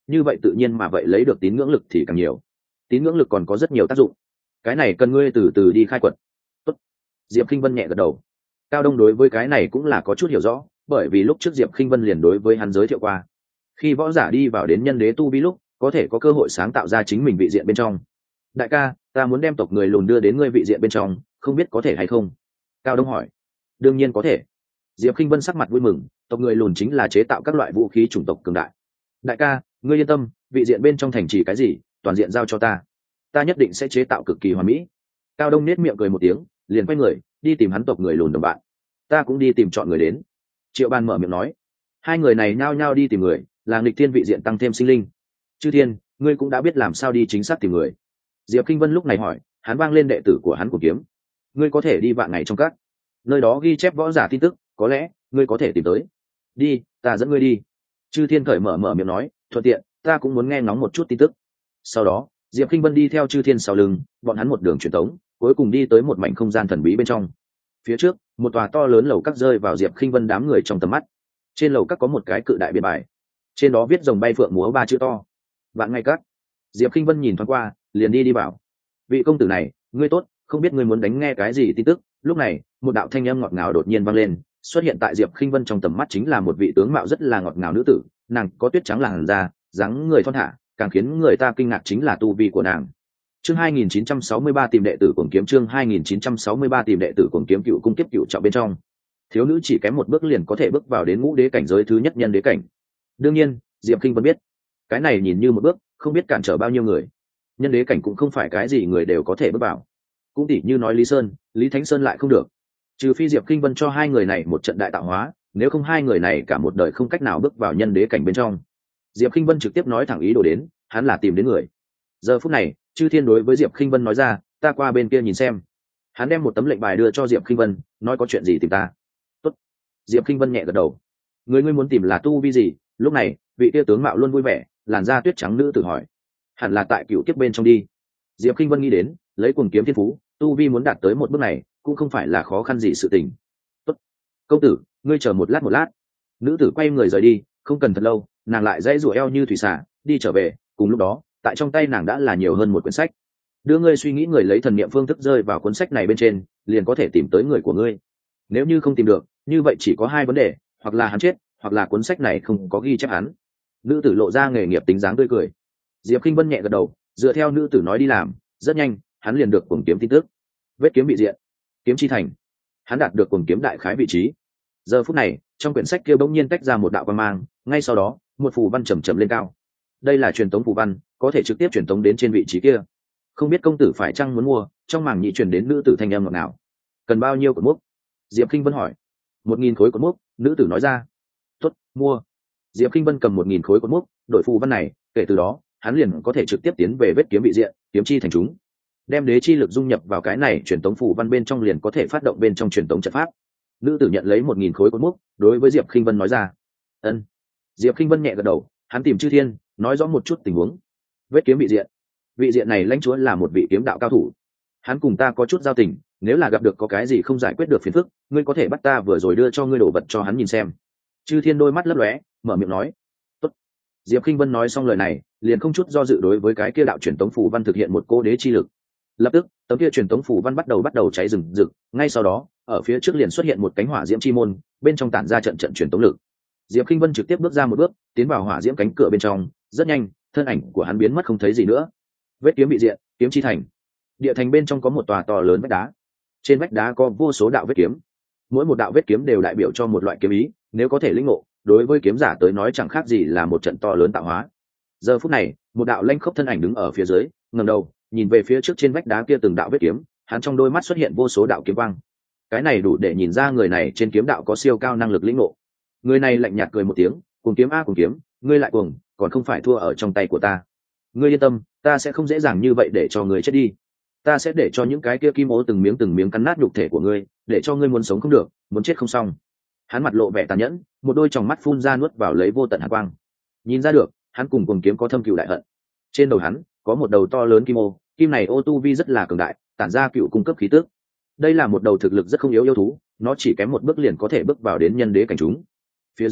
như vậy tự nhiên mà vậy lấy được tín ngưỡng lực thì càng nhiều. Tín ngưỡng lực còn có rất nhiều tác dụng, cái này cần ngươi từ từ đi khai quật. Tốt. Diệp Khinh Vân nhẹ gật đầu. Cao Đông đối với cái này cũng là có chút hiểu rõ, bởi vì lúc trước Diệp Khinh Vân liền đối với hắn giới thiệu qua, khi võ giả đi vào đến nhân đế tu vi lúc có thể có cơ hội sáng tạo ra chính mình vị diện bên trong. Đại ca, ta muốn đem tộc người lùn đưa đến ngươi vị diện bên trong, không biết có thể hay không? Cao Đông hỏi. Đương nhiên có thể. Diệp Khinh Vân sắc mặt vui mừng, tộc người lùn chính là chế tạo các loại vũ khí chủng tộc cường đại. Đại ca, ngươi yên tâm, vị diện bên trong thành trì cái gì, toàn diện giao cho ta, ta nhất định sẽ chế tạo cực kỳ hoàn mỹ. Cao Đông nét miệng cười một tiếng, liền quay người đi tìm hắn tộc người lùn đồng bạn. Ta cũng đi tìm chọn người đến. Triệu Ban mở miệng nói. Hai người này nhao nhao đi tìm người, là nghịch thiên vị diện tăng thêm sinh linh. Chư Thiên, ngươi cũng đã biết làm sao đi chính xác tìm người. Diệp Kinh Vân lúc này hỏi, hắn vang lên đệ tử của hắn của kiếm. Ngươi có thể đi vạn ngày trong các nơi đó ghi chép võ giả tin tức, có lẽ ngươi có thể tìm tới. Đi, ta dẫn ngươi đi. Chư Thiên cởi mở mở miệng nói, thuận tiện ta cũng muốn nghe ngóng một chút tin tức. Sau đó Diệp Kinh Vân đi theo Chư Thiên sau lưng, bọn hắn một đường truyền tống, cuối cùng đi tới một mảnh không gian thần bí bên trong. Phía trước một tòa to lớn lầu các rơi vào Diệp Kinh Vân đám người trong tầm mắt. Trên lầu các có một cái cự đại biên bài, trên đó viết rồng bay phượng múa ba chữ to, vạn ngày các. Diệp Kinh Vân nhìn thoáng qua, liền đi đi vào. Vị công tử này, ngươi tốt, không biết ngươi muốn đánh nghe cái gì tin tức? Lúc này một đạo thanh âm ngọt ngào đột nhiên vang lên, xuất hiện tại Diệp Kinh Vân trong tầm mắt chính là một vị tướng mạo rất là ngọt ngào nữ tử. Nàng có tuyết trắng làn da, dáng người thon thả, càng khiến người ta kinh ngạc chính là tu vi của nàng. Chương hai nghìn chín trăm sáu mươi ba tìm đệ tử cuồng kiếm, chương hai nghìn chín trăm sáu mươi ba tìm đệ tử cuồng kiếm, cựu cung kiếp cựu trọng bên trong. Thiếu nữ chỉ kém một bước liền có thể bước vào đến ngũ đế cảnh giới thứ nhất nhân đế cảnh. Đương nhiên, Diệp Kinh Vân biết, cái này nhìn như một bước, không biết cản trở bao nhiêu người. Nhân đế cảnh cũng không phải cái gì người đều có thể bước vào. Cũng tỉ như nói Lý Sơn, Lý Thánh Sơn lại không được. Trừ phi Diệp Kinh Vân cho hai người này một trận đại tạo hóa, nếu không hai người này cả một đời không cách nào bước vào nhân đế cảnh bên trong. Diệp Kinh Vân trực tiếp nói thẳng ý đồ đến, hắn là tìm đến người. Giờ phút này, Chư Thiên đối với Diệp Kinh Vân nói ra, ta qua bên kia nhìn xem. Hắn đem một tấm lệnh bài đưa cho Diệp Kinh Vân, nói có chuyện gì tìm ta. Tốt. Diệp Kinh Vân nhẹ gật đầu. Người ngươi muốn tìm là tu vi gì? Lúc này, vị tia tướng mạo luôn vui vẻ, làn da tuyết trắng nữ tử hỏi. Hẳn là tại cựu kiếp bên trong đi. Diệp Kinh Vân nghĩ đến, lấy cuồng kiếm thiên phú, tu vi muốn đạt tới một bước này, cũng không phải là khó khăn gì sự tình. Tốt. Công tử, ngươi chờ một lát một lát. Nữ tử quay người rời đi, không cần thật lâu, nàng lại dãy rủa eo như thủy xả, đi trở về. Cùng lúc đó, tại trong tay nàng đã là nhiều hơn một quyển sách. Đưa ngươi suy nghĩ người lấy thần niệm phương thức rơi vào cuốn sách này bên trên, liền có thể tìm tới người của ngươi. Nếu như không tìm được, như vậy chỉ có hai vấn đề, hoặc là hắn chết, hoặc là cuốn sách này không có ghi chép hắn. Nữ tử lộ ra nghề nghiệp tính dáng tươi cười. Diệp Kinh Vân nhẹ gật đầu, dựa theo nữ tử nói đi làm. Rất nhanh, hắn liền được cuồng kiếm tin tức. Vết kiếm bị diện, kiếm chi thành. Hắn đạt được cuồng kiếm đại khái vị trí. Giờ phút này, trong quyển sách kia bỗng nhiên tách ra một đạo quang mang, ngay sau đó, một phù văn chầm chậm lên cao. Đây là truyền tống phù văn, có thể trực tiếp truyền tống đến trên vị trí kia. Không biết công tử phải chăng muốn mua? Trong mảng nhị truyền đến nữ tử thanh âm ngọt ngào. Cần bao nhiêu cột mốc? Diệp Kinh Vân hỏi. Một nghìn khối cột mốc, nữ tử nói ra. Tốt, mua. Diệp Kinh Vân cầm một nghìn khối cột mốc, đổi phù văn này, kể từ đó, hắn liền có thể trực tiếp tiến về vết kiếm vị diện, kiếm chi thành chúng. Đem đế chi lực dung nhập vào cái này truyền tống phù văn bên trong liền có thể phát động bên trong truyền tống trận pháp. Nữ tử nhận lấy một nghìn khối cột mốc, đối với Diệp Kinh Vân nói ra. Ân. Diệp Kinh Vân nhẹ gật đầu, hắn tìm Chư Thiên, nói rõ một chút tình huống. Vết kiếm vị diện, vị diện này lãnh chúa là một vị kiếm đạo cao thủ, hắn cùng ta có chút giao tình, nếu là gặp được có cái gì không giải quyết được phiền phức, ngươi có thể bắt ta vừa rồi đưa cho ngươi đồ vật cho hắn nhìn xem. Chư Thiên đôi mắt lấp lóe, mở miệng nói. Tốt. Diệp Kinh Vân nói xong lời này, liền không chút do dự đối với cái kia đạo truyền tống phù văn thực hiện một cô đế chi lực. Lập tức, tấm kia truyền tống phù văn bắt đầu bắt đầu cháy rừng rực, ngay sau đó, ở phía trước liền xuất hiện một cánh hỏa diễm chi môn, bên trong tản ra trận trận truyền tống lực. Diệp Kinh Vân trực tiếp bước ra một bước, tiến vào hỏa diễm cánh cửa bên trong, rất nhanh, thân ảnh của hắn biến mất không thấy gì nữa. Vết kiếm bị diện, kiếm chi thành. Địa thành bên trong có một tòa to lớn vách đá. Trên vách đá có vô số đạo vết kiếm. Mỗi một đạo vết kiếm đều đại biểu cho một loại kiếm ý, nếu có thể lĩnh ngộ, đối với kiếm giả tới nói chẳng khác gì là một trận to lớn tạo hóa. Giờ phút này, một đạo lanh khốc thân ảnh đứng ở phía dưới, ngẩng đầu, nhìn về phía trước trên vách đá kia từng đạo vết kiếm, hắn trong đôi mắt xuất hiện vô số đạo kiếm quang. Cái này đủ để nhìn ra người này trên kiếm đạo có siêu cao năng lực lĩnh ngộ. Người này lạnh nhạt cười một tiếng, cùng kiếm a cùng kiếm, ngươi lại cuồng, còn không phải thua ở trong tay của ta. Ngươi yên tâm, ta sẽ không dễ dàng như vậy để cho ngươi chết đi. Ta sẽ để cho những cái kia kim ô từng miếng từng miếng cắn nát nhục thể của ngươi, để cho ngươi muốn sống không được, muốn chết không xong. Hắn mặt lộ vẻ tàn nhẫn, một đôi tròng mắt phun ra nuốt vào lấy vô tận hàn quang. Nhìn ra được, hắn cùng cuồng kiếm có thâm cừu đại hận. Trên đầu hắn có một đầu to lớn kim ô, kim này ô tu vi rất là cường đại, tản ra cựu cung cấp khí tức. Đây là một đầu thực lực rất không yếu yêu thú, nó chỉ kém một bước liền có thể bước vào đến nhân đế cảnh chúng. Phía dưới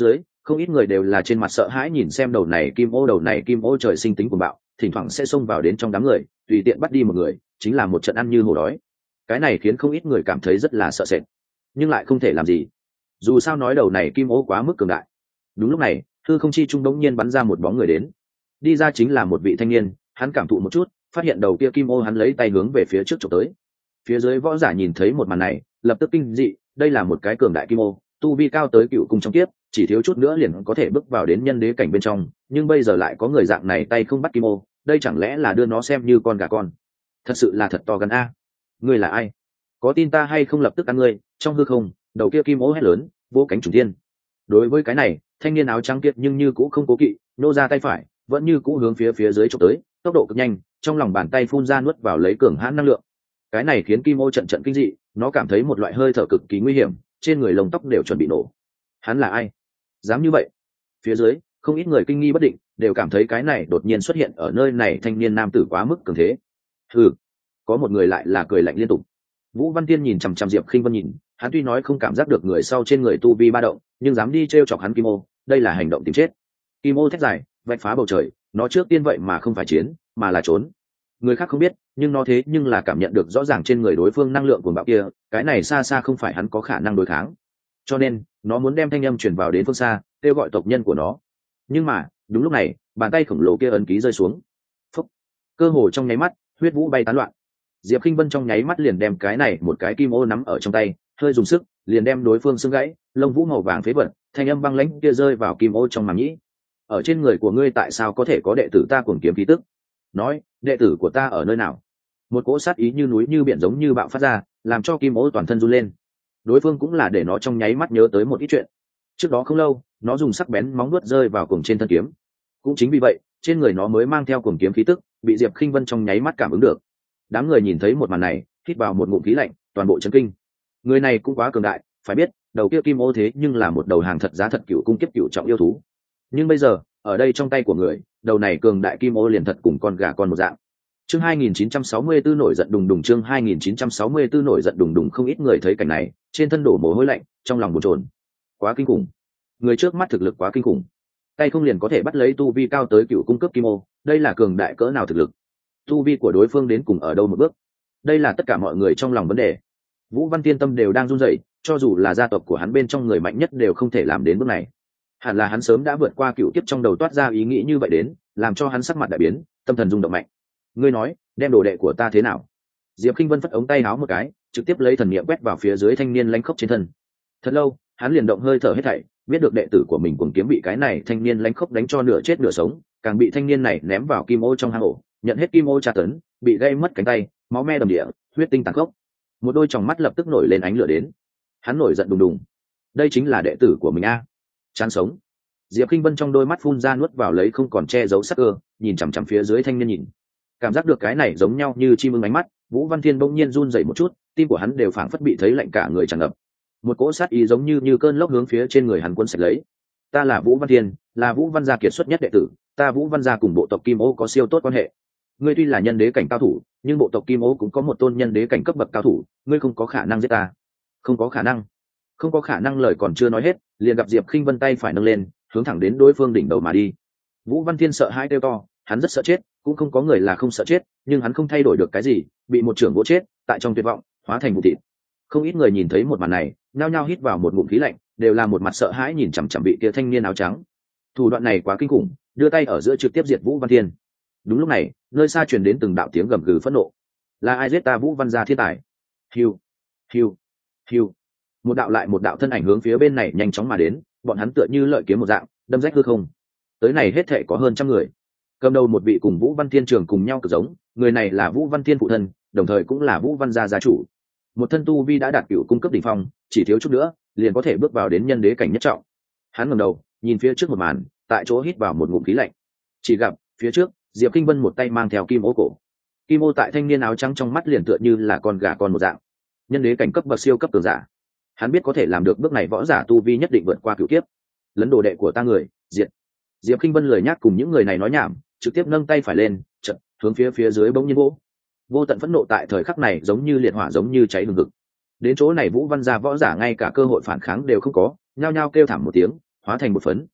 Không ít người đều là trên mặt sợ hãi nhìn xem đầu này kim ô đầu này kim ô trời sinh tính cuồng bạo, thỉnh thoảng sẽ xông vào đến trong đám người tùy tiện bắt đi một người, chính là một trận ăn như hổ đói. Cái này khiến không ít người cảm thấy rất là sợ sệt, nhưng lại không thể làm gì, dù sao nói đầu này kim ô quá mức cường đại. Đúng lúc này hư không chi trung đống nhiên bắn ra một bóng người đến, đi ra chính là một vị thanh niên. Hắn cảm thụ một chút, phát hiện đầu kia kim ô, hắn lấy tay hướng về phía trước chụp tới. Phía dưới võ giả nhìn thấy một màn này lập tức kinh dị, đây là một cái cường đại kim ô, tu vi cao tới cựu cung trong kiếp, chỉ thiếu chút nữa liền có thể bước vào đến nhân đế cảnh bên trong, nhưng bây giờ lại có người dạng này tay không bắt kim ô, đây chẳng lẽ là đưa nó xem như con gà con? Thật sự là thật to gan a. Ngươi là ai? Có tin ta hay không lập tức ăn ngươi? Trong hư không đầu kia kim ô hét lớn, vô cánh trùng thiên. Đối với cái này thanh niên áo trắng kiệt nhưng như cũng không cố kỵ, nô ra tay phải vẫn như cũ hướng phía phía dưới chụp tới, tốc độ cực nhanh, trong lòng bàn tay phun ra nuốt vào lấy cường hãn năng lượng. Cái này khiến kim ô trận trận kinh dị, nó cảm thấy một loại hơi thở cực kỳ nguy hiểm, trên người lông tóc đều chuẩn bị nổ. Hắn là ai dám như vậy? Phía dưới không ít người kinh nghi bất định, đều cảm thấy cái này đột nhiên xuất hiện ở nơi này thanh niên nam tử quá mức cường thế. Ừ, có một người lại là cười lạnh liên tục. Vũ Văn Tiên nhìn chằm chằm Diệp Khinh Vân nhìn, hắn tuy nói không cảm giác được người sau trên người tu vi ba động, nhưng dám đi trêu chọc hắn kim ô, đây là hành động tìm chết. Kim ô thét dài vạch phá bầu trời, nó trước tiên vậy mà không phải chiến mà là trốn. Người khác không biết, nhưng nó thế nhưng là cảm nhận được rõ ràng trên người đối phương năng lượng cuồng bạo kia, cái này xa xa không phải hắn có khả năng đối kháng, cho nên nó muốn đem thanh âm truyền vào đến phương xa, kêu gọi tộc nhân của nó. Nhưng mà đúng lúc này bàn tay khổng lồ kia ấn ký rơi xuống, phúc, cơ hồ trong nháy mắt huyết vũ bay tán loạn. Diệp Khinh Vân trong nháy mắt liền đem cái này một cái kim ô nắm ở trong tay, hơi dùng sức liền đem đối phương xương gãy, lông vũ màu vàng phế vật, thanh âm băng lãnh kia rơi vào kim ô trong màng nhĩ. Ở trên người của ngươi tại sao có thể có đệ tử ta cuồng kiếm khí tức? Nói, đệ tử của ta ở nơi nào? Một cỗ sát ý như núi như biển giống như bạo phát ra, làm cho kim ô toàn thân run lên. Đối phương cũng là để nó trong nháy mắt nhớ tới một ít chuyện. Trước đó không lâu nó dùng sắc bén móng vuốt rơi vào cuồng trên thân kiếm, cũng chính vì vậy trên người nó mới mang theo cuồng kiếm khí tức, bị Diệp Khinh Vân trong nháy mắt cảm ứng được. Đám người nhìn thấy một màn này hít vào một ngụm khí lạnh, toàn bộ chấn kinh. Người này cũng quá cường đại, phải biết đầu kia kim ô thế nhưng là một đầu hàng thật giá thật cựu cung kiếp cựu trọng yêu thú, nhưng bây giờ ở đây trong tay của người, đầu này cường đại kim ô liền thật cùng con gà con một dạng. Chương hai nghìn chín trăm sáu mươi tư nổi giận đùng đùng, chương hai nghìn chín trăm sáu mươi tư nổi giận đùng đùng. Không ít người thấy cảnh này trên thân đổ mồ hôi lạnh, trong lòng bồn chồn. Quá kinh khủng, người trước mắt thực lực quá kinh khủng, tay không liền có thể bắt lấy tu vi cao tới cựu cung cấp kim ô, đây là cường đại cỡ nào thực lực? Tu vi của đối phương đến cùng ở đâu một bước? Đây là tất cả mọi người trong lòng vấn đề. Vũ Văn Tiên tâm đều đang run rẩy, cho dù là gia tộc của hắn bên trong người mạnh nhất đều không thể làm đến bước này. Hẳn là hắn sớm đã vượt qua cựu kiếp, trong đầu toát ra ý nghĩ như vậy đến, làm cho hắn sắc mặt đại biến, tâm thần rung động mạnh. Ngươi nói đem đồ đệ của ta thế nào? Diệp Khinh Vân phất ống tay áo một cái, trực tiếp lấy thần niệm quét vào phía dưới thanh niên lánh khốc trên thân. Thật lâu hắn liền động hơi thở hết thảy, biết được đệ tử của mình cuồng kiếm bị cái này thanh niên lánh khốc đánh cho nửa chết nửa sống, càng bị thanh niên này ném vào kim ô trong hang ổ, nhận hết kim ô tra tấn, bị gây mất cánh tay, máu me đầm địa, huyết tinh tàn khốc. Một đôi tròng mắt lập tức nổi lên ánh lửa đến. Hắn nổi giận đùng đùng, đây chính là đệ tử của mình a, chán sống. Diệp Khinh Vân trong đôi mắt phun ra nuốt vào lấy không còn che giấu sắc cơ, nhìn chằm chằm phía dưới thanh niên nhìn. Cảm giác được cái này giống nhau như chim ưng ánh mắt, Vũ Văn Thiên bỗng nhiên run rẩy một chút, tim của hắn đều phảng phất bị thấy lạnh cả người tràn ngập. Một cỗ sát ý giống như như cơn lốc hướng phía trên người hắn cuốn sạch lấy. Ta là Vũ Văn Thiên, là Vũ Văn gia kiệt xuất nhất đệ tử, ta Vũ Văn gia cùng bộ tộc Kim Ô có siêu tốt quan hệ. Ngươi tuy là nhân đế cảnh cao thủ, nhưng bộ tộc Kim Ô cũng có một tôn nhân đế cảnh cấp bậc cao thủ, ngươi không có khả năng giết ta. Không có khả năng. Không có khả năng lời còn chưa nói hết, liền gặp Diệp Khinh Vân tay phải nâng lên, hướng thẳng đến đối phương đỉnh đầu mà đi. Vũ Văn Thiên sợ hãi kêu to, hắn rất sợ chết, cũng không có người là không sợ chết, nhưng hắn không thay đổi được cái gì, bị một trưởng vỗ chết, tại trong tuyệt vọng, hóa thành vụ thịt. Không ít người nhìn thấy một màn này, nhao nhao hít vào một ngụm khí lạnh, đều là một mặt sợ hãi nhìn chằm chằm bị kia thanh niên áo trắng. Thủ đoạn này quá kinh khủng, đưa tay ở giữa trực tiếp diệt Vũ Văn Thiên. Đúng lúc này, nơi xa truyền đến từng đạo tiếng gầm gừ phẫn nộ. Là ai giết ta Vũ Văn gia thiên tài? Hiu, hiu, hiu. Một đạo lại một đạo thân ảnh hướng phía bên này nhanh chóng mà đến, bọn hắn tựa như lợi kiếm một dạng, đâm rách hư không. Tới này hết thảy có hơn trăm người. Cầm đầu một vị cùng Vũ Văn Thiên trường cùng nhau cực giống, người này là Vũ Văn Thiên phụ thân, đồng thời cũng là Vũ Văn gia gia chủ. Một thân tu vi đã đạt cửu cung cấp đỉnh phong, chỉ thiếu chút nữa, liền có thể bước vào đến nhân đế cảnh nhất trọng. Hắn ngẩng đầu, nhìn phía trước một màn, tại chỗ hít vào một ngụm khí lạnh. Chỉ gặp, phía trước, Diệp Kinh Vân một tay mang theo kim ô cổ. Kim ô tại thanh niên áo trắng trong mắt liền tựa như là con gà con một dạng. Nhân đế cảnh cấp bậc siêu cấp cường giả. Hắn biết có thể làm được bước này võ giả tu vi nhất định vượt qua cửu kiếp. Lấn đồ đệ của ta người, diệt. Diệp Kinh Vân lười nhác cùng những người này nói nhảm, trực tiếp nâng tay phải lên, chợt hướng phía phía dưới bỗng nhiên vỗ. Vô tận phẫn nộ tại thời khắc này giống như liệt hỏa giống như cháy hừng hực. Đến chỗ này Vũ Văn gia võ giả ngay cả cơ hội phản kháng đều không có, nhao nhao kêu thảm một tiếng, hóa thành một phấn,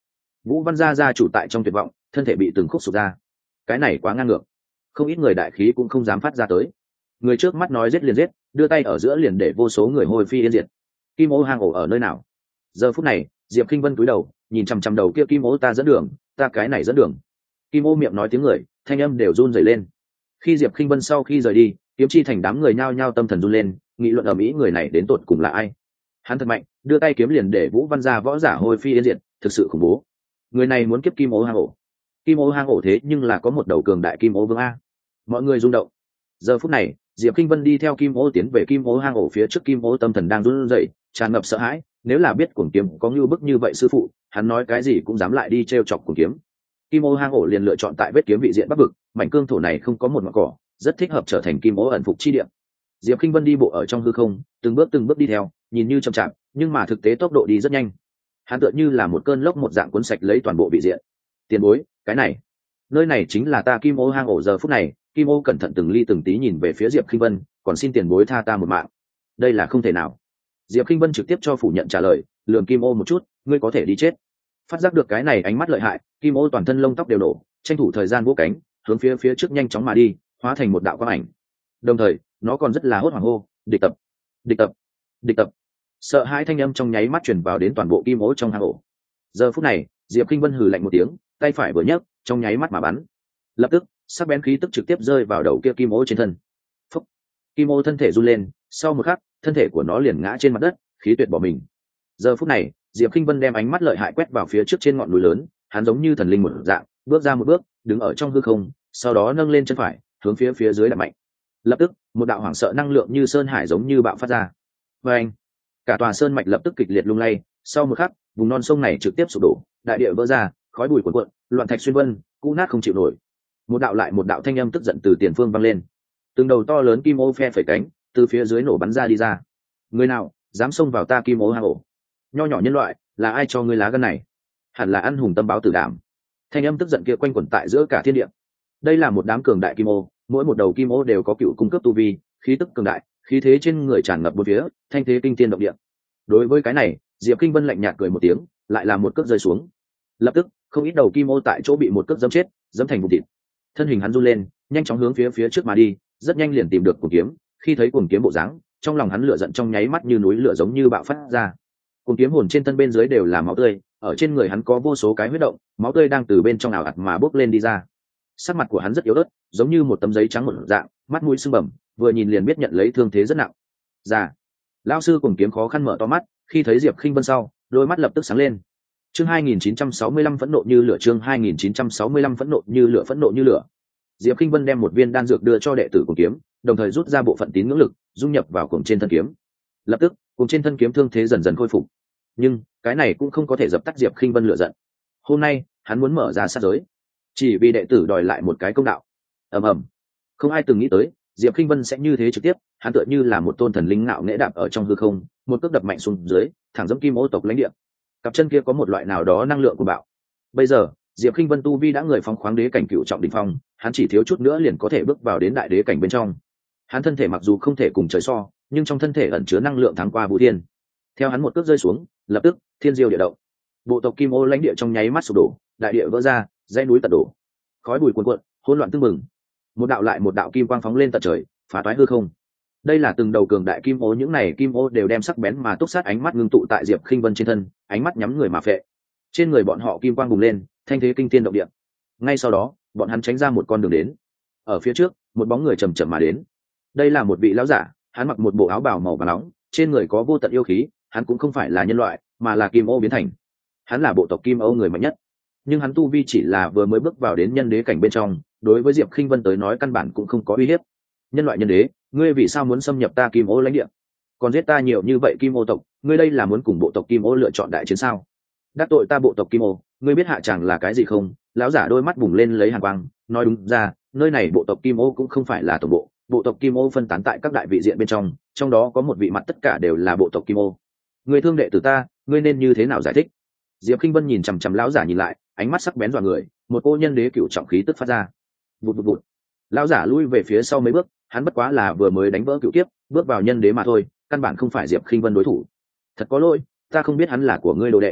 Vũ Văn gia gia chủ tại trong tuyệt vọng, thân thể bị từng khúc sụp ra. Cái này quá ngang ngược, không ít người đại khí cũng không dám phát ra tới. Người trước mắt nói giết liền giết, đưa tay ở giữa liền để vô số người hôi phi yên diệt. Kim ô hang ổ ở nơi nào? Giờ phút này, Diệp Kinh Vân cúi đầu, nhìn chằm chằm đầu kia kim ô, ta dẫn đường, ta cái này dẫn đường. Kim ô miệng nói tiếng người, thanh âm đều run rẩy lên. Khi Diệp Kinh Vân sau khi rời đi, kiếm chi thành đám người nhao nhao tâm thần run lên, nghị luận ầm ĩ người này đến tột cùng là ai. Hắn thật mạnh, đưa tay kiếm liền để Vũ Văn gia võ giả hôi phi yên diệt, thực sự khủng bố. Người này muốn kiếp kim ô hang ổ. Kim ô hang ổ thế nhưng là có một đầu cường đại kim ô vương a. Mọi người rung động. Giờ phút này, Diệp Kinh Vân đi theo kim ô tiến về kim ô hang ổ, phía trước kim ô tâm thần đang run rẩy, tràn ngập sợ hãi. Nếu là biết Cuồng Kiếm có như bức như vậy sư phụ, hắn nói cái gì cũng dám lại đi trêu chọc Cuồng Kiếm. Kim ô hang ổ liền lựa chọn tại vết kiếm vị diện bắc vực, mảnh cương thổ này không có một ngọn cỏ, rất thích hợp trở thành kim ô ẩn phục chi địa. Diệp Kinh Vân đi bộ ở trong hư không, từng bước từng bước đi theo, nhìn như chậm chạp, nhưng mà thực tế tốc độ đi rất nhanh. Hắn tựa như là một cơn lốc một dạng cuốn sạch lấy toàn bộ vị diện. Tiền bối, cái này, nơi này chính là ta kim ô hang ổ. Giờ phút này, kim ô cẩn thận từng ly từng tí nhìn về phía Diệp Kinh Vân, còn xin tiền bối tha ta một mạng. Đây là không thể nào. Diệp Kinh Vân trực tiếp cho phủ nhận trả lời, lườm kim ô một chút, ngươi có thể đi chết. Phát giác được cái này ánh mắt lợi hại, kim ô toàn thân lông tóc đều nổ, tranh thủ thời gian vỗ cánh, hướng phía phía trước nhanh chóng mà đi, hóa thành một đạo quang ảnh. Đồng thời, nó còn rất là hốt hoảng hô, địch tập, địch tập, địch tập. Sợ hãi thanh âm trong nháy mắt truyền vào đến toàn bộ kim ô trong hang ổ. Giờ phút này, Diệp Kinh Vân hừ lạnh một tiếng, tay phải vừa nhấc, trong nháy mắt mà bắn. Lập tức, sắc bén khí tức trực tiếp rơi vào đầu kia kim ô trên thân. Phúc! Kim ô thân thể run lên, sau một khắc, thân thể của nó liền ngã trên mặt đất, khí tuyệt bỏ mình. Giờ phút này, Diệp Kinh Vân đem ánh mắt lợi hại quét vào phía trước trên ngọn núi lớn, hắn giống như thần linh một dạng, bước ra một bước, đứng ở trong hư không, sau đó nâng lên chân phải, hướng phía phía dưới đạp mạnh. Lập tức, một đạo hoảng sợ năng lượng như sơn hải giống như bạo phát ra. Và anh, cả tòa sơn mạch lập tức kịch liệt lung lay, sau một khắc, vùng non sông này trực tiếp sụp đổ, đại địa vỡ ra, khói bụi cuồn cuộn, loạn thạch xuyên vân, cũ nát không chịu nổi. Một đạo lại một đạo thanh âm tức giận từ tiền phương vang lên. Từng đầu to lớn kim ô phe phẩy cánh, từ phía dưới nổ bắn ra đi ra. Người nào dám xông vào ta kim ô hang ổ? Nho nhỏ nhân loại, là ai cho ngươi lá gan này? Hẳn là ăn hùng tâm báo tử đảm. Thanh âm tức giận kia quanh quẩn tại giữa cả thiên địa. Đây là một đám cường đại kim ô, mỗi một đầu kim ô đều có cựu cung cấp tu vi, khí tức cường đại, khí thế trên người tràn ngập bốn phía, thanh thế kinh thiên động địa. Đối với cái này, Diệp Kinh Vân lạnh nhạt cười một tiếng, lại làm một cước rơi xuống. Lập tức, không ít đầu kim ô tại chỗ bị một cước giẫm chết, giẫm thành vụn thịt. Thân hình hắn run lên, nhanh chóng hướng phía phía trước mà đi, rất nhanh liền tìm được Cuồng Kiếm. Khi thấy Cuồng Kiếm bộ dáng, trong lòng hắn lửa giận trong nháy mắt như núi lửa giống như bạo phát ra. Cuồng Kiếm hồn trên thân bên dưới đều là máu tươi, ở trên người hắn có vô số cái huyết động, máu tươi đang từ bên trong ảo ạt mà bốc lên đi ra. Sắc mặt của hắn rất yếu ớt, giống như một tấm giấy trắng một dạng, mắt mũi sưng bầm, vừa nhìn liền biết nhận lấy thương thế rất nặng. Dạ. Lão sư Cuồng Kiếm khó khăn mở to mắt, khi thấy Diệp Kinh Vân sau, đôi mắt lập tức sáng lên. Chương hai nghìn chín trăm sáu mươi lăm phẫn nộ như lửa, chương hai nghìn chín trăm sáu mươi lăm phẫn nộ như lửa, phẫn nộ như lửa. Diệp Kinh Vân đem một viên đan dược đưa cho đệ tử Cuồng Kiếm, đồng thời rút ra bộ phận tín ngưỡng lực, dung nhập vào cuồng trên thân kiếm. Lập tức, cuồng trên thân kiếm thương thế dần dần khôi phục. Nhưng, cái này cũng không có thể dập tắt Diệp Kinh Vân lửa giận. Hôm nay, hắn muốn mở ra sát giới, chỉ vì đệ tử đòi lại một cái công đạo. Ầm ầm. Không ai từng nghĩ tới, Diệp Kinh Vân sẽ như thế trực tiếp, hắn tựa như là một tôn thần linh ngạo nghễ đạp ở trong hư không, một cước đập mạnh xuống dưới, thẳng dẫm kim ô tộc lãnh địa. Cặp chân kia có một loại nào đó năng lượng của bạo. Bây giờ, Diệp Kinh Vân tu vi đã người phong khoáng đế cảnh cựu trọng đỉnh phong, hắn chỉ thiếu chút nữa liền có thể bước vào đến đại đế cảnh bên trong. Hắn thân thể mặc dù không thể cùng trời so, nhưng trong thân thể ẩn chứa năng lượng thắng qua vũ thiên. Theo hắn một cước rơi xuống, lập tức thiên diêu địa động, bộ tộc kim ô lãnh địa trong nháy mắt sụp đổ, đại địa vỡ ra, dãy núi tận đổ, khói bụi cuồn cuộn, hỗn loạn tưng bừng. Một đạo lại một đạo kim quang phóng lên tận trời, phá toái hư không. Đây là từng đầu cường đại kim ô, những này kim ô đều đem sắc bén mà túc sát ánh mắt ngưng tụ tại Diệp Kinh Vân trên thân, ánh mắt nhắm người mà phệ. Trên người bọn họ kim quang bùng lên, thanh thế kinh thiên động địa. Ngay sau đó, bọn hắn tránh ra một con đường đến. Ở phía trước, một bóng người chậm chậm mà đến. Đây là một vị lão giả, hắn mặc một bộ áo bào màu vàng nóng, trên người có vô tận yêu khí, hắn cũng không phải là nhân loại, mà là kim ô biến thành. Hắn là bộ tộc kim ô người mạnh nhất, nhưng hắn tu vi chỉ là vừa mới bước vào đến nhân đế cảnh bên trong, đối với Diệp Kinh Vân tới nói căn bản cũng không có uy hiếp. Nhân loại nhân đế, ngươi vì sao muốn xâm nhập ta kim ô lãnh địa, còn giết ta nhiều như vậy kim ô tộc, ngươi đây là muốn cùng bộ tộc kim ô lựa chọn đại chiến sao? Đắc tội ta bộ tộc kim ô, ngươi biết hạ chẳng là cái gì không? Lão giả đôi mắt bùng lên lấy hàn quang, nói đúng ra, nơi này bộ tộc kim ô cũng không phải là tổng bộ, bộ tộc kim ô phân tán tại các đại vị diện bên trong, trong đó có một vị mặt tất cả đều là bộ tộc kim ô. Ngươi thương đệ tử ta, ngươi nên như thế nào giải thích? Diệp Kinh Vân nhìn chằm chằm lão giả nhìn lại, ánh mắt sắc bén dọa người, một cô nhân đế cửu trọng khí tức phát ra. Vụt vụt vụt. Lão giả lui về phía sau mấy bước, hắn bất quá là vừa mới đánh vỡ cửu kiếp, bước vào nhân đế mà thôi, căn bản không phải Diệp Kinh Vân đối thủ. Thật có lỗi, ta không biết hắn là của ngươi đồ đệ.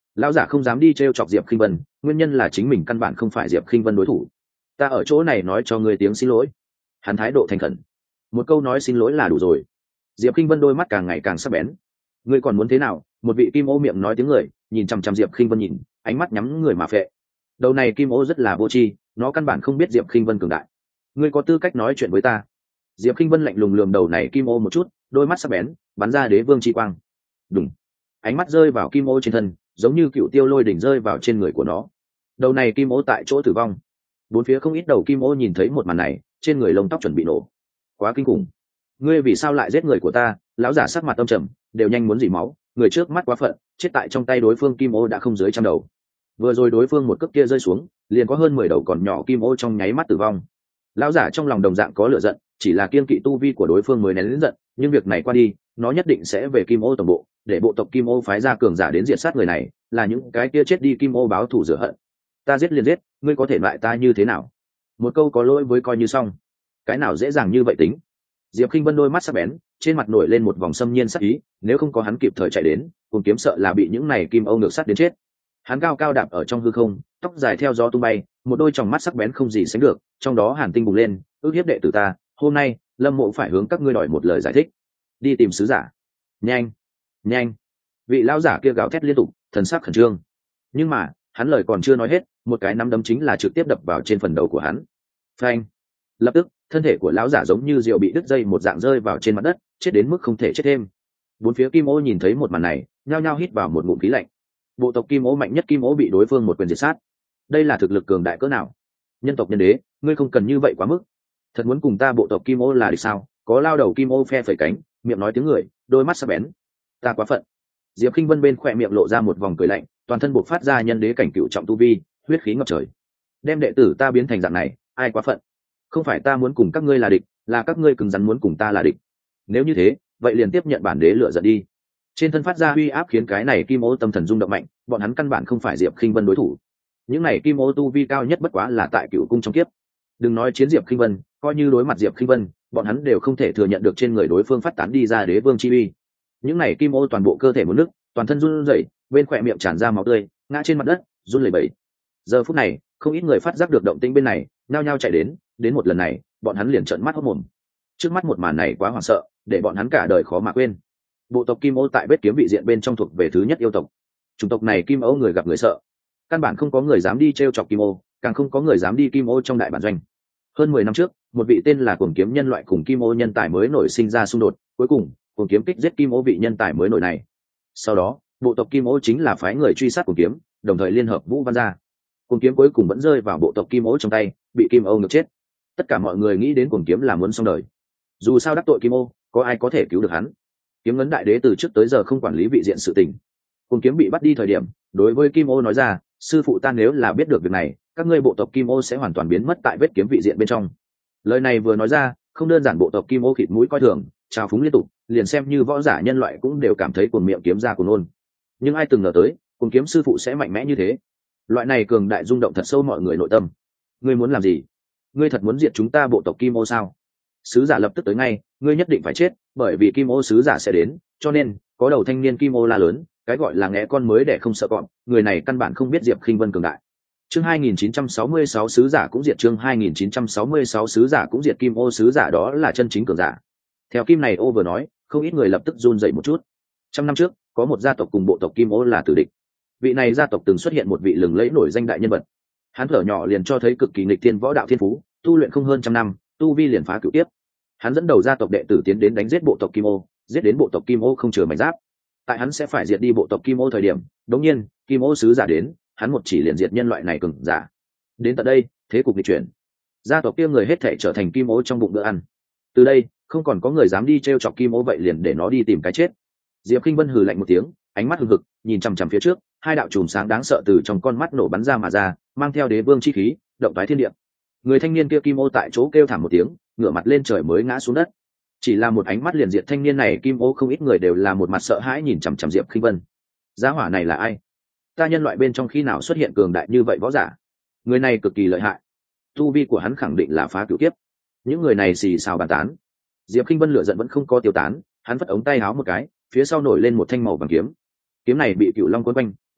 Lão giả không dám đi t chọc Diệp Khinh Vân, nguyên nhân là chính mình căn bản không phải Diệp Khinh Vân đối thủ. Ta ở chỗ này nói cho ngươi tiếng xin lỗi. Hắn thái độ thành khẩn, một câu nói xin lỗi là đủ rồi. Diệp Khinh Vân đôi mắt càng ngày càng sắc bén. Ngươi còn muốn thế nào? Một vị kim ô miệng nói tiếng người, nhìn chằm chằm Diệp Khinh Vân nhìn, ánh mắt nhắm người mà phệ. Đầu này kim ô rất là vô tri, nó căn bản không biết Diệp Khinh Vân cường đại. Ngươi có tư cách nói chuyện với ta? Diệp Khinh Vân lạnh lùng lườm đầu này kim ô một chút, đôi mắt sắc bén bắn ra đế vương chi quang. Đùng, ánh mắt rơi vào kim ô trên thân, giống như cựu tiêu lôi đỉnh rơi vào trên người của nó. Đầu này kim ô tại chỗ tử vong. Bốn phía không ít đầu kim ô nhìn thấy một màn này, trên người lông tóc chuẩn bị nổ. Quá kinh khủng! Ngươi vì sao lại giết người của ta? Lão giả sắc mặt âm trầm, đều nhanh muốn rỉ máu. Người trước mắt quá phận, chết tại trong tay đối phương kim ô đã không dưới trăm đầu. Vừa rồi đối phương một cước kia rơi xuống, liền có hơn mười đầu còn nhỏ kim ô trong nháy mắt tử vong. Lão giả trong lòng đồng dạng có lửa giận, chỉ là kiên kỵ tu vi của đối phương mới nén lớn giận, nhưng việc này qua đi, nó nhất định sẽ về kim ô tổng bộ, để bộ tộc kim ô phái ra cường giả đến diệt sát người này, là những cái kia chết đi kim ô báo thù rửa hận. Ta giết liền giết, ngươi có thể loại ta như thế nào? Một câu có lỗi với coi như xong. Cái nào dễ dàng như vậy tính? Diệp Khinh Vân đôi mắt sắc bén, trên mặt nổi lên một vòng xâm nhiên sắc ý, nếu không có hắn kịp thời chạy đến, cùng kiếm sợ là bị những này kim ô ngược sát đến chết. Hắn cao cao đạp ở trong hư không, tóc dài theo gió tung bay, một đôi tròng mắt sắc bén không gì sánh được, trong đó hàn tinh bùng lên, ước hiếp đệ tử ta, hôm nay, Lâm Mộ phải hướng các ngươi đòi một lời giải thích. Đi tìm sứ giả. Nhanh, nhanh. Vị lão giả kia gào thét liên tục, thần sắc khẩn trương. Nhưng mà, hắn lời còn chưa nói hết, một cái nắm đấm chính là trực tiếp đập vào trên phần đầu của hắn. Phanh. Lập tức, thân thể của lão giả giống như diều bị đứt dây một dạng rơi vào trên mặt đất, chết đến mức không thể chết thêm. Bốn phía kim ô nhìn thấy một màn này, nhao nhao hít vào một ngụm khí lạnh. Bộ tộc kim ô mạnh nhất kim ô bị đối phương một quyền diệt sát. Đây là thực lực cường đại cỡ nào? Nhân tộc nhân đế, ngươi không cần như vậy quá mức. Thật muốn cùng ta bộ tộc kim ô là địch sao? Có lao đầu kim ô phe phẩy cánh, miệng nói tiếng người, đôi mắt sắc bén. Ta quá phận. Diệp Khinh Vân bên khỏe miệng lộ ra một vòng cười lạnh, toàn thân bộc phát ra nhân đế cảnh cựu trọng tu vi, huyết khí ngập trời. Đem đệ tử ta biến thành dạng này, ai quá phận? Không phải ta muốn cùng các ngươi là địch, là các ngươi cứng rắn muốn cùng ta là địch. Nếu như thế, vậy liền tiếp nhận bản đế lựa giận đi. Trên thân phát ra uy áp khiến cái này kim ô tâm thần rung động mạnh, bọn hắn căn bản không phải Diệp Khinh Vân đối thủ. Những này kim ô tu vi cao nhất bất quá là tại cựu cung trong kiếp. Đừng nói chiến Diệp Khinh Vân, coi như đối mặt Diệp Khinh Vân, bọn hắn đều không thể thừa nhận được trên người đối phương phát tán đi ra đế vương chi uy. Những này kim ô toàn bộ cơ thể muốn nứt, toàn thân run rẩy, bên khỏe miệng tràn ra máu tươi, ngã trên mặt đất, run lẩy bẩy. Giờ phút này, không ít người phát giác được động tĩnh bên này, nhao nhao chạy đến, đến một lần này, bọn hắn liền trợn mắt hốt mồm. Trước mắt một màn này quá hoảng sợ, để bọn hắn cả đời khó mà quên. Bộ tộc kim ô tại vết kiếm vị diện bên trong thuộc về thứ nhất yêu tộc. Chủng tộc này kim ô người gặp người sợ, căn bản không có người dám đi trêu chọc kim ô, càng không có người dám đi kim ô trong đại bản doanh. Hơn mười năm trước, một vị tên là Cuồng Kiếm nhân loại cùng kim ô nhân tài mới nổi sinh ra xung đột, cuối cùng, Cuồng Kiếm kích giết kim ô vị nhân tài mới nổi này. Sau đó, bộ tộc kim ô chính là phái người truy sát Cuồng Kiếm, đồng thời liên hợp Vũ Văn gia. Cuồng Kiếm cuối cùng vẫn rơi vào bộ tộc kim ô trong tay, bị kim ô ngược chết. Tất cả mọi người nghĩ đến Cuồng Kiếm là muốn xong đời. Dù sao đắc tội kim ô, có ai có thể cứu được hắn? Kiếm Ngấn đại đế từ trước tới giờ không quản lý vị diện sự tình. Cuồng Kiếm bị bắt đi thời điểm, đối với kim ô nói ra, sư phụ ta nếu là biết được việc này, các ngươi bộ tộc kim ô sẽ hoàn toàn biến mất tại vết kiếm vị diện bên trong. Lời này vừa nói ra, không đơn giản bộ tộc kim ô khịt mũi coi thường, trào phúng liên tục, liền xem như võ giả nhân loại cũng đều cảm thấy cuồng miệng kiếm ra cuồng nôn. Nhưng ai từng ngờ tới, Cuồng Kiếm sư phụ sẽ mạnh mẽ như thế. Loại này cường đại rung động thật sâu mọi người nội tâm. Ngươi muốn làm gì? Ngươi thật muốn diệt chúng ta bộ tộc kim ô sao? Sứ giả lập tức tới ngay, ngươi nhất định phải chết, bởi vì kim ô sứ giả sẽ đến, cho nên có đầu thanh niên kim ô la lớn, cái gọi là nghe con mới để không sợ cọp, người này căn bản không biết Diệp Khinh Vân cường đại. Chương hai nghìn chín trăm sáu mươi sáu sứ giả cũng diệt, chương hai nghìn chín trăm sáu mươi sáu sứ giả cũng diệt, kim ô sứ giả đó là chân chính cường giả. Theo kim này ô vừa nói, không ít người lập tức run rẩy một chút. Trăm năm trước, có một gia tộc cùng bộ tộc kim ô là tử địch. Vị này gia tộc từng xuất hiện một vị lừng lẫy nổi danh đại nhân vật. Hắn thở nhỏ liền cho thấy cực kỳ nghịch thiên võ đạo thiên phú, tu luyện không hơn trăm năm, tu vi liền phá cửu tiếp. Hắn dẫn đầu gia tộc đệ tử tiến đến đánh giết bộ tộc kim ô, giết đến bộ tộc kim ô không chừa mảnh giáp. Tại hắn sẽ phải diệt đi bộ tộc kim ô thời điểm, đống nhiên kim ô sứ giả đến, hắn một chỉ liền diệt nhân loại này cường giả. Đến tận đây, thế cục nghịch chuyển, gia tộc kia người hết thảy trở thành kim ô trong bụng bữa ăn. Từ đây, không còn có người dám đi trêu chọc kim ô, vậy liền để nó đi tìm cái chết. Diệp Khinh Vân hừ lạnh một tiếng, ánh mắt hừng hực, nhìn chằm chằm phía trước, hai đạo chùm sáng đáng sợ từ trong con mắt nổ bắn ra mà ra, mang theo đế vương chi khí, động tái thiên địa. Người thanh niên kia kim ô tại chỗ kêu thảm một tiếng, ngửa mặt lên trời mới ngã xuống đất. Chỉ là một ánh mắt liền diệt thanh niên này kim ô, không ít người đều là một mặt sợ hãi nhìn chằm chằm Diệp Khinh Vân. Gia hỏa này là ai? Ta nhân loại bên trong khi nào xuất hiện cường đại như vậy võ giả? Người này cực kỳ lợi hại, tu vi của hắn khẳng định là phá cửu kiếp. Những người này xì xào bàn tán. Diệp Khinh Vân lửa giận vẫn không có tiêu tán, hắn vất ống tay áo một cái, phía sau nổi lên một thanh màu vàng kiếm. Kiếm này bị Cửu Long quấn quanh,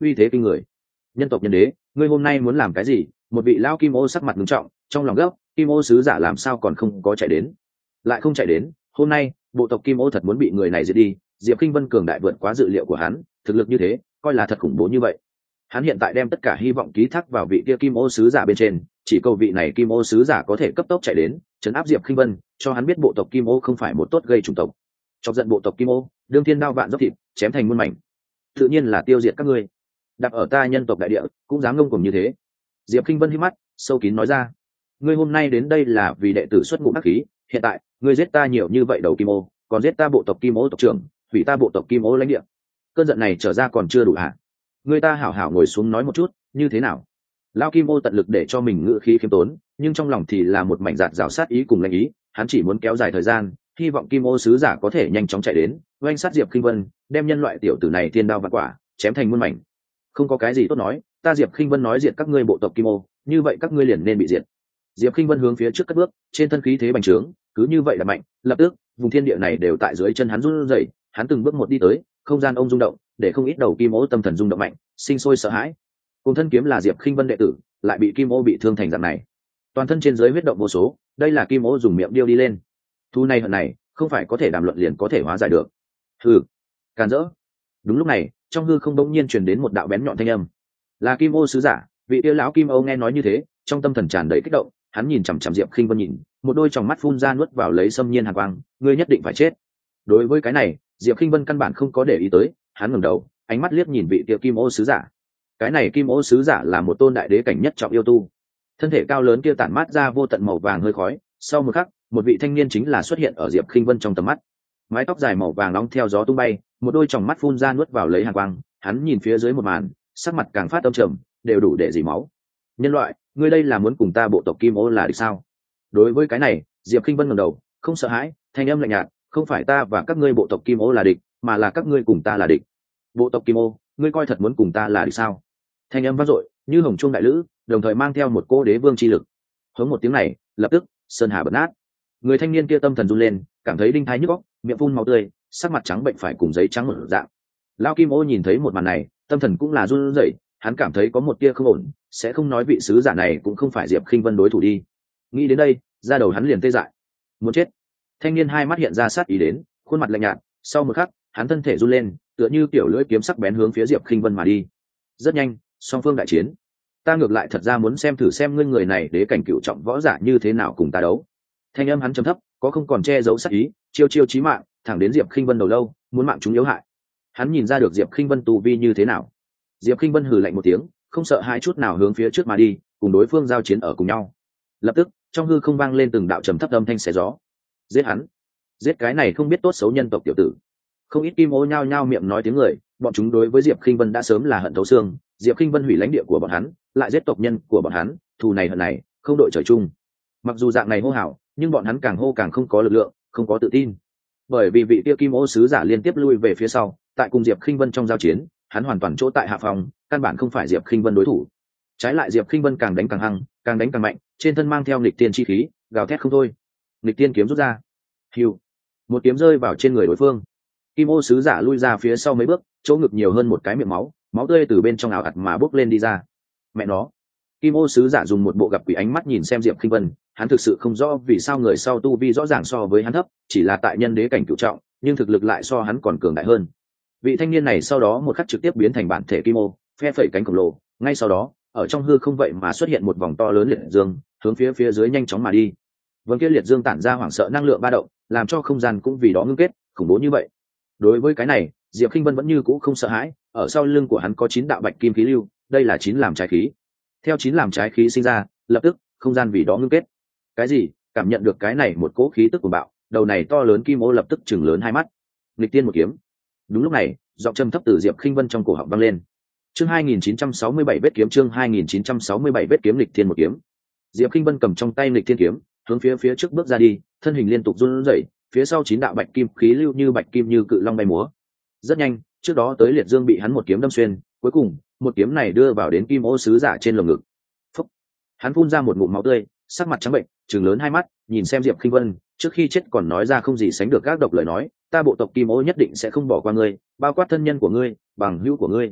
uy thế kinh người. Nhân tộc nhân đế, ngươi hôm nay muốn làm cái gì? Một vị lão kim ô sắc mặt nghiêm trọng, trong lòng gấp, kim ô sứ giả làm sao còn không có chạy đến? Lại không chạy đến, hôm nay bộ tộc kim ô thật muốn bị người này diệt đi. Diệp Khinh Vân cường đại vượt quá dự liệu của hắn, thực lực như thế coi là thật khủng bố như vậy. Hắn hiện tại đem tất cả hy vọng ký thác vào vị kia kim ô sứ giả bên trên, chỉ cầu vị này kim ô sứ giả có thể cấp tốc chạy đến trấn áp Diệp Khinh Vân, cho hắn biết bộ tộc kim ô không phải một tốt gây chủng tộc. Chọc giận bộ tộc kim ô, đương thiên đao vạn dốc thịt, chém thành muôn mảnh, tự nhiên là tiêu diệt các ngươi. Đặt ở ta nhân tộc đại địa cũng dám ngông cuồng như thế. Diệp Khinh Vân hí mắt sâu kín nói ra, ngươi hôm nay đến đây là vì đệ tử xuất ngũ đắc khí, hiện tại ngươi giết ta nhiều như vậy đầu kim ô, còn giết ta bộ tộc kim ô tộc trưởng, hủy ta bộ tộc kim ô lãnh địa, cơn giận này trở ra còn chưa đủ hả? Người ta hảo hảo ngồi xuống nói một chút, như thế nào? Lão kim ô tận lực để cho mình ngữ khí khiêm tốn, nhưng trong lòng thì là một mảnh dạt rào sát ý cùng lãnh ý. Hắn chỉ muốn kéo dài thời gian, hy vọng kim ô sứ giả có thể nhanh chóng chạy đến oanh sát Diệp Khinh Vân, đem nhân loại tiểu tử này thiên đao vạn quả chém thành muôn mảnh. Không có cái gì tốt nói, ta Diệp Khinh Vân nói diệt các ngươi bộ tộc kim ô, như vậy các ngươi liền nên bị diệt. Diệp Khinh Vân hướng phía trước cất bước, trên thân khí thế bành trướng, cứ như vậy là mạnh, lập tức vùng thiên địa này đều tại dưới chân hắn run rẩy. Hắn từng bước một đi tới, không gian ông rung động, để không ít đầu kim ô tâm thần rung động mạnh, sinh sôi sợ hãi. Cùng thân kiếm là Diệp Khinh Vân đệ tử, lại bị kim ô bị thương thành dạng này, toàn thân trên dưới huyết động vô số, đây là kim ô dùng miệng điêu đi lên. Thu này hận này, không phải có thể đàm luận liền có thể hóa giải được. Hừ, càn rỡ. Đúng lúc này, trong hư không đống nhiên truyền đến một đạo bén nhọn thanh âm, là kim ô sứ giả. Vị tiêu lão kim ô nghe nói như thế, trong tâm thần tràn đầy kích động, hắn nhìn chằm chằm Diệp Khinh Vân nhìn, một đôi tròng mắt phun ra nuốt vào lấy xâm nhiên hàn quang, ngươi nhất định phải chết. Đối với cái này, Diệp Khinh Vân căn bản không có để ý tới, hắn ngẩng đầu, ánh mắt liếc nhìn vị tiêu kim ô sứ giả. Cái này kim ô sứ giả là một tôn đại đế cảnh nhất trọng yêu tu, thân thể cao lớn kia tản mát ra vô tận màu vàng hơi khói. Sau một khắc, một vị thanh niên chính là xuất hiện ở Diệp Khinh Vân trong tầm mắt, mái tóc dài màu vàng nóng theo gió tung bay, một đôi tròng mắt phun ra nuốt vào lấy hàn quang. Hắn nhìn phía dưới một màn, sắc mặt càng phát âm trầm, đều đủ để dỉ máu. Nhân loại, ngươi đây là muốn cùng ta bộ tộc kim ô là địch sao? Đối với cái này, Diệp Khinh Vân ngẩng đầu, không sợ hãi, thanh âm lạnh nhạt, không phải ta và các ngươi bộ tộc kim ô là địch, mà là các ngươi cùng ta là địch. Bộ tộc kim ô, ngươi coi thật muốn cùng ta là địch sao? Thanh âm vang dội như hồng trung đại lữ, đồng thời mang theo một cô đế vương chi lực. Hống một tiếng này, lập tức sơn hà bật nát. Người thanh niên kia tâm thần run lên, cảm thấy đinh thái nhức óc, miệng phun máu tươi, sắc mặt trắng bệnh phải cùng giấy trắng một dạng. Lão kim ô nhìn thấy một màn này, tâm thần cũng là run rẩy, hắn cảm thấy có một tia không ổn, sẽ không nói vị sứ giả này cũng không phải Diệp Khinh Vân đối thủ đi. Nghĩ đến đây, da đầu hắn liền tê dại, muốn chết. Thanh niên hai mắt hiện ra sát ý đến, khuôn mặt lạnh nhạt, sau một khắc, hắn thân thể run lên, tựa như tiểu lưỡi kiếm sắc bén hướng phía Diệp Khinh Vân mà đi. Rất nhanh, song phương đại chiến. Ta ngược lại thật ra muốn xem thử xem ngươi người này đế cảnh cựu trọng võ giả như thế nào cùng ta đấu. Thanh âm hắn trầm thấp, có không còn che giấu sát ý, chiêu chiêu chí mạng, thẳng đến Diệp Khinh Vân đầu lâu, muốn mạng chúng yếu hại. Hắn nhìn ra được Diệp Khinh Vân tu vi như thế nào. Diệp Khinh Vân hừ lạnh một tiếng, không sợ hãi chút nào hướng phía trước mà đi, cùng đối phương giao chiến ở cùng nhau. Lập tức, trong hư không vang lên từng đạo trầm thấp âm thanh xé gió. Giết hắn, giết cái này không biết tốt xấu nhân tộc tiểu tử. Không ít kim ô nhao nhao miệng nói tiếng người, bọn chúng đối với Diệp Khinh Vân đã sớm là hận thấu xương. Diệp Khinh Vân hủy lãnh địa của bọn hắn, lại giết tộc nhân của bọn hắn, thù này hận này, không đội trời chung. Mặc dù dạng này hô hào, nhưng bọn hắn càng hô càng không có lực lượng, không có tự tin. Bởi vì vị kia kim ô sứ giả liên tiếp lui về phía sau, tại cùng Diệp Khinh Vân trong giao chiến, hắn hoàn toàn chỗ tại hạ phòng, căn bản không phải Diệp Khinh Vân đối thủ. Trái lại Diệp Khinh Vân càng đánh càng hăng, càng đánh càng mạnh, trên thân mang theo nghịch tiên chi khí, gào thét không thôi. Nghịch tiên kiếm rút ra, hưu, một kiếm rơi vào trên người đối phương. Kim ô sứ giả lui ra phía sau mấy bước, chỗ ngực nhiều hơn một cái miệng máu, máu tươi từ bên trong ảo ạt mà bốc lên đi ra. Mẹ nó! Kim ô sứ giả dùng một bộ gặp quỷ ánh mắt nhìn xem Diệp Khinh Vân, hắn thực sự không rõ vì sao người sau tu vi rõ ràng so với hắn thấp, chỉ là tại nhân đế cảnh cửu trọng, nhưng thực lực lại so hắn còn cường đại hơn. Vị thanh niên này sau đó một khắc trực tiếp biến thành bản thể kim ô, phe phẩy cánh khổng lồ, ngay sau đó, ở trong hư không vậy mà xuất hiện một vòng to lớn liệt dương, hướng phía phía dưới nhanh chóng mà đi. Vòng kia liệt dương tản ra hoảng sợ năng lượng ba động, làm cho không gian cũng vì đó ngưng kết, khủng bố như vậy. Đối với cái này, Diệp Khinh Vân vẫn như cũ không sợ hãi, ở sau lưng của hắn có chín đạo bạch kim khí lưu, đây là chín làm trái khí. Theo chín làm trái khí sinh ra, lập tức không gian vì đó ngưng kết. Cái gì? Cảm nhận được cái này một cỗ khí tức của bạo, đầu này to lớn kim ô lập tức chừng lớn hai mắt. Nghịch tiên một kiếm. Đúng lúc này, giọng trầm thấp từ Diệp Khinh Vân trong cổ họng vang lên. Chương hai nghìn chín trăm sáu mươi bảy vết kiếm chương hai nghìn chín trăm sáu mươi bảy vết kiếm nghịch thiên một kiếm. Diệp Khinh Vân cầm trong tay nghịch thiên kiếm, hướng phía phía trước bước ra đi, thân hình liên tục run rẩy, phía sau chín đạo bạch kim khí lưu như bạch kim như cự long bay múa. Rất nhanh, trước đó tới liệt dương bị hắn một kiếm đâm xuyên, cuối cùng, một kiếm này đưa vào đến kim ô sứ giả trên lồng ngực. Phúc! Hắn phun ra một ngụm máu tươi, sắc mặt trắng bệnh, trừng lớn hai mắt, nhìn xem Diệp Khinh Vân, trước khi chết còn nói ra không gì sánh được gác độc lời nói, ta bộ tộc kim ô nhất định sẽ không bỏ qua ngươi, bao quát thân nhân của ngươi, bằng hữu của ngươi.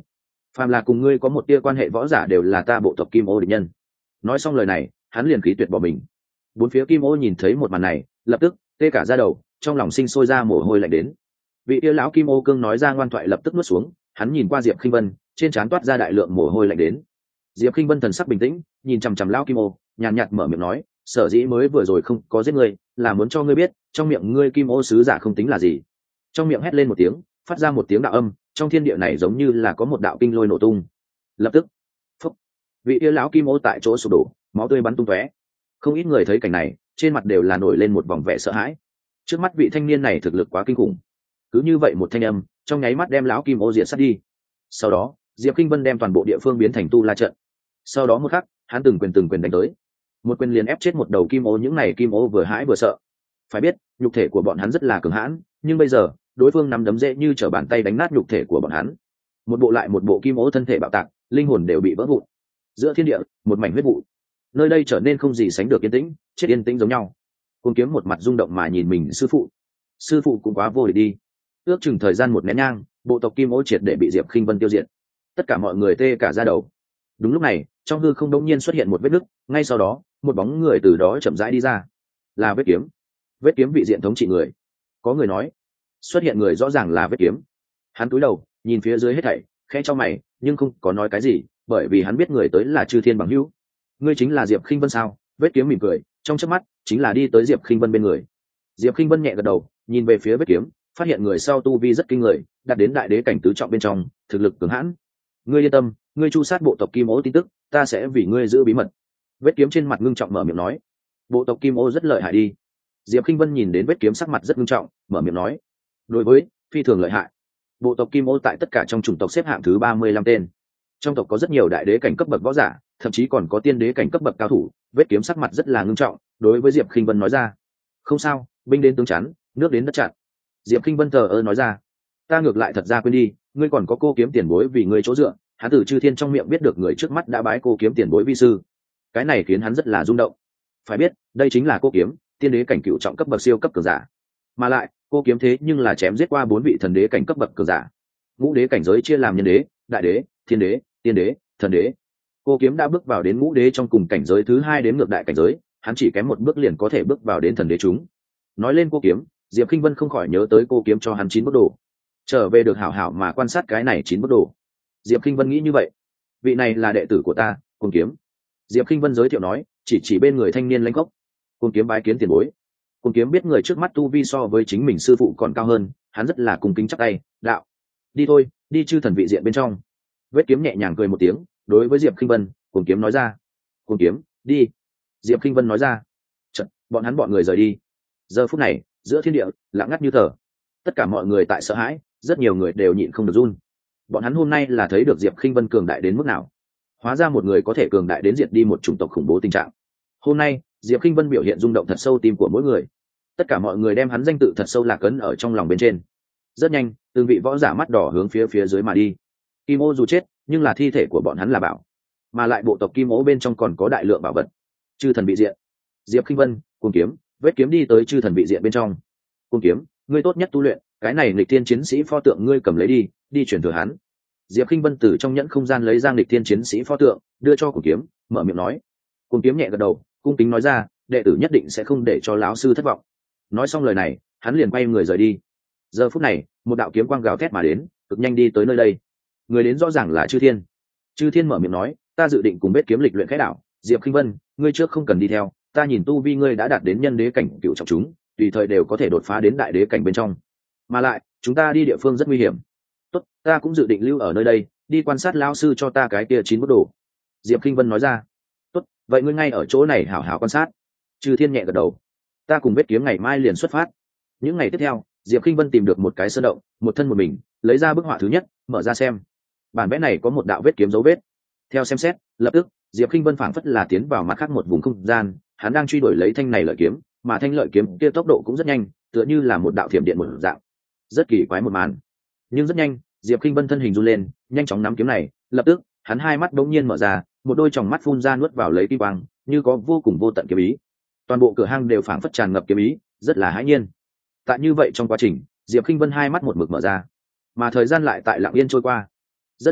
phàm là cùng ngươi có một tia quan hệ võ giả đều là ta bộ tộc Kim Ô địch nhân. Nói xong lời này, hắn liền khí tuyệt bỏ mình. Bốn phía Kim Ô nhìn thấy một màn này, lập tức tê cả da đầu, trong lòng sinh sôi ra mồ hôi lạnh đến. Vị tia lão Kim Ô cương nói ra ngoan thoại lập tức nuốt xuống, hắn nhìn qua Diệp Khinh Vân, trên trán toát ra đại lượng mồ hôi lạnh đến. Diệp Khinh Vân thần sắc bình tĩnh, nhìn chằm chằm lão Kim Ô, nhàn nhạt mở miệng nói, sở dĩ mới vừa rồi không có giết ngươi, là muốn cho ngươi biết, trong miệng ngươi Kim Ô sứ giả không tính là gì. Trong miệng hét lên một tiếng, phát ra một tiếng đạo âm, trong thiên địa này giống như là có một đạo kinh lôi nổ tung. Lập tức, phúc, vị tia lão Kim Ô tại chỗ sụp đổ, máu tươi bắn tung tóe. Không ít người thấy cảnh này, trên mặt đều là nổi lên một vòng vẻ sợ hãi. Trước mắt vị thanh niên này thực lực quá kinh khủng. Cứ như vậy một thanh âm, trong nháy mắt đem lão Kim Ô diệt sát đi. Sau đó, Diệp Kinh Vân đem toàn bộ địa phương biến thành tu la trận. Sau đó một khắc, hắn từng quyền từng quyền đánh tới, một quyền liền ép chết một đầu Kim Ô. Những này Kim Ô vừa hãi vừa sợ. Phải biết, nhục thể của bọn hắn rất là cường hãn, nhưng bây giờ, đối phương nắm đấm dễ như trở bàn tay đánh nát nhục thể của bọn hắn. Một bộ lại một bộ Kim Ô thân thể bạo tạc, linh hồn đều bị vỡ vụn. Giữa thiên địa, một mảnh huyết vụ. Nơi đây trở nên không gì sánh được yên tĩnh, chết yên tĩnh giống nhau. Cuồng Kiếm một mặt rung động mà nhìn mình sư phụ. Sư phụ cũng quá vô địch đi. Ước chừng thời gian một nén nhang, bộ tộc Kim Ô triệt để bị Diệp Khinh Vân tiêu diệt. Tất cả mọi người tê cả da đầu. Đúng lúc này, trong hư không đột nhiên xuất hiện một vết nứt, ngay sau đó, một bóng người từ đó chậm rãi đi ra. Là Vết Kiếm. Vết Kiếm vị diện thống trị người. Có người nói, xuất hiện người rõ ràng là Vết Kiếm. Hắn cúi đầu, nhìn phía dưới hết thảy, khẽ chau mày, nhưng không có nói cái gì, bởi vì hắn biết người tới là Chư Thiên bằng hữu. Ngươi chính là Diệp Khinh Vân sao? Vết Kiếm mỉm cười, trong chớp mắt, chính là đi tới Diệp Khinh Vân bên người. Diệp Khinh Vân nhẹ gật đầu, nhìn về phía Vết Kiếm, phát hiện người sau tu vi rất kinh người, đạt đến đại đế cảnh tứ trọng bên trong, thực lực cường hãn. Ngươi yên tâm, ngươi chu sát bộ tộc Kim Ô tin tức, ta sẽ vì ngươi giữ bí mật. Vết Kiếm trên mặt ngưng trọng mở miệng nói. Bộ tộc Kim Ô rất lợi hại đi. Diệp Khinh Vân nhìn đến Vết Kiếm sắc mặt rất ngưng trọng, mở miệng nói. Đối với, phi thường lợi hại. Bộ tộc Kim Ô tại tất cả trong chủng tộc xếp hạng thứ ba mươi lăm tên. Trong tộc có rất nhiều đại đế cảnh cấp bậc võ giả, thậm chí còn có tiên đế cảnh cấp bậc cao thủ. Vết Kiếm sắc mặt rất là ngưng trọng, đối với Diệp Khinh Vân nói ra. Không sao, binh đến tướng chắn, nước đến đất chặn. Diệp Khinh Vân thờ ơ nói ra. Ta ngược lại thật ra quên đi, ngươi còn có Cô Kiếm tiền bối vì ngươi chỗ dựa. Hắn từ Chư Thiên trong miệng biết được người trước mắt đã bái Cô Kiếm tiền bối vi sư. Cái này khiến hắn rất là rung động. Phải biết, đây chính là Cô Kiếm, tiên đế cảnh cựu trọng cấp bậc siêu cấp cường giả. Mà lại, Cô Kiếm thế nhưng là chém giết qua bốn vị thần đế cảnh cấp bậc cường giả. Ngũ đế cảnh giới chia làm nhân đế, đại đế, thiên đế, tiên đế, thần đế. Cô Kiếm đã bước vào đến ngũ đế trong cùng cảnh giới thứ hai đến ngược đại cảnh giới, hắn chỉ kém một bước liền có thể bước vào đến thần đế chúng. Nói lên Cô Kiếm, Diệp Khinh Vân không khỏi nhớ tới Cô Kiếm cho hắn chín bước đồ. Trở về được hảo hảo mà quan sát cái này chín bước đồ. Diệp Khinh Vân nghĩ như vậy. Vị này là đệ tử của ta, Cô Kiếm. Diệp Khinh Vân giới thiệu nói, chỉ chỉ bên người thanh niên lãnh gốc. Cô Kiếm bái kiến tiền bối. Cô Kiếm biết người trước mắt tu vi so với chính mình sư phụ còn cao hơn, hắn rất là cung kính chắp tay, đạo. Đi thôi, đi Chư Thần vị diện bên trong. Vết Kiếm nhẹ nhàng cười một tiếng, đối với Diệp Khinh Vân, Cô Kiếm nói ra. Cô Kiếm, đi. Diệp Khinh Vân nói ra. Chợt, bọn hắn bọn người rời đi. Giờ phút này, giữa thiên địa lặng ngắt như tờ. Tất cả mọi người tại sợ hãi, rất nhiều người đều nhịn không được run. Bọn hắn hôm nay là thấy được Diệp Khinh Vân cường đại đến mức nào. Hóa ra một người có thể cường đại đến diệt đi một chủng tộc khủng bố tình trạng. Hôm nay, Diệp Khinh Vân biểu hiện rung động thật sâu tim của mỗi người. Tất cả mọi người đem hắn danh tự thật sâu lạc ấn ở trong lòng bên trên. Rất nhanh, từng vị võ giả mắt đỏ hướng phía phía dưới mà đi. Kim Ô dù chết, nhưng là thi thể của bọn hắn là bảo, mà lại bộ tộc Kim Ô bên trong còn có đại lượng bảo vật. Chư Thần vị diện. Diệp Khinh Vân, Cuồng Kiếm, Vết Kiếm đi tới Chư Thần vị diện bên trong. Cuồng Kiếm, ngươi tốt nhất tu luyện, cái này nghịch thiên chiến sĩ pho tượng ngươi cầm lấy đi, đi chuyển thừa hắn. Diệp Khinh Vân từ trong nhẫn không gian lấy ra nghịch thiên chiến sĩ pho tượng, đưa cho Cuồng Kiếm, mở miệng nói. Cuồng Kiếm nhẹ gật đầu, cung kính nói ra, đệ tử nhất định sẽ không để cho lão sư thất vọng. Nói xong lời này, hắn liền quay người rời đi. Giờ phút này, một đạo kiếm quang gào thét mà đến, cực nhanh đi tới nơi đây. Người đến rõ ràng là Chư Thiên. Chư Thiên mở miệng nói, ta dự định cùng Vết Kiếm lịch luyện khẽ đảo, Diệp Khinh Vân, ngươi trước không cần đi theo, ta nhìn tu vi ngươi đã đạt đến nhân đế cảnh cựu trọng chúng, tùy thời đều có thể đột phá đến đại đế cảnh bên trong. Mà lại, chúng ta đi địa phương rất nguy hiểm. Tốt, ta cũng dự định lưu ở nơi đây, đi quan sát lão sư cho ta cái kia chín bút đồ. Diệp Khinh Vân nói ra. Tốt, vậy ngươi ngay ở chỗ này hảo hảo quan sát. Chư Thiên nhẹ gật đầu. Ta cùng Vết Kiếm ngày mai liền xuất phát. Những ngày tiếp theo, Diệp Khinh Vân tìm được một cái sơn động, một thân một mình, lấy ra bức họa thứ nhất, mở ra xem. Bản vẽ này có một đạo vết kiếm dấu vết. Theo xem xét, lập tức, Diệp Khinh Vân phảng phất là tiến vào mặt khác một vùng không gian, hắn đang truy đuổi lấy thanh này lợi kiếm, mà thanh lợi kiếm kia tốc độ cũng rất nhanh, tựa như là một đạo thiểm điện một dạng. Rất kỳ quái một màn. Nhưng rất nhanh, Diệp Khinh Vân thân hình run lên, nhanh chóng nắm kiếm này, lập tức, hắn hai mắt bỗng nhiên mở ra, một đôi tròng mắt phun ra nuốt vào lấy kim quang, như có vô cùng vô tận kiếm ý. Toàn bộ cửa hang đều phảng phất tràn ngập kiếm ý, rất là hãi nhiên. Tại như vậy trong quá trình, Diệp Khinh Vân hai mắt một mực mở ra, mà thời gian lại tại lặng yên trôi qua. Rất nhanh,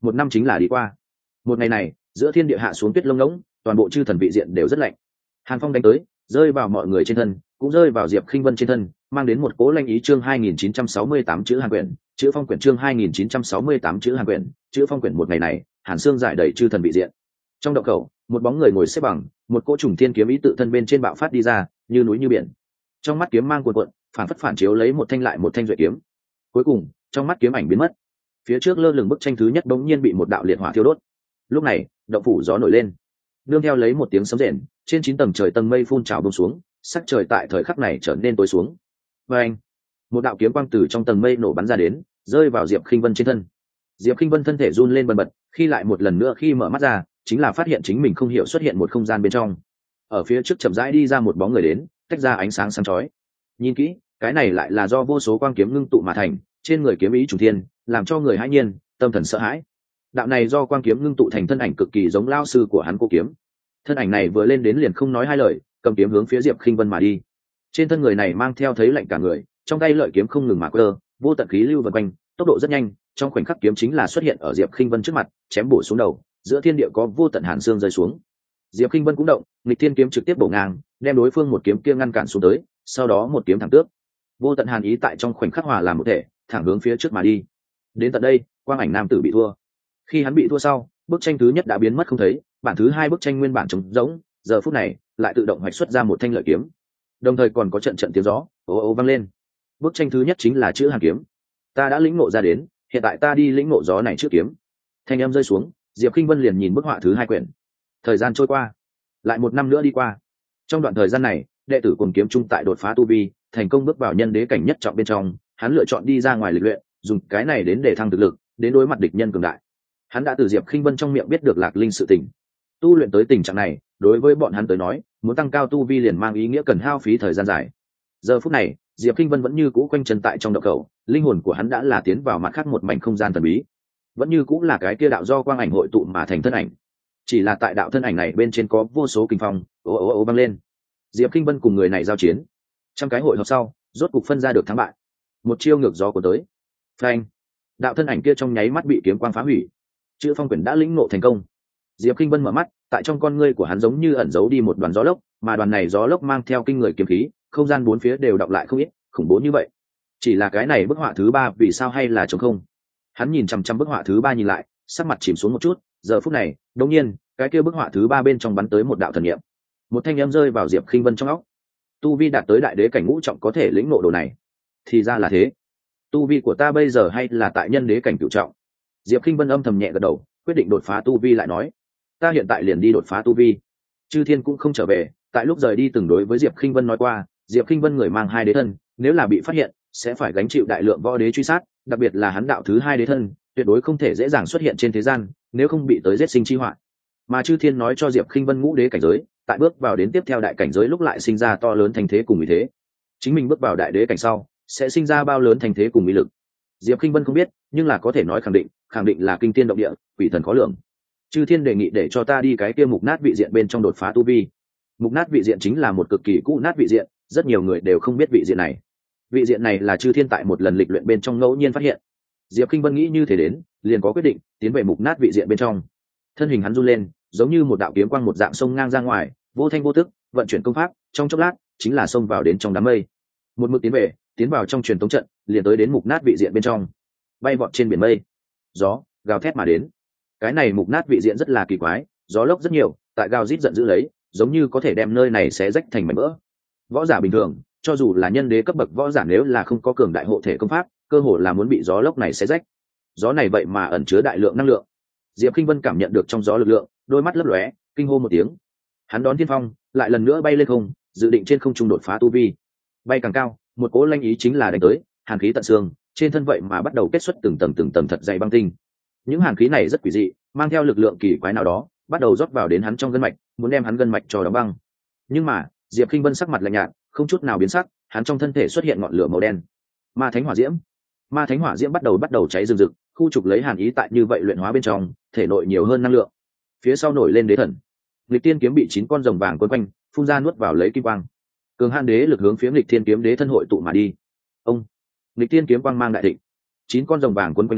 một năm chính là đi qua. Một ngày này, giữa thiên địa hạ xuống tuyết lông ngỗng, toàn bộ chư thần vị diện đều rất lạnh. Hàn phong đánh tới, rơi vào mọi người trên thân, cũng rơi vào Diệp Khinh Vân trên thân, mang đến một cỗ lanh ý. Chương hai nghìn chín trăm sáu mươi tám chữ Hàn quyển, chữ phong quyển. Chương hai nghìn chín trăm sáu mươi tám chữ Hàn quyển, chữ phong quyển. Một ngày này, Hàn Sương giải đầy chư thần vị diện. Trong động khẩu, một bóng người ngồi xếp bằng, một cỗ trùng thiên kiếm ý tự thân bên trên bạo phát đi ra, như núi như biển. Trong mắt kiếm mang cuộn cuộn, phản phất phản chiếu lấy một thanh lại một thanh duệ kiếm. Cuối cùng, trong mắt kiếm ảnh biến mất. Phía trước lơ lửng bức tranh thứ nhất bỗng nhiên bị một đạo liệt hỏa thiêu đốt. Lúc này, động phủ gió nổi lên, nương theo lấy một tiếng sấm rền, trên chín tầng trời tầng mây phun trào bông xuống, sắc trời tại thời khắc này trở nên tối xuống. Và anh, một đạo kiếm quang từ trong tầng mây nổ bắn ra đến, rơi vào Diệp Khinh Vân trên thân. Diệp Khinh Vân thân thể run lên bần bật, khi lại một lần nữa khi mở mắt ra, chính là phát hiện chính mình không hiểu xuất hiện một không gian bên trong. Ở phía trước chậm rãi đi ra một bóng người đến, tách ra ánh sáng sáng chói. Nhìn kỹ, cái này lại là do vô số quang kiếm ngưng tụ mà thành, trên người kiếm ý trùng thiên, làm cho người hãi nhiên, tâm thần sợ hãi. Đạo này do quang kiếm ngưng tụ thành thân ảnh cực kỳ giống lão sư của hắn Cô Kiếm. Thân ảnh này vừa lên đến liền không nói hai lời, cầm kiếm hướng phía Diệp Khinh Vân mà đi. Trên thân người này mang theo thấy lạnh cả người, trong tay lợi kiếm không ngừng mà quơ, vô tận khí lưu vần quanh, tốc độ rất nhanh, trong khoảnh khắc kiếm chính là xuất hiện ở Diệp Khinh Vân trước mặt, chém bổ xuống đầu, giữa thiên địa có vô tận hàn xương rơi xuống. Diệp Khinh Vân cũng động, nghịch thiên kiếm trực tiếp bổ ngang, đem đối phương một kiếm kia ngăn cản xuống tới, sau đó một kiếm thẳng tước. Vô tận hàn ý tại trong khoảnh khắc hòa làm một thể, thẳng hướng phía trước mà đi. Đến tận đây, quang ảnh nam tử bị thua. Khi hắn bị thua sau, bức tranh thứ nhất đã biến mất không thấy, bản thứ hai bức tranh nguyên bản trống rỗng, giờ phút này lại tự động hoạch xuất ra một thanh lợi kiếm, đồng thời còn có trận trận tiếng gió ồ ồ vang lên. Bức tranh thứ nhất chính là chữ Hàn kiếm. Ta đã lĩnh ngộ ra đến, hiện tại ta đi lĩnh ngộ gió này trước kiếm. Thanh âm rơi xuống, Diệp Khinh Vân liền nhìn bức họa thứ hai quyển. Thời gian trôi qua, lại một năm nữa đi qua. Trong đoạn thời gian này, đệ tử Cuồng Kiếm Trung tại đột phá tu vi, thành công bước vào nhân đế cảnh nhất trọng bên trong, hắn lựa chọn đi ra ngoài lịch luyện, dùng cái này đến để thăng thực lực, đến đối mặt địch nhân cường đại. Hắn đã từ Diệp Khinh Vân trong miệng biết được Lạc Linh sự tình. Tu luyện tới tình trạng này, đối với bọn hắn tới nói, muốn tăng cao tu vi liền mang ý nghĩa cần hao phí thời gian dài. Giờ phút này, Diệp Khinh Vân vẫn như cũ quanh chân tại trong động khẩu, linh hồn của hắn đã là tiến vào mặt khác một mảnh không gian thần bí, vẫn như cũng là cái kia đạo do quang ảnh hội tụ mà thành thân ảnh. Chỉ là tại đạo thân ảnh này bên trên có vô số kinh phong ồ ồ ồ băng lên. Diệp Khinh Vân cùng người này giao chiến, trong cái hội họp sau, rốt cục phân ra được thắng bại. Một chiêu ngược gió của tới, phanh, đạo thân ảnh kia trong nháy mắt bị kiếm quang phá hủy. Chữ phong quyển đã lĩnh ngộ thành công. Diệp Khinh Vân mở mắt, tại trong con ngươi của hắn giống như ẩn giấu đi một đoàn gió lốc, mà đoàn này gió lốc mang theo kinh người kiếm khí, không gian bốn phía đều đọc lại không ít, khủng bố như vậy. Chỉ là cái này bức họa thứ ba vì sao hay là trống không? Hắn nhìn chằm chằm bức họa thứ ba nhìn lại, sắc mặt chìm xuống một chút. Giờ phút này, đột nhiên, cái kia bức họa thứ ba bên trong bắn tới một đạo thần niệm, một thanh âm rơi vào Diệp Khinh Vân trong óc. Tu vi đạt tới đại đế cảnh ngũ trọng có thể lĩnh ngộ đồ này. Thì ra là thế. Tu vi của ta bây giờ hay là tại nhân đế cảnh cửu trọng. Diệp Khinh Vân âm thầm nhẹ gật đầu, quyết định đột phá tu vi lại nói, ta hiện tại liền đi đột phá tu vi. Chư Thiên cũng không trở về, tại lúc rời đi từng đối với Diệp Khinh Vân nói qua, Diệp Khinh Vân người mang hai đế thân, nếu là bị phát hiện, sẽ phải gánh chịu đại lượng võ đế truy sát, đặc biệt là hắn đạo thứ hai đế thân, tuyệt đối không thể dễ dàng xuất hiện trên thế gian, nếu không bị tới giết sinh chi họa. Mà Chư Thiên nói cho Diệp Khinh Vân ngũ đế cảnh giới, tại bước vào đến tiếp theo đại cảnh giới lúc lại sinh ra to lớn thành thế cùng ý thế. Chính mình bước vào đại đế cảnh sau, sẽ sinh ra bao lớn thành thế cùng ý lực. Diệp Khinh Vân không biết, nhưng là có thể nói khẳng định, khẳng định là kinh thiên động địa, quỷ thần khó lường. Chư Thiên đề nghị để cho ta đi cái kia mục nát vị diện bên trong đột phá tu vi. Mục nát vị diện chính là một cực kỳ cũ nát vị diện, rất nhiều người đều không biết vị diện này. Vị diện này là Chư Thiên tại một lần lịch luyện bên trong ngẫu nhiên phát hiện. Diệp Khinh Vân nghĩ như thế đến, liền có quyết định tiến về mục nát vị diện bên trong. Thân hình hắn run lên, giống như một đạo kiếm quang một dạng sông ngang ra ngoài, vô thanh vô tức, vận chuyển công pháp, trong chốc lát chính là xông vào đến trong đám mây. Một mực tiến về, tiến vào trong truyền tống trận, liền tới đến mục nát vị diện bên trong. Bay vọt trên biển mây, gió gào thét mà đến. Cái này mục nát vị diện rất là kỳ quái, gió lốc rất nhiều, tại gào rít giận dữ lấy, giống như có thể đem nơi này xé rách thành mảnh vỡ. Võ giả bình thường, cho dù là nhân đế cấp bậc võ giả nếu là không có cường đại hộ thể công pháp, cơ hồ là muốn bị gió lốc này xé rách. Gió này vậy mà ẩn chứa đại lượng năng lượng. Diệp Khinh Vân cảm nhận được trong gió lực lượng, đôi mắt lấp lóe, kinh hô một tiếng. Hắn đón thiên phong, lại lần nữa bay lên không, dự định trên không trung đột phá tu vi. Bay càng cao, một cỗ lanh ý chính là đánh tới, hàn khí tận xương, trên thân vậy mà bắt đầu kết xuất từng tầng từng tầng thật dày băng tinh. Những hàn khí này rất quỷ dị, mang theo lực lượng kỳ quái nào đó, bắt đầu rót vào đến hắn trong gân mạch, muốn đem hắn gân mạch cho đóng băng. Nhưng mà, Diệp Khinh Vân sắc mặt lạnh nhạt, không chút nào biến sắc, hắn trong thân thể xuất hiện ngọn lửa màu đen. Ma Thánh Hỏa Diễm. Ma Thánh Hỏa Diễm bắt đầu bắt đầu cháy rừng rực, khu trục lấy hàn ý tại như vậy luyện hóa bên trong, thể nội nhiều hơn năng lượng. Phía sau nổi lên đế thần. Nghịch Tiên kiếm bị chín con rồng vàng quấn quanh, phun ra nuốt vào lấy kim quang. Cường hàn đế lực hướng phía Nghịch Thiên kiếm đế thân hội tụ mà đi. Ông. Nghịch Tiên kiếm quang mang đại thịnh. Chín con rồng vàng quấn quanh lấy,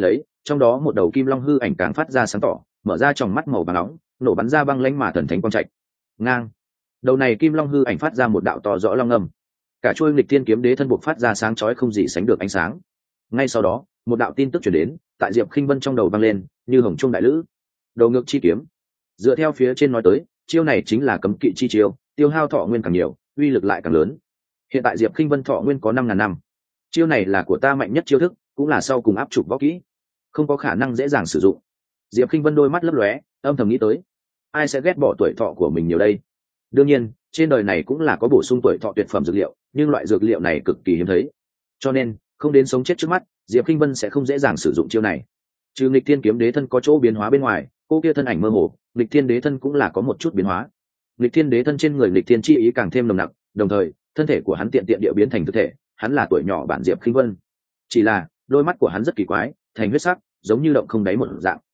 trong đó một đầu kim long hư ảnh càng phát ra sáng tỏ, mở ra tròng mắt màu vàng nóng, nổ bắn ra băng lãnh mà thần thánh quang trạch. Ngang. Đầu này kim long hư ảnh phát ra một đạo to rõ long âm. Cả chuôi nghịch thiên kiếm đế thân buộc phát ra sáng chói không gì sánh được ánh sáng. Ngay sau đó, một đạo tin tức truyền đến, tại Diệp Khinh Vân trong đầu vang lên, như hồng trung đại lữ. Đầu ngược chi kiếm. Dựa theo phía trên nói tới, chiêu này chính là cấm kỵ chi chiêu, tiêu hao thọ nguyên càng nhiều, uy lực lại càng lớn. Hiện tại Diệp Khinh Vân thọ nguyên có năm ngàn năm. Chiêu này là của ta mạnh nhất chiêu thức, cũng là sau cùng áp trục võ kỹ, không có khả năng dễ dàng sử dụng. Diệp Khinh Vân đôi mắt lấp lóe, âm thầm nghĩ tới, ai sẽ ghét bỏ tuổi thọ của mình nhiều đây? Đương nhiên, trên đời này cũng là có bổ sung tuổi thọ tuyệt phẩm dược liệu, nhưng loại dược liệu này cực kỳ hiếm thấy. Cho nên, không đến sống chết trước mắt, Diệp Khinh Vân sẽ không dễ dàng sử dụng chiêu này. Trừ Nghịch Thiên kiếm đế thân có chỗ biến hóa bên ngoài, cô kia thân ảnh mơ hồ, Nghịch Thiên đế thân cũng là có một chút biến hóa. Nghịch Thiên đế thân trên người Nghịch Thiên chi ý càng thêm nồng nặc, đồng thời, thân thể của hắn tiện tiện địa biến thành thực thể, hắn là tuổi nhỏ bản Diệp Khinh Vân. Chỉ là, đôi mắt của hắn rất kỳ quái, thành huyết sắc, giống như động không đáy một dạng.